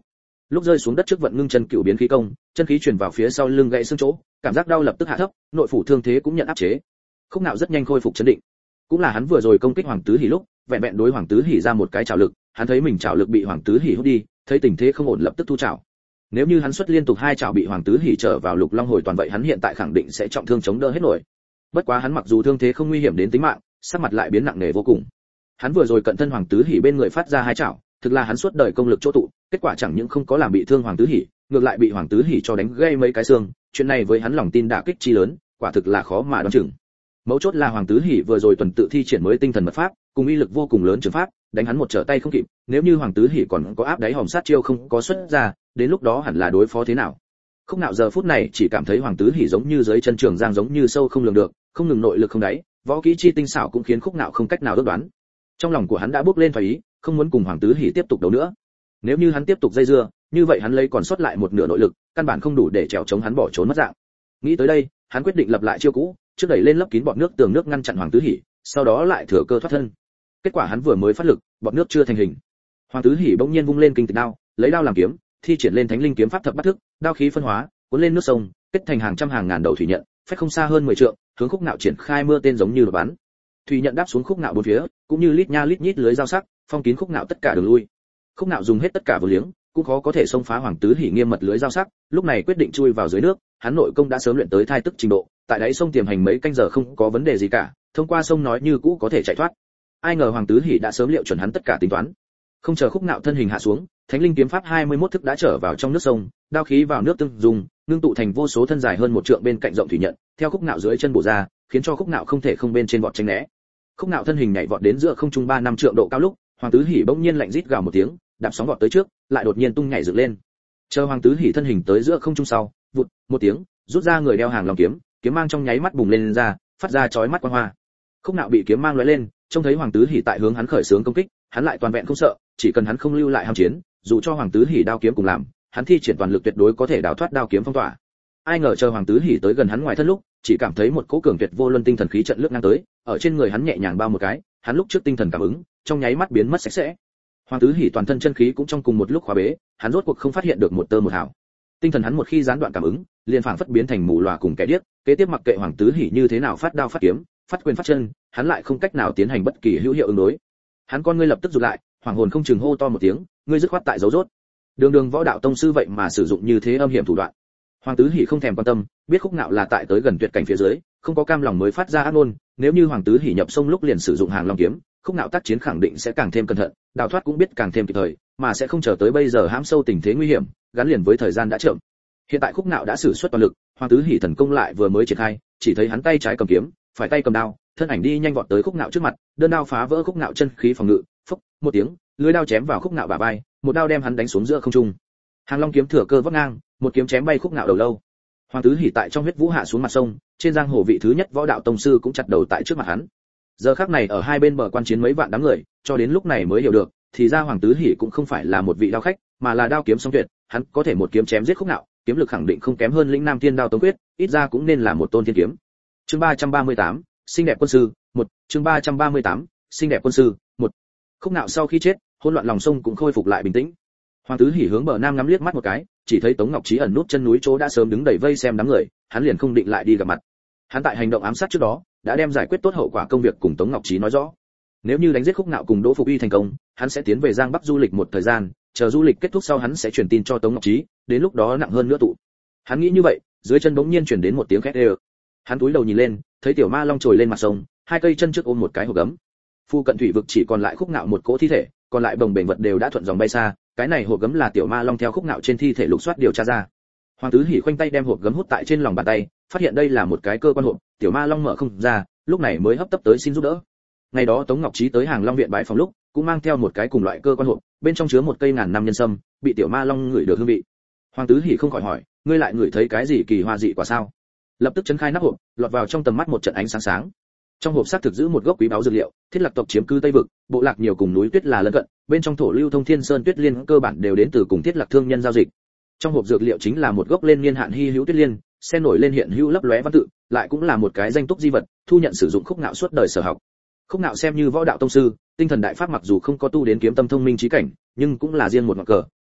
Lúc rơi xuống đất trước vận ngưng chân cựu biến khí công, chân khí truyền vào phía sau lưng gãy xương chỗ, cảm giác đau lập tức hạ thấp, nội phủ thương thế cũng nhận áp chế. Khúc Nạo rất nhanh khôi phục chấn định. Cũng là hắn vừa rồi công kích Hoàng Tứ Hỉ lúc, vẹn vẹn đối Hoàng Tứ Hỉ ra một cái trảo lực, hắn thấy mình trảo lực bị Hoàng Tứ Hỉ hút đi, thấy tình thế không ổn lập tức thu trảo. Nếu như hắn xuất liên tục 2 trảo bị Hoàng Tứ Hỉ trở vào Lục Long hồi toàn vậy hắn hiện tại khẳng định sẽ trọng thương chống đỡ hết nổi. Bất quá hắn mặc dù thương thế không nguy hiểm đến tính mạng, sắc mặt lại biến nặng nề vô cùng. Hắn vừa rồi cận thân Hoàng Tứ Hỉ bên người phát ra 2 trảo, thực là hắn suốt đời công lực chỗ tụ, kết quả chẳng những không có làm bị thương Hoàng Tứ Hỉ, ngược lại bị Hoàng Tứ Hỉ cho đánh gãy mấy cái xương, chuyện này với hắn lòng tin đả kích chi lớn, quả thực là khó mà đoán chừng. Mấu chốt là Hoàng Tứ Hỉ vừa rồi tuần tự thi triển mới tinh thần mật pháp, cùng uy lực vô cùng lớn trường pháp, đánh hắn một trở tay không kịp, nếu như Hoàng Tứ Hỉ còn có áp đáy hòm sát chiêu không có xuất ra, đến lúc đó hẳn là đối phó thế nào. Khúc Nạo giờ phút này chỉ cảm thấy Hoàng Tứ Hỉ giống như dưới chân trường giang giống như sâu không lường được, không ngừng nội lực không đáy, võ kỹ chi tinh xảo cũng khiến Khúc Nạo không cách nào ước đoán. Trong lòng của hắn đã bước lên thoái ý, không muốn cùng Hoàng Tứ Hỉ tiếp tục đấu nữa. Nếu như hắn tiếp tục dây dưa, như vậy hắn lấy còn sót lại một nửa nội lực, căn bản không đủ để trèo chống hắn bỏ trốn mất dạng. Nghĩ tới đây, hắn quyết định lập lại chiêu cũ, trước đẩy lên lấp kín bọt nước tường nước ngăn chặn Hoàng Tứ Hỉ, sau đó lại thừa cơ thoát thân. Kết quả hắn vừa mới phát lực, bọt nước chưa thành hình. Hoàng Tứ Hỉ bỗng nhiên vung lên kinh tịch đao, lấy đao làm kiếm, thi triển lên Thánh Linh kiếm pháp thập bát thức, đao khí phân hóa, cuốn lên nước sông, kết thành hàng trăm hàng ngàn đầu thủy nhận, phách không xa hơn 10 trượng, hướng Khúc Nạo triển khai mưa tên giống như đột bắn. Thủy nhận đáp xuống Khúc Nạo bốn phía, cũng như lít nha lít nhít lưới dao sắc, phong kín Khúc Nạo tất cả đường lui. Khúc Nạo dùng hết tất cả vô liếng, cũng khó có thể xông phá Hoàng Tứ Hỉ nghiêm mật lưới dao sắc, lúc này quyết định chui vào dưới nước, hắn nội công đã sớm luyện tới thai tức trình độ, tại đáy sông tiềm hành mấy canh giờ không có vấn đề gì cả, thông qua sông nói như cũ có thể chạy thoát. Ai ngờ Hoàng Tứ Hỉ đã sớm liệu chuẩn hắn tất cả tính toán. Không chờ Khúc Nạo thân hình hạ xuống, Thánh Linh kiếm pháp 21 thức đã trở vào trong nước sông, đao khí vào nước tương dùng, ngưng tụ thành vô số thân dài hơn 1 trượng bên cạnh rộng thủy nhận, theo Khúc Nạo dưới chân bổ ra, khiến cho Khúc Nạo không thể không bên trên vọt tránh né. Khúc Nạo thân hình nhảy vọt đến giữa không trung 3 năm trượng độ cao lúc, Hoàng Tứ Hỉ bỗng nhiên lạnh rít gào một tiếng, đạp sóng vọt tới trước, lại đột nhiên tung nhảy dựng lên. Chờ Hoàng Tứ Hỉ thân hình tới giữa không trung sau, vụt một tiếng, rút ra người đeo hàng long kiếm, kiếm mang trong nháy mắt bùng lên ra, phát ra chói mắt quang hoa. Khúc Nạo bị kiếm mang lóe lên, trông thấy Hoàng Tứ Hỉ tại hướng hắn khởi xướng công kích, hắn lại toàn vẹn không sợ, chỉ cần hắn không lưu lại ham chiến, dù cho Hoàng Tứ Hỉ đao kiếm cùng làm, hắn thi triển toàn lực tuyệt đối có thể đào thoát đao kiếm phong tỏa. Ai ngờ chờ Hoàng Tứ Hỉ tới gần hắn ngoài thân lúc, chỉ cảm thấy một cỗ cường tuyệt vô luân tinh thần khí trận lướt ngang tới, ở trên người hắn nhẹ nhàng bao một cái, hắn lúc trước tinh thần cảm ứng, trong nháy mắt biến mất sạch sẽ. Hoàng Tứ Hỉ toàn thân chân khí cũng trong cùng một lúc khóa bế, hắn rốt cuộc không phát hiện được một tơ một hào. Tinh thần hắn một khi gián đoạn cảm ứng, liền phảng phất biến thành mù lòa cùng kẻ điếc, kế tiếp mặc kệ Hoàng Tứ Hỉ như thế nào phát đao phát kiếm, phát quyền phát chân, hắn lại không cách nào tiến hành bất kỳ hữu hiệu ứng đối. Hắn con ngươi lập tức rụt lại, hoàng hồn không chừng hô to một tiếng, ngươi dứt khoát tại dấu rốt. Đường võ đạo tông sư vậy mà sử dụng như thế âm hiểm thủ đoạn. Hoàng Tứ Hỉ không thèm quan tâm, biết Khúc Nạo là tại tới gần tuyệt cảnh phía dưới, không có cam lòng mới phát ra ác ngôn, nếu như Hoàng Tứ Hỉ nhập sông lúc liền sử dụng hàng long kiếm, Khúc Nạo tác chiến khẳng định sẽ càng thêm cẩn thận, đào thoát cũng biết càng thêm kịp thời, mà sẽ không chờ tới bây giờ hãm sâu tình thế nguy hiểm, gắn liền với thời gian đã chậm. Hiện tại Khúc Nạo đã sử xuất toàn lực, Hoàng Tứ Hỉ thần công lại vừa mới triển khai, chỉ thấy hắn tay trái cầm kiếm, phải tay cầm đao, thân ảnh đi nhanh vọt tới Khúc Nạo trước mặt, đơn đao phá vỡ Khúc Nạo chân khí phòng ngự, phốc, một tiếng, lưỡi đao chém vào Khúc Nạo bả vai, một đao đem hắn đánh xuống giữa không trung. Hàng Long kiếm thừa cơ vấp ngang, một kiếm chém bay Khúc Nạo đầu lâu. Hoàng Tứ Hỉ tại trong huyết vũ hạ xuống mặt sông, trên giang hồ vị thứ nhất võ đạo tông sư cũng chặt đầu tại trước mặt hắn. Giờ khắc này ở hai bên bờ quan chiến mấy vạn đám người, cho đến lúc này mới hiểu được, thì ra Hoàng Tứ Hỉ cũng không phải là một vị đao khách, mà là đao kiếm song tuyệt, hắn có thể một kiếm chém giết Khúc Nạo, kiếm lực khẳng định không kém hơn lĩnh Nam Tiên Đao Tống Quyết, ít ra cũng nên là một tôn thiên kiếm. Chương 338, xinh đẹp quân sư, 1, chương 338, xinh đẹp quân sư, 1. Khúc Nạo sau khi chết, hỗn loạn lòng sông cũng khôi phục lại bình tĩnh. Hoàng Tứ Hỉ hướng bờ nam ngắm liếc mắt một cái, chỉ thấy Tống Ngọc Trí ẩn nút chân núi chỗ đã sớm đứng đầy vây xem đám người, hắn liền không định lại đi gặp mặt. Hắn tại hành động ám sát trước đó, đã đem giải quyết tốt hậu quả công việc cùng Tống Ngọc Trí nói rõ. Nếu như đánh giết Khúc Nạo cùng Đỗ Phục Uy thành công, hắn sẽ tiến về Giang Bắc du lịch một thời gian, chờ du lịch kết thúc sau hắn sẽ truyền tin cho Tống Ngọc Trí, đến lúc đó nặng hơn nữa tụ. Hắn nghĩ như vậy, dưới chân bỗng nhiên truyền đến một tiếng khét ê. Hắn cúi đầu nhìn lên, thấy Tiểu Ma Long trồi lên mặt sông, hai cây chân trước ôm một cái hộp gấm. Phu cận thủy vực chỉ còn lại Khúc Nạo một cỗ thi thể, còn lại bồng bềnh vật đều đã thuận dòng bay xa, cái này hộp gấm là Tiểu Ma Long theo Khúc Nạo trên thi thể lục soát điều tra ra. Hoàng Tứ Hỉ khoanh tay đem hộp gấm hút tại trên lòng bàn tay, phát hiện đây là một cái cơ quan hộp, Tiểu Ma Long mở không ra, lúc này mới hấp tấp tới xin giúp đỡ. Ngày đó Tống Ngọc Trí tới Hàng Long viện bái phòng lúc, cũng mang theo một cái cùng loại cơ quan hộp, bên trong chứa một cây ngàn năm nhân sâm, bị Tiểu Ma Long ngửi được hương vị. Hoàng Tứ Hỉ không khỏi hỏi, ngươi lại ngửi thấy cái gì kỳ hoa dị quả sao? Lập tức chấn khai nắp hộp, lọt vào trong tầm mắt một trận ánh sáng sáng. Trong hộp xác thực giữ một gốc quý báu dược liệu, Thiết Lạc tộc chiếm cư Tây vực, bộ lạc nhiều cùng núi tuyết là lân cận, bên trong thổ lưu thông thiên sơn tuyết liên cơ bản đều đến từ cùng Thiết Lạc thương nhân giao dịch. Trong hộp dược liệu chính là một gốc lên niên hạn hy hữu tuyết liên, sen nổi lên hiện hữu lấp lóe văn tự, lại cũng là một cái danh túc di vật, thu nhận sử dụng Khúc Nạo suốt đời sở học. Khúc Nạo xem như võ đạo tông sư, tinh thần đại pháp mặc dù không có tu đến kiếm tâm thông minh trí cảnh, nhưng cũng là riêng một ngọn cờ,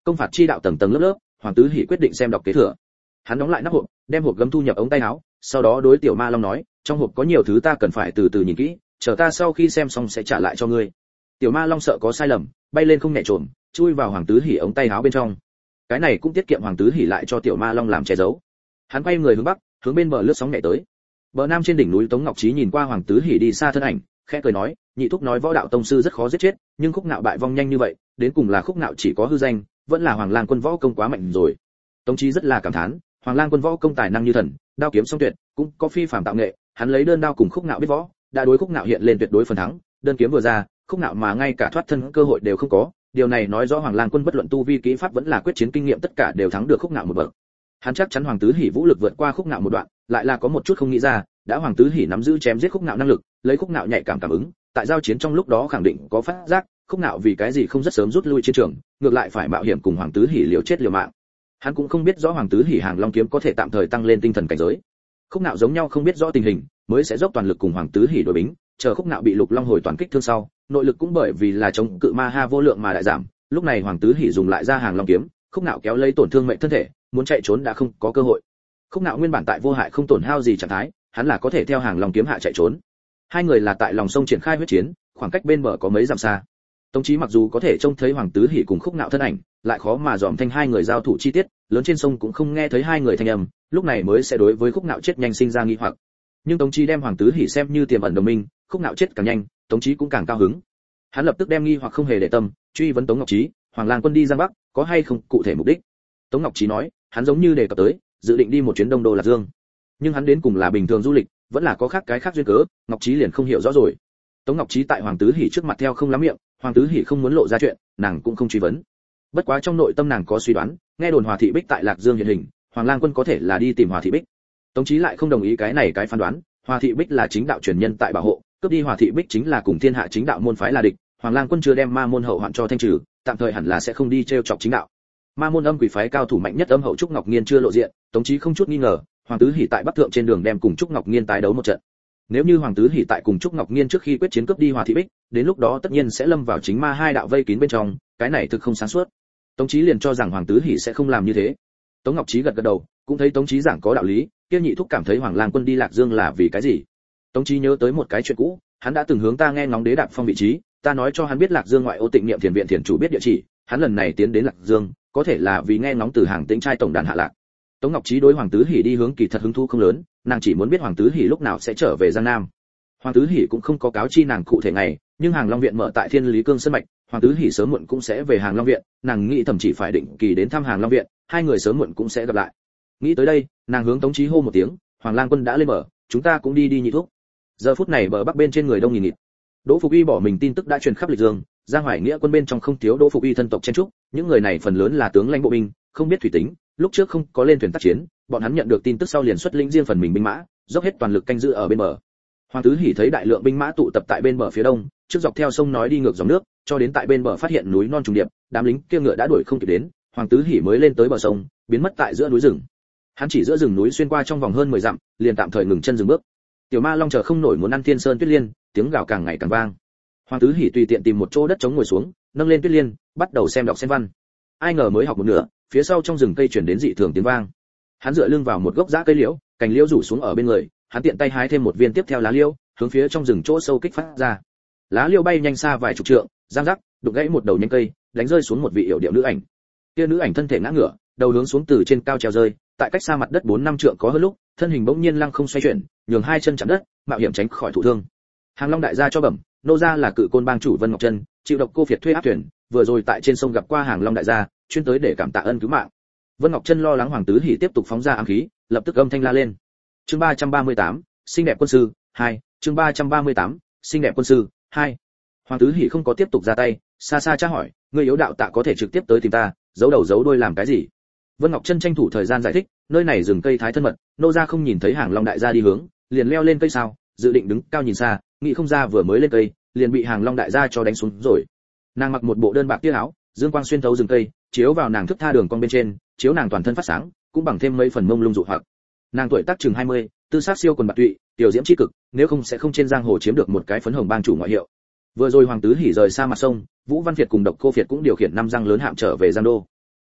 Công phạt chi đạo tầng tầng lớp lớp, Hoàng Tứ Hỉ quyết định xem đọc kế thừa. Hắn đóng lại nắp hộp, đem hộp gấm thu nhập ống tay áo, sau đó đối Tiểu Ma Long nói, trong hộp có nhiều thứ ta cần phải từ từ nhìn kỹ, chờ ta sau khi xem xong sẽ trả lại cho ngươi. Tiểu Ma Long sợ có sai lầm, bay lên không nhẹ trộm, chui vào Hoàng Tứ Hỉ ống tay áo bên trong. Cái này cũng tiết kiệm Hoàng Tứ Hỉ lại cho Tiểu Ma Long làm che giấu. Hắn quay người hướng bắc, hướng bên bờ lướt sóng nhảy tới. Bờ nam trên đỉnh núi Tống Ngọc Trí nhìn qua Hoàng Tứ Hỉ đi xa thân ảnh, khẽ cười nói, nhị thúc nói võ đạo tông sư rất khó giết chết, nhưng Khúc Nạo bại vong nhanh như vậy, đến cùng là Khúc Nạo chỉ có hư danh, vẫn là Hoàng Lang Quân võ công quá mạnh rồi. Tống Chí rất là cảm thán, Hoàng Lang Quân võ công tài năng như thần, đao kiếm song tuyệt, cũng có phi phàm tạo nghệ, hắn lấy đơn đao cùng Khúc Nạo biết võ, đã đối Khúc Nạo hiện lên tuyệt đối phần thắng, đơn kiếm vừa ra, Khúc Nạo mà ngay cả thoát thân cơ hội đều không có, điều này nói rõ Hoàng Lang Quân bất luận tu vi kỹ pháp vẫn là quyết chiến kinh nghiệm tất cả đều thắng được Khúc Nạo một bậc. Hắn chắc chắn Hoàng Tứ Hỉ vũ lực vượt qua Khúc Nạo một đoạn, lại là có một chút không nghĩ ra, đã Hoàng Tứ Hỉ nắm giữ chém giết Khúc Nạo năng lực, lấy Khúc Nạo nhạy cảm cảm ứng, tại giao chiến trong lúc đó khẳng định có phát giác, Khúc Nạo vì cái gì không rất sớm rút lui chiến trường, ngược lại phải mạo hiểm cùng Hoàng Tứ Hỉ liều chết liều mạng. Hắn cũng không biết rõ Hoàng Tứ Hỉ Hàng Long kiếm có thể tạm thời tăng lên tinh thần cảnh giới. Khúc Nạo giống nhau không biết rõ tình hình, mới sẽ dốc toàn lực cùng Hoàng Tứ Hỉ đối bính, chờ Khúc Nạo bị Lục Long hồi toàn kích thương sau, nội lực cũng bởi vì là chống cự ma ha vô lượng mà đại giảm, lúc này Hoàng Tứ Hỉ dùng lại ra Hàng Long kiếm, Khúc Nạo kéo lấy tổn thương mệnh thân thể, muốn chạy trốn đã không có cơ hội. Khúc Nạo nguyên bản tại vô hại không tổn hao gì trạng thái, hắn là có thể theo Hàng Long kiếm hạ chạy trốn. Hai người là tại lòng sông triển khai huyết chiến, khoảng cách bên bờ có mấy dặm xa. Tống Chí mặc dù có thể trông thấy Hoàng Tứ Hỉ cùng Khúc Nạo thân ảnh, lại khó mà dòm thanh hai người giao thủ chi tiết, lớn trên sông cũng không nghe thấy hai người thanh âm, lúc này mới sẽ đối với Khúc Nạo chết nhanh sinh ra nghi hoặc. Nhưng Tống Chí đem Hoàng Tứ Hỉ xem như tiềm ẩn đồng minh, Khúc Nạo chết càng nhanh, Tống Chí cũng càng cao hứng. Hắn lập tức đem nghi hoặc không hề để tâm, truy vấn Tống Ngọc Chí, Hoàng Lang Quân đi Giang Bắc, có hay không cụ thể mục đích? Tống Ngọc Chí nói, hắn giống như đề cập tới, dự định đi một chuyến Đông Đô Lạc Dương. Nhưng hắn đến cùng là bình thường du lịch, vẫn là có khác cái khác duyên cớ, Ngọc Chí liền không hiểu rõ rồi. Tống Ngọc Chí tại Hoàng Tứ Hỉ trước mặt theo không lắm miệng, Hoàng Tứ Hỉ không muốn lộ ra chuyện, nàng cũng không truy vấn. Bất quá trong nội tâm nàng có suy đoán, nghe đồn Hòa Thị Bích tại Lạc Dương hiện hình, Hoàng Lang Quân có thể là đi tìm Hòa Thị Bích. Tống Chí lại không đồng ý cái này cái phán đoán, Hòa Thị Bích là chính đạo truyền nhân tại bảo hộ, cướp đi Hòa Thị Bích chính là cùng thiên hạ chính đạo môn phái là địch, Hoàng Lang Quân chưa đem ma môn hậu hoạn cho thanh trừ, tạm thời hẳn là sẽ không đi trêu chọc chính đạo. Ma môn âm quỷ phái cao thủ mạnh nhất âm hậu Trúc Ngọc Nghiên chưa lộ diện, Tống Chí không chút nghi ngờ, Hoàng Tứ Hỉ tại Bắc Thượng trên đường đem cùng Trúc Ngọc Nghiên tái đấu một trận. Nếu như Hoàng Tứ Hỉ tại cùng Trúc Ngọc Nghiên trước khi quyết chiến cướp đi Hòa Thị Bích, đến lúc đó tất nhiên sẽ lâm vào chính ma hai đạo vây kín bên trong, cái này thực không sáng suốt. Tống Chí liền cho rằng Hoàng Tứ Hỉ sẽ không làm như thế. Tống Ngọc Chí gật gật đầu, cũng thấy Tống Chí giảng có đạo lý, kia nhị thúc cảm thấy Hoàng Lang Quân đi Lạc Dương là vì cái gì? Tống Chí nhớ tới một cái chuyện cũ, hắn đã từng hướng ta nghe ngóng Đế Đạp Phong vị trí, ta nói cho hắn biết Lạc Dương ngoại ô Tịnh Niệm Thiền viện thiền chủ biết địa chỉ, hắn lần này tiến đến Lạc Dương, có thể là vì nghe ngóng từ Hàng Tĩnh trai tổng đàn hạ lạc. Tống Ngọc Chí đối Hoàng Tứ Hỉ đi hướng kỳ thật hứng thú không lớn, nàng chỉ muốn biết Hoàng Tứ Hỉ lúc nào sẽ trở về Giang Nam. Hoàng Tứ Hỉ cũng không có cáo chi nàng cụ thể ngày, nhưng Hàng Long viện mở tại Thiên Lý Cương sơn mạch, Hoàng Tứ Hỉ sớm muộn cũng sẽ về Hàng Long viện, nàng nghĩ thậm chí phải định kỳ đến thăm Hàng Long viện, hai người sớm muộn cũng sẽ gặp lại. Nghĩ tới đây, nàng hướng Tống Chí hô một tiếng, Hoàng Lang Quân đã lên bờ, chúng ta cũng đi đi nhị thúc. Giờ phút này bờ bắc bên trên người đông nghìn nghịt. Đỗ Phục Y bỏ mình tin tức đã truyền khắp lịch dương, Giang Hoài Nghĩa quân bên trong không thiếu Đỗ Phục Y thân tộc chen trúc, những người này phần lớn là tướng lãnh bộ binh, không biết thủy tính, lúc trước không có lên thuyền tác chiến, bọn hắn nhận được tin tức sau liền xuất lĩnh riêng phần mình binh mã, dốc hết toàn lực canh giữ ở bên bờ. Hoàng Tứ Hỉ thấy đại lượng binh mã tụ tập tại bên bờ phía đông, trước dọc theo sông nói đi ngược dòng nước, cho đến tại bên bờ phát hiện núi non trùng điệp, đám lính kia ngựa đã đuổi không kịp đến, Hoàng Tứ Hỉ mới lên tới bờ sông, biến mất tại giữa núi rừng. Hắn chỉ giữa rừng núi xuyên qua trong vòng hơn 10 dặm, liền tạm thời ngừng chân dừng bước. Tiểu Ma Long chờ không nổi muốn ăn Thiên Sơn Tuyết Liên, tiếng gào càng ngày càng vang. Hoàng Tứ Hỉ tùy tiện tìm một chỗ đất trống ngồi xuống, nâng lên Tuyết Liên, bắt đầu xem đọc xem văn. Ai ngờ mới học một nửa, phía sau trong rừng cây truyền đến dị thường tiếng vang. Hắn dựa lưng vào một gốc rã cây liễu, cành liễu rủ xuống ở bên người, hắn tiện tay hái thêm một viên tiếp theo lá liễu, hướng phía trong rừng chỗ sâu kích phát ra. Lá liễu bay nhanh xa vài chục trượng, giang rắc, đụng gãy một đầu nhánh cây, đánh rơi xuống một vị yểu điệu nữ ảnh. Kia nữ ảnh thân thể ngã ngửa, đầu hướng xuống từ trên cao treo rơi, tại cách xa mặt đất 4-5 trượng có hơn lúc, thân hình bỗng nhiên lăng không xoay chuyển, nhường hai chân chạm đất, mạo hiểm tránh khỏi thụ thương. Hàng Long đại gia cho bẩm, nô gia là Cự Côn bang chủ Vân Ngọc Trân, chịu độc cô Việt thuê áp thuyền, vừa rồi tại trên sông gặp qua Hàng Long đại gia, chuyên tới để cảm tạ ân cứu mạng. Vân Ngọc Trân lo lắng Hoàng Tứ Hỉ tiếp tục phóng ra ám khí, lập tức âm thanh la lên. Chương 338, xinh đẹp quân sư 2, chương 338, xinh đẹp quân sư 2. Hoàng Tứ Hỉ không có tiếp tục ra tay, xa xa tra hỏi, ngươi yếu đạo tạ có thể trực tiếp tới tìm ta, giấu đầu giấu đuôi làm cái gì? Vân Ngọc Trân tranh thủ thời gian giải thích, nơi này rừng cây thái thân mật, nô gia không nhìn thấy Hàng Long đại gia đi hướng, liền leo lên cây sao, dự định đứng cao nhìn xa, nghĩ không ra vừa mới lên cây, liền bị Hàng Long đại gia cho đánh xuống rồi. Nàng mặc một bộ đơn bạc tia áo, dương quang xuyên thấu rừng cây, chiếu vào nàng thức tha đường cong bên trên, chiếu nàng toàn thân phát sáng, cũng bằng thêm mấy phần mông lung dụ hoặc. Nàng tuổi tác chừng 20, tư sắc siêu quần bạc tụy, tiểu diễm chi cực, nếu không sẽ không trên giang hồ chiếm được một cái phấn hồng bang chủ ngoại hiệu. Vừa rồi Hoàng Tứ Hỉ rời xa mặt sông, Vũ Văn Việt cùng Độc Cô Việt cũng điều khiển 5 răng lớn hạm trở về Giang Đô.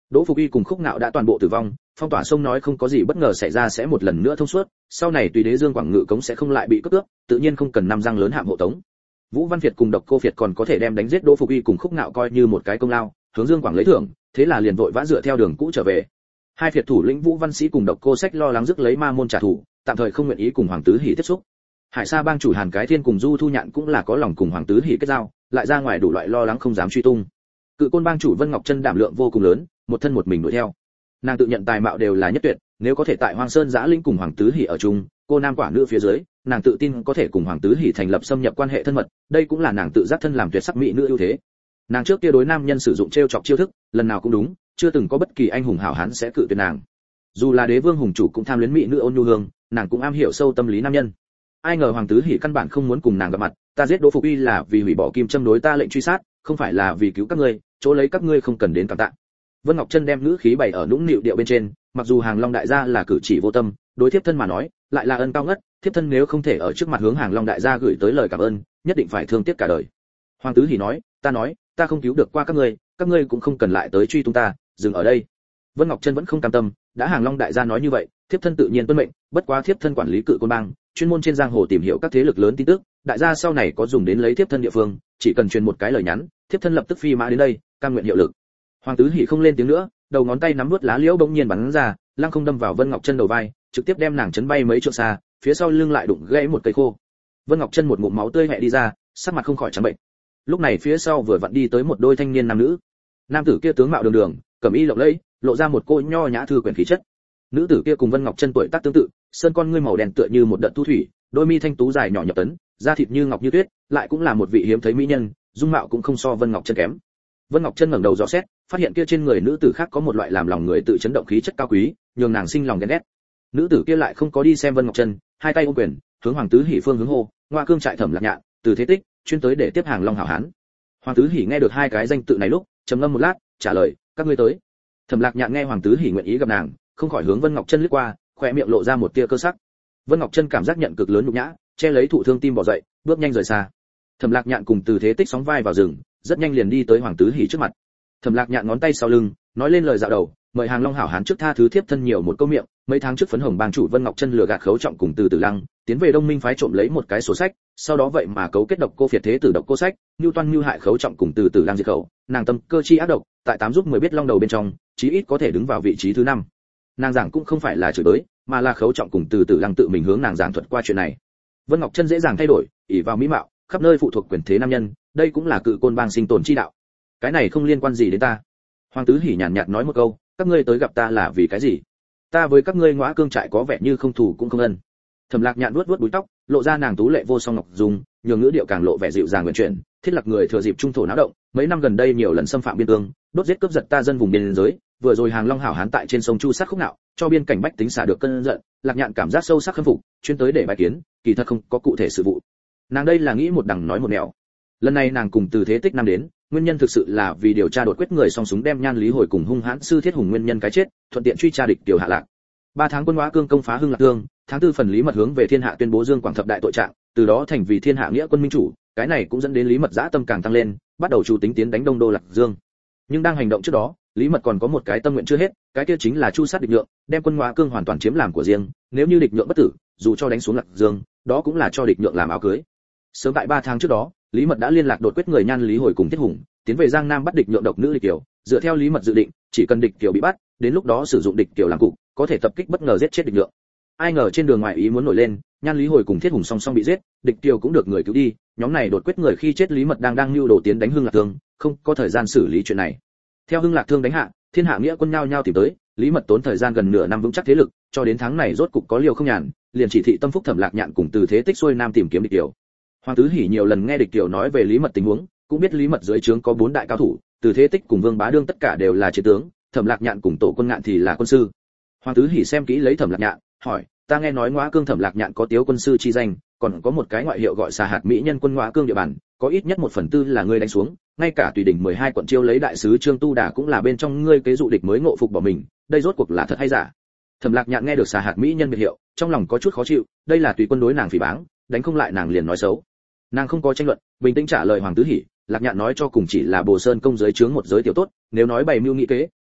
Đỗ Phục Y cùng Khúc Ngạo đã toàn bộ tử vong, phong tỏa sông nói không có gì bất ngờ xảy ra sẽ một lần nữa thông suốt, sau này tùy đế Dương Quảng Ngự cống sẽ không lại bị cướp cướp, tự nhiên không cần năm răng lớn hạm hộ tống. Vũ Văn Việt cùng Độc Cô Việt còn có thể đem đánh giết Đỗ Phục Y cùng Khúc Ngạo coi như một cái công lao, hướng Dương Quảng lấy thưởng, thế là liền vội vã dựa theo đường cũ trở về. Hai Việt thủ lĩnh Vũ Văn Sĩ cùng Độc Cô Sách lo lắng rước lấy ma môn trả thù, tạm thời không nguyện ý cùng Hoàng Tứ Hỉ tiếp xúc. Hải Sa bang chủ Hàn Cái Thiên cùng Du Thu Nhạn cũng là có lòng cùng Hoàng Tứ Hỉ kết giao, lại ra ngoài đủ loại lo lắng không dám truy tung. Cự Côn bang chủ Vân Ngọc Chân đảm lượng vô cùng lớn, một thân một mình đuổi theo. Nàng tự nhận tài mạo đều là nhất tuyệt, nếu có thể tại Hoang Sơn Giã Linh cùng Hoàng Tứ Hỉ ở chung, cô nam quả nữ phía dưới, nàng tự tin có thể cùng Hoàng Tứ Hỉ thành lập xâm nhập quan hệ thân mật, đây cũng là nàng tự giác thân làm tuyệt sắc mỹ nữ ưu thế. Nàng trước kia đối nam nhân sử dụng trêu chọc chiêu thức, lần nào cũng đúng, chưa từng có bất kỳ anh hùng hảo hán sẽ cự tuyệt nàng. Dù là đế vương hùng chủ cũng tham luyến mỹ nữ ôn nhu hương, nàng cũng am hiểu sâu tâm lý nam nhân. Ai ngờ Hoàng Tứ Hỉ căn bản không muốn cùng nàng gặp mặt, ta giết Đỗ Phục Y là vì hủy bỏ kim châm đối ta lệnh truy sát, không phải là vì cứu các ngươi, chỗ lấy các ngươi không cần đến cảm tạ. Vân Ngọc Chân đem ngữ khí bày ở nũng nịu điệu bên trên, mặc dù Hàng Long đại gia là cử chỉ vô tâm, đối thiếp thân mà nói, lại là ân cao ngất, thiếp thân nếu không thể ở trước mặt hướng Hàng Long đại gia gửi tới lời cảm ơn, nhất định phải thương tiếc cả đời. Hoàng Tứ Hỉ nói, ta không cứu được qua các ngươi cũng không cần lại tới truy tung ta, dừng ở đây. Vân Ngọc Chân vẫn không cam tâm, đã Hàng Long đại gia nói như vậy, thiếp thân tự nhiên tuân mệnh, bất quá thiếp thân quản lý Cự Côn bang, chuyên môn trên giang hồ tìm hiểu các thế lực lớn tin tức, đại gia sau này có dùng đến lấy thiếp thân địa phương, chỉ cần truyền một cái lời nhắn, thiếp thân lập tức phi mã đến đây, cam nguyện hiệu lực. Hoàng Tứ Hỉ không lên tiếng nữa, đầu ngón tay nắm nuốt lá liễu bỗng nhiên bắn ra, lăng không đâm vào Vân Ngọc Chân đầu vai, trực tiếp đem nàng chấn bay mấy trượng xa, phía sau lưng lại đụng gãy một cây khô. Vân Ngọc Chân một ngụm máu tươi hẹ đi ra, sắc mặt không khỏi trắng bệnh. Lúc này phía sau vừa vặn đi tới một đôi thanh niên nam nữ. Nam tử kia tướng mạo đường đường, cẩm y lộng lẫy, lộ ra một cô nho nhã thư quyển khí chất. Nữ tử kia cùng Vân Ngọc Chân tuổi tác tương tự, sơn con ngươi màu đen tựa như một đợt thu thủy, đôi mi thanh tú dài nhỏ nhập tấn, da thịt như ngọc như tuyết, lại cũng là một vị hiếm thấy mỹ nhân, dung mạo cũng không so Vân Ngọc Chân kém. Vân Ngọc Chân ngẩng đầu dò xét, phát hiện kia trên người nữ tử khác có một loại làm lòng người tự chấn động khí chất cao quý, nhường nàng sinh lòng ghen ghét. Nữ tử kia lại không có đi xem Vân Ngọc Chân, hai tay ôm quyền, hướng Hoàng Tứ Hỉ phương hướng hô, Ngoa Cương trại Thẩm Lạc Nhạn, Từ Thế Tích, chuyên tới để tiếp Hàng Long hảo hán. Hoàng Tứ Hỉ nghe được hai cái danh tự này lúc, trầm ngâm một lát, trả lời, các ngươi tới. Thẩm Lạc Nhạn nghe Hoàng Tứ Hỉ nguyện ý gặp nàng, không khỏi hướng Vân Ngọc Chân liếc qua, khóe miệng lộ ra một tia cơ sắc. Vân Ngọc Chân cảm giác nhận cực lớn nhục nhã, che lấy thụ thương tim bỏ dậy, bước nhanh rời xa. Thẩm Lạc Nhạn cùng Từ Thế Tích sóng vai vào rừng, rất nhanh liền đi tới Hoàng Tứ Hỉ trước mặt. Thẩm Lạc Nhạn ngón tay sau lưng, nói lên lời dạo đầu, mời Hàng Long hảo hán trước tha thứ thiếp thân nhiều một câu miệng, mấy tháng trước phấn hồng bang chủ Vân Ngọc Chân lừa gạt Khấu Trọng cùng Từ Tử Lăng, tiến về Đông Minh phái trộm lấy một cái sổ sách, sau đó vậy mà cấu kết Độc Cô Phiệt thế tử Độc Cô Sách, Nưu Toan mưu hại Khấu Trọng cùng Từ Tử Lăng diệt khẩu, nàng tâm cơ chi ác độc, tại 8 giúp 10 biết long đầu bên trong, chí ít có thể đứng vào vị trí thứ 5. Nàng giảng cũng không phải là chửi bới, mà là Khấu Trọng cùng Từ Tử Lăng tự mình hướng nàng giảng thuật qua chuyện này. Vân Ngọc Chân dễ dàng thay đổi, ỷ vào mỹ mạo, khắp nơi phụ thuộc quyền thế nam nhân, đây cũng là Cự Côn bang sinh tồn chi đạo. Cái này không liên quan gì đến ta. Hoàng Tứ Hỉ nhàn nhạt nói một câu, các ngươi tới gặp ta là vì cái gì? Ta với các ngươi Ngõa Cương trại có vẻ như không thù cũng không ân. Thẩm Lạc Nhạn vuốt vuốt búi tóc, lộ ra nàng tú lệ vô song ngọc dung, nhường ngữ điệu càng lộ vẻ dịu dàng nguyện chuyển. Thiết Lập người thừa dịp trung thổ náo động, mấy năm gần đây nhiều lần xâm phạm biên cương, đốt giết cướp giật ta dân vùng biên giới, vừa rồi Hàng Long hảo hán tại trên sông Chu sát Khúc Nạo, cho biên cảnh bách tính xả được cơn giận. Lạc Nhạn cảm giác sâu sắc khâm phục, chuyên tới để bài kiến, kỳ thật không có cụ thể sự vụ. Nàng đây là nghĩ một đằng nói một nẻo. Lần này nàng cùng Từ Thế Tích năm đến, nguyên nhân thực sự là vì điều tra đột quyết người song súng đem Nhan Lý Hồi cùng hung hãn sư Thiết Hùng nguyên nhân cái chết, thuận tiện truy tra địch Tiểu Hạ Lạc. 3 tháng quân Ngõa Cương công phá Hưng Lạc Thương, tháng 4 phần Lý Mật hướng về thiên hạ tuyên bố Dương Quảng thập đại tội trạng, từ đó thành vì thiên hạ nghĩa quân minh chủ, cái này cũng dẫn đến Lý Mật dã tâm càng tăng lên, bắt đầu chủ tính tiến đánh Đông Đô Lạc Dương. Nhưng đang hành động trước đó, Lý Mật còn có một cái tâm nguyện chưa hết, cái kia chính là chu sát địch nhượng, đem quân Ngõa Cương hoàn toàn chiếm làm của riêng, nếu như địch nhượng bất tử, dù cho đánh xuống Lạc Dương, đó cũng là cho địch nhượng làm áo cưới. Sớm tại 3 tháng trước đó, Lý Mật đã liên lạc đột quyết người Nhan Lý Hồi cùng Thiết Hùng, tiến về Giang Nam bắt địch nhượng độc nữ địch Kiều, dựa theo Lý Mật dự định, chỉ cần địch Kiều bị bắt, đến lúc đó sử dụng địch Kiều làm cục, có thể tập kích bất ngờ giết chết địch nhượng. Ai ngờ trên đường ngoài ý muốn nổi lên, Nhan Lý Hồi cùng Thiết Hùng song song bị giết, địch Kiều cũng được người cứu đi, nhóm này đột quyết người khi chết Lý Mật đang lưu đồ tiến đánh Hưng Lạc Thương, không có thời gian xử lý chuyện này. Theo Hưng Lạc Thương đánh hạ, thiên hạ nghĩa quân nhao nhao tìm tới, Lý Mật tốn thời gian gần nửa năm vững chắc thế lực, cho đến tháng này rốt cục có liều không nhàn, liền chỉ thị tâm phúc Thẩm Lạc Nhạn cùng Từ Thế Tích xuôi nam tìm kiếm địch Kiều. Hoàng Tứ Hỉ nhiều lần nghe địch Kiều nói về Lý Mật tình huống, cũng biết Lý Mật dưới trướng có 4 đại cao thủ, Từ Thế Tích cùng Vương Bá Đương tất cả đều là chiến tướng, Thẩm Lạc Nhạn cùng Tổ Quân Ngạn thì là quân sư. Hoàng Tứ Hỉ xem kỹ lấy Thẩm Lạc Nhạn, hỏi, ta nghe nói Ngõa Cương Thẩm Lạc Nhạn có tiếu quân sư chi danh, còn có một cái ngoại hiệu gọi Xà Hạt mỹ nhân quân Ngõa Cương địa bàn, có ít nhất 1/4 là ngươi đánh xuống, ngay cả tùy đỉnh 12 quận chiêu lấy đại sứ Trương Tu Đà cũng là bên trong ngươi kế dụ địch mới ngộ phục bỏ mình, đây rốt cuộc là thật hay giả? Thẩm Lạc Nhạn nghe được Xà Hạt mỹ nhân biệt hiệu, trong lòng có chút khó chịu, đây là tùy quân đối nàng phỉ báng, đánh không lại nàng liền nói xấu. Nàng không có tranh luận, bình tĩnh trả lời Hoàng Tứ Hỉ, Lạc Nhạn nói cho cùng chỉ là Bồ Sơn công giới chướng một giới tiểu tốt, nếu nói bày mưu nghị kế,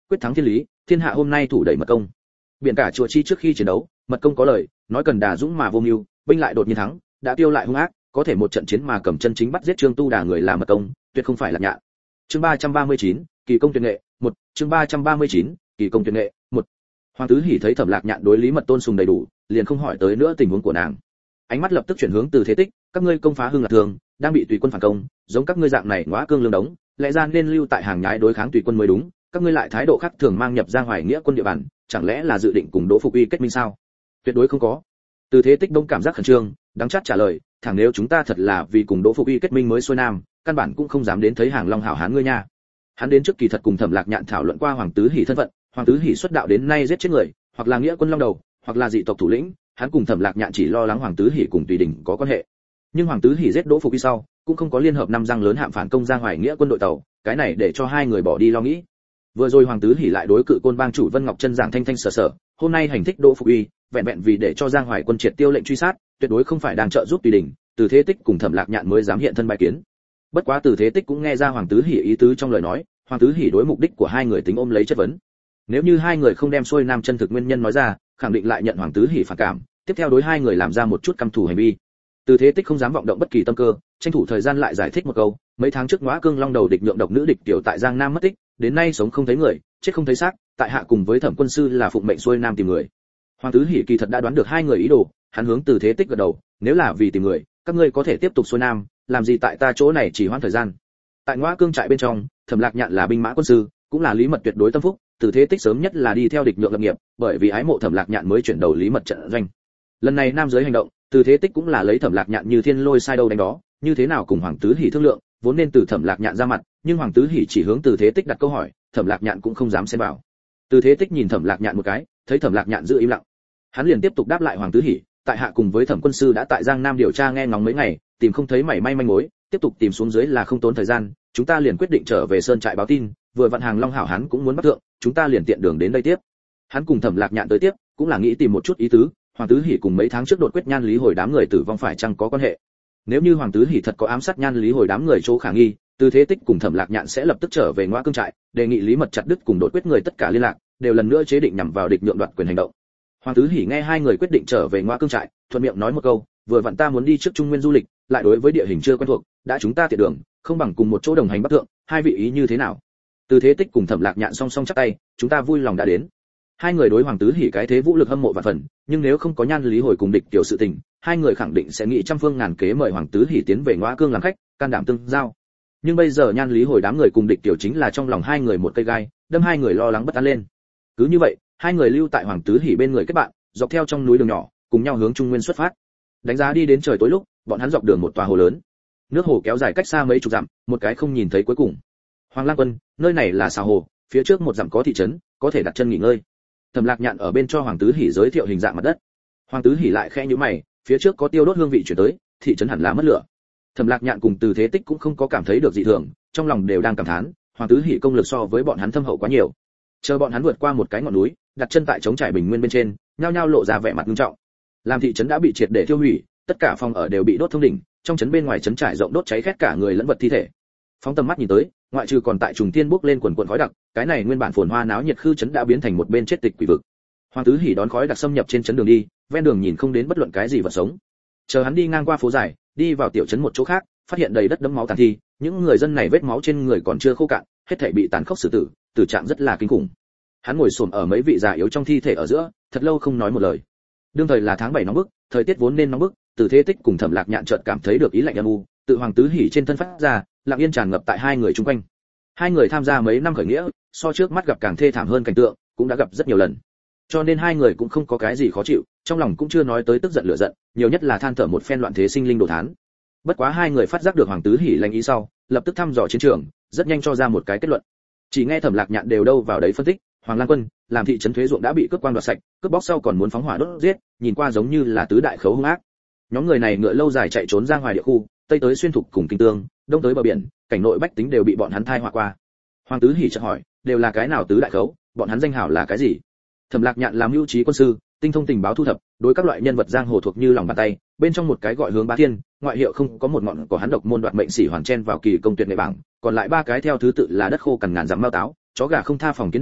quyết thắng thiên lý, thiên hạ hôm nay thủ đẩy mật công. Biển cả chùa chi trước khi chiến đấu, mật công có lời, nói cần đà dũng mà vô mưu, binh lại đột nhiên thắng, đã tiêu lại hung ác, có thể một trận chiến mà cầm chân chính bắt giết Trương Tu Đà người làm mật công, tuyệt không phải là nhạn. Chương 339, kỳ công tuyệt nghệ, 1, chương 339, kỳ công tuyệt nghệ, 1. Hoàng Tứ Hỉ thấy Thẩm Lạc Nhạn đối Lý Mật tôn sùng đầy đủ, liền không hỏi tới nữa tình huống của nàng. Ánh mắt lập tức chuyển hướng Từ Thế Tích, các ngươi công phá Hưng Lạc Thường, đang bị tùy quân phản công, giống các ngươi dạng này ngõa cương lương đống, lẽ ra nên lưu tại hàng nhái đối kháng tùy quân mới đúng, các ngươi lại thái độ khác thường mang nhập Giang Hoài Nghĩa quân địa bàn, chẳng lẽ là dự định cùng Đỗ Phục Uy kết minh sao? Tuyệt đối không có. Từ Thế Tích đông cảm giác khẩn trương, đắng chát trả lời, thẳng nếu chúng ta thật là vì cùng Đỗ Phục Uy kết minh mới xuôi nam, căn bản cũng không dám đến thấy Hàng Long hảo hán ngươi nha. Hắn đến trước kỳ thật cùng Thẩm Lạc Nhạn thảo luận qua Hoàng Tứ Hỉ thân phận, Hoàng Tứ Hỉ xuất đạo đến nay giết chết người, hoặc là nghĩa quân long đầu, hoặc là dị tộc thủ lĩnh, hắn cùng Thẩm Lạc Nhạn chỉ lo lắng Hoàng Tứ Hỉ cùng Tùy Đình có quan hệ. Nhưng Hoàng Tứ Hỉ giết Đỗ Phục Uy sau, cũng không có liên hợp năm răng lớn hạm phản công Giang Hoài Nghĩa quân đội tàu, cái này để cho hai người bỏ đi lo nghĩ. Vừa rồi Hoàng Tứ Hỉ lại đối cự côn bang chủ Vân Ngọc Chân giảng thanh thanh sở sở, hôm nay hành thích Đỗ Phục Uy, vẹn vẹn vì để cho Giang Hoài quân triệt tiêu lệnh truy sát, tuyệt đối không phải đang trợ giúp Tùy Đình, Từ Thế Tích cùng Thẩm Lạc Nhạn mới dám hiện thân bài kiến. Bất quá Từ Thế Tích cũng nghe ra Hoàng Tứ Hỉ ý tứ trong lời nói, Hoàng Tứ Hỉ đối mục đích của hai người tính ôm lấy chất vấn. Nếu như hai người không đem xuôi nam chân thực nguyên nhân nói ra, khẳng định lại nhận Hoàng Tứ Hỉ phản cảm, tiếp theo đối hai người làm ra một chút căm thù hành vi. Từ Thế Tích không dám vọng động bất kỳ tâm cơ, tranh thủ thời gian lại giải thích một câu, mấy tháng trước ngõa cương long đầu địch nhượng độc nữ địch tiểu tại Giang Nam mất tích, đến nay sống không thấy người, chết không thấy xác, tại hạ cùng với Thẩm quân sư là phụng mệnh xuôi nam tìm người. Hoàng Tứ Hỉ kỳ thật đã đoán được hai người ý đồ, hắn hướng Từ Thế Tích gật đầu, nếu là vì tìm người, các ngươi có thể tiếp tục xuôi nam, làm gì tại ta chỗ này chỉ hoãn thời gian. Tại ngõa cương trại bên trong, Thẩm Lạc Nhạn là binh mã quân sư, cũng là Lý Mật tuyệt đối tâm phúc, Từ Thế Tích sớm nhất là đi theo địch nhượng lập nghiệp, bởi vì ái mộ Thẩm Lạc Nhạn mới chuyển đầu Lý Mật trận doanh. Lần này nam giới hành động, Từ Thế Tích cũng là lấy Thẩm Lạc Nhạn như thiên lôi sai đâu đánh đó, như thế nào cùng Hoàng Tứ Hỉ thương lượng, vốn nên từ Thẩm Lạc Nhạn ra mặt, nhưng Hoàng Tứ Hỉ chỉ hướng Từ Thế Tích đặt câu hỏi, Thẩm Lạc Nhạn cũng không dám xen vào. Từ Thế Tích nhìn Thẩm Lạc Nhạn một cái, thấy Thẩm Lạc Nhạn giữ im lặng, hắn liền tiếp tục đáp lại Hoàng Tứ Hỉ, tại hạ cùng với Thẩm quân sư đã tại Giang Nam điều tra nghe ngóng mấy ngày, tìm không thấy mảy may manh mối, tiếp tục tìm xuống dưới là không tốn thời gian, chúng ta liền quyết định trở về sơn trại báo tin, vừa vận hàng Long hảo hắn cũng muốn bắt thượng, chúng ta liền tiện đường đến đây tiếp. Hắn cùng Thẩm Lạc Nhạn tới tiếp, cũng là nghĩ tìm một chút ý tứ, Hoàng Tứ Hỉ cùng mấy tháng trước đột quyết Nhan Lý Hồi đám người tử vong phải chăng có quan hệ. Nếu như Hoàng Tứ Hỉ thật có ám sát Nhan Lý Hồi đám người chỗ khả nghi, Từ Thế Tích cùng Thẩm Lạc Nhạn sẽ lập tức trở về ngõa cương trại, đề nghị Lý Mật chặt đứt cùng đột quyết người tất cả liên lạc, đều lần nữa chế định nhằm vào địch nhượng đoạt quyền hành động. Hoàng Tứ Hỉ nghe hai người quyết định trở về ngõa cương trại, thuận miệng nói một câu, vừa vặn ta muốn đi trước Trung Nguyên du lịch, lại đối với địa hình chưa quen thuộc, đã chúng ta tiện đường, không bằng cùng một chỗ đồng hành bắc thượng, hai vị ý như thế nào? Từ Thế Tích cùng Thẩm Lạc Nhạn song song chắp tay, chúng ta vui lòng đã đến. Hai người đối Hoàng Tứ Hỉ cái thế vũ lực hâm mộ vạn phần, nhưng nếu không có Nhan Lý Hồi cùng địch tiểu sự tình, hai người khẳng định sẽ nghĩ trăm phương ngàn kế mời Hoàng Tứ Hỉ tiến về ngõa cương làm khách, can đảm tương giao. Nhưng bây giờ Nhan Lý Hồi đám người cùng địch tiểu chính là trong lòng hai người một cây gai, đâm hai người lo lắng bất an lên. Cứ như vậy, hai người lưu tại Hoàng Tứ Hỉ bên người kết bạn, dọc theo trong núi đường nhỏ, cùng nhau hướng Trung Nguyên xuất phát. Đánh giá đi đến trời tối lúc, bọn hắn dọc đường một tòa hồ lớn. Nước hồ kéo dài cách xa mấy chục dặm, một cái không nhìn thấy cuối cùng. Hoàng Lang Quân, nơi này là Sào Hồ, phía trước một dặm có thị trấn, có thể đặt chân nghỉ ngơi. Thẩm Lạc Nhạn ở bên cho Hoàng Tứ Hỉ giới thiệu hình dạng mặt đất. Hoàng Tứ Hỉ lại khẽ nhíu mày, phía trước có tiêu đốt hương vị chuyển tới, thị trấn hẳn là mất lửa. Thẩm Lạc Nhạn cùng Từ Thế Tích cũng không có cảm thấy được dị thường, trong lòng đều đang cảm thán, Hoàng Tứ Hỉ công lực so với bọn hắn thâm hậu quá nhiều. Chờ bọn hắn vượt qua một cái ngọn núi, đặt chân tại trống trải bình nguyên bên trên, nhao nhao lộ ra vẻ mặt nghiêm trọng. Làm thị trấn đã bị triệt để tiêu hủy, tất cả phòng ở đều bị đốt thông đỉnh, trong trấn bên ngoài trấn trải rộng đốt cháy khét cả người lẫn vật thi thể. Phóng tầm mắt nhìn tới, ngoại trừ còn tại trùng thiên bốc lên quần quần khói đặc, cái này nguyên bản phồn hoa náo nhiệt khư trấn đã biến thành một bên chết tịch quỷ vực. Hoàng Tứ Hỉ đón khói đặc xâm nhập trên trấn đường đi, ven đường nhìn không đến bất luận cái gì vật sống. Chờ hắn đi ngang qua phố dài, đi vào tiểu trấn một chỗ khác, phát hiện đầy đất đẫm máu tàn thi, những người dân này vết máu trên người còn chưa khô cạn, hết thảy bị tàn khốc xử tử, tử trạng rất là kinh khủng. Hắn ngồi xổm ở mấy vị già yếu trong thi thể ở giữa, thật lâu không nói một lời. Đương thời là tháng 7 nóng bức, thời tiết vốn nên nóng bức, Từ Thế Tích cùng Thẩm Lạc Nhạn chợt cảm thấy được ý lạnh âm u, tự Hoàng Tứ Hỉ trên thân phát ra, lặng yên tràn ngập tại hai người chung quanh. Hai người tham gia mấy năm khởi nghĩa, so trước mắt gặp càng thê thảm hơn cảnh tượng, cũng đã gặp rất nhiều lần. Cho nên hai người cũng không có cái gì khó chịu, trong lòng cũng chưa nói tới tức giận lửa giận, nhiều nhất là than thở một phen loạn thế sinh linh đồ thán. Bất quá hai người phát giác được Hoàng Tứ Hỉ lành ý sau, lập tức thăm dò chiến trường, rất nhanh cho ra một cái kết luận. Chỉ nghe Thẩm Lạc Nhạn đều đâu vào đấy phân tích, Hoàng Lang Quân, làm thị trấn thuế ruộng đã bị cướp quan đoạt sạch, cướp bóc sau còn muốn phóng hỏa đốt giết, nhìn qua giống như là tứ đại khấu hung ác. Nhóm người này ngựa lâu dài chạy trốn Giang Hoài địa khu, tây tới xuyên thục cùng Kinh Tương, đông tới bờ biển, cảnh nội bách tính đều bị bọn hắn thai họa qua. Hoàng Tứ Hỉ chợt hỏi, đều là cái nào tứ đại khấu, bọn hắn danh hảo là cái gì? Thẩm Lạc Nhạn làm mưu trí quân sư, tinh thông tình báo thu thập, đối các loại nhân vật giang hồ thuộc như lòng bàn tay, bên trong một cái gọi Hướng Bá Thiên, ngoại hiệu không có một ngọn của hắn độc môn đoạt mệnh sĩ hoàn chen vào kỳ công tuyệt nghệ bảng, còn lại ba cái theo thứ tự là đất khô cằn ngàn dặm mao táo, chó gà không tha phòng kiến đỉnh,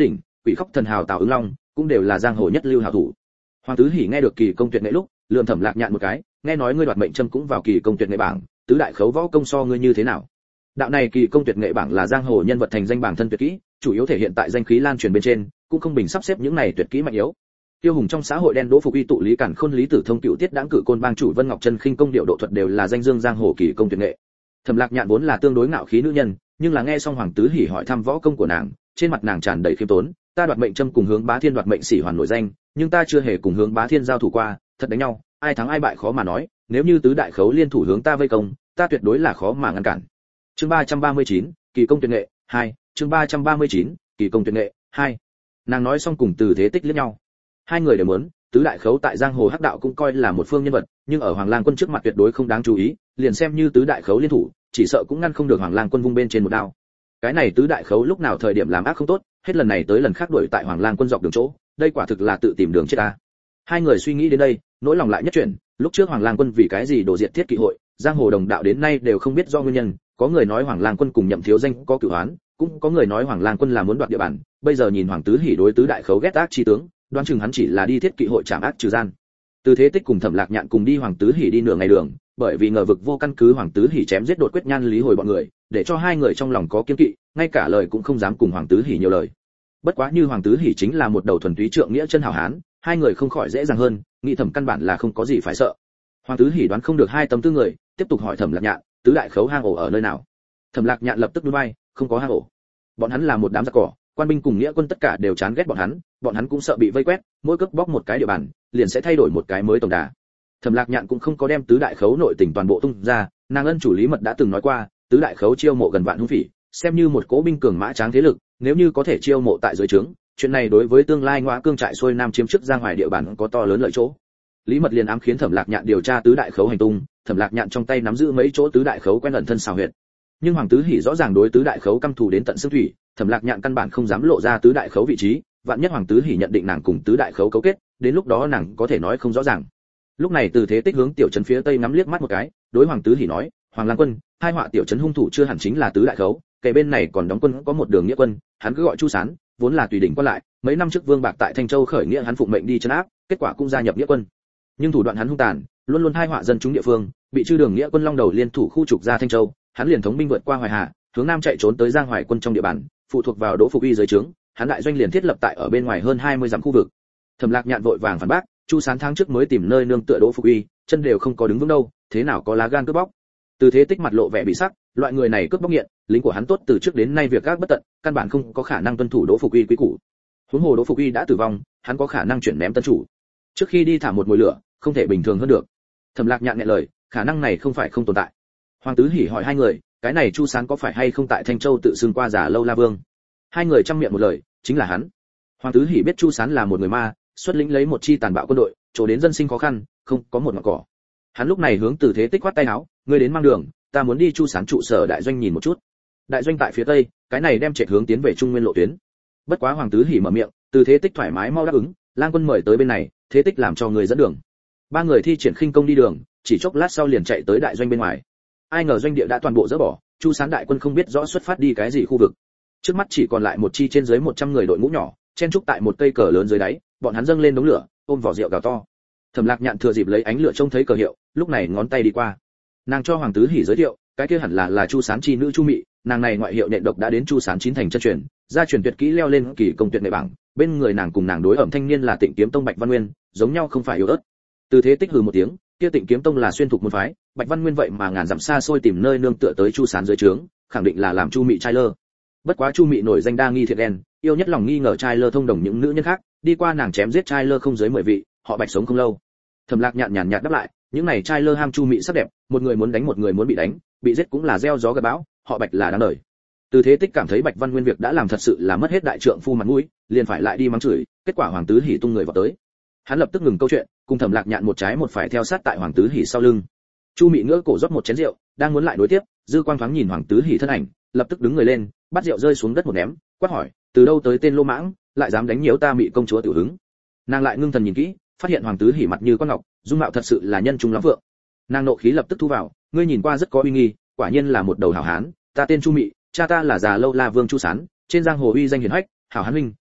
quỷ khóc thần hào Tào Ứng Long, cũng đều là giang hồ nhất lưu hảo thủ. Hoàng Tứ Hỉ nghe được kỳ công tuyệt nghệ lúc, lườm Thẩm Lạc Nhạn một cái, nghe nói ngươi đoạt mệnh châm cũng vào kỳ công tuyệt nghệ bảng, tứ đại khấu võ công so ngươi như thế nào? Đạo này kỳ công tuyệt nghệ bảng là giang hồ nhân vật thành danh bảng thân tuyệt kỹ, chủ yếu thể hiện tại danh khí lan truyền bên trên, cũng không bình sắp xếp những này tuyệt kỹ mạnh yếu. Tiêu hùng trong xã hội đen Đỗ Phục Uy tụ Lý Cản Khôn Lý Tử Thông Cựu Tiết Đãng Cử Côn Bang chủ Vân Ngọc Chân khinh công điệu độ thuật đều là danh dương giang hồ kỳ công tuyệt nghệ. Thẩm Lạc Nhạn vốn là tương đối ngạo khí nữ nhân, nhưng là nghe xong Hoàng Tứ Hỉ hỏi thăm võ công của nàng, trên mặt nàng tràn đầy khiêm tốn, ta đoạt mệnh châm cùng Hướng Bá Thiên đoạt mệnh sĩ hoàn nổi danh, nhưng ta chưa hề cùng Hướng Bá Thiên giao thủ qua, thật đánh nhau, ai thắng ai bại khó mà nói, nếu như tứ đại khấu liên thủ hướng ta vây công, ta tuyệt đối là khó mà ngăn cản. Chương 339, kỳ công tuyệt nghệ 2, chương 339, kỳ công tuyệt nghệ 2. Nàng nói xong cùng Từ Thế Tích liếc nhau. Hai người đều muốn, tứ đại khấu tại giang hồ hắc đạo cũng coi là một phương nhân vật, nhưng ở Hoàng Lang Quân trước mặt tuyệt đối không đáng chú ý, liền xem như tứ đại khấu liên thủ, chỉ sợ cũng ngăn không được Hoàng Lang Quân vung bên trên một đao. Cái này tứ đại khấu lúc nào thời điểm làm ác không tốt, hết lần này tới lần khác đuổi tại Hoàng Lang Quân dọc đường chỗ, đây quả thực là tự tìm đường chết ta. Hai người suy nghĩ đến đây, nỗi lòng lại nhất chuyển, lúc trước Hoàng Lang Quân vì cái gì đổ diệt Thiết Kỵ hội, giang hồ đồng đạo đến nay đều không biết do nguyên nhân, có người nói Hoàng Lang Quân cùng Nhậm Thiếu Danh có cửu oán, cũng có người nói Hoàng Lang Quân là muốn đoạt địa bàn, bây giờ nhìn Hoàng Tứ Hỉ đối tứ đại khấu ghét ác chi tướng, đoán chừng hắn chỉ là đi Thiết Kỵ hội trảm ác trừ gian. Từ Thế Tích cùng Thẩm Lạc Nhạn cùng đi Hoàng Tứ Hỉ đi nửa ngày đường, bởi vì ngờ vực vô căn cứ Hoàng Tứ Hỉ chém giết đột quyết nhan lý hồi bọn người, để cho hai người trong lòng có kiêng kỵ, ngay cả lời cũng không dám cùng Hoàng Tứ Hỉ nhiều lời. Bất quá như Hoàng Tứ Hỉ chính là một đầu thuần túy trượng nghĩa chân hảo hán, hai người không khỏi dễ dàng hơn, nghĩ Thẩm căn bản là không có gì phải sợ. Hoàng Tứ Hỉ đoán không được hai tâm tư người, tiếp tục hỏi Thẩm Lạc Nhạn, tứ đại khấu hang ổ ở nơi nào? Thẩm Lạc Nhạn lập tức nhún vai, không có hang ổ. Bọn hắn là một đám giặc cỏ, quan binh cùng nghĩa quân tất cả đều chán ghét bọn hắn cũng sợ bị vây quét, mỗi cướp bóc một cái địa bàn, liền sẽ thay đổi một cái mới tổng đà. Thẩm Lạc Nhạn cũng không có đem tứ đại khấu nội tình toàn bộ tung ra, nàng ân chủ Lý Mật đã từng nói qua, tứ đại khấu chiêu mộ gần vạn hung phỉ, xem như một cỗ binh cường mã tráng thế lực, nếu như có thể chiêu mộ tại dưới trướng, chuyện này đối với tương lai Ngõa Cương trại xuôi nam chiếm chức giang hoài địa bàn có to lớn lợi chỗ. Lý Mật liền ám khiến Thẩm Lạc Nhạn điều tra tứ đại khấu hành tung, Thẩm Lạc Nhạn trong tay nắm giữ mấy chỗ tứ đại khấu quen ẩn thân xào huyệt. Nhưng Hoàng Tứ Hỉ rõ ràng đối tứ đại khấu căm thù đến tận xương thủy, Thẩm Lạc Nhạn căn bản không dám lộ ra tứ đại khấu vị trí, vạn nhất Hoàng Tứ Hỉ nhận định nàng cùng tứ đại khấu cấu kết, đến lúc đó nàng có thể nói không rõ ràng. Lúc này Từ Thế Tích hướng tiểu trấn phía tây ngắm liếc mắt một cái, đối Hoàng Tứ Hỉ nói, Hoàng Lang Quân, hai họa tiểu trấn hung thủ chưa hẳn chính là tứ đại khấu, kể bên này còn đóng quân có một đường nghĩa quân, hắn cứ gọi Chu Sán, vốn là tùy đỉnh quan lại, mấy năm trước Vương Bạc tại Thanh Châu khởi nghĩa hắn phụng mệnh đi trấn áp, kết quả cũng gia nhập nghĩa quân. Nhưng thủ đoạn hắn hung tàn, luôn luôn hai họa dân chúng địa phương, bị chư đường nghĩa quân long đầu liên thủ khu trục ra Thanh Châu, hắn liền thống binh vượt qua Hoài Hà, hướng nam chạy trốn tới Giang Hoài quân trong địa bàn, phụ thuộc vào Đỗ Phục Uy dưới trướng, hắn đại doanh liền thiết lập tại ở bên ngoài hơn 20 dặm khu vực. Thẩm Lạc Nhạn vội vàng phản bác, Chu Sán tháng trước mới tìm nơi nương tựa Đỗ Phục Uy, chân đều không có đứng vững đâu, thế nào có lá gan cướp bóc. Từ Thế Tích mặt lộ vẻ bị sắc, loại người này cướp bóc nghiện, lính của hắn tốt từ trước đến nay việc gác bất tận, căn bản không có khả năng tuân thủ Đỗ Phục Uy quý củ. Huống hồ Đỗ Phục Uy đã tử vong, hắn có khả năng chuyển ném tân chủ. Trước khi đi thả một mồi lửa, không thể bình thường hơn được. Thẩm Lạc Nhạn nhẹ lời, khả năng này không phải không tồn tại. Hoàng Tứ Hỉ hỏi hai người, cái này Chu Sán có phải hay không tại Thanh Châu tự xưng qua giả lâu la vương? Hai người trăm miệng một lời, chính là hắn. Hoàng Tứ Hỉ biết Chu Sán là một người ma, xuất lĩnh lấy một chi tàn bạo quân đội, chỗ đến dân sinh khó khăn, không có một ngọn cỏ. Hắn lúc này hướng Từ Thế Tích quát tay áo, ngươi đến mang đường, ta muốn đi Chu Sán trụ sở đại doanh nhìn một chút. Đại doanh tại phía tây, cái này đem chạy hướng tiến về Trung Nguyên lộ tuyến. Bất quá Hoàng Tứ Hỉ mở miệng, Từ Thế Tích thoải mái mau đáp ứng, Lang Quân mời tới bên này, Thế Tích làm cho người dẫn đường. Ba người thi triển khinh công đi đường, chỉ chốc lát sau liền chạy tới đại doanh bên ngoài. Ai ngờ doanh địa đã toàn bộ dỡ bỏ, Chu Sán đại quân không biết rõ xuất phát đi cái gì khu vực. Trước mắt chỉ còn lại một chi trên dưới 100 người đội ngũ nhỏ, chen trúc tại một cây cờ lớn dưới đáy, bọn hắn dâng lên đống lửa, ôm vỏ rượu gào to. Thẩm Lạc Nhạn thừa dịp lấy ánh lửa trông thấy cờ hiệu, lúc này ngón tay đi qua. Nàng cho Hoàng Tứ Hỉ giới thiệu, cái kia hẳn là Chu Sán chi nữ Chu Mị, nàng này ngoại hiệu nện độc đã đến Chu Sán chín thành chân truyền, gia truyền tuyệt kỹ leo lên kỳ công tuyệt nghệ bảng, bên người nàng cùng nàng đối ẩm thanh niên là Tịnh Kiếm Tông Bạch Văn Nguyên, giống nhau không phải yếu ớt. Từ Thế Tích hừ một tiếng, kia Tịnh Kiếm Tông là xuyên thuộc môn phái, Bạch Văn Nguyên vậy mà ngàn dặm xa xôi tìm nơi nương tựa tới Chu Sán dưới trướng, khẳng định là làm Chu Mị trai lơ. Bất quá Chu Mị nổi danh đa nghi thiện đen, yêu nhất lòng nghi ngờ trai lơ thông đồng những nữ nhân khác, đi qua nàng chém giết trai lơ không dưới 10 vị, họ Bạch sống không lâu. Thẩm Lạc Nhạn nhàn nhạt đáp lại, những này trai lơ ham Chu Mị sắc đẹp, một người muốn đánh một người muốn bị đánh, bị giết cũng là gieo gió gặt bão, họ Bạch là đáng đời. Từ Thế Tích cảm thấy Bạch Văn Nguyên việc đã làm thật sự là mất hết đại trượng phu mặt mũi, liền phải lại đi mắng chửi, kết quả Hoàng Tứ Hỉ tung người vào tới. Hắn lập tức ngừng câu chuyện, cùng Thẩm Lạc Nhạn một trái một phải theo sát tại Hoàng Tứ Hỉ sau lưng. Chu Mị ngỡ cổ rót một chén rượu, đang muốn lại đối tiếp, dư quang thoáng nhìn Hoàng Tứ Hỉ thân ảnh, lập tức đứng người lên, bắt rượu rơi xuống đất một ném, quát hỏi, từ đâu tới tên lô mãng, lại dám đánh nhiễu ta Mị công chúa tiểu hứng. Nàng lại ngưng thần nhìn kỹ, phát hiện Hoàng Tứ Hỉ mặt như con ngọc, dung mạo thật sự là nhân trung lắm vượng. Nàng nộ khí lập tức thu vào, ngươi nhìn qua rất có uy nghi, quả nhiên là một đầu hảo hán, ta tên Chu Mị, cha ta là già lâu la vương Chu Sán, trên giang hồ uy danh hiển hách, hảo hán huynh,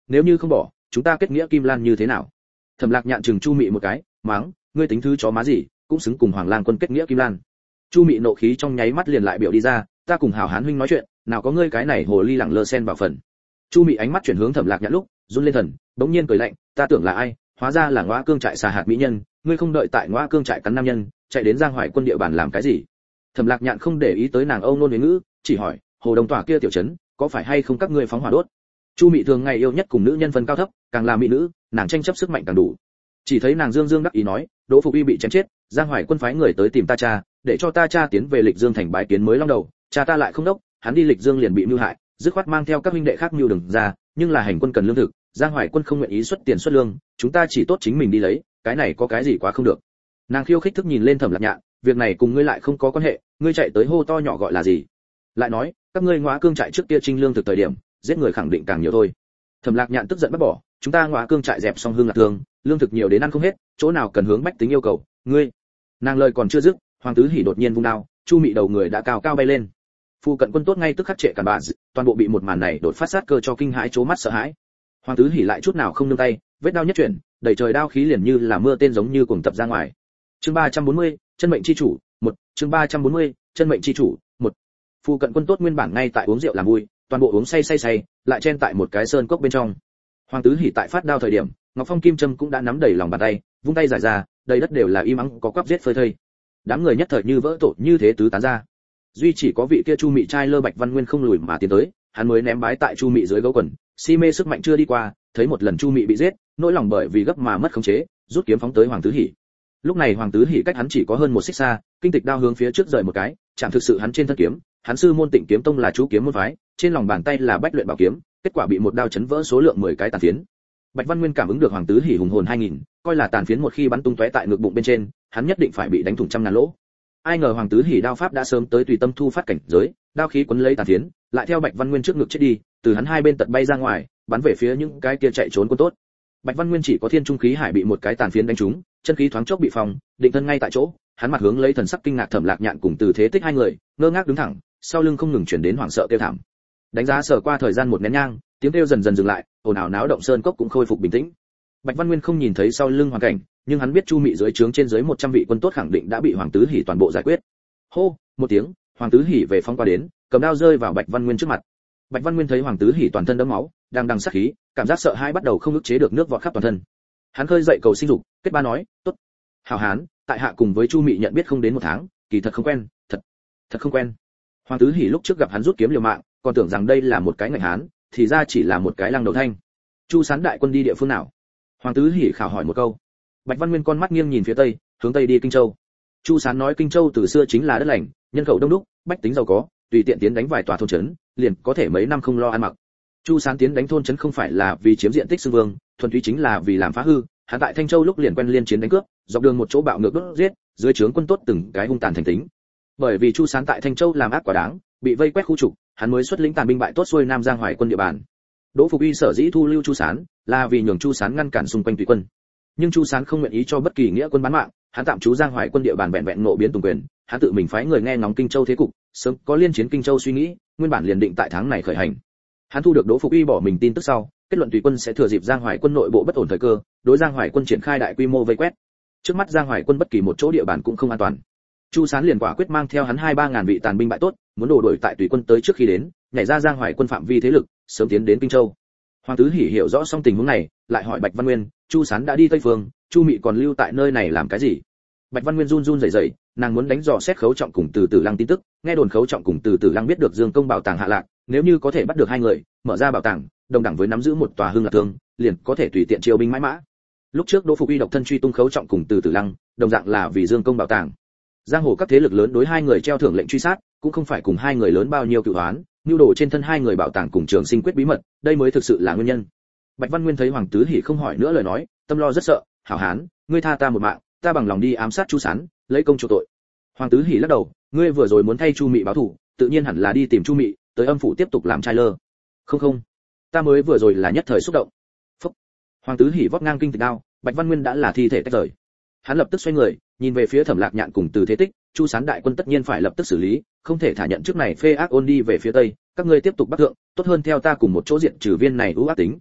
nếu như không bỏ, chúng ta kết nghĩa Kim Lan như thế nào? Thẩm Lạc Nhạn chừng Chu Mị một cái, mắng, ngươi tính thứ chó má gì, cũng xứng cùng Hoàng Lang quân kết nghĩa Kim Lan. Chu Mị nộ khí trong nháy mắt liền lại biểu đi ra, ta cùng Hảo Hán huynh nói chuyện, nào có ngươi cái này hồ ly lẳng lơ xen vào phần. Chu Mị ánh mắt chuyển hướng Thẩm Lạc Nhạn lúc, run lên thần, bỗng nhiên cười lạnh, ta tưởng là ai, hóa ra là Ngõa Cương trại xà hạt mỹ nhân, ngươi không đợi tại Ngõa Cương trại cắn nam nhân, chạy đến Giang Hoài quân địa bàn làm cái gì? Thẩm Lạc Nhạn không để ý tới nàng âu nôn huế ngữ, chỉ hỏi, hồ đồng tỏa kia tiểu trấn, có phải hay không các ngươi phóng hỏa đốt? Chu Mị thường ngày yêu nhất cùng nữ nhân phân cao thấp, càng là mỹ nữ, nàng tranh chấp sức mạnh càng đủ. Chỉ thấy nàng dương dương đắc ý nói, Đỗ Phục Uy bị chém chết, Giang Hoài quân phái người tới tìm ta cha, để cho ta cha tiến về Lịch Dương thành bái kiến mới long đầu, cha ta lại không đốc, hắn đi Lịch Dương liền bị mưu hại, dứt khoát mang theo các huynh đệ khác mưu đừng ra, nhưng là hành quân cần lương thực, Giang Hoài quân không nguyện ý xuất tiền xuất lương, chúng ta chỉ tốt chính mình đi lấy, cái này có cái gì quá không được. Nàng khiêu khích thức nhìn lên Thẩm Lạc Nhạn, việc này cùng ngươi lại không có quan hệ, ngươi chạy tới hô to nhỏ gọi là gì? Lại nói, các ngươi Ngõa Cương trại trước kia trinh lương thực thời điểm, giết người khẳng định càng nhiều thôi. Thẩm Lạc Nhạn tức giận bắt bỏ, chúng ta Ngõa Cương trại dẹp xong hương lạc thương, lương thực nhiều đến ăn không hết, chỗ nào cần hướng bách tính yêu cầu, ngươi. Nàng lời còn chưa dứt, Hoàng Tứ Hỉ đột nhiên vung đao, Chu Mị đầu người đã cao cao bay lên. Phu cận quân tốt ngay tức khắc trệ cản bà, toàn bộ bị một màn này đột phát sát cơ cho kinh hãi chố mắt sợ hãi. Hoàng Tứ Hỉ lại chút nào không nương tay, vết đao nhất chuyển, đầy trời đao khí liền như là mưa tên giống như cuồng tập ra ngoài. Chương 340, chân mệnh chi chủ, 1, chương 340, chân mệnh chi chủ, 1. Phu cận quân tốt nguyên bản ngay tại uống rượu làm vui, toàn bộ uống say, lại chen tại một cái sơn cốc bên trong. Hoàng Tứ Hỉ tại phát đao thời điểm, Ngọc Phong Kim Châm cũng đã nắm đầy lòng bàn tay, vung tay giải ra, đầy đất đều là im ắng có quắp giết phơi thây. Đám người nhất thời như vỡ tổ như thế tứ tán ra. Duy chỉ có vị kia Chu Mị trai lơ Bạch Văn Nguyên không lùi mà tiến tới, hắn mới ném bái tại Chu Mị dưới gấu quần, si mê sức mạnh chưa đi qua, thấy một lần Chu Mị bị giết, nỗi lòng bởi vì gấp mà mất khống chế, rút kiếm phóng tới Hoàng Tứ Hỉ. Lúc này Hoàng Tứ Hỉ cách hắn chỉ có hơn một xích xa, kinh tịch đao hướng phía trước rời một cái, chạm thực sự hắn trên thân kiếm, hắn sư môn Tịnh kiếm tông là chú kiếm môn phái, trên lòng bàn tay là bách luyện bảo kiếm, kết quả bị một đao chấn vỡ số lượng 10 cái tàn phiến. Bạch Văn Nguyên cảm ứng được Hoàng Tứ Hỉ hùng hồn 2000, coi là tàn phiến một khi bắn tung tóe tại ngực bụng bên trên, hắn nhất định phải bị đánh thủng trăm ngàn lỗ. Ai ngờ Hoàng Tứ Hỉ đao pháp đã sớm tới tùy tâm thu phát cảnh giới, đao khí quấn lấy tàn phiến, lại theo Bạch Văn Nguyên trước ngực chết đi, từ hắn hai bên tật bay ra ngoài, bắn về phía những cái kia chạy trốn quân tốt. Bạch Văn Nguyên chỉ có thiên trung khí hải bị một cái tàn phiến đánh trúng, chân khí thoáng chốc bị phòng, định thân ngay tại chỗ, hắn mặt hướng lấy thần sắc kinh ngạc Thẩm Lạc Nhạn cùng Từ Thế Tích hai người, ngơ ngác đứng thẳng, sau lưng không ngừng truyền đến hoảng sợ kêu thảm. Đánh giá sở qua thời gian một nén nhang, tiếng kêu dần dần dừng lại, ồn ào náo động sơn cốc cũng khôi phục bình tĩnh. Bạch Văn Nguyên không nhìn thấy sau lưng hoàn cảnh, nhưng hắn biết Chu Mị dưới trướng trên dưới 100 vị quân tốt khẳng định đã bị Hoàng Tứ Hỉ toàn bộ giải quyết. Hô, một tiếng, Hoàng Tứ Hỉ về phóng qua đến, cầm đao rơi vào Bạch Văn Nguyên trước mặt. Bạch Văn Nguyên thấy Hoàng Tứ Hỉ toàn thân đẫm máu, đang đằng sát khí, cảm giác sợ hãi bắt đầu không ức chế được nước vọt khắp toàn thân. Hắn khơi dậy cầu sinh dục, kết ba nói, "Tốt, hảo hán, tại hạ cùng với Chu Mị nhận biết không đến một tháng, kỳ thật không quen, thật không quen." Hoàng Tứ Hỉ lúc trước gặp hắn rút kiếm liều mạng, còn tưởng rằng đây là một cái ngạnh hán, thì ra chỉ là một cái lăng đầu thanh. Chu Sán đại quân đi địa phương nào? Hoàng Tứ Hỉ khảo hỏi một câu. Bạch Văn Nguyên con mắt nghiêng nhìn phía tây, hướng tây đi Kinh Châu. Chu Sán nói Kinh Châu từ xưa chính là đất lành, nhân khẩu đông đúc, bách tính giàu có, tùy tiện tiến đánh vài tòa thôn trấn, liền có thể mấy năm không lo ăn mặc. Chu Sán tiến đánh thôn trấn không phải là vì chiếm diện tích xưng vương, thuần túy chính là vì làm phá hư. Hắn tại Thanh Châu lúc liền quen liên chiến đánh cướp, dọc đường một chỗ bạo ngược đốt giết, dưới trướng quân tốt từng cái hung tàn thành tính. Bởi vì Chu Sán tại Thanh Châu làm ác quá đáng, bị vây quét khu trục, hắn mới xuất lĩnh tàn binh bại tốt xuôi Nam Giang Hoài quân địa bàn. Đỗ Phục Uy sở dĩ thu lưu Chu Sán, là vì nhường Chu Sán ngăn cản xung quanh tùy quân. Nhưng Chu Sán không nguyện ý cho bất kỳ nghĩa quân bán mạng, hắn tạm trú Giang Hoài quân địa bàn vẹn vẹn nộ biến tùng quyền, hắn tự mình phái người nghe ngóng Kinh Châu thế cục, sớm có liên chiến Kinh Châu suy nghĩ, nguyên bản liền định tại tháng này khởi hành. Hắn thu được Đỗ Phục Uy bỏ mình tin tức sau, kết luận tùy quân sẽ thừa dịp Giang Hoài quân nội bộ bất ổn thời cơ, đối Giang Hoài quân triển khai đại quy mô vây quét. Trước mắt Giang Hoài quân bất kỳ một chỗ địa bàn cũng không an toàn. Chu Sán liền quả quyết mang theo hắn 2-3 ngàn vị tàn binh bại tốt, muốn đổ đuổi tại tùy quân tới trước khi đến, nhảy ra Giang Hoài quân phạm vi thế lực, sớm tiến đến Kinh Châu. Hoàng Tứ Hỉ hiểu rõ xong tình huống này, lại hỏi Bạch Văn Nguyên, Chu Sán đã đi Tây Phương, Chu Mị còn lưu tại nơi này làm cái gì? Bạch Văn Nguyên run run rẩy rẩy, nàng muốn đánh dò xét Khấu Trọng cùng Từ Tử Lăng tin tức, nghe đồn Khấu Trọng cùng Từ Tử Lăng biết được Dương Công bảo tàng hạ lạc, nếu như có thể bắt được hai người, mở ra bảo tàng, đồng đẳng với nắm giữ một tòa hương lạc thương, liền có thể tùy tiện chiêu binh mãi mã. Lúc trước Đỗ Phục Uy độc thân truy tung Khấu Trọng cùng Từ Tử Lăng, đồng dạng là vì Dương Công bảo tàng. Giang hồ các thế lực lớn đối hai người treo thưởng lệnh truy sát, cũng không phải cùng hai người lớn bao nhiêu cửu oán, nưu đồ trên thân hai người bảo tàng cùng Trường Sinh quyết bí mật, đây mới thực sự là nguyên nhân. Bạch Văn Nguyên thấy Hoàng Tứ Hỉ không hỏi nữa lời nói, tâm lo rất sợ, hảo hán, ngươi tha ta một mạng, ta bằng lòng đi ám sát Chu Sán, lấy công chuộc tội. Hoàng Tứ Hỉ lắc đầu, ngươi vừa rồi muốn thay Chu Mị báo thù, tự nhiên hẳn là đi tìm Chu Mị, tới âm phủ tiếp tục làm trai lơ. Không, ta mới vừa rồi là nhất thời xúc động. Phúc. Hoàng Tứ Hỉ vót ngang kinh tịch đao, Bạch Văn Nguyên đã là thi thể tách rời. Hắn lập tức xoay người, nhìn về phía Thẩm Lạc Nhạn cùng Từ Thế Tích, Chu Sán đại quân tất nhiên phải lập tức xử lý, không thể thả nhận trước này phê ác ôn đi về phía tây, các ngươi tiếp tục bắc thượng, tốt hơn theo ta cùng một chỗ diện trừ viên này ưu ác tính.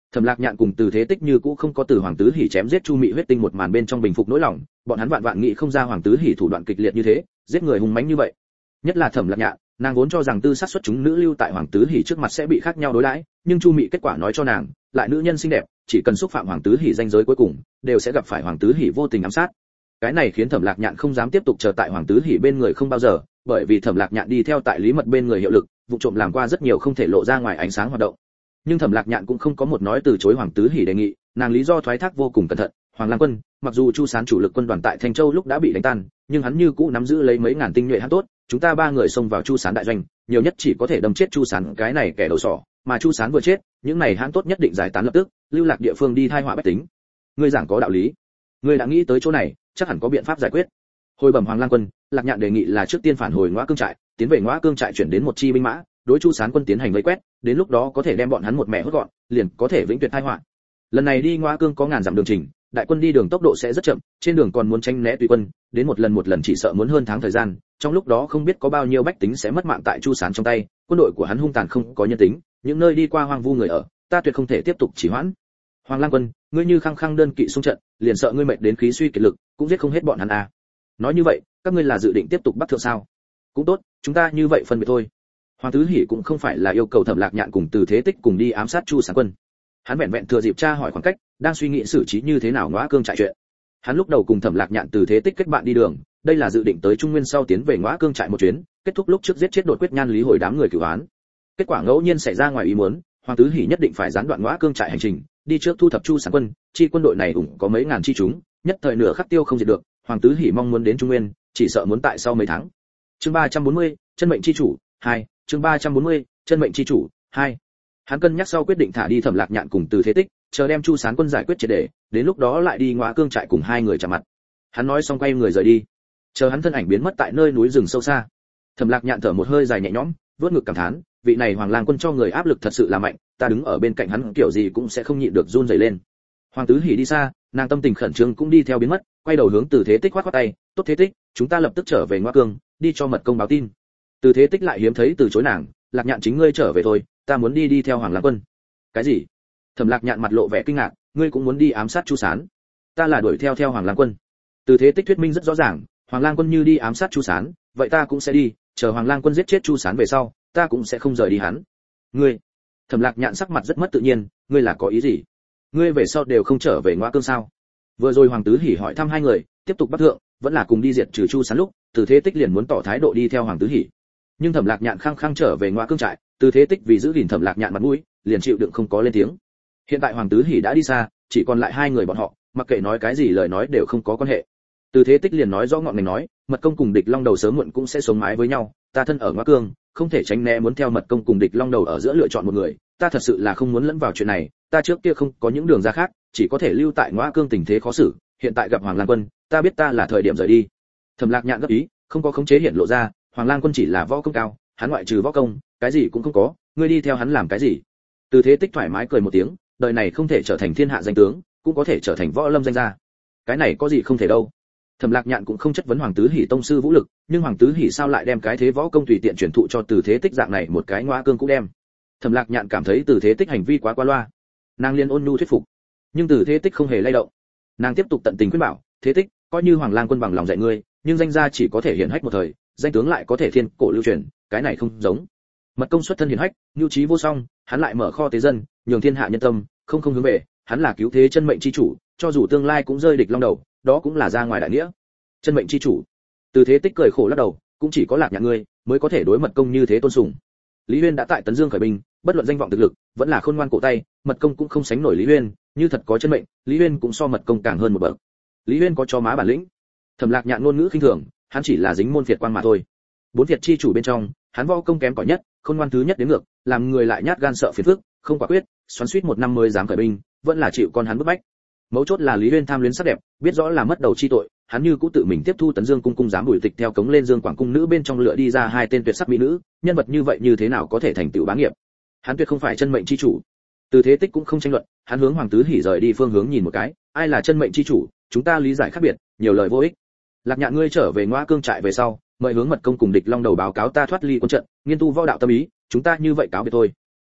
Thẩm Lạc Nhạn cùng Từ Thế Tích như cũ không có từ Hoàng Tứ Hỉ chém giết Chu Mị huyết tinh một màn bên trong bình phục nỗi lòng, bọn hắn vạn vạn nghĩ không ra Hoàng Tứ Hỉ thủ đoạn kịch liệt như thế, giết người hung mãnh như vậy. Nhất là Thẩm Lạc Nhạn, nàng vốn cho rằng tư sát xuất chúng nữ lưu tại Hoàng Tứ Hỉ trước mặt sẽ bị khác nhau đối đãi, nhưng Chu Mị kết quả nói cho nàng, lại nữ nhân xinh đẹp, chỉ cần xúc phạm Hoàng Tứ Hỉ danh giới cuối cùng, đều sẽ gặp phải Hoàng Tứ Hỉ vô tình ám sát. Cái này khiến Thẩm Lạc Nhạn không dám tiếp tục chờ tại Hoàng Tứ Hỉ bên người không bao giờ, bởi vì Thẩm Lạc Nhạn đi theo tại Lý Mật bên người hiệu lực, vụ trộm làm qua rất nhiều không thể lộ ra ngoài ánh sáng hoạt động. Nhưng Thẩm Lạc Nhạn cũng không có một nói từ chối Hoàng Tứ Hỉ đề nghị, nàng lý do thoái thác vô cùng cẩn thận. Hoàng Lang Quân, mặc dù Chu Sán chủ lực quân đoàn tại Thanh Châu lúc đã bị đánh tan, nhưng hắn như cũ nắm giữ lấy mấy ngàn tinh nhuệ hãn tốt, chúng ta ba người xông vào Chu Sán đại doanh, nhiều nhất chỉ có thể đâm chết Chu Sán cái này kẻ đầu sỏ, mà Chu Sán vừa chết, những này hãn tốt nhất định giải tán lập tức, lưu lạc địa phương đi thai họa bách tính. Ngươi giảng có đạo lý, ngươi đã nghĩ tới chỗ này, chắc hẳn có biện pháp giải quyết. Hồi bẩm Hoàng Lang Quân, Lạc Nhạn đề nghị là trước tiên phản hồi Ngõa Cương trại, tiến về Ngõa Cương trại chuyển đến một chi binh mã, đối Chu Sán quân tiến hành vây quét, đến lúc đó có thể đem bọn hắn một mẹ hốt gọn, liền có thể vĩnh tuyệt tai họa. Lần này đi Ngõa Cương có ngàn dặm đường trình, đại quân đi đường tốc độ sẽ rất chậm, trên đường còn muốn tránh né tùy quân, đến một lần chỉ sợ muốn hơn tháng thời gian, trong lúc đó không biết có bao nhiêu bách tính sẽ mất mạng tại Chu Sán trong tay, quân đội của hắn hung tàn không có nhân tính, những nơi đi qua hoang vu người ở, ta tuyệt không thể tiếp tục trì hoãn. Hoàng Lang Quân, ngươi như khăng khăng đơn kỵ xung trận, liền sợ ngươi mệt đến khí suy kiệt lực, cũng giết không hết bọn hắn à. Nói như vậy, các ngươi là dự định tiếp tục bắt thượng sao? Cũng tốt, chúng ta như vậy phân biệt thôi. Hoàng Tứ Hỉ cũng không phải là yêu cầu Thẩm Lạc Nhạn cùng Từ Thế Tích cùng đi ám sát Chu Sán quân. Hắn vẹn vẹn thừa dịp tra hỏi khoảng cách, đang suy nghĩ xử trí như thế nào Ngõa Cương trại chuyện. Hắn lúc đầu cùng Thẩm Lạc Nhạn Từ Thế Tích kết bạn đi đường, đây là dự định tới Trung Nguyên sau tiến về Ngõa Cương trại một chuyến, kết thúc lúc trước giết chết đột quyết nhan Lý Hồi đám người cửu án. Kết quả ngẫu nhiên xảy ra ngoài ý muốn, Hoàng Tứ Hỉ nhất định phải gián đoạn Ngõa Cương trại hành trình, đi trước thu thập Chu Sán quân, chi quân đội này ủng có mấy ngàn chi chúng, nhất thời nửa khắc tiêu không diệt được, Hoàng Tứ Hỉ mong muốn đến Trung Nguyên, chỉ sợ muốn tại sau mấy tháng. Chương 340, chân mệnh chi chủ 2, chương 340, chân mệnh chi chủ 2. Hắn cân nhắc sau quyết định thả đi Thẩm Lạc Nhạn cùng Từ Thế Tích, chờ đem Chu Sán quân giải quyết triệt để, đến lúc đó lại đi Ngõa Cương trại cùng hai người chạm mặt. Hắn nói xong quay người rời đi. Chờ hắn thân ảnh biến mất tại nơi núi rừng sâu xa. Thẩm Lạc Nhạn thở một hơi dài nhẹ nhõm, vuốt ngực cảm thán, vị này Hoàng Lang Quân cho người áp lực thật sự là mạnh, ta đứng ở bên cạnh hắn kiểu gì cũng sẽ không nhịn được run rẩy lên. Hoàng Tứ Hỉ đi xa, nàng tâm tình khẩn trương cũng đi theo biến mất, quay đầu hướng Từ Thế Tích khoát khoát tay, tốt Thế Tích, chúng ta lập tức trở về Ngõa Cương, đi cho mật công báo tin. Từ Thế Tích lại hiếm thấy từ chối nàng, Lạc Nhạn chính ngươi trở về thôi, ta muốn đi theo Hoàng Lang Quân. Cái gì? Thẩm Lạc Nhạn mặt lộ vẻ kinh ngạc, ngươi cũng muốn đi ám sát Chu Sán? Ta là đuổi theo Hoàng Lang Quân. Từ Thế Tích thuyết minh rất rõ ràng, Hoàng Lang Quân như đi ám sát Chu Sán, vậy ta cũng sẽ đi, chờ Hoàng Lang Quân giết chết Chu Sán về sau, ta cũng sẽ không rời đi hắn. Ngươi? Thẩm Lạc Nhạn sắc mặt rất mất tự nhiên, ngươi là có ý gì? Ngươi về sau đều không trở về Ngõa Cương sao? Vừa rồi Hoàng Tứ Hỉ hỏi thăm hai người, tiếp tục bắt thượng, vẫn là cùng đi diệt trừ Chu Sán lúc, Từ Thế Tích liền muốn tỏ thái độ đi theo Hoàng Tứ Hỉ. Nhưng Thẩm Lạc Nhạn khăng khăng trở về Ngõa Cương trại, Từ Thế Tích vì giữ gìn Thẩm Lạc Nhạn mặt mũi, liền chịu đựng không có lên tiếng. Hiện tại Hoàng Tứ Hỉ đã đi xa, chỉ còn lại hai người bọn họ, mặc kệ nói cái gì lời nói đều không có quan hệ. Từ Thế Tích liền nói rõ ngọn ngành nói, mật công cùng địch long đầu sớm muộn cũng sẽ sống mái với nhau, ta thân ở Ngõa Cương, không thể tránh né muốn theo mật công cùng địch long đầu ở giữa lựa chọn một người, ta thật sự là không muốn lẫn vào chuyện này, ta trước kia không có những đường ra khác, chỉ có thể lưu tại Ngõa Cương tình thế khó xử, hiện tại gặp Hoàng Lang Quân, ta biết ta là thời điểm rời đi. Thẩm Lạc Nhạn gấp ý, không có khống chế hiện lộ ra, Hoàng Lang Quân chỉ là võ công cao, hắn ngoại trừ võ công, cái gì cũng không có, ngươi đi theo hắn làm cái gì? Từ Thế Tích thoải mái cười một tiếng, đời này không thể trở thành thiên hạ danh tướng, cũng có thể trở thành võ lâm danh gia. Cái này có gì không thể đâu. Thẩm Lạc Nhạn cũng không chất vấn Hoàng Tứ Hỉ tông sư vũ lực, nhưng Hoàng Tứ Hỉ sao lại đem cái thế võ công tùy tiện truyền thụ cho Từ Thế Tích dạng này một cái Ngõa Cương cũng đem. Thẩm Lạc Nhạn cảm thấy Từ Thế Tích hành vi quá qua loa. Nàng liên ôn nhu thuyết phục, nhưng Từ Thế Tích không hề lay động. Nàng tiếp tục tận tình khuyên bảo, Thế Tích, coi như Hoàng Lang Quân bằng lòng dạy ngươi, nhưng danh gia chỉ có thể hiển hách một thời, danh tướng lại có thể thiên cổ lưu truyền, cái này không giống. Mật công xuất thân hiển hách, nhu trí vô song, hắn lại mở kho tế dân, nhường thiên hạ nhân tâm, không hướng về, hắn là cứu thế chân mệnh chi chủ, cho dù tương lai cũng rơi địch long đầu, đó cũng là ra ngoài đại nghĩa. Chân mệnh chi chủ. Từ Thế Tích cười khổ lắc đầu, cũng chỉ có Lạc Nhạn ngươi mới có thể đối mật công như thế tôn sùng. Lý Huyên đã tại Tấn Dương khởi binh, bất luận danh vọng thực lực, vẫn là khôn ngoan cổ tay, mật công cũng không sánh nổi Lý Huyên, như thật có chân mệnh, Lý Huyên cũng so mật công càng hơn một bậc. Lý Huyên có cho má bản lĩnh. Thẩm Lạc Nhạn ngôn ngữ khinh thường, hắn chỉ là dính môn phiệt quan mà thôi. Bốn phiệt chi chủ bên trong, hắn võ công kém cỏi nhất, khôn ngoan thứ nhất đến ngược, làm người lại nhát gan sợ phiền phức, không quả quyết, xoắn xuýt một năm mới dám khởi binh, vẫn là chịu con hắn bức bách. Mấu chốt là Lý Huyên tham luyến sắc đẹp, biết rõ là mất đầu chi tội, hắn như cũ tự mình tiếp thu Tấn Dương cung giám đuổi tịch theo cống lên Dương Quảng cung nữ bên trong lựa đi ra hai tên tuyệt sắc mỹ nữ, nhân vật như vậy như thế nào có thể thành tựu bá nghiệp? Hắn tuyệt không phải chân mệnh chi chủ. Từ Thế Tích cũng không tranh luận, hắn hướng Hoàng Tứ Hỉ rời đi phương hướng nhìn một cái, ai là chân mệnh chi chủ, chúng ta lý giải khác biệt, nhiều lời vô ích. Lạc Nhạn ngươi trở về Ngõa Cương trại về sau, mời hướng mật công cùng địch long đầu báo cáo ta thoát ly quân trận, nghiên tu võ đạo tâm ý, chúng ta như vậy cáo biệt thôi.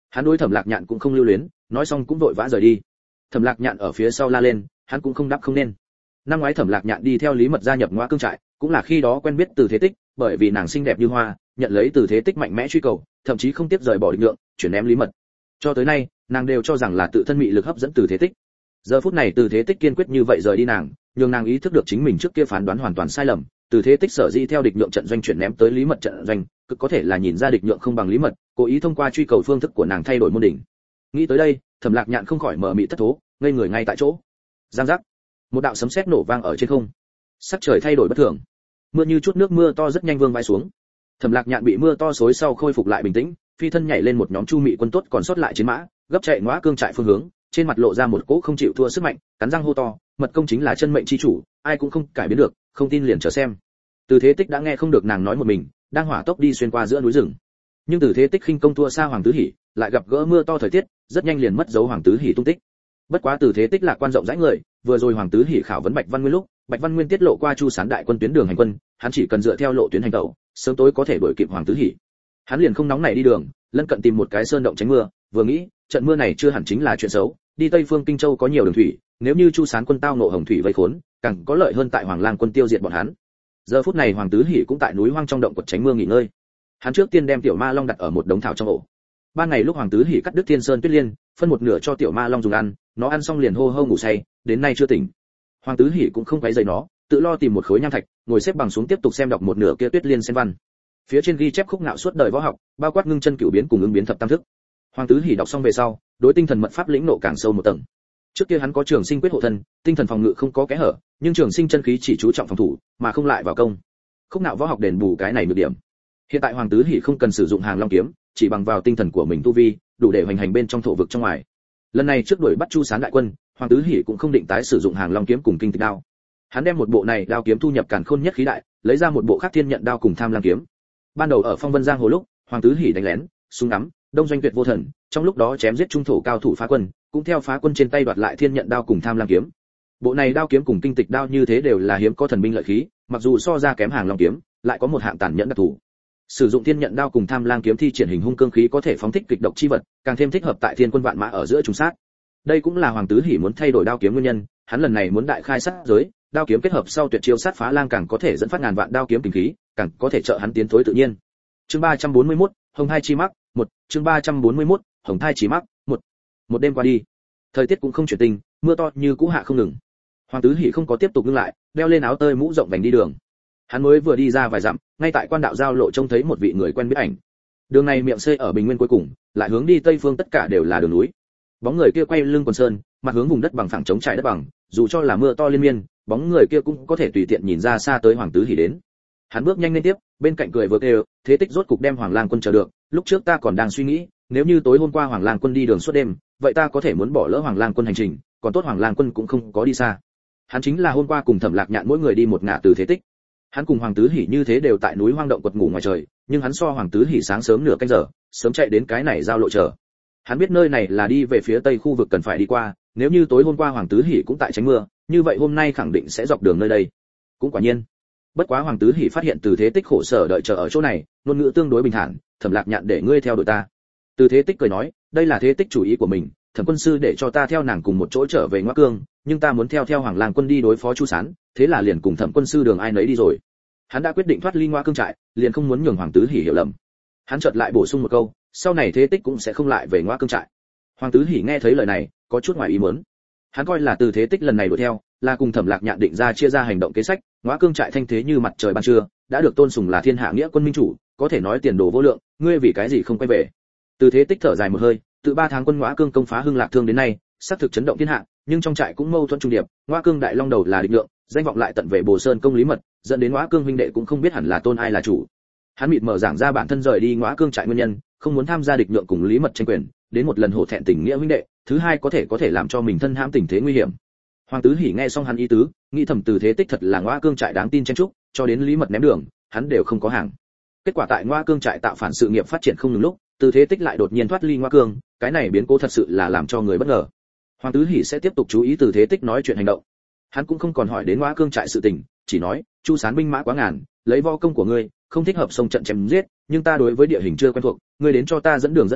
Hắn đối Thẩm Lạc Nhạn cũng không lưu luyến, nói xong cũng vội vã rời đi. Thẩm Lạc Nhạn ở phía sau la lên, hắn cũng không đáp không nên. Năm ngoái Thẩm Lạc Nhạn đi theo Lý Mật gia nhập Ngõa Cương trại, cũng là khi đó quen biết Từ Thế Tích, bởi vì nàng xinh đẹp như hoa, nhận lấy Từ Thế Tích mạnh mẽ truy cầu, thậm chí không tiếp rời bỏ định lượng, chuyển ném Lý Mật. Cho tới nay, nàng đều cho rằng là tự thân mị lực hấp dẫn Từ Thế Tích. Giờ phút này Từ Thế Tích kiên quyết như vậy rời đi nàng, nhưng nàng ý thức được chính mình trước kia phán đoán hoàn toàn sai lầm. Từ Thế Tích sở dĩ theo địch nhượng trận doanh chuyển ném tới Lý Mật trận doanh, cực có thể là nhìn ra địch nhượng không bằng Lý Mật, cố ý thông qua truy cầu phương thức của nàng thay đổi môn đỉnh. Nghĩ tới đây, Thẩm Lạc Nhạn không khỏi mở mị thất thố, ngây người ngay tại chỗ. Giang giác, một đạo sấm sét nổ vang ở trên không, sắc trời thay đổi bất thường, mưa như chút nước mưa to rất nhanh vương vãi xuống. Thẩm Lạc Nhạn bị mưa to xối sau khôi phục lại bình tĩnh, phi thân nhảy lên một nhóm chu mị quân tốt còn sót lại chiến mã, gấp chạy Ngõa Cương trại phương hướng, trên mặt lộ ra một cỗ không chịu thua sức mạnh, cắn răng hô to, mật công chính là chân mệnh chi chủ, ai cũng không cải biến được, không tin liền chờ xem. Từ Thế Tích đã nghe không được nàng nói một mình, đang hỏa tốc đi xuyên qua giữa núi rừng. Nhưng Từ Thế Tích khinh công thua xa Hoàng Tứ Hỉ, lại gặp gỡ mưa to thời tiết, rất nhanh liền mất dấu Hoàng Tứ Hỉ tung tích. Bất quá Từ Thế Tích là quan rộng rãi người, vừa rồi Hoàng Tứ Hỉ khảo vấn Bạch Văn Nguyên lúc, Bạch Văn Nguyên tiết lộ qua Chu Sán đại quân tuyến đường hành quân, hắn chỉ cần dựa theo lộ tuyến hành tẩu, sớm tối có thể đuổi kịp Hoàng Tứ Hỉ. Hắn liền không nóng nảy đi đường, lân cận tìm một cái sơn động tránh mưa, vừa nghĩ, trận mưa này chưa hẳn chính là chuyện xấu, đi Tây Phương Kinh Châu có nhiều đường thủy, nếu như Chu Sán quân tao ngộ hồng thủy vây khốn, càng có lợi hơn tại Hoàng Lang quân tiêu diệt bọn hắn. Giờ phút này Hoàng Tứ Hỉ cũng tại núi hoang trong động quật tránh mưa nghỉ ngơi. Hắn trước tiên đem tiểu ma long đặt ở một đống thảo trong ổ. Ban ngày lúc Hoàng Tứ Hỉ cắt đứt Thiên Sơn Tuyết Liên, phân một nửa cho tiểu ma long dùng ăn, nó ăn xong liền hô hô ngủ say, đến nay chưa tỉnh. Hoàng Tứ Hỉ cũng không quấy rầy nó, tự lo tìm một khối nham thạch, ngồi xếp bằng xuống tiếp tục xem đọc một nửa kia Tuyết Liên sen văn. Phía trên ghi chép khúc ngạo suốt đời võ học, bao quát ngưng chân cửu biến cùng ứng biến thập tam thức. Hoàng Tứ Hỉ đọc xong về sau, đối tinh thần mật pháp lĩnh nộ càng sâu một tầng. Trước kia hắn có Trường Sinh quyết hộ thân, tinh thần phòng ngự không có kẽ hở, nhưng Trường Sinh chân khí chỉ chú trọng phòng thủ, mà không lại vào công. Khúc nạo võ học đền bù cái này nhược điểm. Hiện tại Hoàng Tứ Hỉ không cần sử dụng Hàng Long kiếm, chỉ bằng vào tinh thần của mình tu vi, đủ để hoành hành bên trong thổ vực trong ngoài. Lần này trước đuổi bắt Chu Sán đại quân, Hoàng Tứ Hỉ cũng không định tái sử dụng Hàng Long kiếm cùng kinh tịch đao. Hắn đem một bộ này đao kiếm thu nhập Càn Khôn nhất khí đại, lấy ra một bộ khác Thiên Nhận đao cùng Tham Lam kiếm. Ban đầu ở Phong Vân Giang hồ lúc, Hoàng Tứ Hỉ đánh lén, súng ngắm, đông doanh tuyệt vô thần, trong lúc đó chém giết trung thổ cao thủ phá quân, cũng theo phá quân trên tay đoạt lại Thiên Nhận đao cùng Tham Lam kiếm. Bộ này đao kiếm cùng kinh tịch đao như thế đều là hiếm có thần binh lợi khí, mặc dù so ra kém Hàng Long kiếm, lại có một hạng tàn nhẫn đặc thù. Sử dụng Thiên Nhận đao cùng Tham Lam kiếm thi triển hình hung cương khí có thể phóng thích kịch độc chi vật, càng thêm thích hợp tại Thiên quân vạn mã ở giữa trùng sát. Đây cũng là Hoàng Tứ Hỉ muốn thay đổi đao kiếm nguyên nhân, hắn lần này muốn đại khai sát giới, đao kiếm kết hợp sau tuyệt chiêu sát phá lang càng có thể dẫn phát ngàn vạn đao kiếm kình khí, càng có thể trợ hắn tiến thối tự nhiên. Chương 341, Hồng Thai chi mắc, 1, chương 341, Hồng Thai chi mắc, 1. Một đêm qua đi, thời tiết cũng không chuyển tình, mưa to như cũ hạ không ngừng. Hoàng Tứ Hỉ không có tiếp tục ngưng lại, đeo lên áo tơi mũ rộng vành đi đường. Hắn mới vừa đi ra vài dặm, ngay tại quan đạo giao lộ trông thấy một vị người quen biết ảnh. Đường này miệng xây ở bình nguyên cuối cùng, lại hướng đi tây phương tất cả đều là đường núi. Bóng người kia quay lưng quần sơn, mặt hướng vùng đất bằng phẳng trống trải đất bằng, dù cho là mưa to liên miên, bóng người kia cũng có thể tùy tiện nhìn ra xa tới Hoàng Tứ Hỉ đến. Hắn bước nhanh lên tiếp, bên cạnh cười vừa kêu, Thế Tích rốt cục đem Hoàng Lang quân chờ được, lúc trước ta còn đang suy nghĩ, nếu như tối hôm qua Hoàng Lang quân đi đường suốt đêm, vậy ta có thể muốn bỏ lỡ Hoàng Lang quân hành trình, còn tốt Hoàng Lang quân cũng không có đi xa. Hắn chính là hôm qua cùng Thẩm Lạc Nhạn mỗi người đi một ngả từ Thế Tích. Hắn cùng Hoàng Tứ Hỉ như thế đều tại núi hoang động quật ngủ ngoài trời, nhưng hắn so Hoàng Tứ Hỉ sáng sớm nửa canh giờ, sớm chạy đến cái này giao lộ chờ. Hắn biết nơi này là đi về phía tây khu vực cần phải đi qua, nếu như tối hôm qua Hoàng Tứ Hỉ cũng tại tránh mưa, như vậy hôm nay khẳng định sẽ dọc đường nơi đây. Cũng quả nhiên. Bất quá Hoàng Tứ Hỉ phát hiện Từ Thế Tích khổ sở đợi chờ ở chỗ này, ngôn ngữ tương đối bình thản, Thẩm Lạc Nhạn để ngươi theo đội ta. Từ Thế Tích cười nói, đây là Thế Tích chủ ý của mình, Thẩm quân sư để cho ta theo nàng cùng một chỗ trở về Ngõa Cương, nhưng ta muốn theo Hoàng Lang quân đi đối phó Chu Sán, thế là liền cùng Thẩm quân sư đường ai nấy đi rồi. Hắn đã quyết định thoát ly Ngõa Cương trại, liền không muốn nhường Hoàng Tứ Hỉ hiểu lầm. Hắn chợt lại bổ sung một câu, sau này Thế Tích cũng sẽ không lại về Ngõa Cương trại. Hoàng Tứ Hỉ nghe thấy lời này, có chút ngoài ý muốn. Hắn coi là Từ Thế Tích lần này đuổi theo, là cùng Thẩm Lạc Nhạn định ra chia ra hành động kế sách, Ngõa Cương trại thanh thế như mặt trời ban trưa, đã được tôn sùng là thiên hạ nghĩa quân minh chủ, có thể nói tiền đồ vô lượng, ngươi vì cái gì không quay về? Từ Thế Tích thở dài một hơi, từ 3 tháng quân Ngõa Cương công phá Hưng Lạc Thương đến nay, xác thực chấn động thiên hạ, nhưng trong trại cũng mâu thuẫn trung điệp, Ngõa Cương đại long đầu là địch lượng, danh vọng lại tận về Bồ Sơn công Lý Mật, dẫn đến Ngõa Cương huynh đệ cũng không biết hẳn là tôn ai là chủ. Hắn mịt mờ giảng ra bản thân rời đi Ngõa Cương trại nguyên nhân, không muốn tham gia địch lượng cùng Lý Mật tranh quyền, đến một lần hổ thẹn tình nghĩa huynh đệ, thứ hai có thể làm cho mình thân hãm tình thế nguy hiểm. Hoàng Tứ Hỉ nghe xong hắn ý tứ, nghĩ thầm Từ Thế Tích thật là Ngõa Cương trại đáng tin chen chúc, cho đến Lý Mật ném đường, hắn đều không có hàng. Kết quả tại Ngõa Cương trại tạo phản sự nghiệp phát triển không ngừng lúc, Từ Thế Tích lại đột nhiên thoát ly Ngõa Cương, cái này biến cố thật sự là làm cho người bất ngờ. Hoàng Tứ Hỉ sẽ tiếp tục chú ý Từ Thế Tích nói chuyện hành động. Hắn cũng không còn hỏi đến Ngõa Cương trại sự tình, chỉ nói, Chu Sán binh mã quá ngàn, lấy võ công của ngươi, không thích hợp xông trận chém giết, nhưng ta đối với địa hình chưa quen thuộc, ngươi đến cho ta dẫn đường,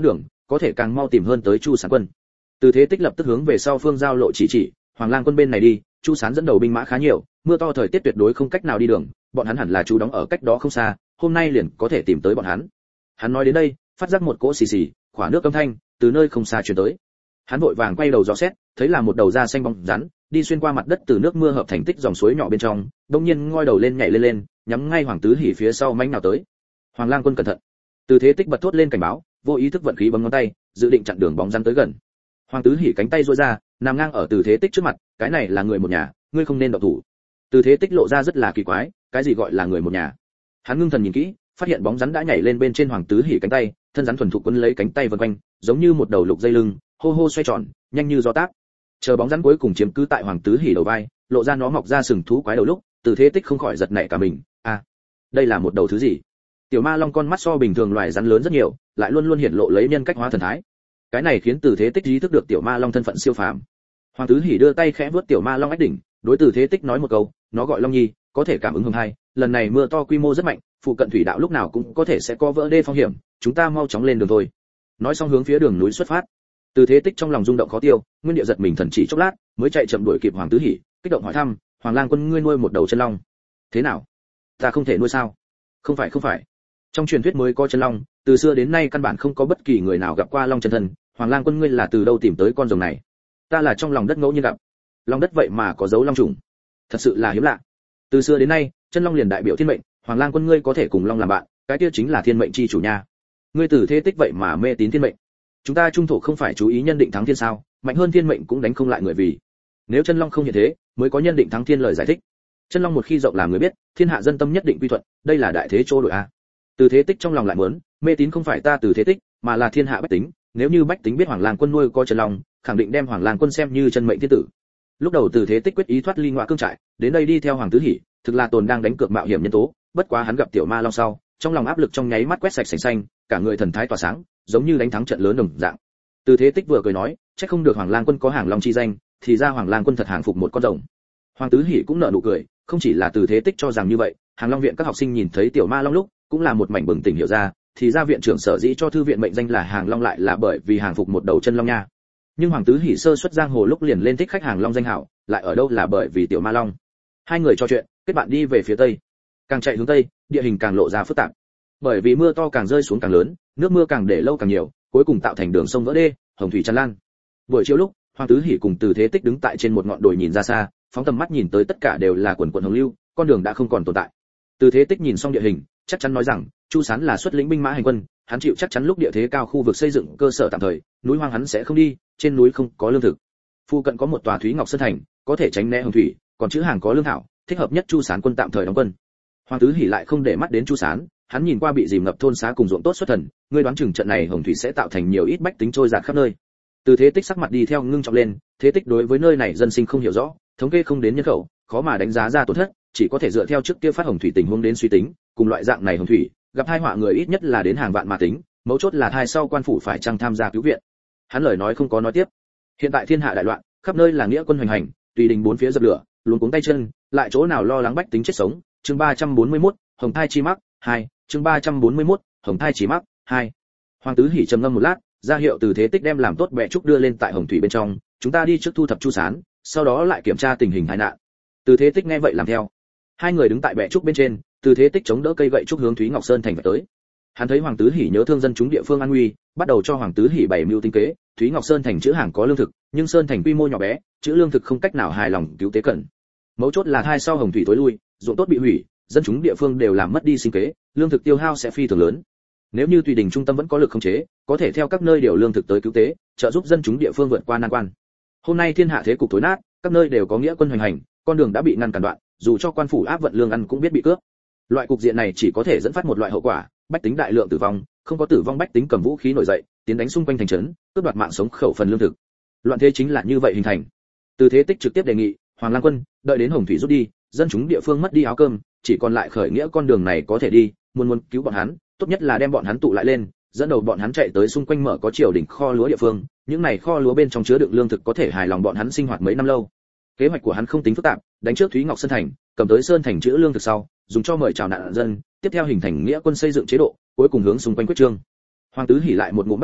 có thể càng mau tìm hơn tới Chu Sán quân. Từ Thế Tích lập tức hướng về sau phương giao lộ chỉ, Hoàng Lang quân bên này đi, Chu Sán dẫn đầu binh mã khá nhiều, mưa to thời tiết tuyệt đối không cách nào đi đường, bọn hắn hẳn là trú đóng ở cách đó không xa, hôm nay liền có thể tìm tới bọn hắn. Hắn nói đến đây, phát giác một cỗ xì xì, khỏa nước âm thanh từ nơi không xa truyền tới. Hắn vội vàng quay đầu dò xét, thấy là một đầu da xanh bóng rắn, đi xuyên qua mặt đất từ nước mưa hợp thành tích dòng suối nhỏ bên trong, đột nhiên ngoi đầu lên nhảy lên, nhắm ngay Hoàng Tứ Hỉ phía sau mãnh nào tới. Hoàng Lang quân cẩn thận. Từ Thế Tích bật thốt lên cảnh báo, vô ý thức vận khí bấm ngón tay, dự định chặn đường bóng rắn tới gần. Hoàng Tứ Hỉ cánh tay duỗi ra, nằm ngang ở Từ Thế Tích trước mặt, cái này là người một nhà, ngươi không nên động thủ. Từ Thế Tích lộ ra rất là kỳ quái, cái gì gọi là người một nhà? Hắn ngưng thần nhìn kỹ, phát hiện bóng rắn đã nhảy lên bên trên Hoàng Tứ Hỉ cánh tay, thân rắn thuần thục quấn lấy cánh tay vần quanh, giống như một đầu lục dây lưng, hô hô xoay tròn, nhanh như gió táp. Chờ bóng rắn cuối cùng chiếm cứ tại Hoàng Tứ Hỉ đầu vai, lộ ra nó mọc ra sừng thú quái đầu lúc, Từ Thế Tích không khỏi giật nảy cả mình, đây là một đầu thứ gì? Tiểu ma long con mắt so bình thường loài rắn lớn rất nhiều, lại luôn luôn hiển lộ lấy nhân cách hóa thần thái. Cái này khiến Từ Thế Tích ý thức được tiểu ma long thân phận siêu phàm. Hoàng Tứ Hỉ đưa tay khẽ vuốt tiểu ma long ách đỉnh, đối Từ Thế Tích nói một câu, nó gọi Long Nhi, có thể cảm ứng hồng hai, lần này mưa to quy mô rất mạnh, phụ cận thủy đạo lúc nào cũng có thể sẽ có vỡ đê phong hiểm, chúng ta mau chóng lên đường thôi. Nói xong hướng phía đường núi xuất phát. Từ Thế Tích trong lòng rung động khó tiêu, nguyên địa giật mình thần chỉ chốc lát, mới chạy chậm đuổi kịp Hoàng Tứ Hỉ, kích động hỏi thăm, Hoàng Lang quân ngươi nuôi một đầu chân long. Thế nào? Ta không thể nuôi sao? Không phải. Trong truyền thuyết mới có chân long, từ xưa đến nay căn bản không có bất kỳ người nào gặp qua long chân thân, Hoàng Lang quân ngươi là từ đâu tìm tới con rồng này? Ta là trong lòng đất ngẫu nhiên gặp. Lòng đất vậy mà có dấu long trùng, thật sự là hiếm lạ. Từ xưa đến nay, chân long liền đại biểu thiên mệnh, Hoàng Lang quân ngươi có thể cùng long làm bạn, cái kia chính là thiên mệnh chi chủ nha. Ngươi Từ Thế Tích vậy mà mê tín thiên mệnh. Chúng ta trung thổ không phải chú ý nhân định thắng thiên sao, mạnh hơn thiên mệnh cũng đánh không lại người vì. Nếu chân long không hiện thế, mới có nhân định thắng thiên lời giải thích. Chân long một khi rộng làm người biết, thiên hạ dân tâm nhất định quy thuận, đây là đại thế chỗ đổi a. Từ Thế Tích trong lòng lại muốn, mê tín không phải ta Từ Thế Tích, mà là thiên hạ bách tính, nếu như bách tính biết Hoàng Lang quân nuôi có chân long, khẳng định đem Hoàng Lang quân xem như chân mệnh thiên tử. Lúc đầu Từ Thế Tích quyết ý thoát ly ngọa cương trại, đến đây đi theo Hoàng Tứ Hỉ, thực là tồn đang đánh cược mạo hiểm nhân tố, bất quá hắn gặp tiểu ma long sau, trong lòng áp lực trong nháy mắt quét sạch sành xanh, cả người thần thái tỏa sáng, giống như đánh thắng trận lớn đồng dạng. Từ Thế Tích vừa cười nói, chắc không được Hoàng Lang quân có hàng long chi danh, thì ra Hoàng Lang quân thật hàng phục một con rồng. Hoàng Tứ Hỉ cũng nở nụ cười, không chỉ là Từ Thế Tích cho rằng như vậy, Hàng Long viện các học sinh nhìn thấy tiểu ma long lúc, cũng là một mảnh bừng tỉnh hiểu ra, thì ra viện trưởng sở dĩ cho thư viện mệnh danh là Hàng Long lại là bởi vì hàng phục một đầu chân long nha. Nhưng Hoàng Tứ Hỉ sơ xuất giang hồ lúc liền lên thích khách Hàng Long danh hảo, lại ở đâu là bởi vì tiểu ma long. Hai người trò chuyện, kết bạn đi về phía tây. Càng chạy hướng tây, địa hình càng lộ ra phức tạp. Bởi vì mưa to càng rơi xuống càng lớn, nước mưa càng để lâu càng nhiều, cuối cùng tạo thành đường sông vỡ đê, hồng thủy tràn lan. Buổi chiều lúc, Hoàng Tứ Hỉ cùng Từ Thế Tích đứng tại trên một ngọn đồi nhìn ra xa, phóng tầm mắt nhìn tới tất cả đều là quần quần hồng lưu, con đường đã không còn tồn tại. Từ Thế Tích nhìn xong địa hình, chắc chắn nói rằng, Chu Sán là xuất lĩnh binh mã hành quân, hắn chịu chắc chắn lúc địa thế cao khu vực xây dựng cơ sở tạm thời, núi hoang hắn sẽ không đi, trên núi không có lương thực. Phụ cận có một tòa Thúy Ngọc Sơn thành, có thể tránh né hồng thủy, còn chữ hàng có lương thảo, thích hợp nhất Chu Sán quân tạm thời đóng quân. Hoàng Tứ Hỉ lại không để mắt đến Chu Sán, hắn nhìn qua bị dìm ngập thôn xá cùng ruộng tốt xuất thần, ngươi đoán chừng trận này hồng thủy sẽ tạo thành nhiều ít bách tính trôi dạt khắp nơi. Từ Thế Tích sắc mặt đi theo ngưng trọng lên, Thế Tích đối với nơi này dân sinh không hiểu rõ, thống kê không đến nhân khẩu, khó mà đánh giá ra tổn thất, chỉ có thể dựa theo trước kia phát hồng thủy tình huống đến suy tính, cùng loại dạng này hồng thủy, gặp tai họa người ít nhất là đến hàng vạn mà tính, mấu chốt là thai sau quan phủ phải chăng tham gia cứu viện. Hắn lời nói không có nói tiếp. Hiện tại thiên hạ đại loạn, khắp nơi là nghĩa quân hoành hành, tùy đình bốn phía dập lửa, luống cuống tay chân, lại chỗ nào lo lắng bách tính chết sống. Chương 341, Hồng thai chi mắc 2, chương 341, Hồng thai chi mắc 2. Hoàng Tứ Hỉ trầm ngâm một lát, ra hiệu Từ Thế Tích đem làm tốt bệ trúc đưa lên tại hồng thủy bên trong, chúng ta đi trước thu thập Chu Sán, sau đó lại kiểm tra tình hình tai nạn. Từ Thế Tích nghe vậy làm theo. Hai người đứng tại bệ trúc bên trên, Từ Thế Tích chống đỡ cây gậy trúc hướng Thúy Ngọc Sơn thành về tới. Hắn thấy Hoàng Tứ Hỉ nhớ thương dân chúng địa phương an nguy, bắt đầu cho Hoàng Tứ Hỉ bày mưu tính kế. Thúy Ngọc Sơn thành chữ hàng có lương thực, nhưng sơn thành quy mô nhỏ bé, chữ lương thực không cách nào hài lòng cứu tế cận. Mấu chốt là hai sau hồng thủy tối lui, ruộng tốt bị hủy, dân chúng địa phương đều làm mất đi sinh kế, lương thực tiêu hao sẽ phi thường lớn. Nếu như tùy đình trung tâm vẫn có lực khống chế, có thể theo các nơi điều lương thực tới cứu tế, trợ giúp dân chúng địa phương vượt qua nan quan. Hôm nay thiên hạ thế cục tối nát, các nơi đều có nghĩa quân hoành hành, con đường đã bị ngăn cản đoạn, dù cho quan phủ áp vận lương ăn cũng biết bị cướp. Loại cục diện này chỉ có thể dẫn phát một loại hậu quả, bách tính đại lượng tử vong, không có tử vong bách tính cầm vũ khí nổi dậy, tiến đánh xung quanh thành trấn, cướp đoạt mạng sống khẩu phần lương thực. Loạn thế chính là như vậy hình thành. Từ Thế Tích trực tiếp đề nghị, Hoàng Lang quân, đợi đến hồng thủy rút đi, dân chúng địa phương mất đi áo cơm, chỉ còn lại khởi nghĩa con đường này có thể đi, muốn cứu bọn hắn, tốt nhất là đem bọn hắn tụ lại lên, dẫn đầu bọn hắn chạy tới xung quanh mở có triều đình kho lúa địa phương, những này kho lúa bên trong chứa đựng lương thực có thể hài lòng bọn hắn sinh hoạt mấy năm lâu. Kế hoạch của hắn không tính phức tạp, đánh trước Thúy Ngọc Sơn thành, cầm tới sơn thành chứa lương thực sau, dùng cho mời chào nạn dân, tiếp theo hình thành nghĩa quân xây dựng chế độ, cuối cùng hướng xung quanh quyết trương. Hoàng Tứ Hỉ lại một ngụm bắt bỏ,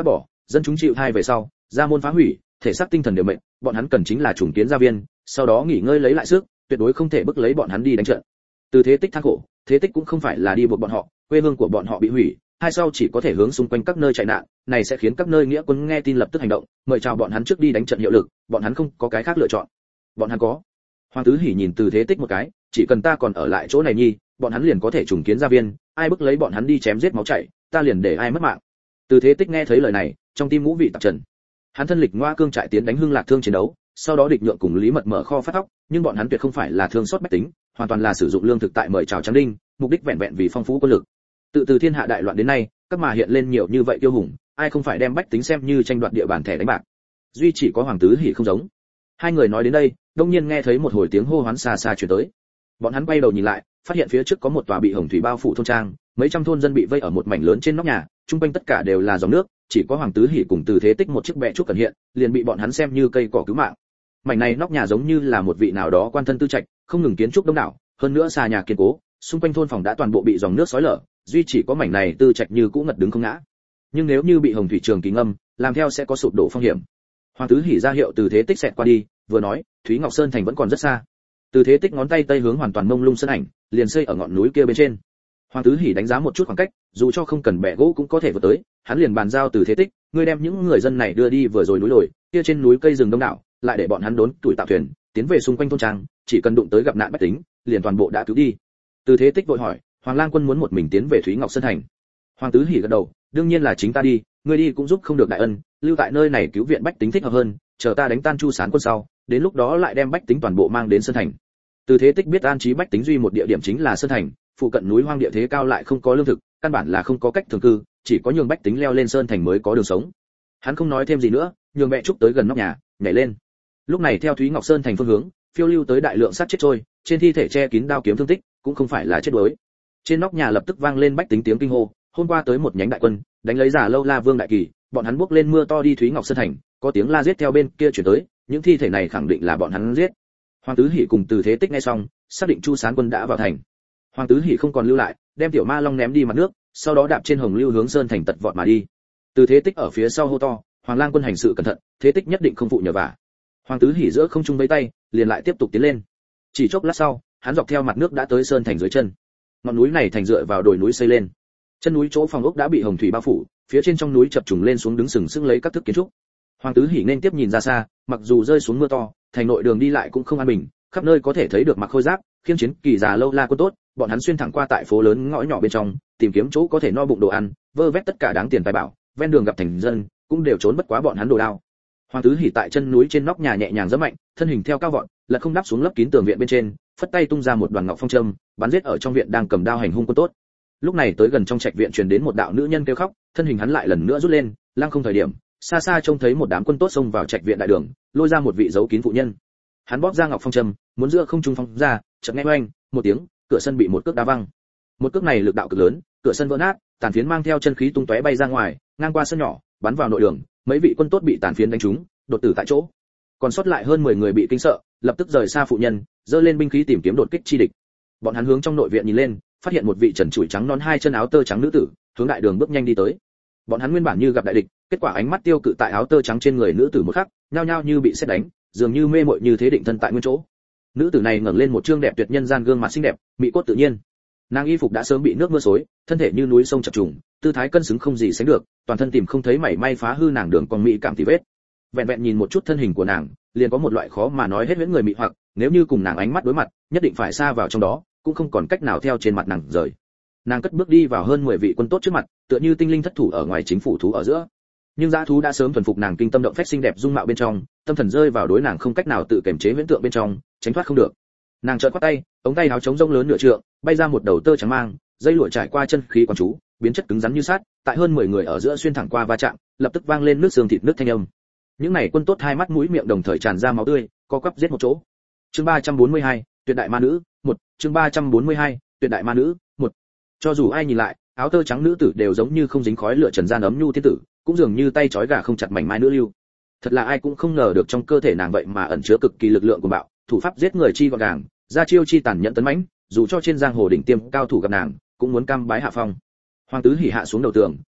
dân chúng chịu thai về sau, gia môn phá hủy, thể xác tinh thần đều mệt, bọn hắn cần chính là trùng kiến gia viên, sau đó nghỉ ngơi lấy lại sức, tuyệt đối không thể bức lấy bọn hắn đi đánh trận. Từ Thế Tích than khổ, Thế Tích cũng không phải là đi buộc bọn họ, quê hương của bọn họ bị hủy, hai sau chỉ có thể hướng xung quanh các nơi chạy nạn, này sẽ khiến các nơi nghĩa quân nghe tin lập tức hành động, mời chào bọn hắn trước đi đánh trận hiệu lực, bọn hắn không có cái khác lựa chọn. Bọn hắn có. Hoàng Tứ Hỉ nhìn Từ Thế Tích một cái, chỉ cần ta còn ở lại chỗ này nhi, bọn hắn liền có thể trùng kiến gia viên, ai bức lấy bọn hắn đi chém giết máu chảy, ta liền để ai mất mạng. Từ Thế Tích nghe thấy lời này, trong tim ngũ vị tạp trần. Hắn thân lịch ngoa cương trại tiến đánh Hưng Lạc Thương chiến đấu, sau đó địch nhượng cùng Lý Mật mở kho phát thóc, nhưng bọn hắn tuyệt không phải là thương xót bách tính, hoàn toàn là sử dụng lương thực tại mời chào Tráng Đinh, mục đích vẹn vẹn vì phong phú quân lực. Từ thiên hạ đại loạn đến nay, các mà hiện lên nhiều như vậy tiêu hùng, ai không phải đem bách tính xem như tranh đoạt địa bàn thẻ đánh bạc. Duy chỉ có Hoàng Tứ Hỉ không giống. Hai người nói đến đây, đông nhiên nghe thấy một hồi tiếng hô hoán xa xa truyền tới. Bọn hắn quay đầu nhìn lại, phát hiện phía trước có một tòa bị hồng thủy bao phủ thôn trang, mấy trăm thôn dân bị vây ở một mảnh lớn trên nóc nhà, trung quanh tất cả đều là dòng nước, chỉ có Hoàng Tứ Hỉ cùng Từ Thế Tích một chiếc bè trúc cần hiện, liền bị bọn hắn xem như cây cỏ cứu mạng. Mảnh này nóc nhà giống như là một vị nào đó quan thân tư trạch, không ngừng kiến trúc đông đảo, hơn nữa xà nhà kiên cố, xung quanh thôn phòng đã toàn bộ bị dòng nước xói lở, duy chỉ có mảnh này tư trạch như cũ ngật đứng không ngã. Nhưng nếu như bị hồng thủy trường kỳ ngâm, làm theo sẽ có sụp đổ phong hiểm. Hoàng Tứ Hỉ ra hiệu Từ Thế Tích xẹt qua đi, vừa nói, Thúy Ngọc Sơn thành vẫn còn rất xa. Từ Thế Tích ngón tay tây hướng hoàn toàn mông lung sơn ảnh, liền xây ở ngọn núi kia bên trên. Hoàng Tứ Hỉ đánh giá một chút khoảng cách, dù cho không cần bẻ gỗ cũng có thể vượt tới, hắn liền bàn giao Từ Thế Tích, ngươi đem những người dân này đưa đi vừa rồi núi đồi, kia trên núi cây rừng đông đảo, lại để bọn hắn đốn tuổi tạo thuyền, tiến về xung quanh thôn trang, chỉ cần đụng tới gặp nạn bách tính, liền toàn bộ đã cứu đi. Từ Thế Tích vội hỏi, Hoàng Lang Quân muốn một mình tiến về Thúy Ngọc Sơn thành. Hoàng Tứ Hỉ gật đầu, đương nhiên là chính ta đi, ngươi đi cũng giúp không được đại ân, lưu tại nơi này cứu viện bách tính thích hợp hơn, chờ ta đánh tan Chu Sán quân sau, đến lúc đó lại đem bách tính toàn bộ mang đến Sơn thành. Từ Thế Tích biết an trí bách tính duy một địa điểm chính là Sơn thành, phụ cận núi hoang địa thế cao lại không có lương thực, căn bản là không có cách thường cư, chỉ có nhường bách tính leo lên Sơn thành mới có đường sống. Hắn không nói thêm gì nữa, nhường mẹ trúc tới gần nóc nhà, nhảy lên. Lúc này theo Thúy Ngọc Sơn thành phương hướng, phiêu lưu tới đại lượng sát chết trôi, trên thi thể che kín đao kiếm thương tích, cũng không phải là chết đuối. Trên nóc nhà lập tức vang lên bách tính tiếng kinh hô, hôm qua tới một nhánh đại quân, đánh lấy Giả Lâu La Vương đại kỳ, bọn hắn bước lên mưa to đi Thúy Ngọc Sơn thành, có tiếng la giết theo bên kia chuyển tới, những thi thể này khẳng định là bọn hắn giết. Hoàng Tứ Hỉ cùng Từ Thế Tích nghe xong, xác định Chu Sán quân đã vào thành. Hoàng Tứ Hỉ không còn lưu lại, đem Tiểu Ma Long ném đi mặt nước, sau đó đạp trên hồng lưu hướng Sơn thành tật vọt mà đi. Từ Thế Tích ở phía sau hô to, Hoàng Lang Quân hành sự cẩn thận, Thế Tích nhất định không phụ nhờ vả. Hoàng Tứ Hỉ giữa không trung vẫy tay, liền lại tiếp tục tiến lên. Chỉ chốc lát sau, hắn dọc theo mặt nước đã tới Sơn thành dưới chân. Ngọn núi này thành dựa vào đồi núi xây lên. Chân núi chỗ phòng ốc đã bị hồng thủy bao phủ, phía trên trong núi chập trùng lên xuống đứng sừng sững lấy các thức kiến trúc. Hoàng Tứ Hỉ nên tiếp nhìn ra xa, mặc dù rơi xuống mưa to, thành nội đường đi lại cũng không an bình, khắp nơi có thể thấy được mặc khôi giáp, khiên chiến kỳ Già Lâu La quân tốt, bọn hắn xuyên thẳng qua tại phố lớn ngõ nhỏ bên trong, tìm kiếm chỗ có thể no bụng đồ ăn, vơ vét tất cả đáng tiền tài bảo, ven đường gặp thành dân, cũng đều trốn bất quá bọn hắn đồ đao. Hoàng Tứ Hỉ tại chân núi trên nóc nhà nhẹ nhàng giẫm mạnh, thân hình theo cao vọt, lật không đáp xuống lấp kín tường viện bên trên, phất tay tung ra một đoàn ngọc phong châm, bắn giết ở trong viện đang cầm đao hành hung quân tốt. Lúc này tới gần trong trạch viện truyền đến một đạo nữ nhân kêu khóc, thân hình hắn lại lần nữa rút lên, lăng không thời điểm, xa xa trông thấy một đám quân tốt xông vào trạch viện đại đường, lôi ra một vị giấu kín phụ nhân. Hắn bóp ra ngọc phong châm, muốn giữa không trung phóng ra, chợt nghe oanh một tiếng, cửa sân bị một cước đá văng. Một cước này lực đạo cực lớn, cửa sân vỡ nát, tàn phiến mang theo chân khí tung tóe bay ra ngoài, ngang qua sân nhỏ, bắn vào nội đường, mấy vị quân tốt bị tàn phiến đánh trúng, đột tử tại chỗ. Còn sót lại hơn 10 người bị kinh sợ, lập tức rời xa phụ nhân, giơ lên binh khí tìm kiếm đột kích chi địch. Bọn hắn hướng trong nội viện nhìn lên, phát hiện một vị trần trụi trắng non hai chân áo tơ trắng nữ tử, hướng đại đường bước nhanh đi tới. Bọn hắn nguyên bản như gặp đại địch, kết quả ánh mắt tiêu cự tại áo tơ trắng trên người nữ tử một khắc, nhao nhao như bị sét đánh, dường như mê muội như thế định thân tại nguyên chỗ. Nữ tử này ngẩng lên một trương đẹp tuyệt nhân gian gương mặt xinh đẹp, mỹ cốt tự nhiên. Nàng y phục đã sớm bị nước mưa xối, thân thể như núi sông chập trùng, tư thái cân xứng không gì sánh được, toàn thân tìm không thấy mảy may phá hư nàng đường cong mỹ cảm tì vết. Vẹn vẹn nhìn một chút thân hình của nàng, liền có một loại khó mà nói hết huyễn người mị hoặc, nếu như cùng nàng ánh mắt đối mặt, nhất định phải xa vào trong đó, cũng không còn cách nào theo trên mặt nàng rời. Nàng cất bước đi vào hơn 10 vị quân tốt trước mặt, tựa như tinh linh thất thủ ở ngoài chính phủ thú ở giữa. Nhưng dã thú đã sớm thuần phục nàng kinh tâm động phách xinh đẹp dung mạo bên trong, tâm thần rơi vào đối nàng không cách nào tự kiềm chế huyễn tượng bên trong, tránh thoát không được. Nàng chợt quát tay, ống tay áo trống rông lớn nửa trượng, bay ra một đầu tơ trắng mang, dây lụa trải qua chân khí quán chú, biến chất cứng rắn như sắt, tại hơn 10 người ở giữa xuyên thẳng qua va chạm, lập tức vang lên nước xương thịt nước thanh âm. Những này quân tốt hai mắt mũi miệng đồng thời tràn ra máu tươi, co quắp giết một chỗ. Chương 342, Tuyệt đại ma nữ, 1, chương 342, Tuyệt đại ma nữ, 1. Cho dù ai nhìn lại, áo tơ trắng nữ tử đều giống như không dính khói lửa trần gian ấm nhu tiên tử, cũng dường như tay trói gà không chặt mảnh mai nữ lưu. Thật là ai cũng không ngờ được trong cơ thể nàng vậy mà ẩn chứa cực kỳ lực lượng của bạo, thủ pháp giết người chi gọn gàng, ra chiêu chi tàn nhẫn tấn mãnh, dù cho trên giang hồ đỉnh tiêm cao thủ gặp nàng, cũng muốn cam bái hạ phong. Hoàng Tứ Hỉ hạ xuống đầu tường,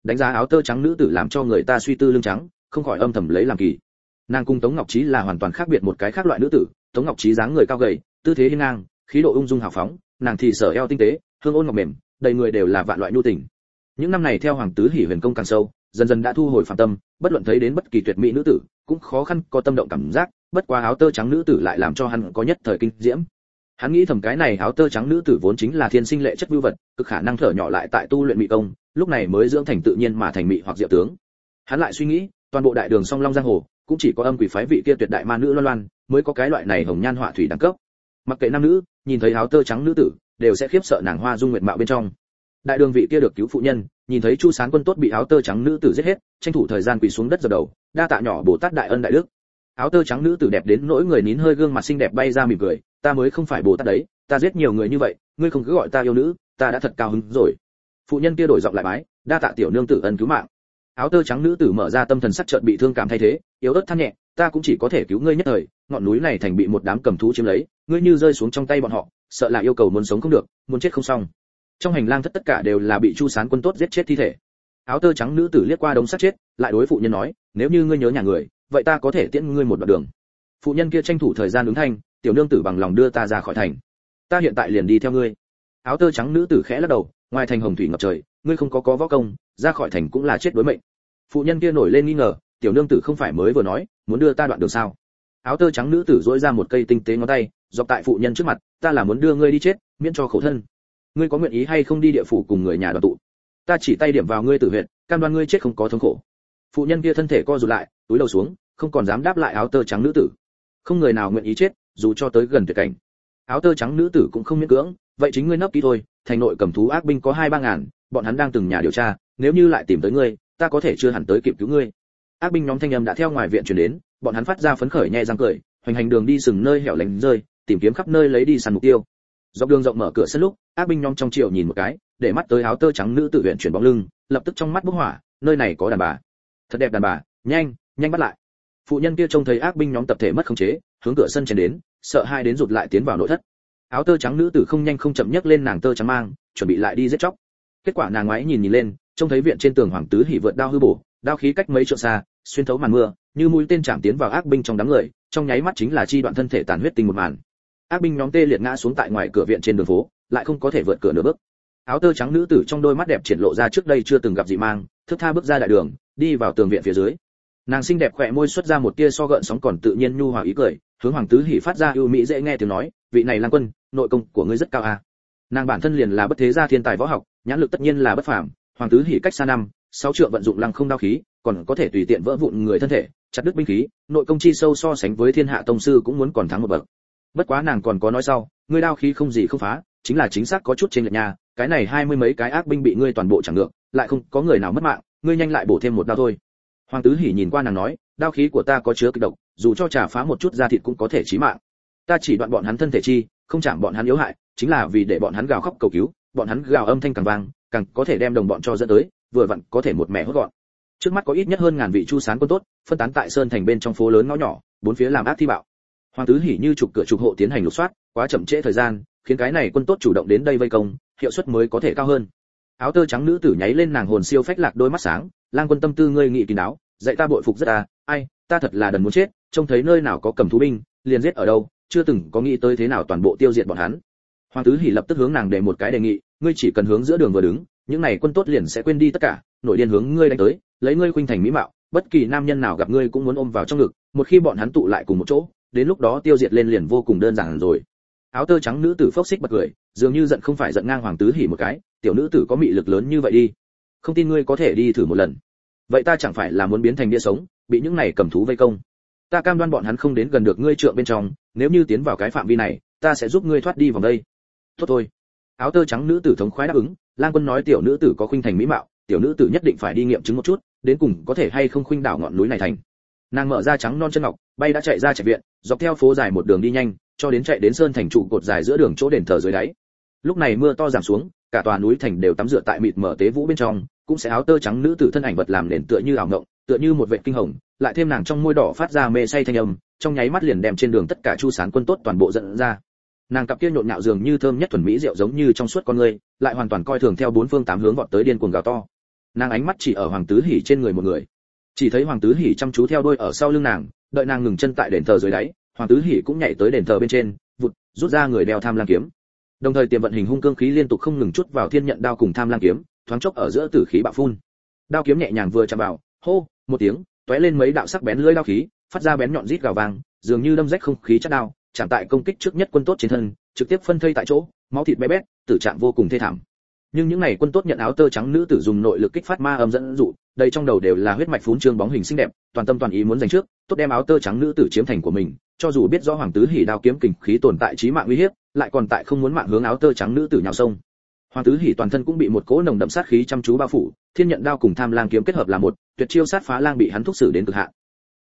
đánh giá áo tơ trắng nữ tử làm cho người ta suy tư lưng trắng, không khỏi âm thầm lấy làm kỳ. Nàng cùng Tống Ngọc Trí là hoàn toàn khác biệt một cái khác loại nữ tử. Tống Ngọc Trí dáng người cao gầy, tư thế hiên ngang, khí độ ung dung hào phóng, nàng thì sở eo tinh tế, hương ôn ngọc mềm, đầy người đều là vạn loại nhu tình. Những năm này theo Hoàng Tứ Hỉ huyền công càng sâu, dần dần đã thu hồi phàm tâm, bất luận thấy đến bất kỳ tuyệt mỹ nữ tử, cũng khó khăn có tâm động cảm giác, bất quá áo tơ trắng nữ tử lại làm cho hắn có nhất thời kinh diễm. Hắn nghĩ thầm cái này áo tơ trắng nữ tử vốn chính là thiên sinh lệ chất vưu vật, cực khả năng thở nhỏ lại tại tu luyện mỹ công, lúc này mới dưỡng thành tự nhiên mà thành mỹ hoặc diệu tướng. Hắn lại suy nghĩ, toàn bộ đại đường song long giang hồ, cũng chỉ có âm quỷ phái vị kia tuyệt đại ma nữ Loan Loan, mới có cái loại này hồng nhan họa thủy đẳng cấp. Mặc kệ nam nữ, nhìn thấy áo tơ trắng nữ tử, đều sẽ khiếp sợ nàng hoa dung nguyệt mạo bên trong. Đại đường vị kia được cứu phụ nhân, nhìn thấy Chu Sán quân tốt bị áo tơ trắng nữ tử giết hết, tranh thủ thời gian quỳ xuống đất dập đầu, đa tạ nhỏ Bồ Tát đại ân đại đức. Áo tơ trắng nữ tử đẹp đến nỗi người nín hơi gương mặt xinh đẹp bay ra mỉm cười, ta mới không phải Bồ Tát đấy, ta giết nhiều người như vậy, ngươi không cứ gọi ta yêu nữ, ta đã thật cao hứng rồi. Phụ nhân kia đổi giọng lại bái, đa tạ tiểu nương tử ân cứu mạng. Áo tơ trắng nữ tử mở ra tâm thần sắc chợt bị thương cảm thay thế, yếu ớt than nhẹ, ta cũng chỉ có thể cứu ngươi nhất thời, ngọn núi này thành bị một đám cầm thú chiếm lấy, ngươi như rơi xuống trong tay bọn họ, sợ là yêu cầu muốn sống không được, muốn chết không xong. Trong hành lang tất cả đều là bị Chu Sán quân tốt giết chết thi thể. Áo tơ trắng nữ tử liếc qua đống xác chết, lại đối phụ nhân nói, nếu như ngươi nhớ nhà người, vậy ta có thể tiễn ngươi một đoạn đường. Phụ nhân kia tranh thủ thời gian ứng thanh, tiểu nương tử bằng lòng đưa ta ra khỏi thành, ta hiện tại liền đi theo ngươi. Áo tơ trắng nữ tử khẽ lắc đầu, ngoài thành hồng thủy ngập trời, ngươi không có võ công, ra khỏi thành cũng là chết đối mệnh. Phụ nhân kia nổi lên nghi ngờ, tiểu nương tử không phải mới vừa nói muốn đưa ta đoạn đường sao? Áo tơ trắng nữ tử duỗi ra một cây tinh tế ngón tay, dọc tại phụ nhân trước mặt, ta là muốn đưa ngươi đi chết, miễn cho khổ thân. Ngươi có nguyện ý hay không đi địa phủ cùng người nhà đoàn tụ? Ta chỉ tay điểm vào ngươi tử huyệt, cam đoan ngươi chết không có thống khổ. Phụ nhân kia thân thể co rụt lại, túi đầu xuống, không còn dám đáp lại áo tơ trắng nữ tử. Không người nào nguyện ý chết, dù cho tới gần tuyệt cảnh. Áo tơ trắng nữ tử cũng không miễn cưỡng, vậy chính ngươi nấp kỹ thôi, thành nội cầm thú ác binh có 2-3 ngàn, bọn hắn đang từng nhà điều tra, nếu như lại tìm tới ngươi, ta có thể chưa hẳn tới kịp cứu ngươi. Ác binh nhóm thanh âm đã theo ngoài viện truyền đến, bọn hắn phát ra phấn khởi nhẹ răng cười, hoành hành đường đi sừng nơi hẻo lánh rơi, tìm kiếm khắp nơi lấy đi săn mục tiêu. Dọc đường rộng mở cửa sân lúc, ác binh nhóm trong chiều nhìn một cái, để mắt tới áo tơ trắng nữ tử huyện chuyển bóng lưng, lập tức trong mắt bốc hỏa, nơi này có đàn bà, thật đẹp đàn bà, nhanh, nhanh bắt lại. Phụ nhân kia trông thấy ác binh nhóm tập thể mất khống chế, hướng cửa sân chen đến, sợ hai đến rụt lại tiến vào nội thất. Áo tơ trắng nữ tử không nhanh không chậm nhấc lên nàng tơ trắng mang, chuẩn bị lại đi giết chóc. Kết quả nàng ngoái nhìn lên, trông thấy viện trên tường Hoàng Tứ Hỉ vượt đao hư bổ, đao khí cách mấy trượng xa, xuyên thấu màn mưa, như mũi tên chạm tiến vào ác binh trong đám người, trong nháy mắt chính là chi đoạn thân thể tàn huyết tinh một màn. Ác binh nhóm tê liệt ngã xuống tại ngoài cửa viện trên đường phố, lại không có thể vượt cửa nửa bước. Áo tơ trắng nữ tử trong đôi mắt đẹp triển lộ ra trước đây chưa từng gặp dị mang, thướt tha bước ra đại đường, đi vào tường viện phía dưới. Nàng xinh đẹp khỏe môi xuất ra một tia so gợn sóng còn tự nhiên nhu hòa ý cười, hướng Hoàng Tứ Hỉ phát ra ưu mỹ dễ nghe tiếng nói, vị này lang quân, nội công của ngươi rất cao à. Nàng bản thân liền là bất thế gia thiên tài võ học, nhãn lực tất nhiên là bất phàm. Hoàng Tứ Hỉ cách xa năm 6 trượng vận dụng lăng không đao khí, còn có thể tùy tiện vỡ vụn người thân thể, chặt đứt binh khí, nội công chi sâu so sánh với thiên hạ tông sư cũng muốn còn thắng một bậc. Bất quá nàng còn có nói sau, ngươi đao khí không gì không phá, chính là chính xác có chút trên lệch nha, cái này 20 mấy cái ác binh bị ngươi toàn bộ chẳng ngược, lại không có người nào mất mạng, ngươi nhanh lại bổ thêm một đao thôi. Hoàng Tứ Hỉ nhìn qua nàng nói, đao khí của ta có chứa kịch độc, dù cho trả phá một chút da thịt cũng có thể chí mạng. Ta chỉ đoạn bọn hắn thân thể chi, không chạm bọn hắn yếu hại, chính là vì để bọn hắn gào khóc cầu cứu, bọn hắn gào âm thanh càng vang, càng có thể đem đồng bọn cho dẫn tới, vừa vặn có thể một mẻ hốt gọn. Trước mắt có ít nhất hơn ngàn vị Chu Sán quân tốt, phân tán tại sơn thành bên trong phố lớn ngõ nhỏ, bốn phía làm ác thi bạo. Hoàng Tứ Hỉ như trục cửa trục hộ tiến hành lục soát, quá chậm trễ thời gian, khiến cái này quân tốt chủ động đến đây vây công, hiệu suất mới có thể cao hơn. Áo tơ trắng nữ tử nháy lên nàng hồn siêu phách lạc đôi mắt sáng, lang quân tâm tư ngươi nghị kín đáo, dạy ta bội phục rất à, ai, ta thật là đần muốn chết, trông thấy nơi nào có cầm thú binh, liền giết ở đâu, chưa từng có nghĩ tới thế nào toàn bộ tiêu diệt bọn hắn. Hoàng Tứ Hỉ lập tức hướng nàng để một cái đề nghị, ngươi chỉ cần hướng giữa đường vừa đứng, những này quân tốt liền sẽ quên đi tất cả, nổi điên hướng ngươi đánh tới, lấy ngươi khuynh thành mỹ mạo, bất kỳ nam nhân nào gặp ngươi cũng muốn ôm vào trong ngực, một khi bọn hắn tụ lại cùng một chỗ, đến lúc đó tiêu diệt lên liền vô cùng đơn giản rồi. Áo tơ trắng nữ tử phốc xích bật cười, dường như giận không phải giận ngang Hoàng Tứ Hỉ một cái, tiểu nữ tử có mị lực lớn như vậy đi, không tin ngươi có thể đi thử một lần. Vậy ta chẳng phải là muốn biến thành bia sống, bị những này cầm thú vây công. Ta cam đoan bọn hắn không đến gần được ngươi trượng bên trong, nếu như tiến vào cái phạm vi này, ta sẽ giúp ngươi thoát đi vòng đây. Tốt thôi. Áo tơ trắng nữ tử thống khoái đáp ứng, lang quân nói tiểu nữ tử có khuynh thành mỹ mạo, tiểu nữ tử nhất định phải đi nghiệm chứng một chút, đến cùng có thể hay không khuynh đảo ngọn núi này thành. Nàng mở ra trắng non chân ngọc, bay đã chạy ra trại viện, dọc theo phố dài một đường đi nhanh, cho đến chạy đến sơn thành trụ cột dài giữa đường chỗ đền thờ dưới đáy. Lúc này mưa to giảm xuống, cả tòa núi thành đều tắm rửa tại mịt mờ tế vũ bên trong, cũng sẽ áo tơ trắng nữ tử thân ảnh vật làm nền tựa như ảo ngộng, tựa như một vệt kinh hồng, lại thêm nàng trong môi đỏ phát ra mê say thanh âm, trong nháy mắt liền đem trên đường tất cả Chu Sán quân tốt toàn bộ dẫn ra. Nàng cặp kia nhộn nhạo dường như thơm nhất thuần mỹ rượu giống như trong suốt con người, lại hoàn toàn coi thường theo bốn phương tám hướng vọt tới điên cuồng gào to. Nàng ánh mắt chỉ ở Hoàng Tứ Hỉ trên người một người. Chỉ thấy Hoàng Tứ Hỉ chăm chú theo đuôi ở sau lưng nàng, đợi nàng ngừng chân tại đền thờ dưới đáy, Hoàng Tứ Hỉ cũng nhảy tới đền thờ bên trên, vụt, rút ra người đeo tham lang kiếm. Đồng thời tiềm vận hình hung cương khí liên tục không ngừng chút vào thiên nhận đao cùng tham lang kiếm, thoáng chốc ở giữa tử khí bạo phun. Đao kiếm nhẹ nhàng vừa chạm vào, hô, một tiếng, tóe lên mấy đạo sắc bén lưỡi đao khí, phát ra bén nhọn rít gào vang, dường như đâm rách không khí chát đao, chạm tại công kích trước nhất quân tốt trên thân, trực tiếp phân thây tại chỗ, máu thịt bé bét, tử trạng vô cùng thê thảm. Nhưng những này quân tốt nhận áo tơ trắng nữ tử dùng nội lực kích phát ma âm dẫn dụ, đây trong đầu đều là huyết mạch phún trương bóng hình xinh đẹp, toàn tâm toàn ý muốn giành trước, tốt đem áo tơ trắng nữ tử chiếm thành của mình, cho dù biết rõ Hoàng Tứ Hỉ đao kiếm kình khí tồn tại chí mạng uy hiếp, lại còn tại không muốn mạng hướng áo tơ trắng nữ tử nhào sông. Hoàng Tứ Hỉ toàn thân cũng bị một cỗ nồng đậm sát khí chăm chú bao phủ, thiên nhận đao cùng tham lang kiếm kết hợp là một, tuyệt chiêu sát phá lang bị hắn thúc xử đến cực hạn.